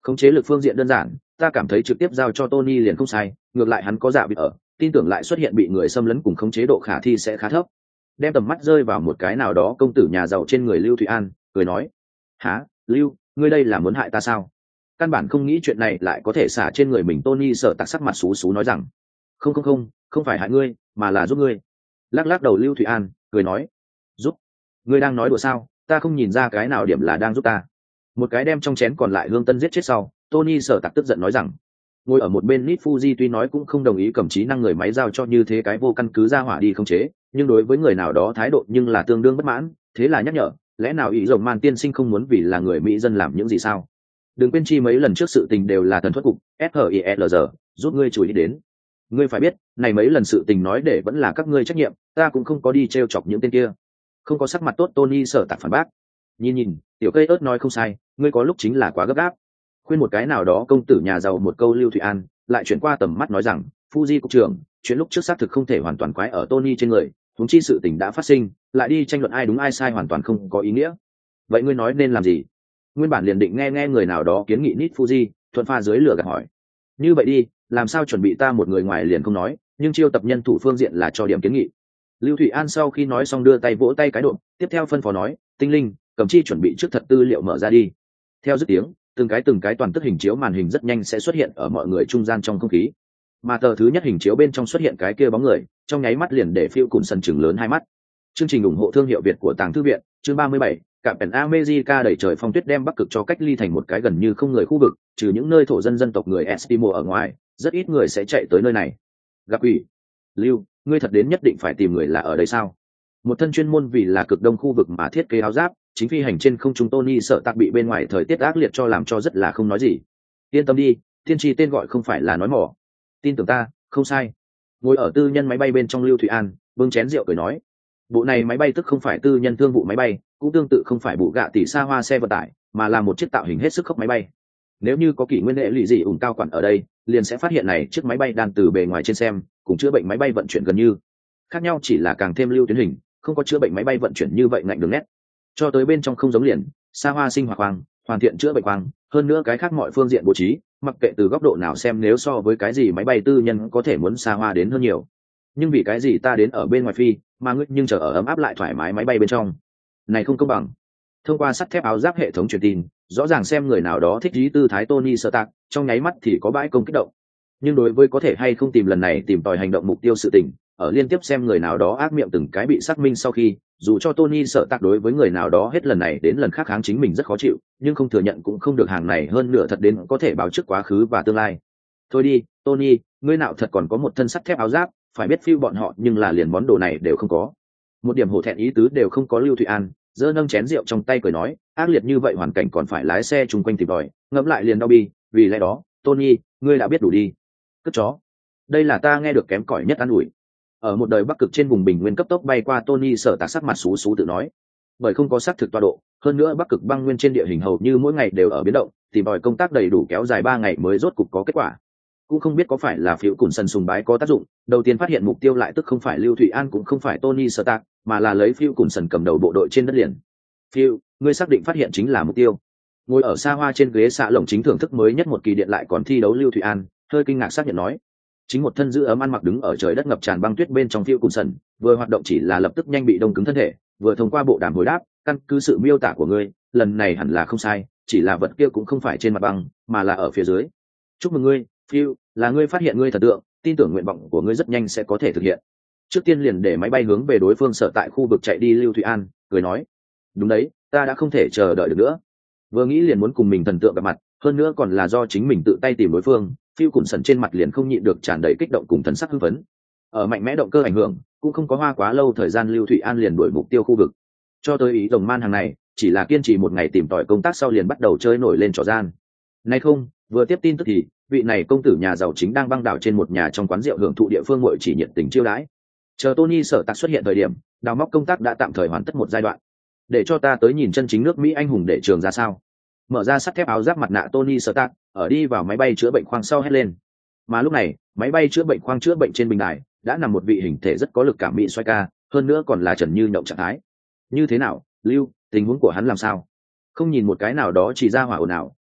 khống chế lực phương diện đơn giản, ta cảm thấy trực tiếp giao cho Tony liền không sai, ngược lại hắn có dạ bị ở, tin tưởng lại xuất hiện bị người xâm lấn cùng khống chế độ khả thi sẽ khá thấp. Đem tầm mắt rơi vào một cái nào đó công tử nhà giàu trên người Lưu Thụy An, cười nói: "Hả, Lưu, ngươi đây là muốn hại ta sao?" Căn bản không nghĩ chuyện này lại có thể xả trên người mình. Tony sợ tặc sắc mặt xú xú nói rằng: "Không không không, không phải hại ngươi, mà là giúp ngươi." Lắc lắc đầu Lưu Thụy An, cười nói: "Giúp? Ngươi đang nói đùa sao? Ta không nhìn ra cái nào điểm là đang giúp ta." Một cái đem trong chén còn lại hương tân giết chết sau, Tony sợ tặc tức giận nói rằng: ngồi ở một bên Nit Fuji tuy nói cũng không đồng ý cầm trí năng người máy giao cho như thế cái vô căn cứ ra hỏa đi không chế, nhưng đối với người nào đó thái độ nhưng là tương đương bất mãn, thế là nhắc nhở: lẽ nào ý rồng man tiên sinh không muốn vì là người Mỹ dân làm những gì sao? Đừng quên chi mấy lần trước sự tình đều là thần thuật cục ét hát i lờ giê giúp ngươi chú ý đến. Ngươi phải biết, này mấy lần sự tình nói để vẫn là các ngươi trách nhiệm, ta cũng không có đi trêu chọc những tên kia. Không có sắc mặt tốt Tony sợ tặc phản bác: nhìn nhìn, tiểu cây ớt nói không sai, ngươi có lúc chính là quá gấp gáp. Khuyên một cái nào đó công tử nhà giàu một câu Lưu Thụy An lại chuyển qua tầm mắt nói rằng: Fuji cục trưởng, chuyện lúc trước xác thực không thể hoàn toàn quái ở Tony trên người, huống chi sự tình đã phát sinh, lại đi tranh luận ai đúng ai sai hoàn toàn không có ý nghĩa. Vậy ngươi nói nên làm gì? Nguyên bản liền định nghe nghe người nào đó kiến nghị Nit Fuji, thuận pha dưới lửa gạt hỏi: như vậy đi, làm sao chuẩn bị ta một người ngoài liền không nói, nhưng chiêu tập nhân thủ phương diện là cho điểm kiến nghị. Lưu Thụy An sau khi nói xong đưa tay vỗ tay cái độ, tiếp theo phân phó nói: tinh linh, cầm chi chuẩn bị trước thật tư liệu mở ra đi. Theo dứt tiếng, từng cái từng cái toàn tức hình chiếu màn hình rất nhanh sẽ xuất hiện ở mọi người trung gian trong không khí, mà tờ thứ nhất hình chiếu bên trong xuất hiện cái kia bóng người, trong nháy mắt liền để phiêu cùn sần chừng lớn hai mắt. Chương trình ủng hộ thương hiệu Việt của Tàng Thư Viện, chương ba mươi bảy, Cạm Pèn America đẩy trời phong tuyết đem Bắc Cực cho cách ly thành một cái gần như không người khu vực, trừ những nơi thổ dân dân tộc người Eskimo ở ngoài, rất ít người sẽ chạy tới nơi này. Gặp quỷ. Lưu, ngươi thật đến nhất định phải tìm người là ở đây sao? Một thân chuyên môn vì là cực đông khu vực mà thiết kế áo giáp, chính phi hành trên không trung Tony sợ tặc bị bên ngoài thời tiết ác liệt cho làm cho rất là không nói gì. Yên tâm đi, tiên tri tên gọi không phải là nói mỏ. Tin tưởng ta, không sai. Ngồi ở tư nhân máy bay bên trong Lưu Thụy An bưng chén rượu cười nói: bộ này máy bay tức không phải tư nhân thương vụ máy bay, cũng tương tự không phải bụ gạ tỷ xa hoa xe vận tải, mà là một chiếc tạo hình hết sức khốc máy bay. Nếu như có kỷ nguyên hệ lụy gì ủng cao quản ở đây, liền sẽ phát hiện này chiếc máy bay đang từ bề ngoài trên xem cùng chữa bệnh máy bay vận chuyển gần như khác nhau, chỉ là càng thêm lưu tuyến hình, không có chữa bệnh máy bay vận chuyển như vậy ngạnh đường nét. Cho tới bên trong không giống liền xa hoa sinh hoạt quang, hoàn thiện chữa bệnh quang, hơn nữa cái khác mọi phương diện bố trí, mặc kệ từ góc độ nào xem nếu so với cái gì máy bay tư nhân có thể muốn xa hoa đến hơn nhiều. Nhưng vì cái gì ta đến ở bên ngoài phi, mà ngươi nhưng chờ ở ấm áp lại thoải mái máy bay bên trong? Này không công bằng. Thông qua sắt thép áo giáp hệ thống truyền tin, rõ ràng xem người nào đó thích dí tư thái Tony Stark, trong nháy mắt thì có bãi công kích động. Nhưng đối với có thể hay không tìm lần này tìm tòi hành động mục tiêu sự tình, ở liên tiếp xem người nào đó ác miệng từng cái bị xác minh sau khi, dù cho Tony sợ tạc đối với người nào đó hết lần này đến lần khác kháng chính mình rất khó chịu, nhưng không thừa nhận cũng không được, hàng này hơn nửa thật đến có thể báo trước quá khứ và tương lai. Thôi đi, Tony, ngươi nào thật còn có một thân sắt thép áo giáp, phải biết phiêu bọn họ nhưng là liền món đồ này đều không có. Một điểm hổ thẹn ý tứ đều không có Lưu Thụy An, giơ nâng chén rượu trong tay cười nói: ác liệt như vậy hoàn cảnh còn phải lái xe chung quanh tìm tòi, ngẫm lại liền đau bi, vì lẽ đó, Tony, ngươi đã biết đủ đi. Cất chó. Đây là ta nghe được kém cỏi nhất an ủi. Ở một đời Bắc Cực trên vùng bình nguyên cấp tốc bay qua, Tony sợ tạc sắc mặt xú xú tự nói: bởi không có xác thực tọa độ, hơn nữa Bắc Cực băng nguyên trên địa hình hầu như mỗi ngày đều ở biến động, tìm tòi công tác đầy đủ kéo dài ba ngày mới rốt cục có kết quả. Cũng không biết có phải là phiếu cùn sân sùng bái có tác dụng, đầu tiên phát hiện mục tiêu lại tức không phải Lưu Thụy An cũng không phải Tony Stark, mà là lấy phiếu cùn sân cầm đầu bộ đội trên đất liền. Phiêu, ngươi xác định phát hiện chính là mục tiêu? Ngồi ở xa hoa trên ghế xạ lồng chính thưởng thức mới nhất một kỳ điện lại còn thi đấu Lưu Thụy An hơi kinh ngạc xác nhận nói. Chính một thân giữ ấm ăn mặc đứng ở trời đất ngập tràn băng tuyết bên trong phiêu cùn sân, vừa hoạt động chỉ là lập tức nhanh bị đông cứng thân thể, vừa thông qua bộ đàm hồi đáp: căn cứ sự miêu tả của ngươi, lần này hẳn là không sai, chỉ là vật kia cũng không phải trên mặt băng, mà là ở phía dưới. Chúc mừng ngươi, Phiêu, là ngươi phát hiện ngươi thần tượng, tin tưởng nguyện vọng của ngươi rất nhanh sẽ có thể thực hiện. Trước tiên liền để máy bay hướng về đối phương sở tại khu vực chạy đi. Lưu Thụy An cười nói: đúng đấy, ta đã không thể chờ đợi được nữa. Vừa nghĩ liền muốn cùng mình thần tượng gặp mặt, hơn nữa còn là do chính mình tự tay tìm đối phương, Phiêu cùn sần trên mặt liền không nhịn được tràn đầy kích động cùng thần sắc hưng phấn. Ở mạnh mẽ động cơ ảnh hưởng, cũng không có hoa quá lâu thời gian Lưu Thụy An liền đuổi mục tiêu khu vực. Cho tới ý rồng man hàng này, chỉ là kiên trì một ngày tìm tòi công tác sau liền bắt đầu chơi nổi lên trò gian. Nay không, vừa tiếp tin tức thì vị này công tử nhà giàu chính đang băng đảo trên một nhà trong quán rượu hưởng thụ địa phương ngồi chỉ nhiệt tình chiêu đãi. Chờ Tony sở tạc xuất hiện thời điểm, đào móc công tác đã tạm thời hoàn tất một giai đoạn. Để cho ta tới nhìn chân chính nước Mỹ anh hùng để trường ra sao. Mở ra sắt thép áo giáp mặt nạ Tony sở tạc, ở đi vào máy bay chữa bệnh khoang sau hét lên. Mà lúc này, máy bay chữa bệnh khoang chữa bệnh trên bình đài đã nằm một vị hình thể rất có lực cảm mỹ xoay ca, hơn nữa còn là trần như nhộng trạng thái. Như thế nào, Lưu, tình huống của hắn làm sao? Không nhìn một cái nào đó chỉ ra hỏa ồn ào,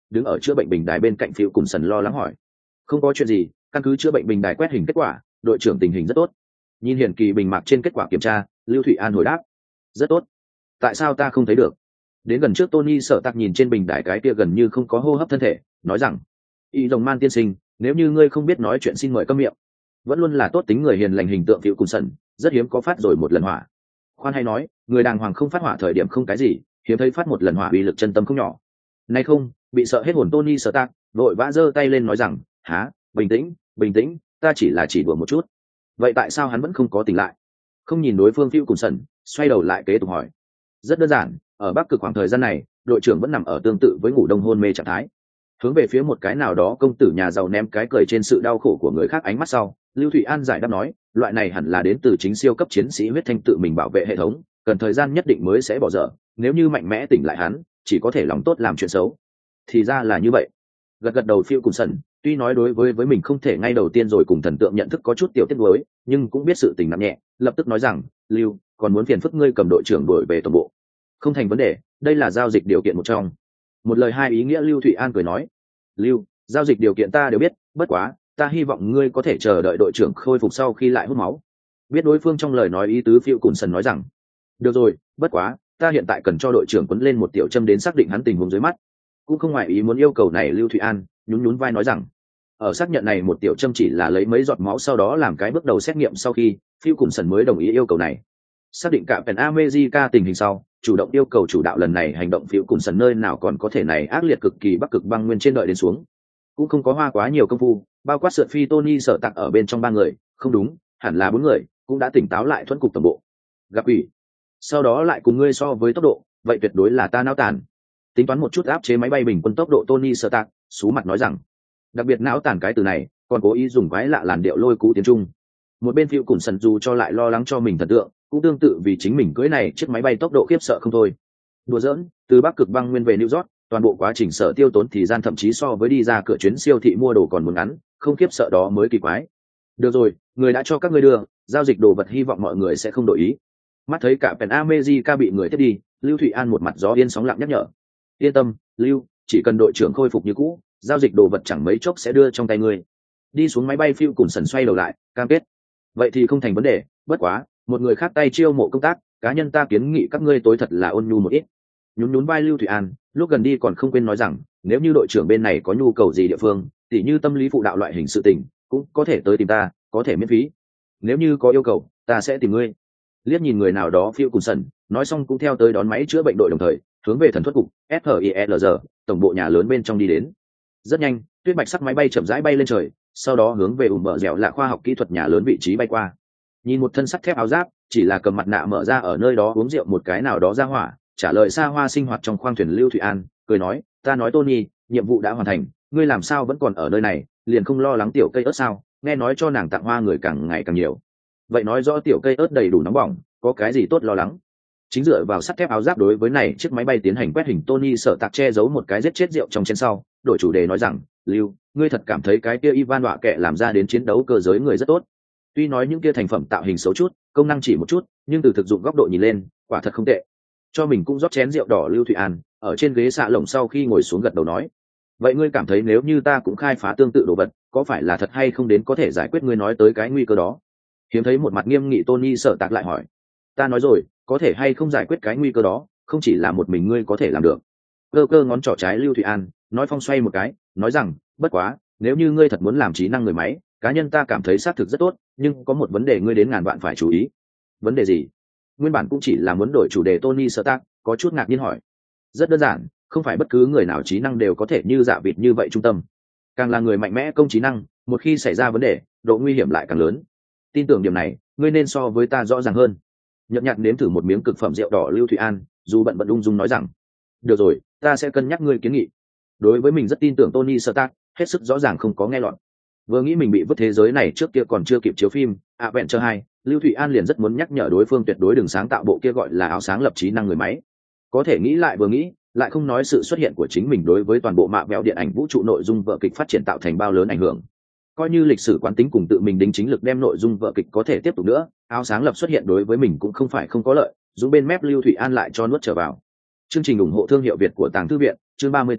đứng ở chữa bệnh bình đài bên cạnh phiêu cùng sần lo lắng hỏi. Không có chuyện gì, căn cứ chữa bệnh bình đài quét hình kết quả, đội trưởng tình hình rất tốt. Nhìn hiển kỳ bình mạc trên kết quả kiểm tra, Lưu Thụy An hồi đáp. Rất tốt. Tại sao ta không thấy được? Đến gần trước Tony sợ tạc nhìn trên bình đài cái kia gần như không có hô hấp thân thể, nói rằng: Y Rồng Man tiên sinh, nếu như ngươi không biết nói chuyện xin mời câm miệng. Vẫn luôn là tốt tính người hiền lành hình tượng phiêu cùng sần, rất hiếm có phát rồi một lần hỏa. Khoan hay nói, người đàng hoàng không phát hỏa thời điểm không cái gì, hiếm thấy phát một lần hỏa uy lực chân tâm không nhỏ. Nay không, bị sợ hết hồn Tony sợ tạc, vội vã giơ tay lên nói rằng: há, bình tĩnh, bình tĩnh, ta chỉ là chỉ đùa một chút. Vậy tại sao hắn vẫn không có tỉnh lại? Không nhìn đối phương phiêu cùng sần, xoay đầu lại kế tục hỏi. Rất đơn giản, ở Bắc Cực khoảng thời gian này, đội trưởng vẫn nằm ở tương tự với ngủ đông hôn mê trạng thái. Hướng về phía một cái nào đó công tử nhà giàu ném cái cười trên sự đau khổ của người khác ánh mắt sau, Lưu Thụy An giải đáp nói, loại này hẳn là đến từ chính siêu cấp chiến sĩ huyết thanh tự mình bảo vệ hệ thống, cần thời gian nhất định mới sẽ bỏ dở, nếu như mạnh mẽ tỉnh lại hắn, chỉ có thể lòng tốt làm chuyện xấu. Thì ra là như vậy. Gật gật đầu phiêu cùng sần, tuy nói đối với với mình không thể ngay đầu tiên rồi cùng thần tượng nhận thức có chút tiểu tiết nuối, nhưng cũng biết sự tình nặng nhẹ, lập tức nói rằng, Lưu, còn muốn phiền phức ngươi cầm đội trưởng đuổi về tổng bộ. Không thành vấn đề, đây là giao dịch điều kiện một trong. Một lời hai ý nghĩa. Lưu Thụy An cười nói. Lưu, giao dịch điều kiện ta đều biết, bất quá ta hy vọng ngươi có thể chờ đợi đội trưởng khôi phục sau khi lại hút máu. Biết đối phương trong lời nói ý tứ, phiêu cùng sần nói rằng, được rồi, bất quá ta hiện tại cần cho đội trưởng quấn lên một tiểu châm đến xác định hắn tình huống dưới mắt. Cũng không ngoài ý muốn yêu cầu này. Lưu Thụy An nhún nhún vai nói rằng, ở xác nhận này một tiểu châm chỉ là lấy mấy giọt máu sau đó làm cái bước đầu xét nghiệm sau khi, phiêu cùng sần mới đồng ý yêu cầu này. Xác định cả Pen America tình hình sau, chủ động yêu cầu chủ đạo lần này hành động phiêu cùng sần nơi nào còn có thể này ác liệt cực kỳ Bắc Cực băng nguyên trên đợi đến xuống. Cũng không có hoa quá nhiều công phu, bao quát sượt phi Tony sợ tặc ở bên trong ba người, không đúng, hẳn là bốn người, cũng đã tỉnh táo lại thuẫn cục tổng bộ. Gặp ủy, sau đó lại cùng ngươi so với tốc độ, vậy tuyệt đối là ta não tàn. Tính toán một chút áp chế máy bay bình quân tốc độ Tony sợ tặc, sú mặt nói rằng, đặc biệt não tàn cái từ này, còn cố ý dùng quái lạ làn điệu lôi cú tiếng Trung. Một bên phiêu cùng sần dù cho lại lo lắng cho mình thần tượng, cũng tương tự vì chính mình cưỡi này chiếc máy bay tốc độ khiếp sợ không thôi. Đùa giỡn, từ Bắc Cực băng nguyên về New York, toàn bộ quá trình sở tiêu tốn thời gian thậm chí so với đi ra cửa chuyến siêu thị mua đồ còn muốn ngắn, không khiếp sợ đó mới kỳ quái. Được rồi, người đã cho các ngươi đưa giao dịch đồ vật, hy vọng mọi người sẽ không đổi ý. Mắt thấy cả Pen America bị người tiếp đi, Lưu Thụy An một mặt gió yên sóng lặng nhắc nhở. Yên tâm, Lưu, chỉ cần đội trưởng khôi phục như cũ, giao dịch đồ vật chẳng mấy chốc sẽ đưa trong tay ngươi. Đi xuống máy bay, phiêu cùng sần xoay đầu lại, cam kết. Vậy thì không thành vấn đề, bất quá một người khác tay chiêu mộ công tác, cá nhân ta kiến nghị các ngươi tối thật là ôn nhu một ít. Nhún nhún vai Lưu Thụy An, lúc gần đi còn không quên nói rằng, nếu như đội trưởng bên này có nhu cầu gì địa phương, tỉ như tâm lý phụ đạo loại hình sự tình, cũng có thể tới tìm ta, có thể miễn phí. Nếu như có yêu cầu, ta sẽ tìm ngươi. Liếc nhìn người nào đó phiêu cùng sần, nói xong cũng theo tới đón máy chữa bệnh đội đồng thời hướng về thần thuật cục ét hát i lờ giê tổng bộ nhà lớn bên trong đi đến. Rất nhanh, tuyết bạch sắc máy bay chậm rãi bay lên trời, sau đó hướng về ùm bờ dẻo là khoa học kỹ thuật nhà lớn vị trí bay qua. Nhìn một thân sắt thép áo giáp, chỉ là cầm mặt nạ mở ra ở nơi đó uống rượu một cái nào đó ra hỏa, trả lời xa hoa sinh hoạt trong khoang thuyền Lưu Thụy An cười nói, ta nói Tony, nhiệm vụ đã hoàn thành, ngươi làm sao vẫn còn ở nơi này, liền không lo lắng tiểu cây ớt sao? Nghe nói cho nàng tặng hoa người càng ngày càng nhiều, vậy nói rõ tiểu cây ớt đầy đủ nóng bỏng, có cái gì tốt lo lắng? Chính dựa vào sắt thép áo giáp đối với này chiếc máy bay tiến hành quét hình, Tony sợ tạc che giấu một cái giết chết rượu trong chén sau, đổi chủ đề nói rằng, Lưu, ngươi thật cảm thấy cái kia Ivan đọa kệ làm ra đến chiến đấu cơ giới người rất tốt. Tuy nói những kia thành phẩm tạo hình xấu chút, công năng chỉ một chút, nhưng từ thực dụng góc độ nhìn lên, quả thật không tệ. Cho mình cũng rót chén rượu đỏ. Lưu Thụy An ở trên ghế xạ lồng sau khi ngồi xuống gật đầu nói, vậy ngươi cảm thấy nếu như ta cũng khai phá tương tự đồ vật, có phải là thật hay không đến có thể giải quyết ngươi nói tới cái nguy cơ đó? Hiếm thấy một mặt nghiêm nghị Tony sợ tạc lại hỏi, ta nói rồi, có thể hay không giải quyết cái nguy cơ đó, không chỉ là một mình ngươi có thể làm được. Cơ cơ ngón trỏ trái Lưu Thụy An nói phong xoay một cái, nói rằng, bất quá nếu như ngươi thật muốn làm trí năng người máy, cá nhân ta cảm thấy xác thực rất tốt, nhưng có một vấn đề ngươi đến ngàn vạn phải chú ý. Vấn đề gì? Nguyên bản cũng chỉ là muốn đổi chủ đề Tony Stark có chút ngạc nhiên hỏi. Rất đơn giản, không phải bất cứ người nào trí năng đều có thể như dạ vịt như vậy trung tâm. Càng là người mạnh mẽ công trí năng, một khi xảy ra vấn đề, độ nguy hiểm lại càng lớn. Tin tưởng điểm này, ngươi nên so với ta rõ ràng hơn. Nhợt nhạt nếm thử một miếng cực phẩm rượu đỏ Lưu Thụy An, dù bận bận ung dung nói rằng, được rồi, ta sẽ cân nhắc ngươi kiến nghị. Đối với mình rất tin tưởng Tony Stark, hết sức rõ ràng không có nghe lọt. Vừa nghĩ mình bị vứt thế giới này trước kia còn chưa kịp chiếu phim Adventure hai, Lưu Thụy An liền rất muốn nhắc nhở đối phương tuyệt đối đừng sáng tạo bộ kia gọi là áo sáng lập trí năng người máy. Có thể nghĩ lại vừa nghĩ, lại không nói sự xuất hiện của chính mình đối với toàn bộ mạ vẹo điện ảnh vũ trụ nội dung vở kịch phát triển tạo thành bao lớn ảnh hưởng. Coi như lịch sử quán tính cùng tự mình đính chính lực đem nội dung vở kịch có thể tiếp tục nữa, áo sáng lập xuất hiện đối với mình cũng không phải không có lợi, dù bên mép Lưu Thụy An lại cho nuốt trở vào. Chương trình ủng hộ thương hiệu Việt của Tàng Thư viện, chương ba mươi tám,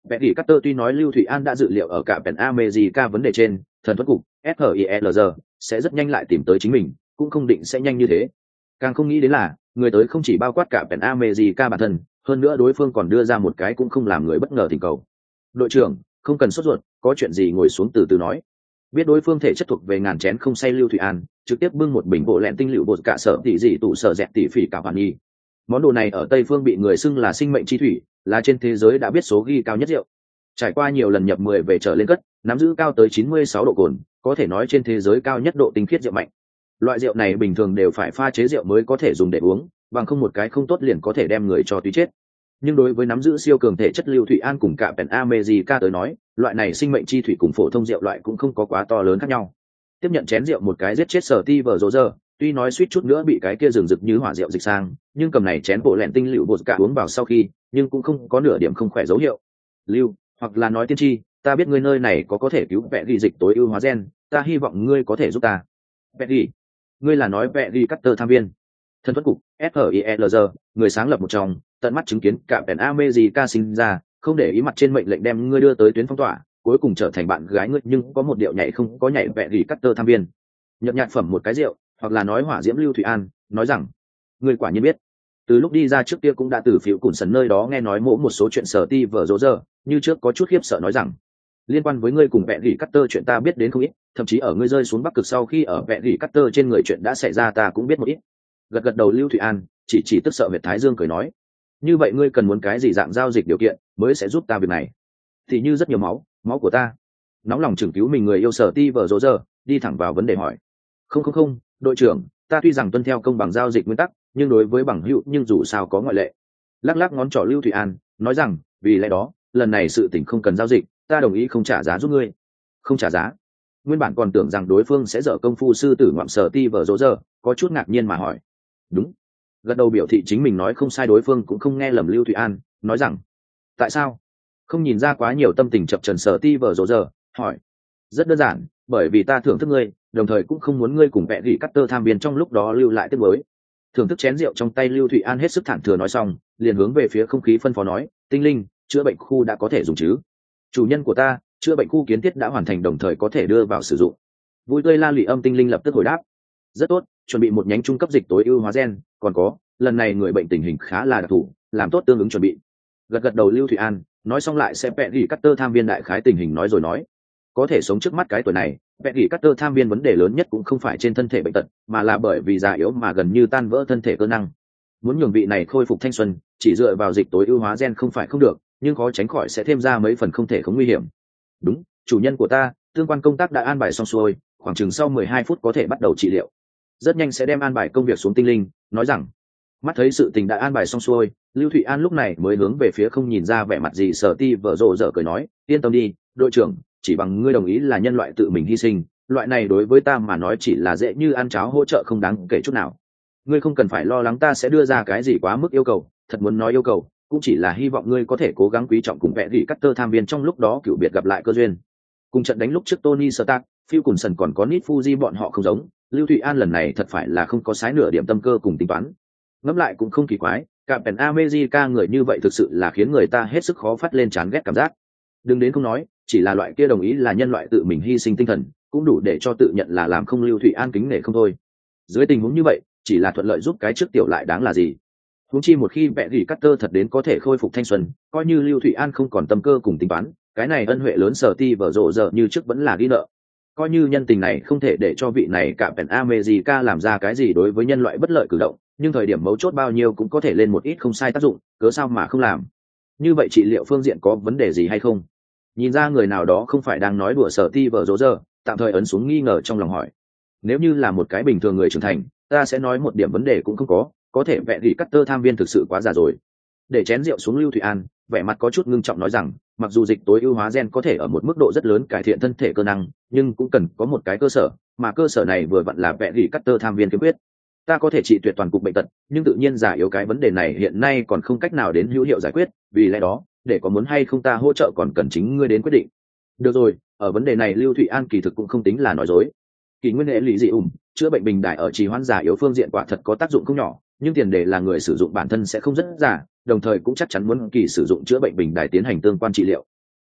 Vẽ gỉ Carter tuy nói Lưu Thụy An đã dự liệu ở cả Pen America vấn đề trên, thần thuật cục ép i lờ giê sẽ rất nhanh lại tìm tới chính mình, cũng không định sẽ nhanh như thế. Càng không nghĩ đến là người tới không chỉ bao quát cả Pen America bản thân, hơn nữa đối phương còn đưa ra một cái cũng không làm người bất ngờ thỉnh cầu. Đội trưởng, không cần sốt ruột, có chuyện gì ngồi xuống từ từ nói. Biết đối phương thể chất thuộc về ngàn chén không say Lưu Thụy An trực tiếp bưng một bình bộ lẹn tinh liệu bột cả sở tỷ dị tủ sở dẹt tỷ phỉ cả hoàn nghi. Món đồ này ở Tây phương bị người xưng là sinh mệnh chi thủy, là trên thế giới đã biết số ghi cao nhất rượu. Trải qua nhiều lần nhập mười về trở lên cất, nắm giữ cao tới chín mươi sáu độ cồn, có thể nói trên thế giới cao nhất độ tinh khiết rượu mạnh. Loại rượu này bình thường đều phải pha chế rượu mới có thể dùng để uống, bằng không một cái không tốt liền có thể đem người cho túy chết. Nhưng đối với nắm giữ siêu cường thể chất Lưu Thụy An cùng cả Pen America tới nói, loại này sinh mệnh chi thủy cùng phổ thông rượu loại cũng không có quá to lớn khác nhau. Tiếp nhận chén rượu một cái giết chết sở ti vờ rô rơ, tuy nói suýt chút nữa bị cái kia rừng rực như hỏa rượu dịch sang, nhưng cầm này chén bộ lẹn tinh liệu bột cả uống vào sau khi, nhưng cũng không có nửa điểm không khỏe dấu hiệu. Lưu, hoặc là nói tiên tri, ta biết ngươi nơi này có có thể cứu vẽ ghi dịch tối ưu hóa gen, ta hy vọng ngươi có thể giúp ta. Vẽ ghi, ngươi là nói vẽ ghi Carter tham viên. Thần thuật cục ép i lờ giê, người sáng lập một trong, tận mắt chứng kiến cả Pen America sinh ra, không để ý mặt trên mệnh lệnh đem ngươi đưa tới tuyến phong tỏa, cuối cùng trở thành bạn gái ngươi, nhưng có một điệu nhảy không có nhảy vẽ ghi Carter tham viên. Nhật nhạt phẩm một cái rượu, hoặc là nói hỏa diễm Lưu Thụy An, nói rằng, ngươi quả nhiên biết. Từ lúc đi ra trước kia cũng đã từ phiếu cùn sần nơi đó nghe nói mỗ một số chuyện sở ti vở rỗ rơ, như trước có chút khiếp sợ nói rằng, liên quan với ngươi cùng vẽ gỉ Carter chuyện ta biết đến không ít, thậm chí ở ngươi rơi xuống Bắc Cực sau khi ở vẽ gỉ Carter trên người chuyện đã xảy ra ta cũng biết một ít. Gật gật đầu Lưu Thụy An, chỉ chỉ tức sợ Việt Thái Dương cười nói, như vậy ngươi cần muốn cái gì dạng giao dịch điều kiện mới sẽ giúp ta việc này? Thì như rất nhiều máu, máu của ta. Nóng lòng chừng cứu mình người yêu sở ti vở rỗ rơ, đi thẳng vào vấn đề hỏi. Không không không, đội trưởng, ta tuy rằng tuân theo công bằng giao dịch nguyên tắc, nhưng đối với bằng hữu nhưng dù sao có ngoại lệ. Lắc lắc ngón trỏ Lưu Thụy An, nói rằng, vì lẽ đó, lần này sự tình không cần giao dịch, ta đồng ý không trả giá giúp ngươi. Không trả giá? Nguyên bản còn tưởng rằng đối phương sẽ dở công phu sư tử ngoạm sở ti vở rỗ rơ, có chút ngạc nhiên mà hỏi. Đúng. Gật đầu biểu thị chính mình nói không sai, đối phương cũng không nghe lầm Lưu Thụy An, nói rằng, tại sao? Không nhìn ra quá nhiều tâm tình chập trần sở ti vở rỗ rơ, hỏi. Rất đơn giản, bởi vì ta thưởng thức ngươi, đồng thời cũng không muốn ngươi cùng vẽ gỉ Carter tham viên trong lúc đó lưu lại tiếc mới. Thưởng thức chén rượu trong tay Lưu Thụy An hết sức thản thừa nói xong, liền hướng về phía không khí phân phó nói, tinh linh, chữa bệnh khu đã có thể dùng chứ? Chủ nhân của ta, chữa bệnh khu kiến thiết đã hoàn thành, đồng thời có thể đưa vào sử dụng. Vui tươi la lị âm tinh linh lập tức hồi đáp. Rất tốt, chuẩn bị một nhánh trung cấp dịch tối ưu hóa gen, còn có, lần này người bệnh tình hình khá là đặc thù, làm tốt tương ứng chuẩn bị. Gật gật đầu Lưu Thụy An, nói xong lại sẽ vẽ gỉ Carter tham viên đại khái tình hình nói rồi nói. Có thể sống trước mắt cái tuổi này, vẽ gỉ Carter tham viên vấn đề lớn nhất cũng không phải trên thân thể bệnh tật, mà là bởi vì già yếu mà gần như tan vỡ thân thể cơ năng. Muốn nhường vị này khôi phục thanh xuân, chỉ dựa vào dịch tối ưu hóa gen không phải không được, nhưng khó tránh khỏi sẽ thêm ra mấy phần không thể không nguy hiểm. Đúng, chủ nhân của ta, tương quan công tác đã an bài xong xuôi, khoảng chừng sau mười hai phút có thể bắt đầu trị liệu. Rất nhanh sẽ đem an bài công việc xuống tinh linh, nói rằng, mắt thấy sự tình đã an bài xong xuôi, Lưu Thụy An lúc này mới hướng về phía không nhìn ra vẻ mặt gì sở ti vở rộ dở cười nói, yên tâm đi, đội trưởng, chỉ bằng ngươi đồng ý là nhân loại tự mình hy sinh, loại này đối với ta mà nói chỉ là dễ như ăn cháo, hỗ trợ không đáng kể chút nào. Ngươi không cần phải lo lắng ta sẽ đưa ra cái gì quá mức yêu cầu, thật muốn nói yêu cầu, cũng chỉ là hy vọng ngươi có thể cố gắng quý trọng cùng vẽ gỉ Carter tham viên trong lúc đó cựu biệt gặp lại cơ duyên. Cùng trận đánh lúc trước Tony Stark, Phil Coulson còn có Nick Fuji bọn họ không giống, Lưu Thụy An lần này thật phải là không có sái nửa điểm tâm cơ cùng tính toán. Ngẫm lại cũng không kỳ quái, cả Pen America người như vậy thực sự là khiến người ta hết sức khó phát lên chán ghét cảm giác. Đừng đến không nói, chỉ là loại kia đồng ý là nhân loại tự mình hy sinh tinh thần, cũng đủ để cho tự nhận là làm không Lưu Thụy An kính nể không thôi. Dưới tình huống như vậy, chỉ là thuận lợi giúp cái trước tiểu lại đáng là gì? Huống chi một khi vẽ gỉ Carter thật đến có thể khôi phục thanh xuân, coi như Lưu Thụy An không còn tâm cơ cùng tính toán, cái này ân huệ lớn sở ti vở rộ giờ như trước vẫn là ghi nợ. Coi như nhân tình này không thể để cho vị này cả Pen America làm ra cái gì đối với nhân loại bất lợi cử động, nhưng thời điểm mấu chốt bao nhiêu cũng có thể lên một ít không sai tác dụng, cớ sao mà không làm? Như vậy trị liệu phương diện có vấn đề gì hay không? Nhìn ra người nào đó không phải đang nói đùa sở ti vở rộ giờ, tạm thời ấn xuống nghi ngờ trong lòng hỏi. Nếu như là một cái bình thường người trưởng thành, ta sẽ nói một điểm vấn đề cũng không có, có thể vẽ gỉ Carter tham viên thực sự quá già rồi. Để chén rượu xuống Lưu Thụy An, vẻ mặt có chút ngưng trọng nói rằng, mặc dù dịch tối ưu hóa gen có thể ở một mức độ rất lớn cải thiện thân thể cơ năng, nhưng cũng cần có một cái cơ sở, mà cơ sở này vừa vặn là vẽ gỉ Carter tham viên kiếm quyết. Ta có thể trị tuyệt toàn cục bệnh tật, nhưng tự nhiên già yếu cái vấn đề này hiện nay còn không cách nào đến hữu hiệu giải quyết, vì lẽ đó, để có muốn hay không ta hỗ trợ còn cần chính ngươi đến quyết định. Được rồi, ở vấn đề này Lưu Thụy An kỳ thực cũng không tính là nói dối. Kỳ nguyên hệ lý dị ủng, chữa bệnh bình đại ở trì hoãn già yếu phương diện quả thật có tác dụng không nhỏ, nhưng tiền đề là người sử dụng bản thân sẽ không rất già, đồng thời cũng chắc chắn muốn kỳ sử dụng chữa bệnh bình đại tiến hành tương quan trị liệu,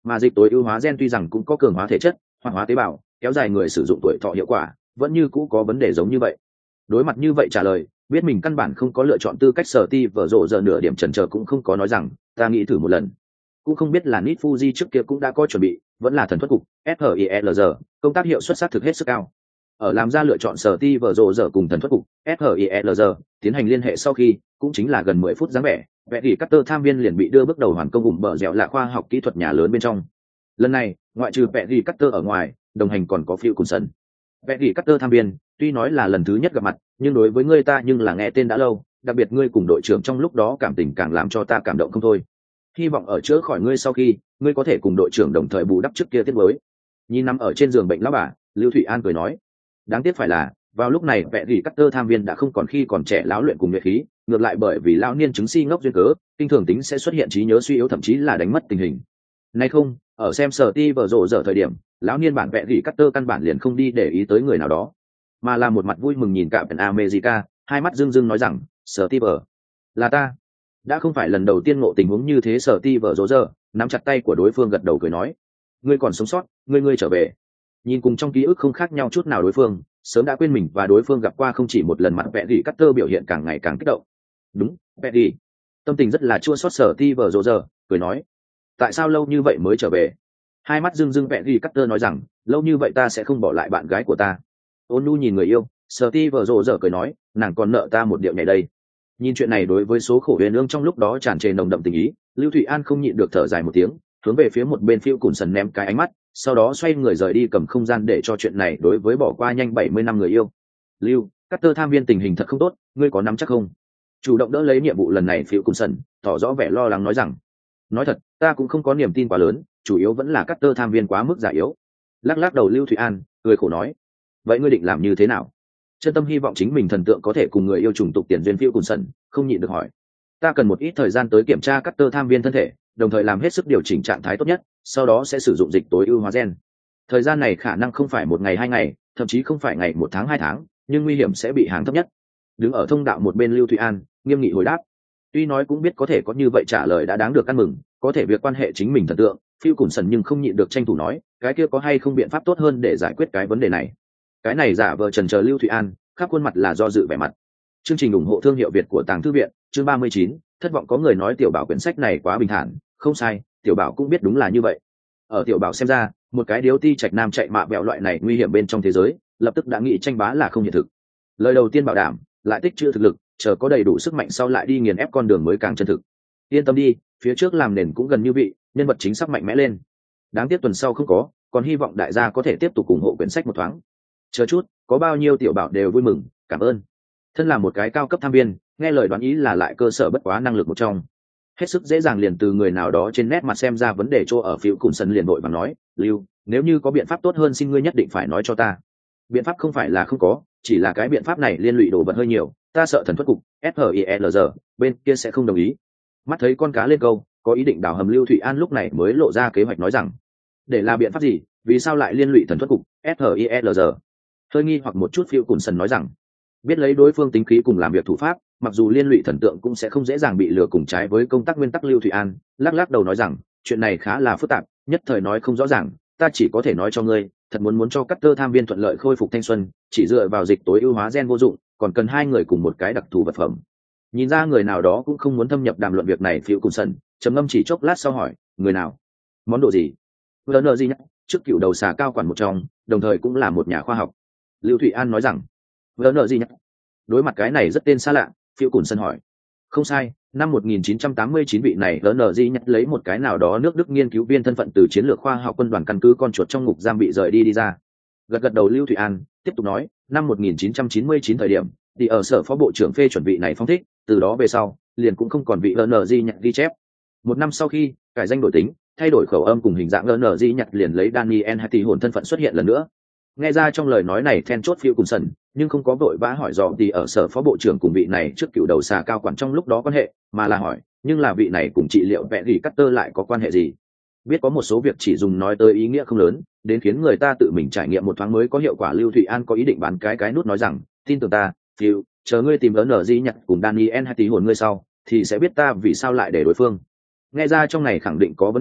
Mà dịch tối ưu hóa gen tuy rằng cũng có cường hóa thể chất, hoạt hóa tế bào, kéo dài người sử dụng tuổi thọ hiệu quả, vẫn như cũ có vấn đề giống như vậy. Đối mặt như vậy trả lời, biết mình căn bản không có lựa chọn tư cách, sở ti vở rộ giờ nửa điểm chần chờ cũng không có nói rằng ta nghĩ thử một lần. Cũng không biết là Nit Fuji trước kia cũng đã có chuẩn bị, vẫn là thần thoát cục ét hát i lờ giê, công tác hiệu suất xác thực hết sức cao. Ở làm ra lựa chọn sở ti vở rộ giờ cùng thần thoát cục ét hát i lờ giê tiến hành liên hệ sau khi, cũng chính là gần mười phút dáng vẻ, vẽ thì Carter tham viên liền bị đưa bước đầu hoàn công ủng bờ dẻo là khoa học kỹ thuật nhà lớn bên trong. Lần này, ngoại trừ vẽ thì Carter ở ngoài, đồng hành còn có Phil Coulson. Vẽ thì Carter tham viên, tuy nói là lần thứ nhất gặp mặt, nhưng đối với ngươi ta nhưng là nghe tên đã lâu, đặc biệt ngươi cùng đội trưởng trong lúc đó cảm tình càng làm cho ta cảm động không thôi. Hy vọng ở chữa khỏi ngươi sau khi, ngươi có thể cùng đội trưởng đồng thời bù đắp trước kia tiết mới. Nhìn nằm ở trên giường bệnh lão bà, Lưu Thụy An cười nói, đáng tiếc phải là vào lúc này vẽ thì Carter tham viên đã không còn khi còn trẻ láo luyện cùng nhuệ khí, ngược lại bởi vì lão niên chứng si ngốc duyên cớ, kinh thường tính sẽ xuất hiện trí nhớ suy yếu, thậm chí là đánh mất tình hình. Nay không, ở xem sở ti vở rộ giờ thời điểm, lão niên bản vẽ thì Carter căn bản liền không đi để ý tới người nào đó, mà là một mặt vui mừng nhìn cả Captain America, hai mắt rưng rưng nói rằng, sở ti vở, là ta. Đã không phải lần đầu tiên ngộ tình huống như thế, sở ti vở rộ giờ nắm chặt tay của đối phương gật đầu cười nói, ngươi còn sống sót, ngươi ngươi trở về. Nhìn cùng trong ký ức không khác nhau chút nào đối phương, sớm đã quên mình và đối phương gặp qua không chỉ một lần, mặt vẽ thì Carter biểu hiện càng ngày càng kích động. Đúng, vẽ đi. Tâm tình rất là chua xót, sở ti vở rộ giờ cười nói, tại sao lâu như vậy mới trở về? Hai mắt rưng rưng vẽ đi Carter nói rằng, lâu như vậy ta sẽ không bỏ lại bạn gái của ta. Ôn nu nhìn người yêu, sở ti vở rộ giờ cười nói, nàng còn nợ ta một điệu nhảy đây. Nhìn chuyện này đối với số khổ huyền ương trong lúc đó tràn trề nồng đậm tình ý, Lưu Thụy An không nhịn được thở dài một tiếng, hướng về phía một bên Phil Coulson ném cái ánh mắt, sau đó xoay người rời đi cầm không gian để cho chuyện này đối với bỏ qua nhanh bảy mươi năm người yêu. Lưu, Carter tham viên tình hình thật không tốt, ngươi có nắm chắc không? Chủ động đỡ lấy nhiệm vụ lần này Phil Coulson tỏ rõ vẻ lo lắng nói rằng, nói thật, ta cũng không có niềm tin quá lớn, chủ yếu vẫn là Carter tham viên quá mức già yếu. Lắc lắc đầu Lưu Thụy An cười khổ nói, vậy ngươi định làm như thế nào? Chân tâm hy vọng chính mình thần tượng có thể cùng người yêu trùng tục tiền duyên. Phil Coulson không nhịn được hỏi, ta cần một ít thời gian tới kiểm tra Carter tham viên thân thể, đồng thời làm hết sức điều chỉnh trạng thái tốt nhất, sau đó sẽ sử dụng dịch tối ưu hóa gen. Thời gian này khả năng không phải một ngày hai ngày, thậm chí không phải ngày một tháng hai tháng, nhưng nguy hiểm sẽ bị hàng thấp nhất. Đứng ở thông đạo một bên Lưu Thụy An nghiêm nghị hồi đáp, tuy nói cũng biết có thể có như vậy trả lời đã đáng được ăn mừng, có thể việc quan hệ chính mình thần tượng Phil Coulson nhưng không nhịn được tranh thủ nói, cái kia có hay không biện pháp tốt hơn để giải quyết cái vấn đề này? Cái này giả vờ trần chờ Lưu Thụy An khắp khuôn mặt là do dự vẻ mặt. Chương trình ủng hộ thương hiệu Việt của Tàng Thư viện, chương ba mươi chín, thất vọng. Có người nói tiểu bảo quyển sách này quá bình thản, không sai, tiểu bảo cũng biết đúng là như vậy. Ở tiểu bảo xem ra, một cái điếu ti trạch nam chạy mạ bẹo loại này nguy hiểm bên trong thế giới, lập tức đã nghĩ tranh bá là không hiện thực. Lời đầu tiên bảo đảm, lại tích trữ thực lực, chờ có đầy đủ sức mạnh sau lại đi nghiền ép con đường mới càng chân thực. Yên tâm đi, phía trước làm nền cũng gần như vị, nhân vật chính sắp mạnh mẽ lên. Đáng tiếc tuần sau không có, còn hy vọng đại gia có thể tiếp tục ủng hộ quyển sách một thoáng. Chờ chút, có bao nhiêu tiểu bảo đều vui mừng, cảm ơn. Thân là một cái cao cấp tham viên, nghe lời đoán ý là lại cơ sở bất quá năng lực một trong, hết sức dễ dàng liền từ người nào đó trên nét mặt xem ra vấn đề chỗ ở. Phiếu cùng sân liền vội và nói, Lưu, nếu như có biện pháp tốt hơn xin ngươi nhất định phải nói cho ta. Biện pháp không phải là không có, chỉ là cái biện pháp này liên lụy đồ vật hơi nhiều, ta sợ thần thoát cục ét hát i lờ giê bên kia sẽ không đồng ý. Mắt thấy con cá lên câu, có ý định đào hầm, Lưu Thụy An lúc này mới lộ ra kế hoạch nói rằng, để là biện pháp gì, vì sao lại liên lụy thần thoát cục ét hát i lờ giê? Hơi nghi hoặc một chút Phiêu Cùn Sần nói rằng, biết lấy đối phương tính khí cùng làm việc thủ pháp, mặc dù liên lụy thần tượng cũng sẽ không dễ dàng bị lừa cùng trái với công tác nguyên tắc. Lưu Thụy An lắc lắc đầu nói rằng, chuyện này khá là phức tạp, nhất thời nói không rõ ràng, ta chỉ có thể nói cho ngươi, thật muốn muốn cho Carter tham viên thuận lợi khôi phục thanh xuân, chỉ dựa vào dịch tối ưu hóa gen vô dụng, còn cần hai người cùng một cái đặc thù vật phẩm. Nhìn ra người nào đó cũng không muốn thâm nhập đàm luận việc này, Phiêu Cùn Sần trầm ngâm chỉ chốc lát sau hỏi, người nào, món đồ gì? Vợ nợ gì nhá? Trước cựu đầu xà cao quản một trong, đồng thời cũng là một nhà khoa học. Lưu Thụy An nói rằng, vợ nợ gì nhá? Đối mặt cái này rất tên xa lạ, Phiêu Cùn Sân hỏi, không sai, năm một nghìn chín trăm tám mươi chín vị này vợ nợ gì nhá lấy một cái nào đó nước Đức nghiên cứu viên thân phận từ chiến lược khoa học quân đoàn căn cứ con chuột trong ngục giam bị rời đi đi ra. Gật gật đầu Lưu Thụy An tiếp tục nói, năm một nghìn chín trăm chín mươi chín thời điểm thì ở sở phó bộ trưởng phê chuẩn vị này phong thích, từ đó về sau liền cũng không còn vị vợ nợ gì nhá ghi chép. Một năm sau khi cải danh đổi tính, thay đổi khẩu âm cùng hình dạng, vợ nợ gì nhá liền lấy Daniel Hattie hồn thân phận xuất hiện lần nữa. Nghe ra trong lời nói này then chốt Phiêu Cùn Sần, nhưng không có vội vã hỏi dò thì ở sở phó bộ trưởng cùng vị này trước cựu đầu xà cao quản trong lúc đó quan hệ, mà là hỏi, nhưng là vị này cùng trị liệu vẽ gỉ Carter lại có quan hệ gì? Biết có một số việc chỉ dùng nói tới ý nghĩa không lớn, đến khiến người ta tự mình trải nghiệm một thoáng mới có hiệu quả. Lưu Thụy An có ý định bán cái cái nút nói rằng, tin tưởng ta, Phiêu, chờ ngươi tìm vợ gì nhặt cùng Daniel Hattie hồn ngươi sau, thì sẽ biết ta vì sao lại để đối phương. Nghe ra trong này khẳng định có vấn đề,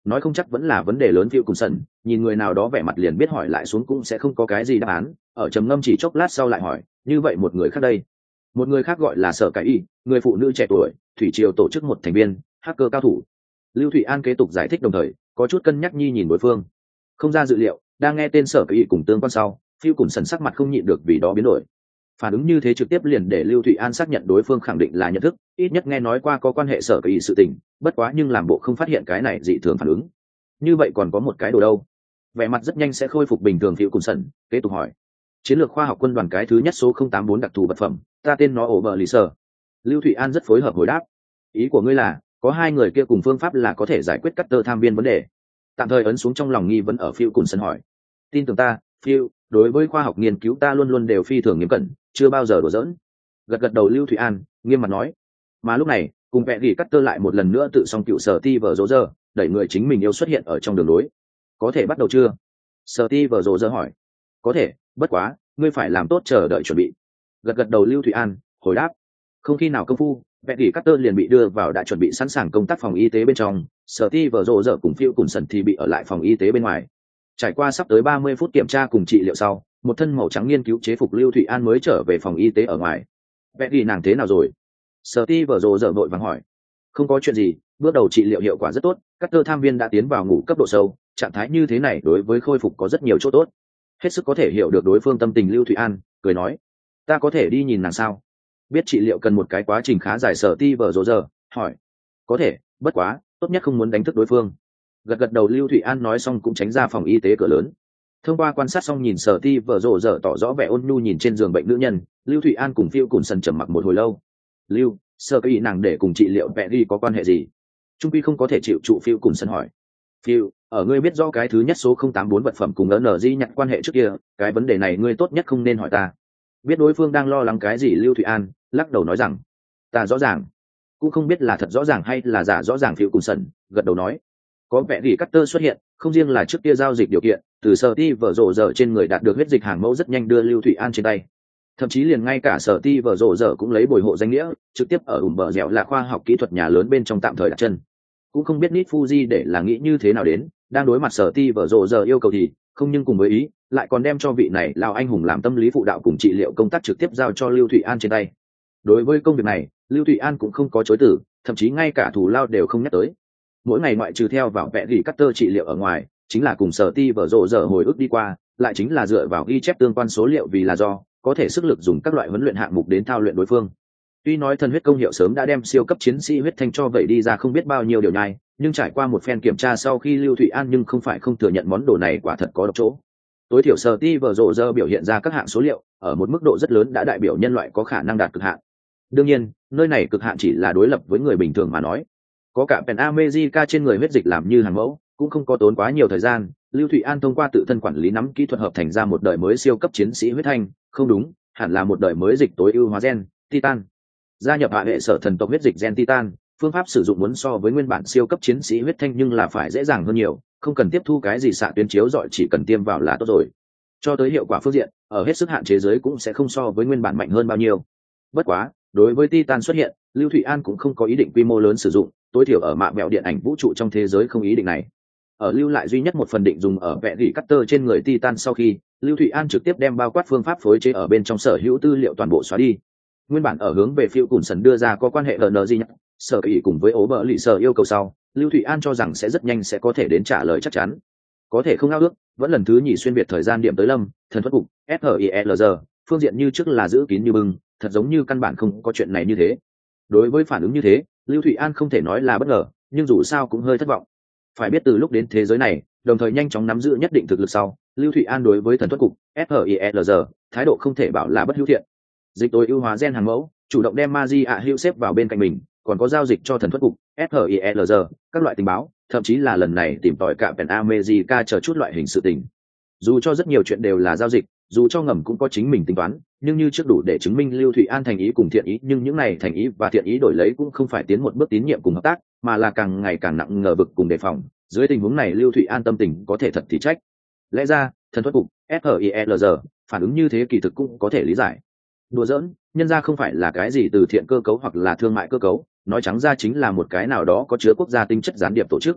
nói không chắc vẫn là vấn đề lớn phiêu cùng sần, nhìn người nào đó vẻ mặt liền biết hỏi lại xuống cũng sẽ không có cái gì đáp án, ở trầm ngâm chỉ chốc lát sau lại hỏi, như vậy một người khác đây? Một người khác gọi là Sở Cái Y, người phụ nữ trẻ tuổi, thủy triều tổ chức một thành viên, hacker cao thủ. Lưu Thụy An kế tục giải thích đồng thời có chút cân nhắc nhi nhìn đối phương. Không ra dự liệu, đang nghe tên Sở Cái Y cùng tương quan sau, phiêu cùng sần sắc mặt không nhịn được vì đó biến đổi. Phản ứng như thế trực tiếp liền để Lưu Thụy An xác nhận đối phương khẳng định là nhận thức, ít nhất nghe nói qua có quan hệ Sở Cái Y sự tình, bất quá nhưng làm bộ không phát hiện cái này dị thường phản ứng. Như vậy còn có một cái đồ đâu? Vẻ mặt rất nhanh sẽ khôi phục bình thường phiêu cùng sần, kế tục hỏi. Chiến lược khoa học quân đoàn cái thứ nhất số không tám bốn đặc thù vật phẩm, ta tên nó ổ bờ lì sờ. Lưu Thụy An rất phối hợp hồi đáp. Ý của ngươi là có hai người kia cùng phương pháp là có thể giải quyết cắt tơ tham viên vấn đề. Tạm thời ấn xuống trong lòng nghi vấn ở phiêu cùng sân hỏi. Tin tưởng ta, phiêu, đối với khoa học nghiên cứu ta luôn luôn đều phi thường nghiêm cẩn, chưa bao giờ đùa giỡn. Gật gật đầu Lưu Thụy An nghiêm mặt nói. Mà lúc này cùng vẽ gỉ cắt tơ lại một lần nữa tự xong cựu sở ti vờ rỗ rơ, đẩy người chính mình yêu xuất hiện ở trong đường lối. Có thể bắt đầu chưa? Sở ti vờ rỗ rơ hỏi. Có thể, bất quá ngươi phải làm tốt chờ đợi chuẩn bị. Gật gật đầu Lưu Thụy An hồi đáp. Không khi nào công phu, vẽ gỉ Carter liền bị đưa vào đã chuẩn bị sẵn sàng công tác phòng y tế bên trong, Sở Ti vờ rồ dở cùng Phiêu cùng sần thì bị ở lại phòng y tế bên ngoài. Trải qua sắp tới ba mươi phút kiểm tra cùng trị liệu sau, một thân màu trắng nghiên cứu chế phục Lưu Thụy An mới trở về phòng y tế ở ngoài. Vẽ gỉ nàng thế nào rồi? Sở Ti vờ rồ dở vội vàng hỏi. Không có chuyện gì, bước đầu trị liệu hiệu quả rất tốt, Carter tham viên đã tiến vào ngủ cấp độ sâu, trạng thái như thế này đối với khôi phục có rất nhiều chỗ tốt. Hết sức có thể hiểu được đối phương tâm tình Lưu Thụy An cười nói. Ta có thể đi nhìn nàng sao? Biết trị liệu cần một cái quá trình khá dài Sở Ti vờ rồ giờ hỏi. Có thể, bất quá tốt nhất không muốn đánh thức đối phương. Gật gật đầu Lưu Thụy An nói xong cũng tránh ra phòng y tế cửa lớn. Thông qua quan sát xong nhìn Sở Ti vờ rồ giờ tỏ rõ vẻ ôn nhu nhìn trên giường bệnh nữ nhân, Lưu Thụy An cùng Phiêu cùng sần trầm mặc một hồi lâu. Lưu, Sở Cái Y nàng để cùng trị liệu vẽ đi có quan hệ gì? Trung quy không có thể chịu trụ Phiêu cùng sần hỏi. Phiêu, ở ngươi biết rõ cái thứ nhất số không tám bốn vật phẩm cùng N G nhận quan hệ trước kia, cái vấn đề này ngươi tốt nhất không nên hỏi ta. Biết đối phương đang lo lắng cái gì Lưu Thụy An lắc đầu nói rằng, ta rõ ràng, cũng không biết là thật rõ ràng hay là giả rõ ràng. Phiêu cùng sần gật đầu nói, có vẻ gì Carter xuất hiện, không riêng là trước kia giao dịch điều kiện, từ Sở Ti vờ rồ giờ trên người đạt được huyết dịch hàng mẫu rất nhanh đưa Lưu Thụy An trên tay, thậm chí liền ngay cả Sở Ti vờ rồ giờ cũng lấy bồi hộ danh nghĩa trực tiếp ở ủm bờ dẻo là khoa học kỹ thuật nhà lớn bên trong tạm thời đặt chân. Cũng không biết Nit Fuji để là nghĩ như thế nào đến, đang đối mặt Sở Ti vờ rồ giờ yêu cầu thì không, nhưng cùng với ý lại còn đem cho vị này lao anh hùng làm tâm lý phụ đạo cùng trị liệu công tác trực tiếp giao cho Lưu Thụy An trên tay. Đối với công việc này Lưu Thụy An cũng không có chối từ, thậm chí ngay cả thù lao đều không nhắc tới. Mỗi ngày ngoại trừ theo vào vẽ gỉ Carter trị liệu ở ngoài, chính là cùng Sở Ti vờ rồ giờ hồi ức đi qua, lại chính là dựa vào ghi chép tương quan số liệu, vì là do có thể sức lực dùng các loại huấn luyện hạng mục đến thao luyện đối phương. Tuy nói thần huyết công hiệu sớm đã đem siêu cấp chiến sĩ huyết thanh cho vậy đi ra không biết bao nhiêu điều nhai, nhưng trải qua một phen kiểm tra sau khi Lưu Thụy An nhưng không phải không thừa nhận món đồ này quả thật có độc chỗ. Tối thiểu Sở Ti vờ rồ giờ biểu hiện ra các hạng số liệu ở một mức độ rất lớn đã đại biểu nhân loại có khả năng đạt cực hạn. Đương nhiên nơi này cực hạn chỉ là đối lập với người bình thường mà nói. Có cả Pen America trên người huyết dịch làm như hàng mẫu, cũng không có tốn quá nhiều thời gian, Lưu Thụy An thông qua tự thân quản lý nắm kỹ thuật hợp thành ra một đời mới siêu cấp chiến sĩ huyết thanh, không đúng, hẳn là một đời mới dịch tối ưu hóa gen Titan. Gia nhập hạ hệ sở thần tộc huyết dịch gen Titan, phương pháp sử dụng muốn so với nguyên bản siêu cấp chiến sĩ huyết thanh nhưng là phải dễ dàng hơn nhiều, không cần tiếp thu cái gì xạ tuyến chiếu rọi, chỉ cần tiêm vào là tốt rồi. Cho tới hiệu quả phương diện, ở hết sức hạn chế giới cũng sẽ không so với nguyên bản mạnh hơn bao nhiêu. Bất quá, đối với Titan xuất hiện, Lưu Thụy An cũng không có ý định quy mô lớn sử dụng, tối thiểu ở mạ mẹo điện ảnh vũ trụ trong thế giới không ý định này. Ở lưu lại duy nhất một phần định dùng ở vẽ gỉ Carter trên người Titan sau khi, Lưu Thụy An trực tiếp đem bao quát phương pháp phối chế ở bên trong sở hữu tư liệu toàn bộ xóa đi. Nguyên bản ở hướng về Phiêu cùng sần đưa ra có quan hệ lờ nờ gì nhỉ, Sở Cái Y cùng với ố bờ lì sở yêu cầu sau, Lưu Thụy An cho rằng sẽ rất nhanh sẽ có thể đến trả lời chắc chắn. Có thể không ao ước, vẫn lần thứ nhì xuyên việt thời gian điểm tới lâm, thần thoát cục, ét hờ i lờ giê, phương diện như trước là giữ kín như bưng, thật giống như căn bản không có chuyện này như thế. Đối với phản ứng như thế, Lưu Thụy An không thể nói là bất ngờ, nhưng dù sao cũng hơi thất vọng. Phải biết từ lúc đến thế giới này, đồng thời nhanh chóng nắm giữ nhất định thực lực sau, Lưu Thụy An đối với thần thoát cục, ét hờ i lờ giê, thái độ không thể bảo là bất hữu thiện. Dịch tối ưu hóa gen hàng mẫu, chủ động đem Magia ạ hữu xếp vào bên cạnh mình, còn có giao dịch cho thần thoát cục, ét hờ i lờ giê, các loại tình báo, thậm chí là lần này tìm tòi cả Pen America chờ chút loại hình sự tình. Dù cho rất nhiều chuyện đều là giao dịch, dù cho ngầm cũng có chính mình tính toán, nhưng như trước đủ để chứng minh Lưu Thụy An thành ý cùng thiện ý, nhưng những này thành ý và thiện ý đổi lấy cũng không phải tiến một bước tín nhiệm cùng hợp tác, mà là càng ngày càng nặng ngờ vực cùng đề phòng. Dưới tình huống này Lưu Thụy An tâm tình có thể thật thì trách. Lẽ ra, thần thoát cục, ét hờ i lờ giê, phản ứng như thế kỳ thực cũng có thể lý giải. Đùa giỡn, nhân ra không phải là cái gì từ thiện cơ cấu hoặc là thương mại cơ cấu, nói trắng ra chính là một cái nào đó có chứa quốc gia tinh chất gián điệp tổ chức.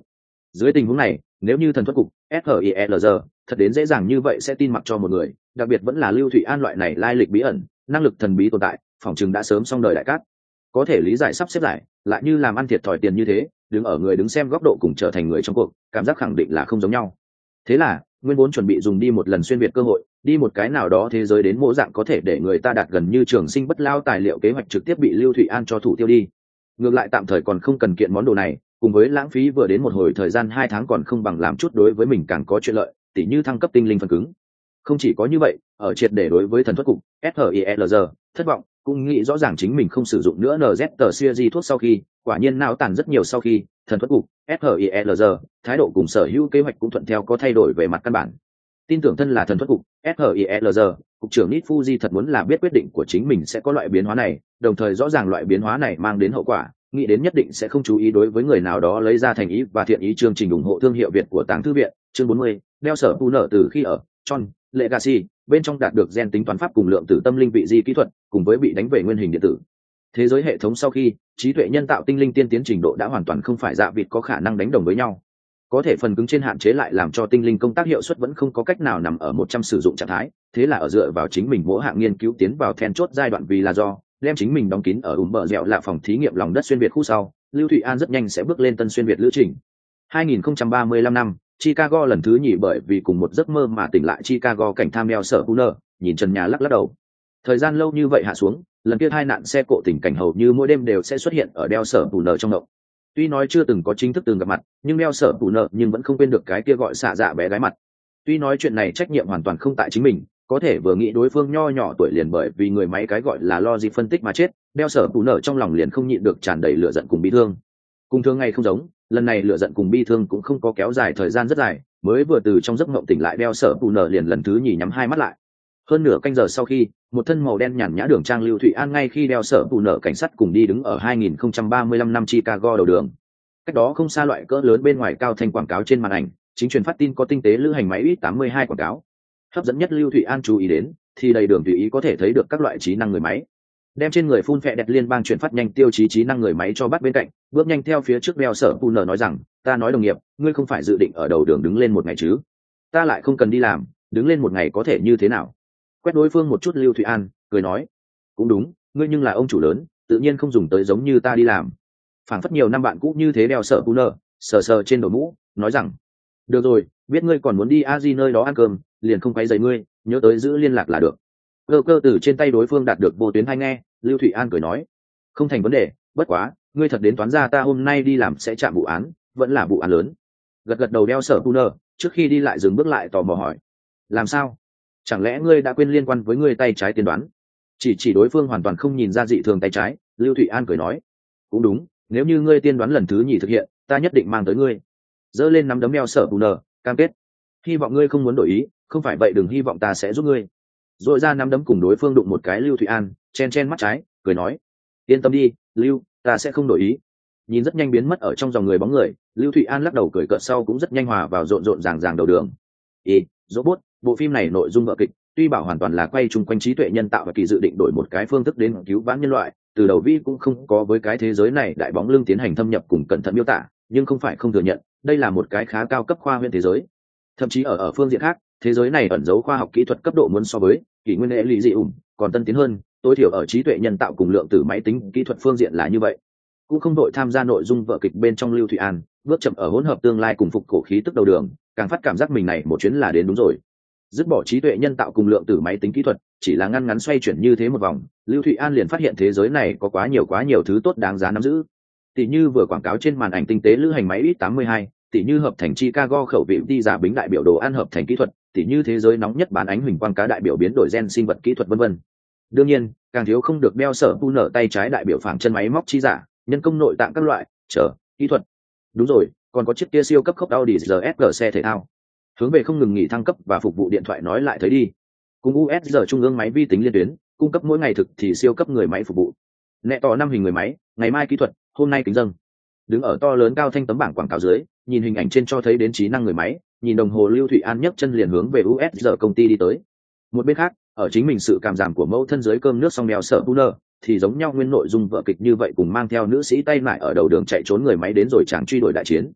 Dưới tình huống này, nếu như thần thoát cục SHIELR thật đến dễ dàng như vậy sẽ tin mặc cho một người, đặc biệt vẫn là Lưu Thụy An loại này lai lịch bí ẩn, năng lực thần bí tồn tại, phỏng chừng đã sớm xong đời đại cát. Có thể lý giải sắp xếp lại, lại như làm ăn thiệt thòi tiền như thế, đứng ở người đứng xem góc độ cùng trở thành người trong cuộc, cảm giác khẳng định là không giống nhau. Thế là, nguyên vốn chuẩn bị dùng đi một lần xuyên việt cơ hội, đi một cái nào đó thế giới đến mô dạng có thể để người ta đạt gần như trường sinh bất lao tài liệu kế hoạch trực tiếp bị Lưu Thụy An cho thủ tiêu đi. Ngược lại tạm thời còn không cần kiện món đồ này, cùng với lãng phí vừa đến một hồi thời gian hai tháng còn không bằng làm chút đối với mình càng có chuyện lợi, tỉ như thăng cấp tinh linh phần cứng. Không chỉ có như vậy, ở triệt để đối với thần thoát cục SHIELR thất vọng, cũng nghĩ rõ ràng chính mình không sử dụng nữa en dét tờ series thuốc sau khi, quả nhiên não tàn rất nhiều sau khi, thần thoát cục SHIELR thái độ cùng sở hữu kế hoạch cũng thuận theo có thay đổi về mặt căn bản. Tin tưởng thân là thần thoát cục SHIELR, cục trưởng Nit Fuji thật muốn là biết quyết định của chính mình sẽ có loại biến hóa này, đồng thời rõ ràng loại biến hóa này mang đến hậu quả, nghĩ đến nhất định sẽ không chú ý đối với người nào đó lấy ra thành ý và thiện ý chương trình ủng hộ thương hiệu Việt của Tàng Thư viện, chương bốn mươi, đeo sở tu nở từ khi ở John Legacy, bên trong đạt được gen tính toán pháp cùng lượng tử tâm linh vị di kỹ thuật, cùng với bị đánh về nguyên hình điện tử. Thế giới hệ thống sau khi, trí tuệ nhân tạo tinh linh tiên tiến trình độ đã hoàn toàn không phải dạ vịt có khả năng đánh đồng với nhau. Có thể phần cứng trên hạn chế lại làm cho tinh linh công tác hiệu suất vẫn không có cách nào nằm ở một trăm sử dụng trạng thái, thế là ở dựa vào chính mình mỗi hạng nghiên cứu tiến vào then chốt giai đoạn vì là do đem chính mình đóng kín ở ùm bờ dẻo là phòng thí nghiệm lòng đất xuyên việt khu sau, Lưu Thụy An rất nhanh sẽ bước lên tân xuyên việt lữ trình. hai nghìn không trăm ba mươi lăm năm, Chicago lần thứ nhì bởi vì cùng một giấc mơ mà tỉnh lại Chicago cảnh tham đeo sở Puner, nhìn trần nhà lắc lắc đầu. Thời gian lâu như vậy hạ xuống, lần kia hai nạn xe cộ tình cảnh hầu như mỗi đêm đều sẽ xuất hiện ở đeo sở Puner trong động. Tuy nói chưa từng có chính thức từng gặp mặt, nhưng đeo sở Puner nhưng vẫn không quên được cái kia gọi xạ dạ bé gái mặt. Tuy nói chuyện này trách nhiệm hoàn toàn không tại chính mình, có thể vừa nghĩ đối phương nho nhỏ tuổi liền bởi vì người máy cái gọi là logic phân tích mà chết, đeo sở Puner trong lòng liền không nhịn được tràn đầy lửa giận cùng bi thương. Cùng thường ngày không giống, lần này lửa giận cùng bi thương cũng không có kéo dài thời gian rất dài, mới vừa từ trong giấc mộng tỉnh lại đeo sở Puner liền lần thứ nhì nhắm hai mắt lại. Hơn nửa canh giờ sau khi, một thân màu đen nhàn nhã đường trang Lưu Thụy An ngay khi đeo sở Puner cảnh sát cùng đi đứng ở hai nghìn không trăm ba mươi lăm năm Chicago đầu đường. Cách đó không xa loại cỡ lớn bên ngoài cao thanh quảng cáo trên màn ảnh, chính truyền phát tin có tinh tế lữ hành máy ít tám mươi hai quảng cáo. Hấp dẫn nhất Lưu Thụy An chú ý đến, thì đầy đường tùy ý có thể thấy được các loại trí năng người máy. Đem trên người phun phệ đẹp liên bang chuyển phát nhanh tiêu chí trí năng người máy cho bắt bên cạnh, bước nhanh theo phía trước đeo sở Puner nói rằng, ta nói đồng nghiệp, ngươi không phải dự định ở đầu đường đứng lên một ngày chứ? Ta lại không cần đi làm, đứng lên một ngày có thể như thế nào? Quét đối phương một chút Lưu Thụy An, cười nói, cũng đúng, ngươi nhưng là ông chủ lớn, tự nhiên không dùng tới giống như ta đi làm. Phảng phất nhiều năm bạn cũ như thế đeo sở Puner, sờ sờ trên đầu mũ, nói rằng, được rồi, biết ngươi còn muốn đi a di nơi đó ăn cơm, liền không quấy rầy ngươi, nhớ tới giữ liên lạc là được. Cơ cơ từ trên tay đối phương đạt được vô tuyến hay nghe, Lưu Thụy An cười nói, không thành vấn đề, bất quá, ngươi thật đến toán ra ta hôm nay đi làm sẽ chạm vụ án, vẫn là vụ án lớn. Gật gật đầu đeo sở Puner, trước khi đi lại dừng bước lại tò mò hỏi, làm sao? Chẳng lẽ ngươi đã quên liên quan với ngươi tay trái tiên đoán? Chỉ chỉ đối phương hoàn toàn không nhìn ra dị thường tay trái, Lưu Thụy An cười nói, cũng đúng, nếu như ngươi tiên đoán lần thứ nhì thực hiện, ta nhất định mang tới ngươi. Giơ lên nắm đấm đeo sở Puner, cam kết. Hy vọng ngươi không muốn đổi ý, không phải vậy đừng hy vọng ta sẽ giúp ngươi. Rồi ra nắm đấm cùng đối phương đụng một cái Lưu Thụy An, chen chen mắt trái, cười nói, yên tâm đi, Lưu, ta sẽ không đổi ý. Nhìn rất nhanh biến mất ở trong dòng người bóng người, Lưu Thụy An lắc đầu cười cợt sau cũng rất nhanh hòa vào rộn rộn ràng ràng đầu đường. Ý, robot, bộ phim này nội dung vở kịch, tuy bảo hoàn toàn là quay chung quanh trí tuệ nhân tạo và kỳ dự định đổi một cái phương thức đến cứu vãn nhân loại, từ đầu vi cũng không có với cái thế giới này đại bóng lưng tiến hành thâm nhập cùng cẩn thận miêu tả, nhưng không phải không thừa nhận, đây là một cái khá cao cấp khoa huyễn thế giới. Thậm chí ở ở phương diện khác, thế giới này ẩn giấu khoa học kỹ thuật cấp độ muốn so với kỷ nguyên hệ lý dị ủng còn tân tiến hơn, tối thiểu ở trí tuệ nhân tạo cùng lượng tử máy tính kỹ thuật phương diện là như vậy. Cũng không đội tham gia nội dung vở kịch bên trong Lưu Thụy An, bước chậm ở hỗn hợp tương lai cùng phục cổ khí tức đầu đường, càng phát cảm giác mình này một chuyến là đến đúng rồi. Dứt bỏ trí tuệ nhân tạo cùng lượng tử máy tính kỹ thuật, chỉ là ngăn ngắn xoay chuyển như thế một vòng, Lưu Thụy An liền phát hiện thế giới này có quá nhiều quá nhiều thứ tốt đáng giá nắm giữ. Tỷ như vừa quảng cáo trên màn ảnh tinh tế lữ hành máy ít tám mươi hai, tỷ như hợp thành Chicago khẩu vị đi giả bính đại biểu đồ ăn hợp thành kỹ thuật, tỷ như thế giới nóng nhất bán ánh huỳnh quang cá đại biểu biến đổi gen sinh vật kỹ thuật vân vân. Đương nhiên, càng thiếu không được đeo sở Puner tay trái đại biểu phẳng chân máy móc chi giả, nhân công nội tạng các loại, trở kỹ thuật. Đúng rồi, còn có chiếc kia siêu cấp khốc Audi rờ ét giê xe thể thao. Hướng về không ngừng nghỉ thăng cấp và phục vụ điện thoại nói lại thấy đi. Cùng u ét giê trung ương máy vi tính liên tuyến, cung cấp mỗi ngày thực thì siêu cấp người máy phục vụ. Nẹ tỏ năm hình người máy, ngày mai kỹ thuật, hôm nay kính dâng. Đứng ở to lớn cao thanh tấm bảng quảng cáo dưới, nhìn hình ảnh trên cho thấy đến trí năng người máy, nhìn đồng hồ Lưu Thụy An nhấc chân liền hướng về u ét giê công ty đi tới. Một bên khác, ở chính mình sự cảm giảm của mẫu thân dưới cơm nước xong đèo sở Puner, thì giống nhau nguyên nội dung vở kịch như vậy cùng mang theo nữ sĩ tay lại ở đầu đường chạy trốn người máy đến rồi chẳng truy đuổi đại chiến.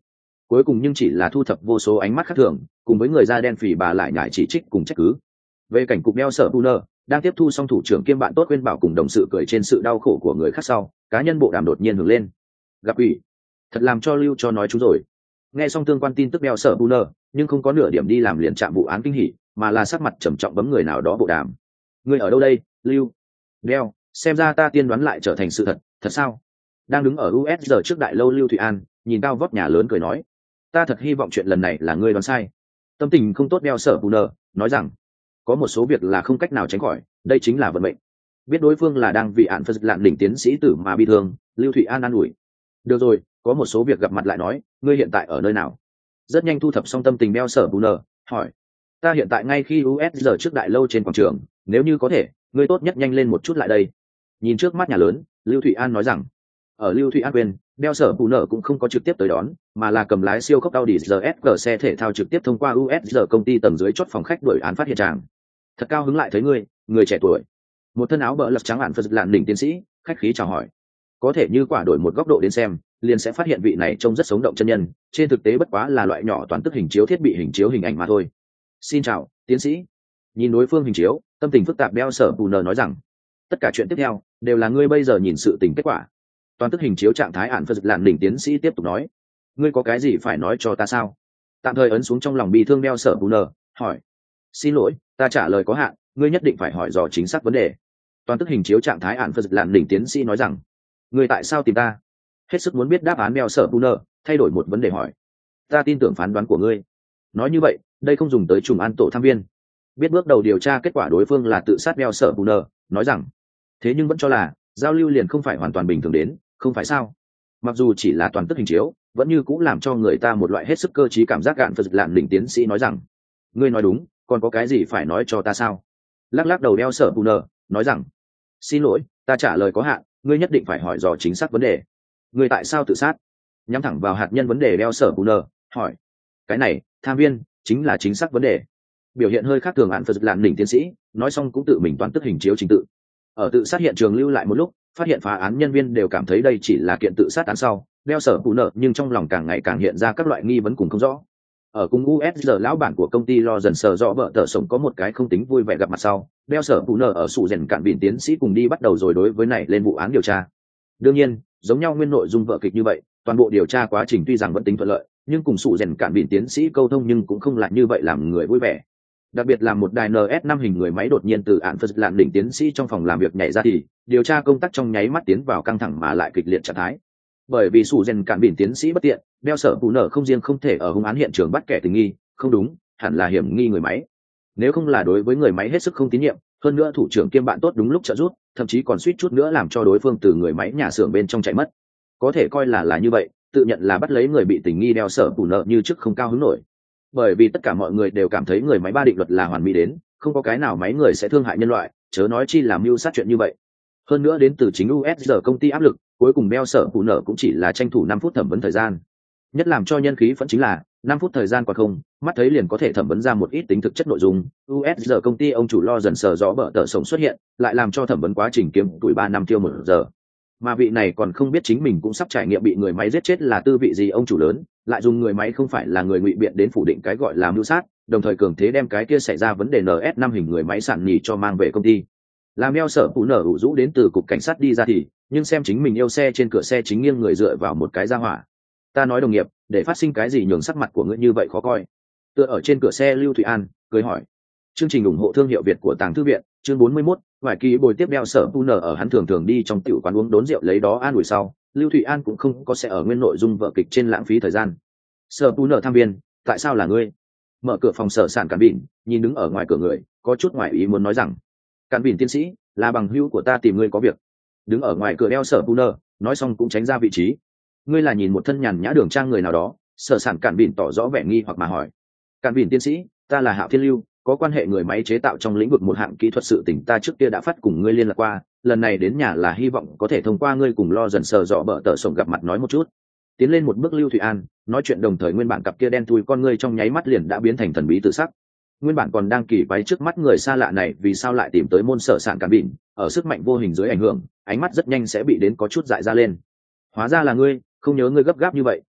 cuối cùng nhưng chỉ là thu thập vô số ánh mắt khác thường, cùng với người da đen phì bà lại nhải chỉ trích cùng trách cứ. Về cảnh cục đeo sở Buner đang tiếp thu xong thủ trưởng kiêm bạn tốt khuyên bảo cùng đồng sự cười trên sự đau khổ của người khác sau, cá nhân bộ đàm đột nhiên hưởng lên. Gặp ủy, thật làm cho lưu cho nói chú rồi. Nghe xong tương quan tin tức đeo sở Buner, nhưng không có nửa điểm đi làm liền chạm vụ án kinh hỉ, mà là sắc mặt trầm trọng bấm người nào đó bộ đàm. Người ở đâu đây, lưu? Đeo, xem ra ta tiên đoán lại trở thành sự thật, thật sao? Đang đứng ở u ét giờ trước đại lâu Lưu Thụy An, nhìn cao vóc nhà lớn cười nói, ta thật hy vọng chuyện lần này là ngươi đoán sai. Tâm tình không tốt đeo sở Buner nói rằng, có một số việc là không cách nào tránh khỏi, đây chính là vận mệnh. Biết đối phương là đang vì án phật lạn đỉnh tiến sĩ tử mà bị thương, Lưu Thụy An an ủi, được rồi, có một số việc gặp mặt lại nói, ngươi hiện tại ở nơi nào? Rất nhanh thu thập xong tâm tình đeo sở Buner hỏi, ta hiện tại ngay khi u ét giờ trước đại lâu trên quảng trường, nếu như có thể, ngươi tốt nhất nhanh lên một chút lại đây. Nhìn trước mắt nhà lớn, Lưu Thụy An nói rằng, ở Lưu Thụy An quên, đeo sở Buner cũng không có trực tiếp tới đón, mà là cầm lái siêu cốc Audi rờ ét giê xe thể thao trực tiếp thông qua u ét giờ công ty tầng dưới chốt phòng khách đuổi án phát hiện tràng. Thật cao hứng lại thấy ngươi, người trẻ tuổi. Một thân áo bờ lật trắng ạn phật lạn đỉnh tiến sĩ, khách khí chào hỏi. Có thể như quả đổi một góc độ đến xem, liền sẽ phát hiện vị này trông rất sống động chân nhân, trên thực tế bất quá là loại nhỏ toàn tức hình chiếu thiết bị hình chiếu hình ảnh mà thôi. Xin chào, tiến sĩ. Nhìn đối phương hình chiếu, tâm tình phức tạp đeo sở Buner nói rằng, tất cả chuyện tiếp theo đều là ngươi bây giờ nhìn sự tình kết quả. Toàn tức hình chiếu trạng thái ạn phật lạn đỉnh tiến sĩ tiếp tục nói, ngươi có cái gì phải nói cho ta sao? Tạm thời ấn xuống trong lòng bi thương đeo sở Buner hỏi, xin lỗi, ta trả lời có hạn, ngươi nhất định phải hỏi dò chính xác vấn đề. Toàn tức hình chiếu trạng thái ạn phật lạn đỉnh tiến sĩ nói rằng, ngươi tại sao tìm ta? Hết sức muốn biết đáp án đeo sở Buner thay đổi một vấn đề hỏi, ta tin tưởng phán đoán của ngươi. Nói như vậy, đây không dùng tới trùng an tổ tham viên. Biết bước đầu điều tra kết quả đối phương là tự sát đeo sở Buner nói rằng, thế nhưng vẫn cho là giao lưu liền không phải hoàn toàn bình thường đến, không phải sao? Mặc dù chỉ là toàn tức hình chiếu, vẫn như cũng làm cho người ta một loại hết sức cơ trí cảm giác gạn phật lạn đỉnh tiến sĩ nói rằng, ngươi nói đúng, còn có cái gì phải nói cho ta sao? Lắc lắc đầu đeo sở Buner nói rằng, xin lỗi, ta trả lời có hạn, ngươi nhất định phải hỏi dò chính xác vấn đề. Ngươi tại sao tự sát? Nhắm thẳng vào hạt nhân vấn đề đeo sở Buner hỏi, cái này tham viên chính là chính xác vấn đề. Biểu hiện hơi khác thường án phật lạn đỉnh tiến sĩ nói xong cũng tự mình toàn tức hình chiếu trình tự. Ở tự sát hiện trường lưu lại một lúc, phát hiện phá án nhân viên đều cảm thấy đây chỉ là kiện tự sát án sau, đeo sở Buner nhưng trong lòng càng ngày càng hiện ra các loại nghi vấn cùng không rõ. Ở cùng u ét giờ lão bản của công ty lo dần sờ rõ vợ tờ sống có một cái không tính vui vẻ gặp mặt sau, đeo sở Buner ở sụ rèn cạn bỉn tiến sĩ cùng đi bắt đầu rồi đối với này lên vụ án điều tra. Đương nhiên, giống nhau nguyên nội dung vợ kịch như vậy, toàn bộ điều tra quá trình tuy rằng vẫn tính thuận lợi, nhưng cùng sụ rèn cạn bỉn tiến sĩ câu thông nhưng cũng không lại như vậy làm người vui vẻ. Đặc biệt là một đài en ét năm hình người máy đột nhiên từ án phật lạn đỉnh tiến sĩ trong phòng làm việc nhảy ra thì điều tra công tác trong nháy mắt tiến vào căng thẳng mà lại kịch liệt trạng thái. Bởi vì sụ rèn cạn bỉn tiến sĩ bất tiện, đeo sở Buner không riêng không thể ở hung án hiện trường bắt kẻ tình nghi, không đúng, hẳn là hiểm nghi người máy. Nếu không là đối với người máy hết sức không tín nhiệm, hơn nữa thủ trưởng kiêm bạn tốt đúng lúc trợ giúp, thậm chí còn suýt chút nữa làm cho đối phương từ người máy nhà xưởng bên trong chạy mất. Có thể coi là là như vậy, tự nhận là bắt lấy người bị tình nghi đeo sở Buner như trước không cao hứng nổi. Bởi vì tất cả mọi người đều cảm thấy người máy ba định luật là hoàn mỹ đến, không có cái nào máy người sẽ thương hại nhân loại, chớ nói chi làm mưu sát chuyện như vậy. Hơn nữa đến từ chính u ét giờ công ty áp lực, cuối cùng đeo sở Buner cũng chỉ là tranh thủ năm phút thẩm vấn thời gian. Nhất làm cho nhân khí phẫn chính là năm phút thời gian còn không, mắt thấy liền có thể thẩm vấn ra một ít tính thực chất nội dung. u ét giờ công ty ông chủ lo dần sờ rõ bợ tờ sống xuất hiện, lại làm cho thẩm vấn quá trình kiếm tuổi ba năm tiêu một giờ. Mà vị này còn không biết chính mình cũng sắp trải nghiệm bị người máy giết chết là tư vị gì ông chủ lớn, lại dùng người máy không phải là người ngụy biện đến phủ định cái gọi là mưu sát, đồng thời cường thế đem cái kia xảy ra vấn đề en ét năm hình người máy sản nhì cho mang về công ty. Làm đeo sở phụ nở ủ rũ đến từ cục cảnh sát đi ra thì, nhưng xem chính mình yêu xe trên cửa xe chính nghiêng người dựa vào một cái ra hỏa. Ta nói đồng nghiệp, để phát sinh cái gì nhường sắc mặt của ngươi như vậy khó coi. Tựa ở trên cửa xe Lưu Thụy An cười hỏi. Chương trình ủng hộ thương hiệu Việt của Tàng Thư viện, chương bốn mươi mốt, vài kỳ bồi tiếp đeo sở Pu nở ở hắn thường thường đi trong tiểu quán uống đốn rượu lấy đó an ủi sau, Lưu Thụy An cũng không có sẽ ở nguyên nội dung vở kịch trên lãng phí thời gian. Sở Pu nở tham viên, tại sao là ngươi? Mở cửa phòng sở sản Cản Bỉn, nhìn đứng ở ngoài cửa người, có chút ngoài ý muốn nói rằng, Cản Bỉn tiến sĩ, là bằng hữu của ta tìm ngươi có việc. Đứng ở ngoài cửa đeo sở Pu nở, nói xong cũng tránh ra vị trí. Ngươi là nhìn một thân nhàn nhã đường trang người nào đó? Sở sản Cản Bỉn tỏ rõ vẻ nghi hoặc mà hỏi. Cản Bỉn tiến sĩ, ta là Hạo Thiên Lưu, có quan hệ người máy chế tạo trong lĩnh vực một hạng kỹ thuật sự tình ta trước kia đã phát cùng ngươi liên lạc qua, lần này đến nhà là hy vọng có thể thông qua ngươi cùng lo dần sờ dọ bợ tờ sổng gặp mặt nói một chút. Tiến lên một bước Lưu Thụy An nói chuyện, đồng thời nguyên bản cặp kia đen thui con ngươi trong nháy mắt liền đã biến thành thần bí tự sắc. Nguyên bản còn đang kỳ quái trước mắt người xa lạ này vì sao lại tìm tới môn sở sản Cản Bỉn, ở sức mạnh vô hình dưới ảnh hưởng, ánh mắt rất nhanh sẽ bị đến có chút dại ra lên. Hóa ra là ngươi, không nhớ ngươi gấp gáp như vậy,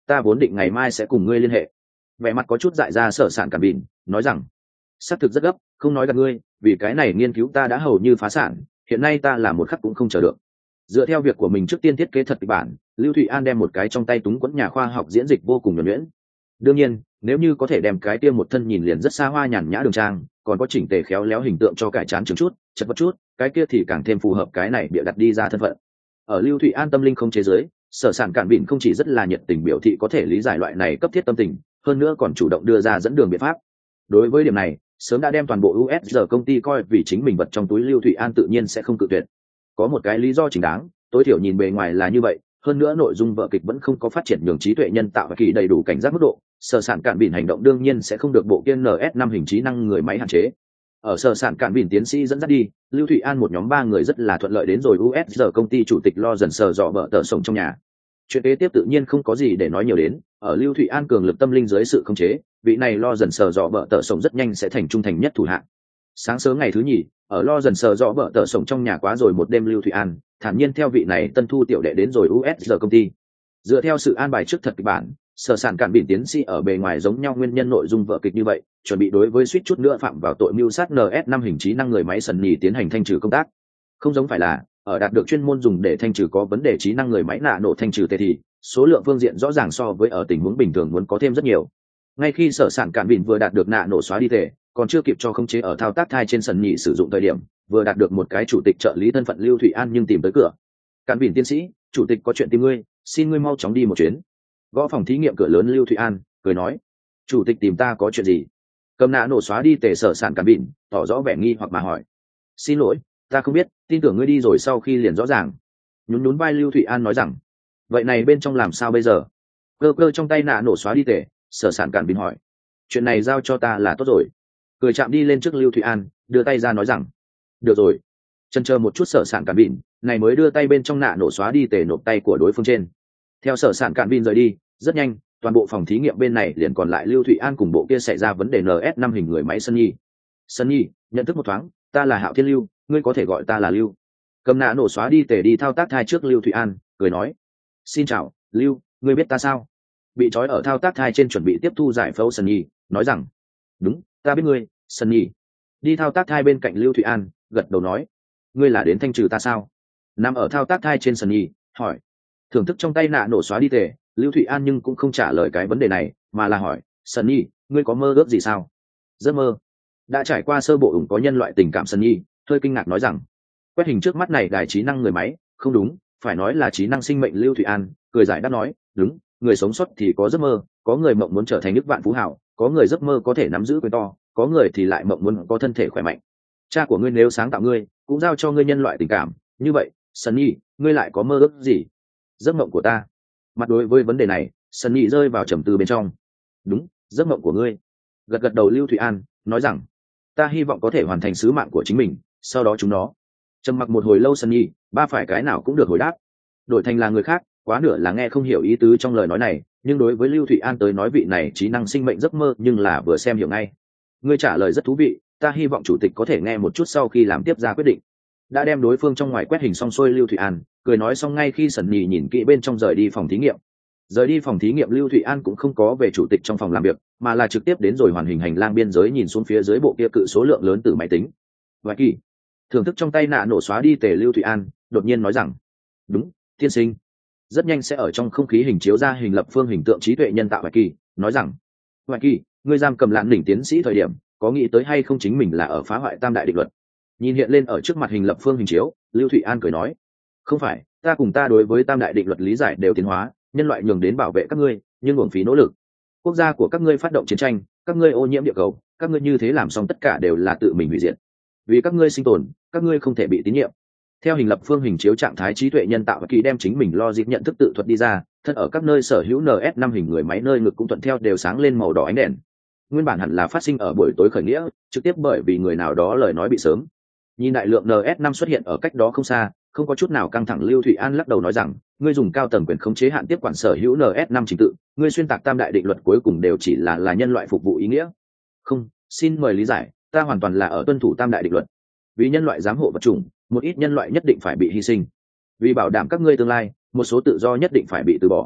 ta vốn định ngày mai sẽ cùng ngươi liên hệ. Vẻ mặt có chút dại ra sở sản cản bỉn nói rằng, xác thực rất gấp, không nói gặp ngươi, vì cái này nghiên cứu ta đã hầu như phá sản, hiện nay ta là một khắc cũng không chờ được. Dựa theo việc của mình trước tiên thiết kế thật kịch bản, Lưu Thụy An đem một cái trong tay túng quẫn nhà khoa học diễn dịch vô cùng nhuần nhuyễn. Đương nhiên, nếu như có thể đem cái tiêm một thân nhìn liền rất xa hoa nhàn nhã đường trang, còn có chỉnh tề khéo léo hình tượng cho cải trán chứng chút, chật vật chút, cái kia thì càng thêm phù hợp cái này bịa đặt đi ra thân phận. Ở Lưu Thụy An tâm linh không chế giới, sở sản cản bỉn không chỉ rất là nhiệt tình biểu thị có thể lý giải loại này cấp thiết tâm tình, hơn nữa còn chủ động đưa ra dẫn đường biện pháp. Đối với điểm này, sớm đã đem toàn bộ u ét giê công ty coi vì chính mình vật trong túi, Lưu Thụy An tự nhiên sẽ không cự tuyệt. Có một cái lý do chính đáng, tối thiểu nhìn bề ngoài là như vậy, hơn nữa nội dung vở kịch vẫn không có phát triển nhường trí tuệ nhân tạo và kỳ đầy đủ cảnh giác mức độ, sở sản cản bỉn hành động đương nhiên sẽ không được bộ kia en ét năm hình trí năng người máy hạn chế. Ở sở sản cản bỉn tiến sĩ dẫn dắt đi, Lưu Thụy An một nhóm ba người rất là thuận lợi đến rồi u ét giê công ty chủ tịch lo dần sờ dọ bợ tờ sống trong nhà. Chuyện kế tiếp tự nhiên không có gì để nói nhiều đến, ở Lưu Thụy An cường lực tâm linh dưới sự khống chế, vị này lo dần sờ dọ bợ tờ sống rất nhanh sẽ thành trung thành nhất thủ hạ. Sáng sớm ngày thứ nhì, ở lo dần sờ dọ bợ tờ sống trong nhà quá rồi một đêm, Lưu Thụy An thản nhiên theo vị này tân thu tiểu đệ đến rồi u ét giê công ty. Dựa theo sự an bài trước thật kịch bản, sở sản cản bỉn tiến sĩ ở bề ngoài giống nhau nguyên nhân nội dung vở kịch như vậy, chuẩn bị đối với suýt chút nữa phạm vào tội mưu sát en ét năm hình trí năng người máy sần nhì tiến hành thanh trừ công tác. Không giống phải là ở đạt được chuyên môn dùng để thanh trừ có vấn đề trí năng người máy nạ nổ thanh trừ tê thì số lượng phương diện rõ ràng so với ở tình huống bình thường muốn có thêm rất nhiều. Ngay khi sở sản cản bỉn vừa đạt được nạ nổ xóa đi tề, còn chưa kịp cho khống chế ở thao tác thai trên sần nhì sử dụng thời điểm, vừa đạt được một cái chủ tịch trợ lý thân phận Lưu Thụy An nhưng tìm tới cửa. Cản bỉn tiến sĩ, chủ tịch có chuyện tìm ngươi, xin ngươi mau chóng đi một chuyến. Gõ phòng thí nghiệm cửa lớn, Lưu Thụy An cười nói, chủ tịch tìm ta có chuyện gì? Cầm nạ nổ xóa đi tề sở sản cản bỉn tỏ rõ vẻ nghi hoặc mà hỏi. Xin lỗi, ta không biết, tin tưởng ngươi đi rồi sau khi liền rõ ràng. Nhún nhún vai, Lưu Thụy An nói rằng, vậy này bên trong làm sao bây giờ? Cơ cơ trong tay nạ nổ xóa đi tề, sở sản cản bỉn hỏi. Chuyện này giao cho ta là tốt rồi. Cười chạm đi lên trước Lưu Thụy An, đưa tay ra nói rằng, được rồi. Chần chờ một chút, sở sản cản bỉn này mới đưa tay bên trong nạ nổ xóa đi tề nộp tay của đối phương trên. Theo sở sản cản bỉn rời đi, rất nhanh toàn bộ phòng thí nghiệm bên này liền còn lại Lưu Thụy An cùng bộ kia xảy ra vấn đề en ét năm hình người máy Sân Nhi. Sân Nhi, nhận thức một thoáng, ta là Hạo Thiên Lưu, ngươi có thể gọi ta là Lưu. Cầm nạ nổ xóa đi tề đi thao tác thai trước Lưu Thụy An cười nói, xin chào Lưu, ngươi biết ta sao? Bị trói ở thao tác thai trên chuẩn bị tiếp thu giải phẫu Sân Nhi nói rằng, đúng, ta biết ngươi, Sân Nhi. Đi thao tác thai bên cạnh Lưu Thụy An gật đầu nói, ngươi là đến thanh trừ ta sao? Nằm ở thao tác thai trên Sân Nhi hỏi. Thưởng thức trong tay nạ nổ xóa đi tề, Lưu Thụy An nhưng cũng không trả lời cái vấn đề này, mà là hỏi, Sân Nhi, ngươi có mơ ước gì sao? Giấc mơ. Đã trải qua sơ bộ ủng có nhân loại tình cảm, Sân Nhi hơi kinh ngạc nói rằng, quét hình trước mắt này đài trí năng người máy, không đúng, phải nói là trí năng sinh mệnh. Lưu Thụy An cười giải đáp nói, đúng, người sống sót thì có giấc mơ, có người mộng muốn trở thành nước vạn phú hảo, có người giấc mơ có thể nắm giữ quyền to, có người thì lại mộng muốn có thân thể khỏe mạnh. Cha của ngươi nếu sáng tạo ngươi, cũng giao cho ngươi nhân loại tình cảm, như vậy, Sân Nhi, ngươi lại có mơ ước gì? Giấc mộng của ta. Mặt đối với vấn đề này, Sân Nhi rơi vào trầm tư bên trong. Đúng, giấc mộng của ngươi. Gật gật đầu Lưu Thụy An nói rằng, ta hy vọng có thể hoàn thành sứ mạng của chính mình, sau đó chúng nó. Trầm mặc một hồi lâu, Sân Nhi ba phải cái nào cũng được hồi đáp. Đổi thành là người khác, quá nửa là nghe không hiểu ý tứ trong lời nói này, nhưng đối với Lưu Thụy An tới nói, vị này trí năng sinh mệnh giấc mơ nhưng là vừa xem hiểu ngay. Ngươi trả lời rất thú vị, ta hy vọng chủ tịch có thể nghe một chút sau khi làm tiếp ra quyết định. Đã đem đối phương trong ngoài quét hình xong xuôi, Lưu Thụy An cười nói xong, ngay khi Sân Nhi nhìn kỹ bên trong rời đi phòng thí nghiệm. Rời đi phòng thí nghiệm, Lưu Thụy An cũng không có về chủ tịch trong phòng làm việc, mà là trực tiếp đến rồi hoàn hình hành lang biên giới, nhìn xuống phía dưới bộ kia cự số lượng lớn từ máy tính. Vài kỳ thưởng thức trong tay nạ nổ xóa đi tề, Lưu Thụy An đột nhiên nói rằng, đúng, tiên sinh. Rất nhanh sẽ ở trong không khí hình chiếu ra hình lập phương hình tượng trí tuệ nhân tạo Vài kỳ nói rằng, Vài kỳ, ngươi giam cầm Lạn đỉnh tiến sĩ thời điểm, có nghĩ tới hay không chính mình là ở phá hoại tam đại định luật? Nhìn hiện lên ở trước mặt hình lập phương hình chiếu, Lưu Thụy An cười nói, không phải, ta cùng ta đối với tam đại định luật lý giải đều tiến hóa, nhân loại nhường đến bảo vệ các ngươi, nhưng uổng phí nỗ lực. Quốc gia của các ngươi phát động chiến tranh, các ngươi ô nhiễm địa cầu, các ngươi như thế làm xong tất cả đều là tự mình hủy diệt. Vì các ngươi sinh tồn, các ngươi không thể bị tín nhiệm. Theo hình lập phương hình chiếu trạng thái trí tuệ nhân tạo và kỳ đem chính mình logic nhận thức tự thuật đi ra, thân ở các nơi sở hữu en ét năm hình người máy nơi ngực cũng thuận theo đều sáng lên màu đỏ ánh đèn. Nguyên bản hẳn là phát sinh ở buổi tối khởi nghĩa, trực tiếp bởi vì người nào đó lời nói bị sớm. Nhìn đại lượng en ét năm xuất hiện ở cách đó không xa, không có chút nào căng thẳng, Lưu Thụy An lắc đầu nói rằng, ngươi dùng cao tầng quyền khống chế hạn tiếp quản sở hữu en ét năm trình tự, ngươi xuyên tạc tam đại định luật cuối cùng đều chỉ là là nhân loại phục vụ ý nghĩa. Không, xin mời lý giải, ta hoàn toàn là ở tuân thủ tam đại định luật. Vì nhân loại giám hộ vật chủng, một ít nhân loại nhất định phải bị hy sinh. Vì bảo đảm các ngươi tương lai, một số tự do nhất định phải bị từ bỏ.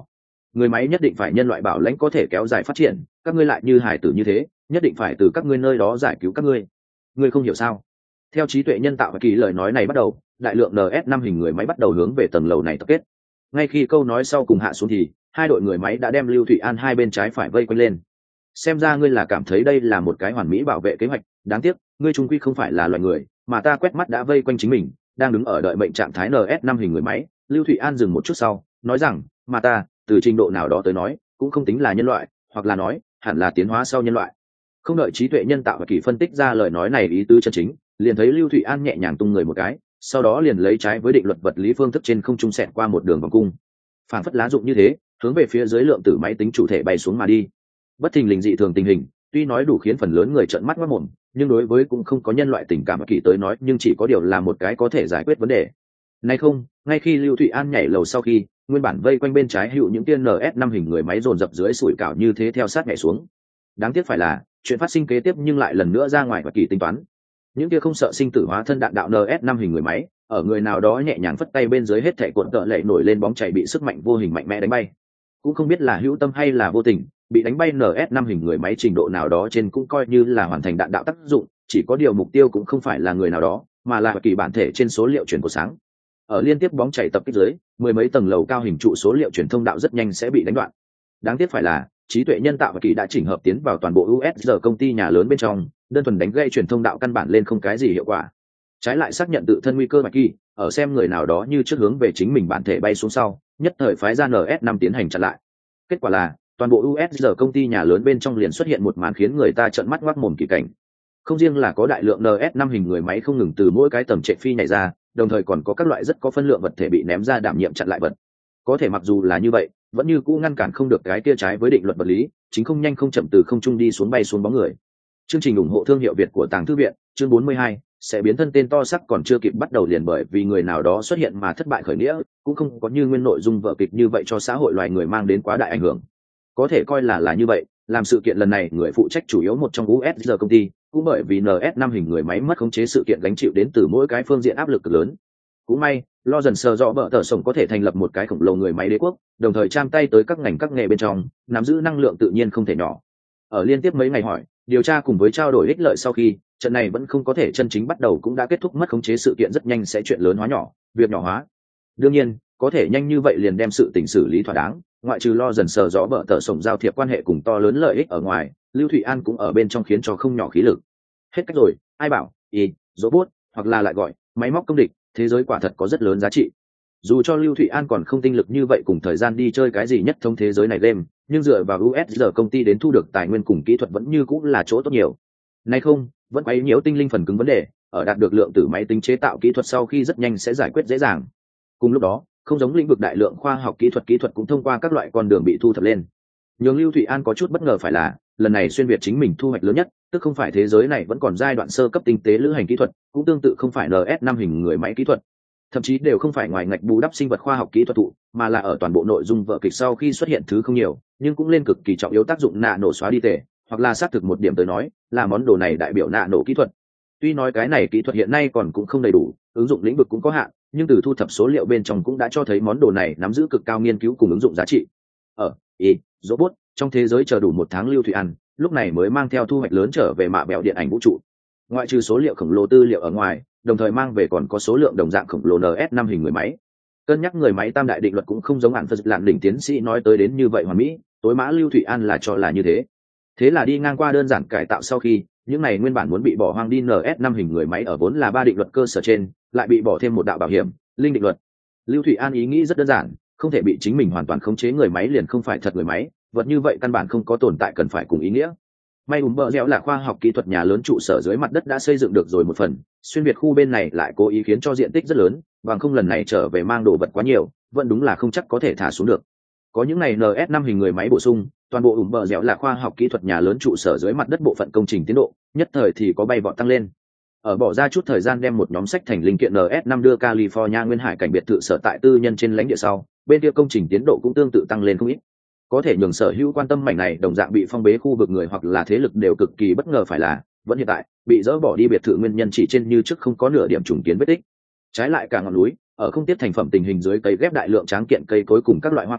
người máy nhất định phải nhân loại bảo lãnh có thể kéo dài phát triển, các ngươi lại như hải tử như thế, nhất định phải từ các ngươi nơi đó giải cứu các ngươi. Ngươi không hiểu sao? Theo trí tuệ nhân tạo và kỳ lời nói này bắt đầu, đại lượng en ét năm hình người máy bắt đầu hướng về tầng lầu này tập kết. Ngay khi câu nói sau cùng hạ xuống thì hai đội người máy đã đem Lưu Thụy An hai bên trái phải vây quanh lên. Xem ra ngươi là cảm thấy đây là một cái hoàn mỹ bảo vệ kế hoạch, đáng tiếc ngươi trung quy không phải là loài người, mà ta quét mắt đã vây quanh chính mình, đang đứng ở đợi mệnh trạng thái en ét năm hình người máy. Lưu Thụy An dừng một chút sau nói rằng, mà ta từ trình độ nào đó tới nói cũng không tính là nhân loại, hoặc là nói hẳn là tiến hóa sau nhân loại. Không đợi trí tuệ nhân tạo và kỳ phân tích ra lời nói này ý tứ chân chính, liền thấy Lưu Thụy An nhẹ nhàng tung người một cái, sau đó liền lấy trái với định luật vật lý phương thức trên không trung xẹt qua một đường vòng cung, phản phất lá dụng như thế, hướng về phía dưới lượng tử máy tính chủ thể bay xuống mà đi. Bất thình lình dị thường tình hình, tuy nói đủ khiến phần lớn người trợn mắt ngoác mồm, nhưng đối với cũng không có nhân loại tình cảm và kỳ tới nói, nhưng chỉ có điều là một cái có thể giải quyết vấn đề. Này không, ngay khi Lưu Thụy An nhảy lầu sau khi, nguyên bản vây quanh bên trái hữu những tiên en ét năm hình người máy dồn dập dưới sủi cảo như thế theo sát nhảy xuống. Đáng tiếc phải là, chuyện phát sinh kế tiếp nhưng lại lần nữa ra ngoài và kỳ tính toán. Những kia không sợ sinh tử hóa thân đạn đạo en ét năm hình người máy, ở người nào đó nhẹ nhàng phất tay bên dưới hết thảy cuộn tợ lệ nổi lên bóng chảy bị sức mạnh vô hình mạnh mẽ đánh bay. Cũng không biết là hữu tâm hay là vô tình, bị đánh bay en ét năm hình người máy trình độ nào đó trên cũng coi như là hoàn thành đạn đạo tác dụng, chỉ có điều mục tiêu cũng không phải là người nào đó, mà là kỳ bản thể trên số liệu truyền của sáng. Ở liên tiếp bóng chảy tập kích dưới, mười mấy tầng lầu cao hình trụ số liệu truyền thông đạo rất nhanh sẽ bị đánh đoạn. Đáng tiếc phải là, trí tuệ nhân tạo và kỳ đã chỉnh hợp tiến vào toàn bộ u ét giê công ty nhà lớn bên trong, đơn thuần đánh gây truyền thông đạo căn bản lên không cái gì hiệu quả. Trái lại xác nhận tự thân nguy cơ bạch kỳ, ở xem người nào đó như trước hướng về chính mình bản thể bay xuống sau, nhất thời phái ra en ét năm tiến hành chặn lại. Kết quả là, toàn bộ u ét giê công ty nhà lớn bên trong liền xuất hiện một màn khiến người ta trợn mắt ngoác mồm kỳ cảnh. Không riêng là có đại lượng en ét năm hình người máy không ngừng từ mỗi cái tầm trệ phi nhảy ra, đồng thời còn có các loại rất có phân lượng vật thể bị ném ra đảm nhiệm chặn lại vật. Có thể mặc dù là như vậy, vẫn như cũ ngăn cản không được cái kia trái với định luật vật lý, chính không nhanh không chậm từ không trung đi xuống bay xuống bóng người. Chương trình ủng hộ thương hiệu Việt của Tàng Thư viện, chương bốn mươi hai, sẽ biến thân tên to sắc còn chưa kịp bắt đầu liền bởi vì người nào đó xuất hiện mà thất bại khởi nghĩa, cũng không có như nguyên nội dung vở kịch như vậy cho xã hội loài người mang đến quá đại ảnh hưởng. Có thể coi là là như vậy, làm sự kiện lần này người phụ trách chủ yếu một trong u ét giê công ty, cũng bởi vì en ét năm hình người máy mất khống chế sự kiện gánh chịu đến từ mỗi cái phương diện áp lực cực lớn. Cũng may, lo dần sờ rõ bợ tờ sổng có thể thành lập một cái khổng lồ người máy đế quốc, đồng thời trang tay tới các ngành các nghề bên trong, nắm giữ năng lượng tự nhiên không thể nhỏ. Ở liên tiếp mấy ngày hỏi, điều tra cùng với trao đổi ích lợi sau khi, trận này vẫn không có thể chân chính bắt đầu cũng đã kết thúc mất khống chế sự kiện rất nhanh sẽ chuyện lớn hóa nhỏ, việc nhỏ hóa. Đương nhiên, có thể nhanh như vậy liền đem sự tình xử lý thỏa đáng, ngoại trừ lo dần sờ rõ bợ tờ sổng giao thiệp quan hệ cùng to lớn lợi ích ở ngoài, Lưu Thụy An cũng ở bên trong khiến cho không nhỏ khí lực. Hết cách rồi, ai bảo, y, robot, hoặc là lại gọi, máy móc công địch, thế giới quả thật có rất lớn giá trị. Dù cho Lưu Thụy An còn không tinh lực như vậy cùng thời gian đi chơi cái gì nhất thông thế giới này game, nhưng dựa vào u ét giê công ty đến thu được tài nguyên cùng kỹ thuật vẫn như cũng là chỗ tốt nhiều. Nay không, vẫn quấy nhiễu tinh linh phần cứng vấn đề, ở đạt được lượng tử máy tính chế tạo kỹ thuật sau khi rất nhanh sẽ giải quyết dễ dàng. Cùng lúc đó, không giống lĩnh vực đại lượng khoa học kỹ thuật kỹ thuật cũng thông qua các loại con đường bị thu thập lên. Nhưng Lưu Thụy An có chút bất ngờ phải là, lần này xuyên việt chính mình thu hoạch lớn nhất, tức không phải thế giới này vẫn còn giai đoạn sơ cấp tinh tế lữ hành kỹ thuật, cũng tương tự không phải en ét năm hình người máy kỹ thuật, thậm chí đều không phải ngoài ngạch bù đắp sinh vật khoa học kỹ thuật thụ, mà là ở toàn bộ nội dung vở kịch sau khi xuất hiện thứ không nhiều, nhưng cũng lên cực kỳ trọng yếu tác dụng nạ nổ xóa đi tệ, hoặc là xác thực một điểm tới nói, là món đồ này đại biểu nạ nổ kỹ thuật. Tuy nói cái này kỹ thuật hiện nay còn cũng không đầy đủ, ứng dụng lĩnh vực cũng có hạn, nhưng từ thu thập số liệu bên trong cũng đã cho thấy món đồ này nắm giữ cực cao nghiên cứu cùng ứng dụng giá trị. Ở y robot trong thế giới chờ đủ một tháng, Lưu Thụy An lúc này mới mang theo thu hoạch lớn trở về mạ bẹo điện ảnh vũ trụ. Ngoại trừ số liệu khổng lồ tư liệu ở ngoài, đồng thời mang về còn có số lượng đồng dạng khổng lồ en ét năm hình người máy. Cân nhắc người máy tam đại định luật cũng không giống hẳn phật lạn đỉnh tiến sĩ nói tới đến như vậy hoàn mỹ, tối mã Lưu Thụy An là cho là như thế. Thế là đi ngang qua đơn giản cải tạo sau khi, những này nguyên bản muốn bị bỏ hoang đi en ét năm hình người máy ở vốn là ba định luật cơ sở trên, lại bị bỏ thêm một đạo bảo hiểm, linh định luật. Lưu Thụy An ý nghĩ rất đơn giản, không thể bị chính mình hoàn toàn khống chế người máy liền không phải thật người máy, vật như vậy căn bản không có tồn tại cần phải cùng ý nghĩa. May ùm bờ dẻo là khoa học kỹ thuật nhà lớn trụ sở dưới mặt đất đã xây dựng được rồi một phần, xuyên việt khu bên này lại cố ý khiến cho diện tích rất lớn, bằng không lần này trở về mang đồ vật quá nhiều, vẫn đúng là không chắc có thể thả xuống được. Có những này en ét năm hình người máy bổ sung, toàn bộ ùm bờ dẻo là khoa học kỹ thuật nhà lớn trụ sở dưới mặt đất bộ phận công trình tiến độ, nhất thời thì có bay vọt tăng lên. Ở bỏ ra chút thời gian đem một nhóm sách thành linh kiện en ét năm đưa California nguyên hải cảnh biệt thự sở tại tư nhân trên lãnh địa sau, bên kia công trình tiến độ cũng tương tự tăng lên không ít. Có thể nhường sở hữu quan tâm mảnh này đồng dạng bị phong bế khu vực người hoặc là thế lực đều cực kỳ bất ngờ phải là, vẫn hiện tại bị dỡ bỏ đi biệt thự nguyên nhân chỉ trên như trước không có nửa điểm trùng kiến vết tích. Trái lại cả ngọn núi, ở không tiếp thành phẩm tình hình dưới cây ghép đại lượng tráng kiện cây cối cùng các loại hoa cỏ,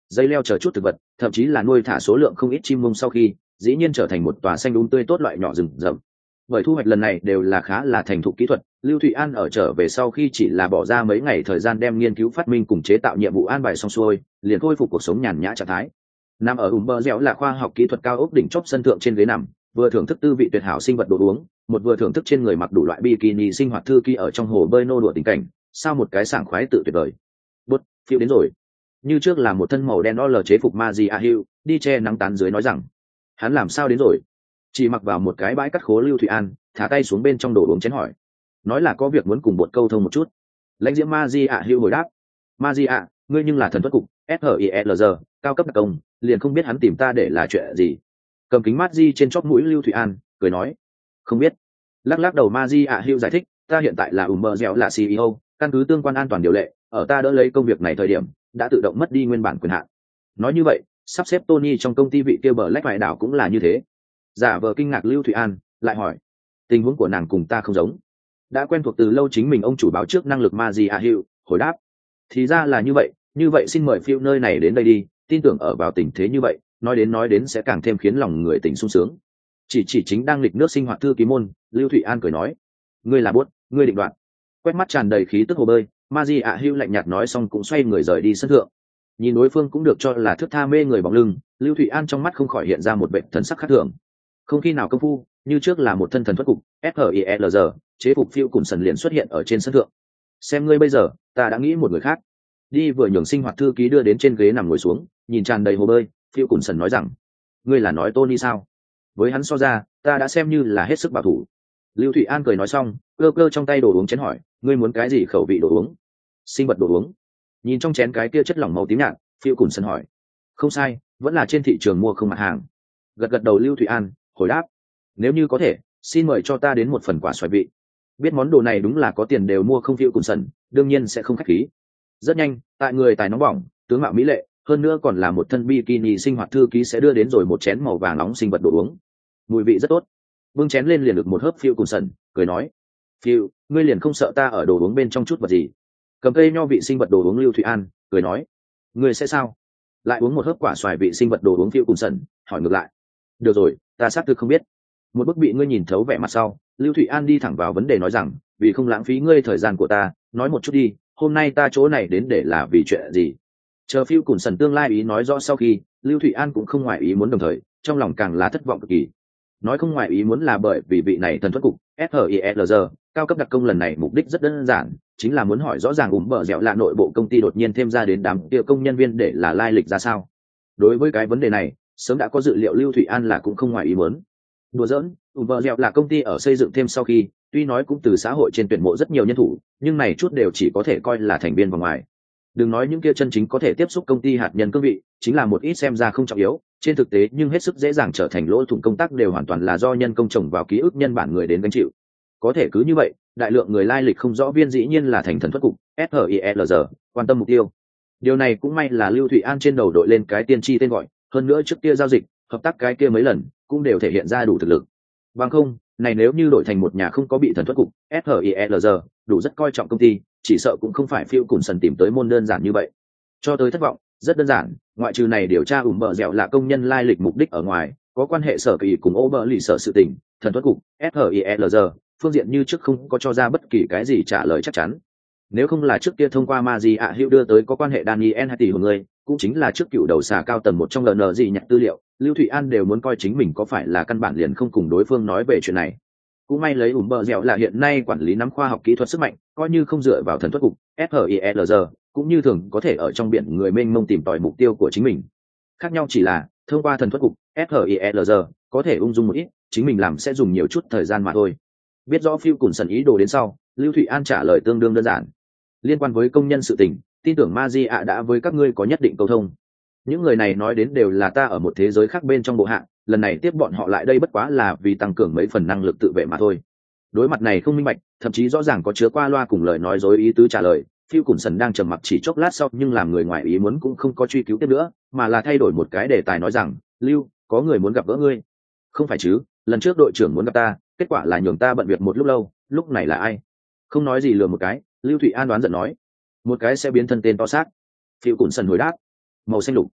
dây leo chờ chút thực vật, thậm chí là nuôi thả số lượng không ít chim mông sau khi dĩ nhiên trở thành một tòa xanh đúng tươi tốt loại nhỏ rừng rậm. Bởi thu hoạch lần này đều là khá là thành thục kỹ thuật, Lưu Thụy An ở trở về sau khi chỉ là bỏ ra mấy ngày thời gian đem nghiên cứu phát minh cùng chế tạo nhiệm vụ an bài xong xuôi, liền khôi phục cuộc sống nhàn nhã trạng thái. Nằm ở ủng bờ dẻo là khoa học kỹ thuật cao ốc đỉnh chóp sân thượng trên ghế nằm, vừa thưởng thức tư vị tuyệt hảo sinh vật đồ uống, một vừa thưởng thức trên người mặc đủ loại bikini sinh hoạt thư ký ở trong hồ bơi nô đùa tình cảnh, sao một cái sảng khoái tự tuyệt vời. Bút, phiêu đến rồi. Như trước là một thân màu đen o lờ chế phục Maji Ahiu, đi che nắng tán dưới nói rằng, hắn làm sao đến rồi? Chỉ mặc vào một cái bãi cắt khố Lưu Thụy An, thả tay xuống bên trong đồ uống chén hỏi, nói là có việc muốn cùng bột câu thông một chút. Lãnh diễm Maji Ahiu hồi đáp, Maji A, ngươi nhưng là thần thuật cục S H I L G, cao cấp đặc công, liền không biết hắn tìm ta để là chuyện gì. Cầm kính Maji trên chóp mũi Lưu Thụy An, cười nói, không biết. Lắc lắc đầu Maji Ahiu giải thích, ta hiện tại là ủng bờ dẻo là C E O, căn cứ tương quan an toàn điều lệ, ở ta đỡ lấy công việc này thời điểm đã tự động mất đi nguyên bản quyền hạn. Nói như vậy, sắp xếp Tony trong công ty vị kia bờ lách vải đảo cũng là như thế. Giả vờ kinh ngạc Lưu Thụy An lại hỏi, tình huống của nàng cùng ta không giống. Đã quen thuộc từ lâu chính mình ông chủ báo trước năng lực Maji Ahiu hồi đáp, thì ra là như vậy, như vậy xin mời phiêu nơi này đến đây đi, tin tưởng ở vào tình thế như vậy, nói đến nói đến sẽ càng thêm khiến lòng người tỉnh sung sướng. Chỉ chỉ chính đang lịch nước sinh hoạt thư ký môn, Lưu Thụy An cười nói, ngươi là bốt, ngươi định đoạt. Quét mắt tràn đầy khí tức hồ bơi, Maji Ahiu lạnh nhạt nói xong cũng xoay người rời đi sân thượng. Nhìn đối phương cũng được cho là thước tha mê người bóng lưng, Lưu Thụy An trong mắt không khỏi hiện ra một vẻ thần sắc khác thường. Không khi nào công phu, như trước là một thân thần thuật cục S H I L G, chế phục phiêu cùng sần liền xuất hiện ở trên sân thượng. Xem ngươi bây giờ, ta đã nghĩ một người khác. Đi vừa nhường sinh hoạt thư ký đưa đến trên ghế nằm ngồi xuống, nhìn tràn đầy hồ bơi, phiêu cùng sần nói rằng, ngươi là nói Tony sao? Với hắn so ra, ta đã xem như là hết sức bảo thủ. Lưu Thụy An cười nói xong, cơ cơ trong tay đồ uống chén hỏi, ngươi muốn cái gì khẩu vị đồ uống? Sinh vật đồ uống. Nhìn trong chén cái kia chất lỏng màu tím nhạt, phiêu cùng sần hỏi, không sai, vẫn là trên thị trường mua không mặt hàng. Gật gật đầu Lưu Thụy An hồi đáp, nếu như có thể, xin mời cho ta đến một phần quả xoài vị. Biết món đồ này đúng là có tiền đều mua không phiêu cùng sần, đương nhiên sẽ không khách khí. Rất nhanh, tại người tài nóng bỏng, tướng mạo mỹ lệ, hơn nữa còn là một thân bikini sinh hoạt thư ký sẽ đưa đến rồi một chén màu vàng nóng sinh vật đồ uống. Mùi vị rất tốt. Vương chén lên liền được một hớp phiêu cùng sần, cười nói, phiêu, ngươi liền không sợ ta ở đồ uống bên trong chút vật gì? Cầm cây nho vị sinh vật đồ uống Lưu Thụy An cười nói, ngươi sẽ sao? Lại uống một hớp quả xoài vị sinh vật đồ uống phiêu cùng sần, hỏi ngược lại, được rồi, ta xác thực không biết. Một bức bị ngươi nhìn thấu vẻ mặt sau, Lưu Thụy An đi thẳng vào vấn đề nói rằng, vì không lãng phí ngươi thời gian của ta, nói một chút đi, hôm nay ta chỗ này đến để là vì chuyện gì? Chờ phiêu cùng sần tương lai ý nói rõ sau khi, Lưu Thụy An cũng không ngoại ý muốn, đồng thời trong lòng càng là thất vọng cực kỳ. Nói không ngoại ý muốn là bởi vì vị này thần thuật cục S H I L G cao cấp đặc công lần này mục đích rất đơn giản, chính là muốn hỏi rõ ràng ủng bờ dẻo là nội bộ công ty đột nhiên thêm ra đến đám kia công nhân viên để là lai lịch ra sao. Đối với cái vấn đề này, sớm đã có dự liệu Lưu Thụy An là cũng không ngoài ý muốn. Đùa giỡn, ủng bờ dẻo là công ty ở xây dựng thêm sau khi, tuy nói cũng từ xã hội trên tuyển mộ rất nhiều nhân thủ, nhưng này chút đều chỉ có thể coi là thành viên vòng ngoài. Đừng nói những kia chân chính có thể tiếp xúc công ty hạt nhân cương vị, chính là một ít xem ra không trọng yếu, trên thực tế nhưng hết sức dễ dàng trở thành lỗ thủng công tác đều hoàn toàn là do nhân công trồng vào ký ức nhân bản người đến gánh chịu. Có thể cứ như vậy, đại lượng người lai lịch không rõ viên dĩ nhiên là thành thần thuật cục S H I L G quan tâm mục tiêu. Điều này cũng may là Lưu Thụy An trên đầu đội lên cái tiên tri tên gọi, hơn nữa trước kia giao dịch, hợp tác cái kia mấy lần, cũng đều thể hiện ra đủ thực lực. Bằng không, này nếu như đổi thành một nhà không có bị thần thuật cục S H I L G đủ rất coi trọng công ty, chỉ sợ cũng không phải phiêu cùng sần tìm tới môn đơn giản như vậy. Cho tới thất vọng, rất đơn giản, ngoại trừ này điều tra ủng bờ dẻo là công nhân lai lịch mục đích ở ngoài, có quan hệ sở kỳ cùng ô bờ lì sở sự tình, thần thuật cục S H I L G phương diện như trước không có cho ra bất kỳ cái gì trả lời chắc chắn. Nếu không là trước kia thông qua Maji Ahiu đưa tới có quan hệ Daniel hai tỷ của người, cũng chính là trước cựu đầu xà cao tầng một trong L N gì nhặt tư liệu, Lưu Thụy An đều muốn coi chính mình có phải là căn bản liền không cùng đối phương nói về chuyện này. Cũng may lấy ủng bờ dẻo là hiện nay quản lý nắm khoa học kỹ thuật sức mạnh, coi như không dựa vào thần thuật cục S H I L G cũng như thường có thể ở trong biển người mênh mông tìm tòi mục tiêu của chính mình. Khác nhau chỉ là thông qua thần thuật cục S H I L G có thể ung dung một ít, chính mình làm sẽ dùng nhiều chút thời gian mà thôi. Biết rõ phiêu cùng sần ý đồ đến sau, Lưu Thụy An trả lời tương đương đơn giản. Liên quan với công nhân sự tình, tin tưởng Maji ạ đã với các ngươi có nhất định câu thông. Những người này nói đến đều là ta ở một thế giới khác bên trong bộ hạng, lần này tiếp bọn họ lại đây bất quá là vì tăng cường mấy phần năng lực tự vệ mà thôi. Đối mặt này không minh bạch, thậm chí rõ ràng có chứa qua loa cùng lời nói dối ý tứ trả lời, phiêu cùng sần đang trầm mặc chỉ chốc lát sau, nhưng làm người ngoài ý muốn cũng không có truy cứu tiếp nữa, mà là thay đổi một cái đề tài nói rằng, Lưu, có người muốn gặp gỡ ngươi. Không phải chứ, lần trước đội trưởng muốn gặp ta, kết quả là nhường ta bận việc một lúc lâu, lúc này là ai? Không nói gì lừa một cái, Lưu Thụy An đoán giận nói, một cái sẽ biến thân tên to xác. Phiêu cùng sần hồi đáp, màu xanh lục.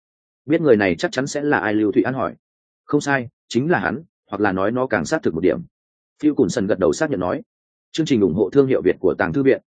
biết người này chắc chắn sẽ là ai? Lưu Thụy An hỏi. Không sai, chính là hắn, hoặc là nói nó càng xác thực một điểm. Phiêu Cùn Sần gật đầu xác nhận nói. Chương trình ủng hộ thương hiệu Việt của Tàng Thư Viện.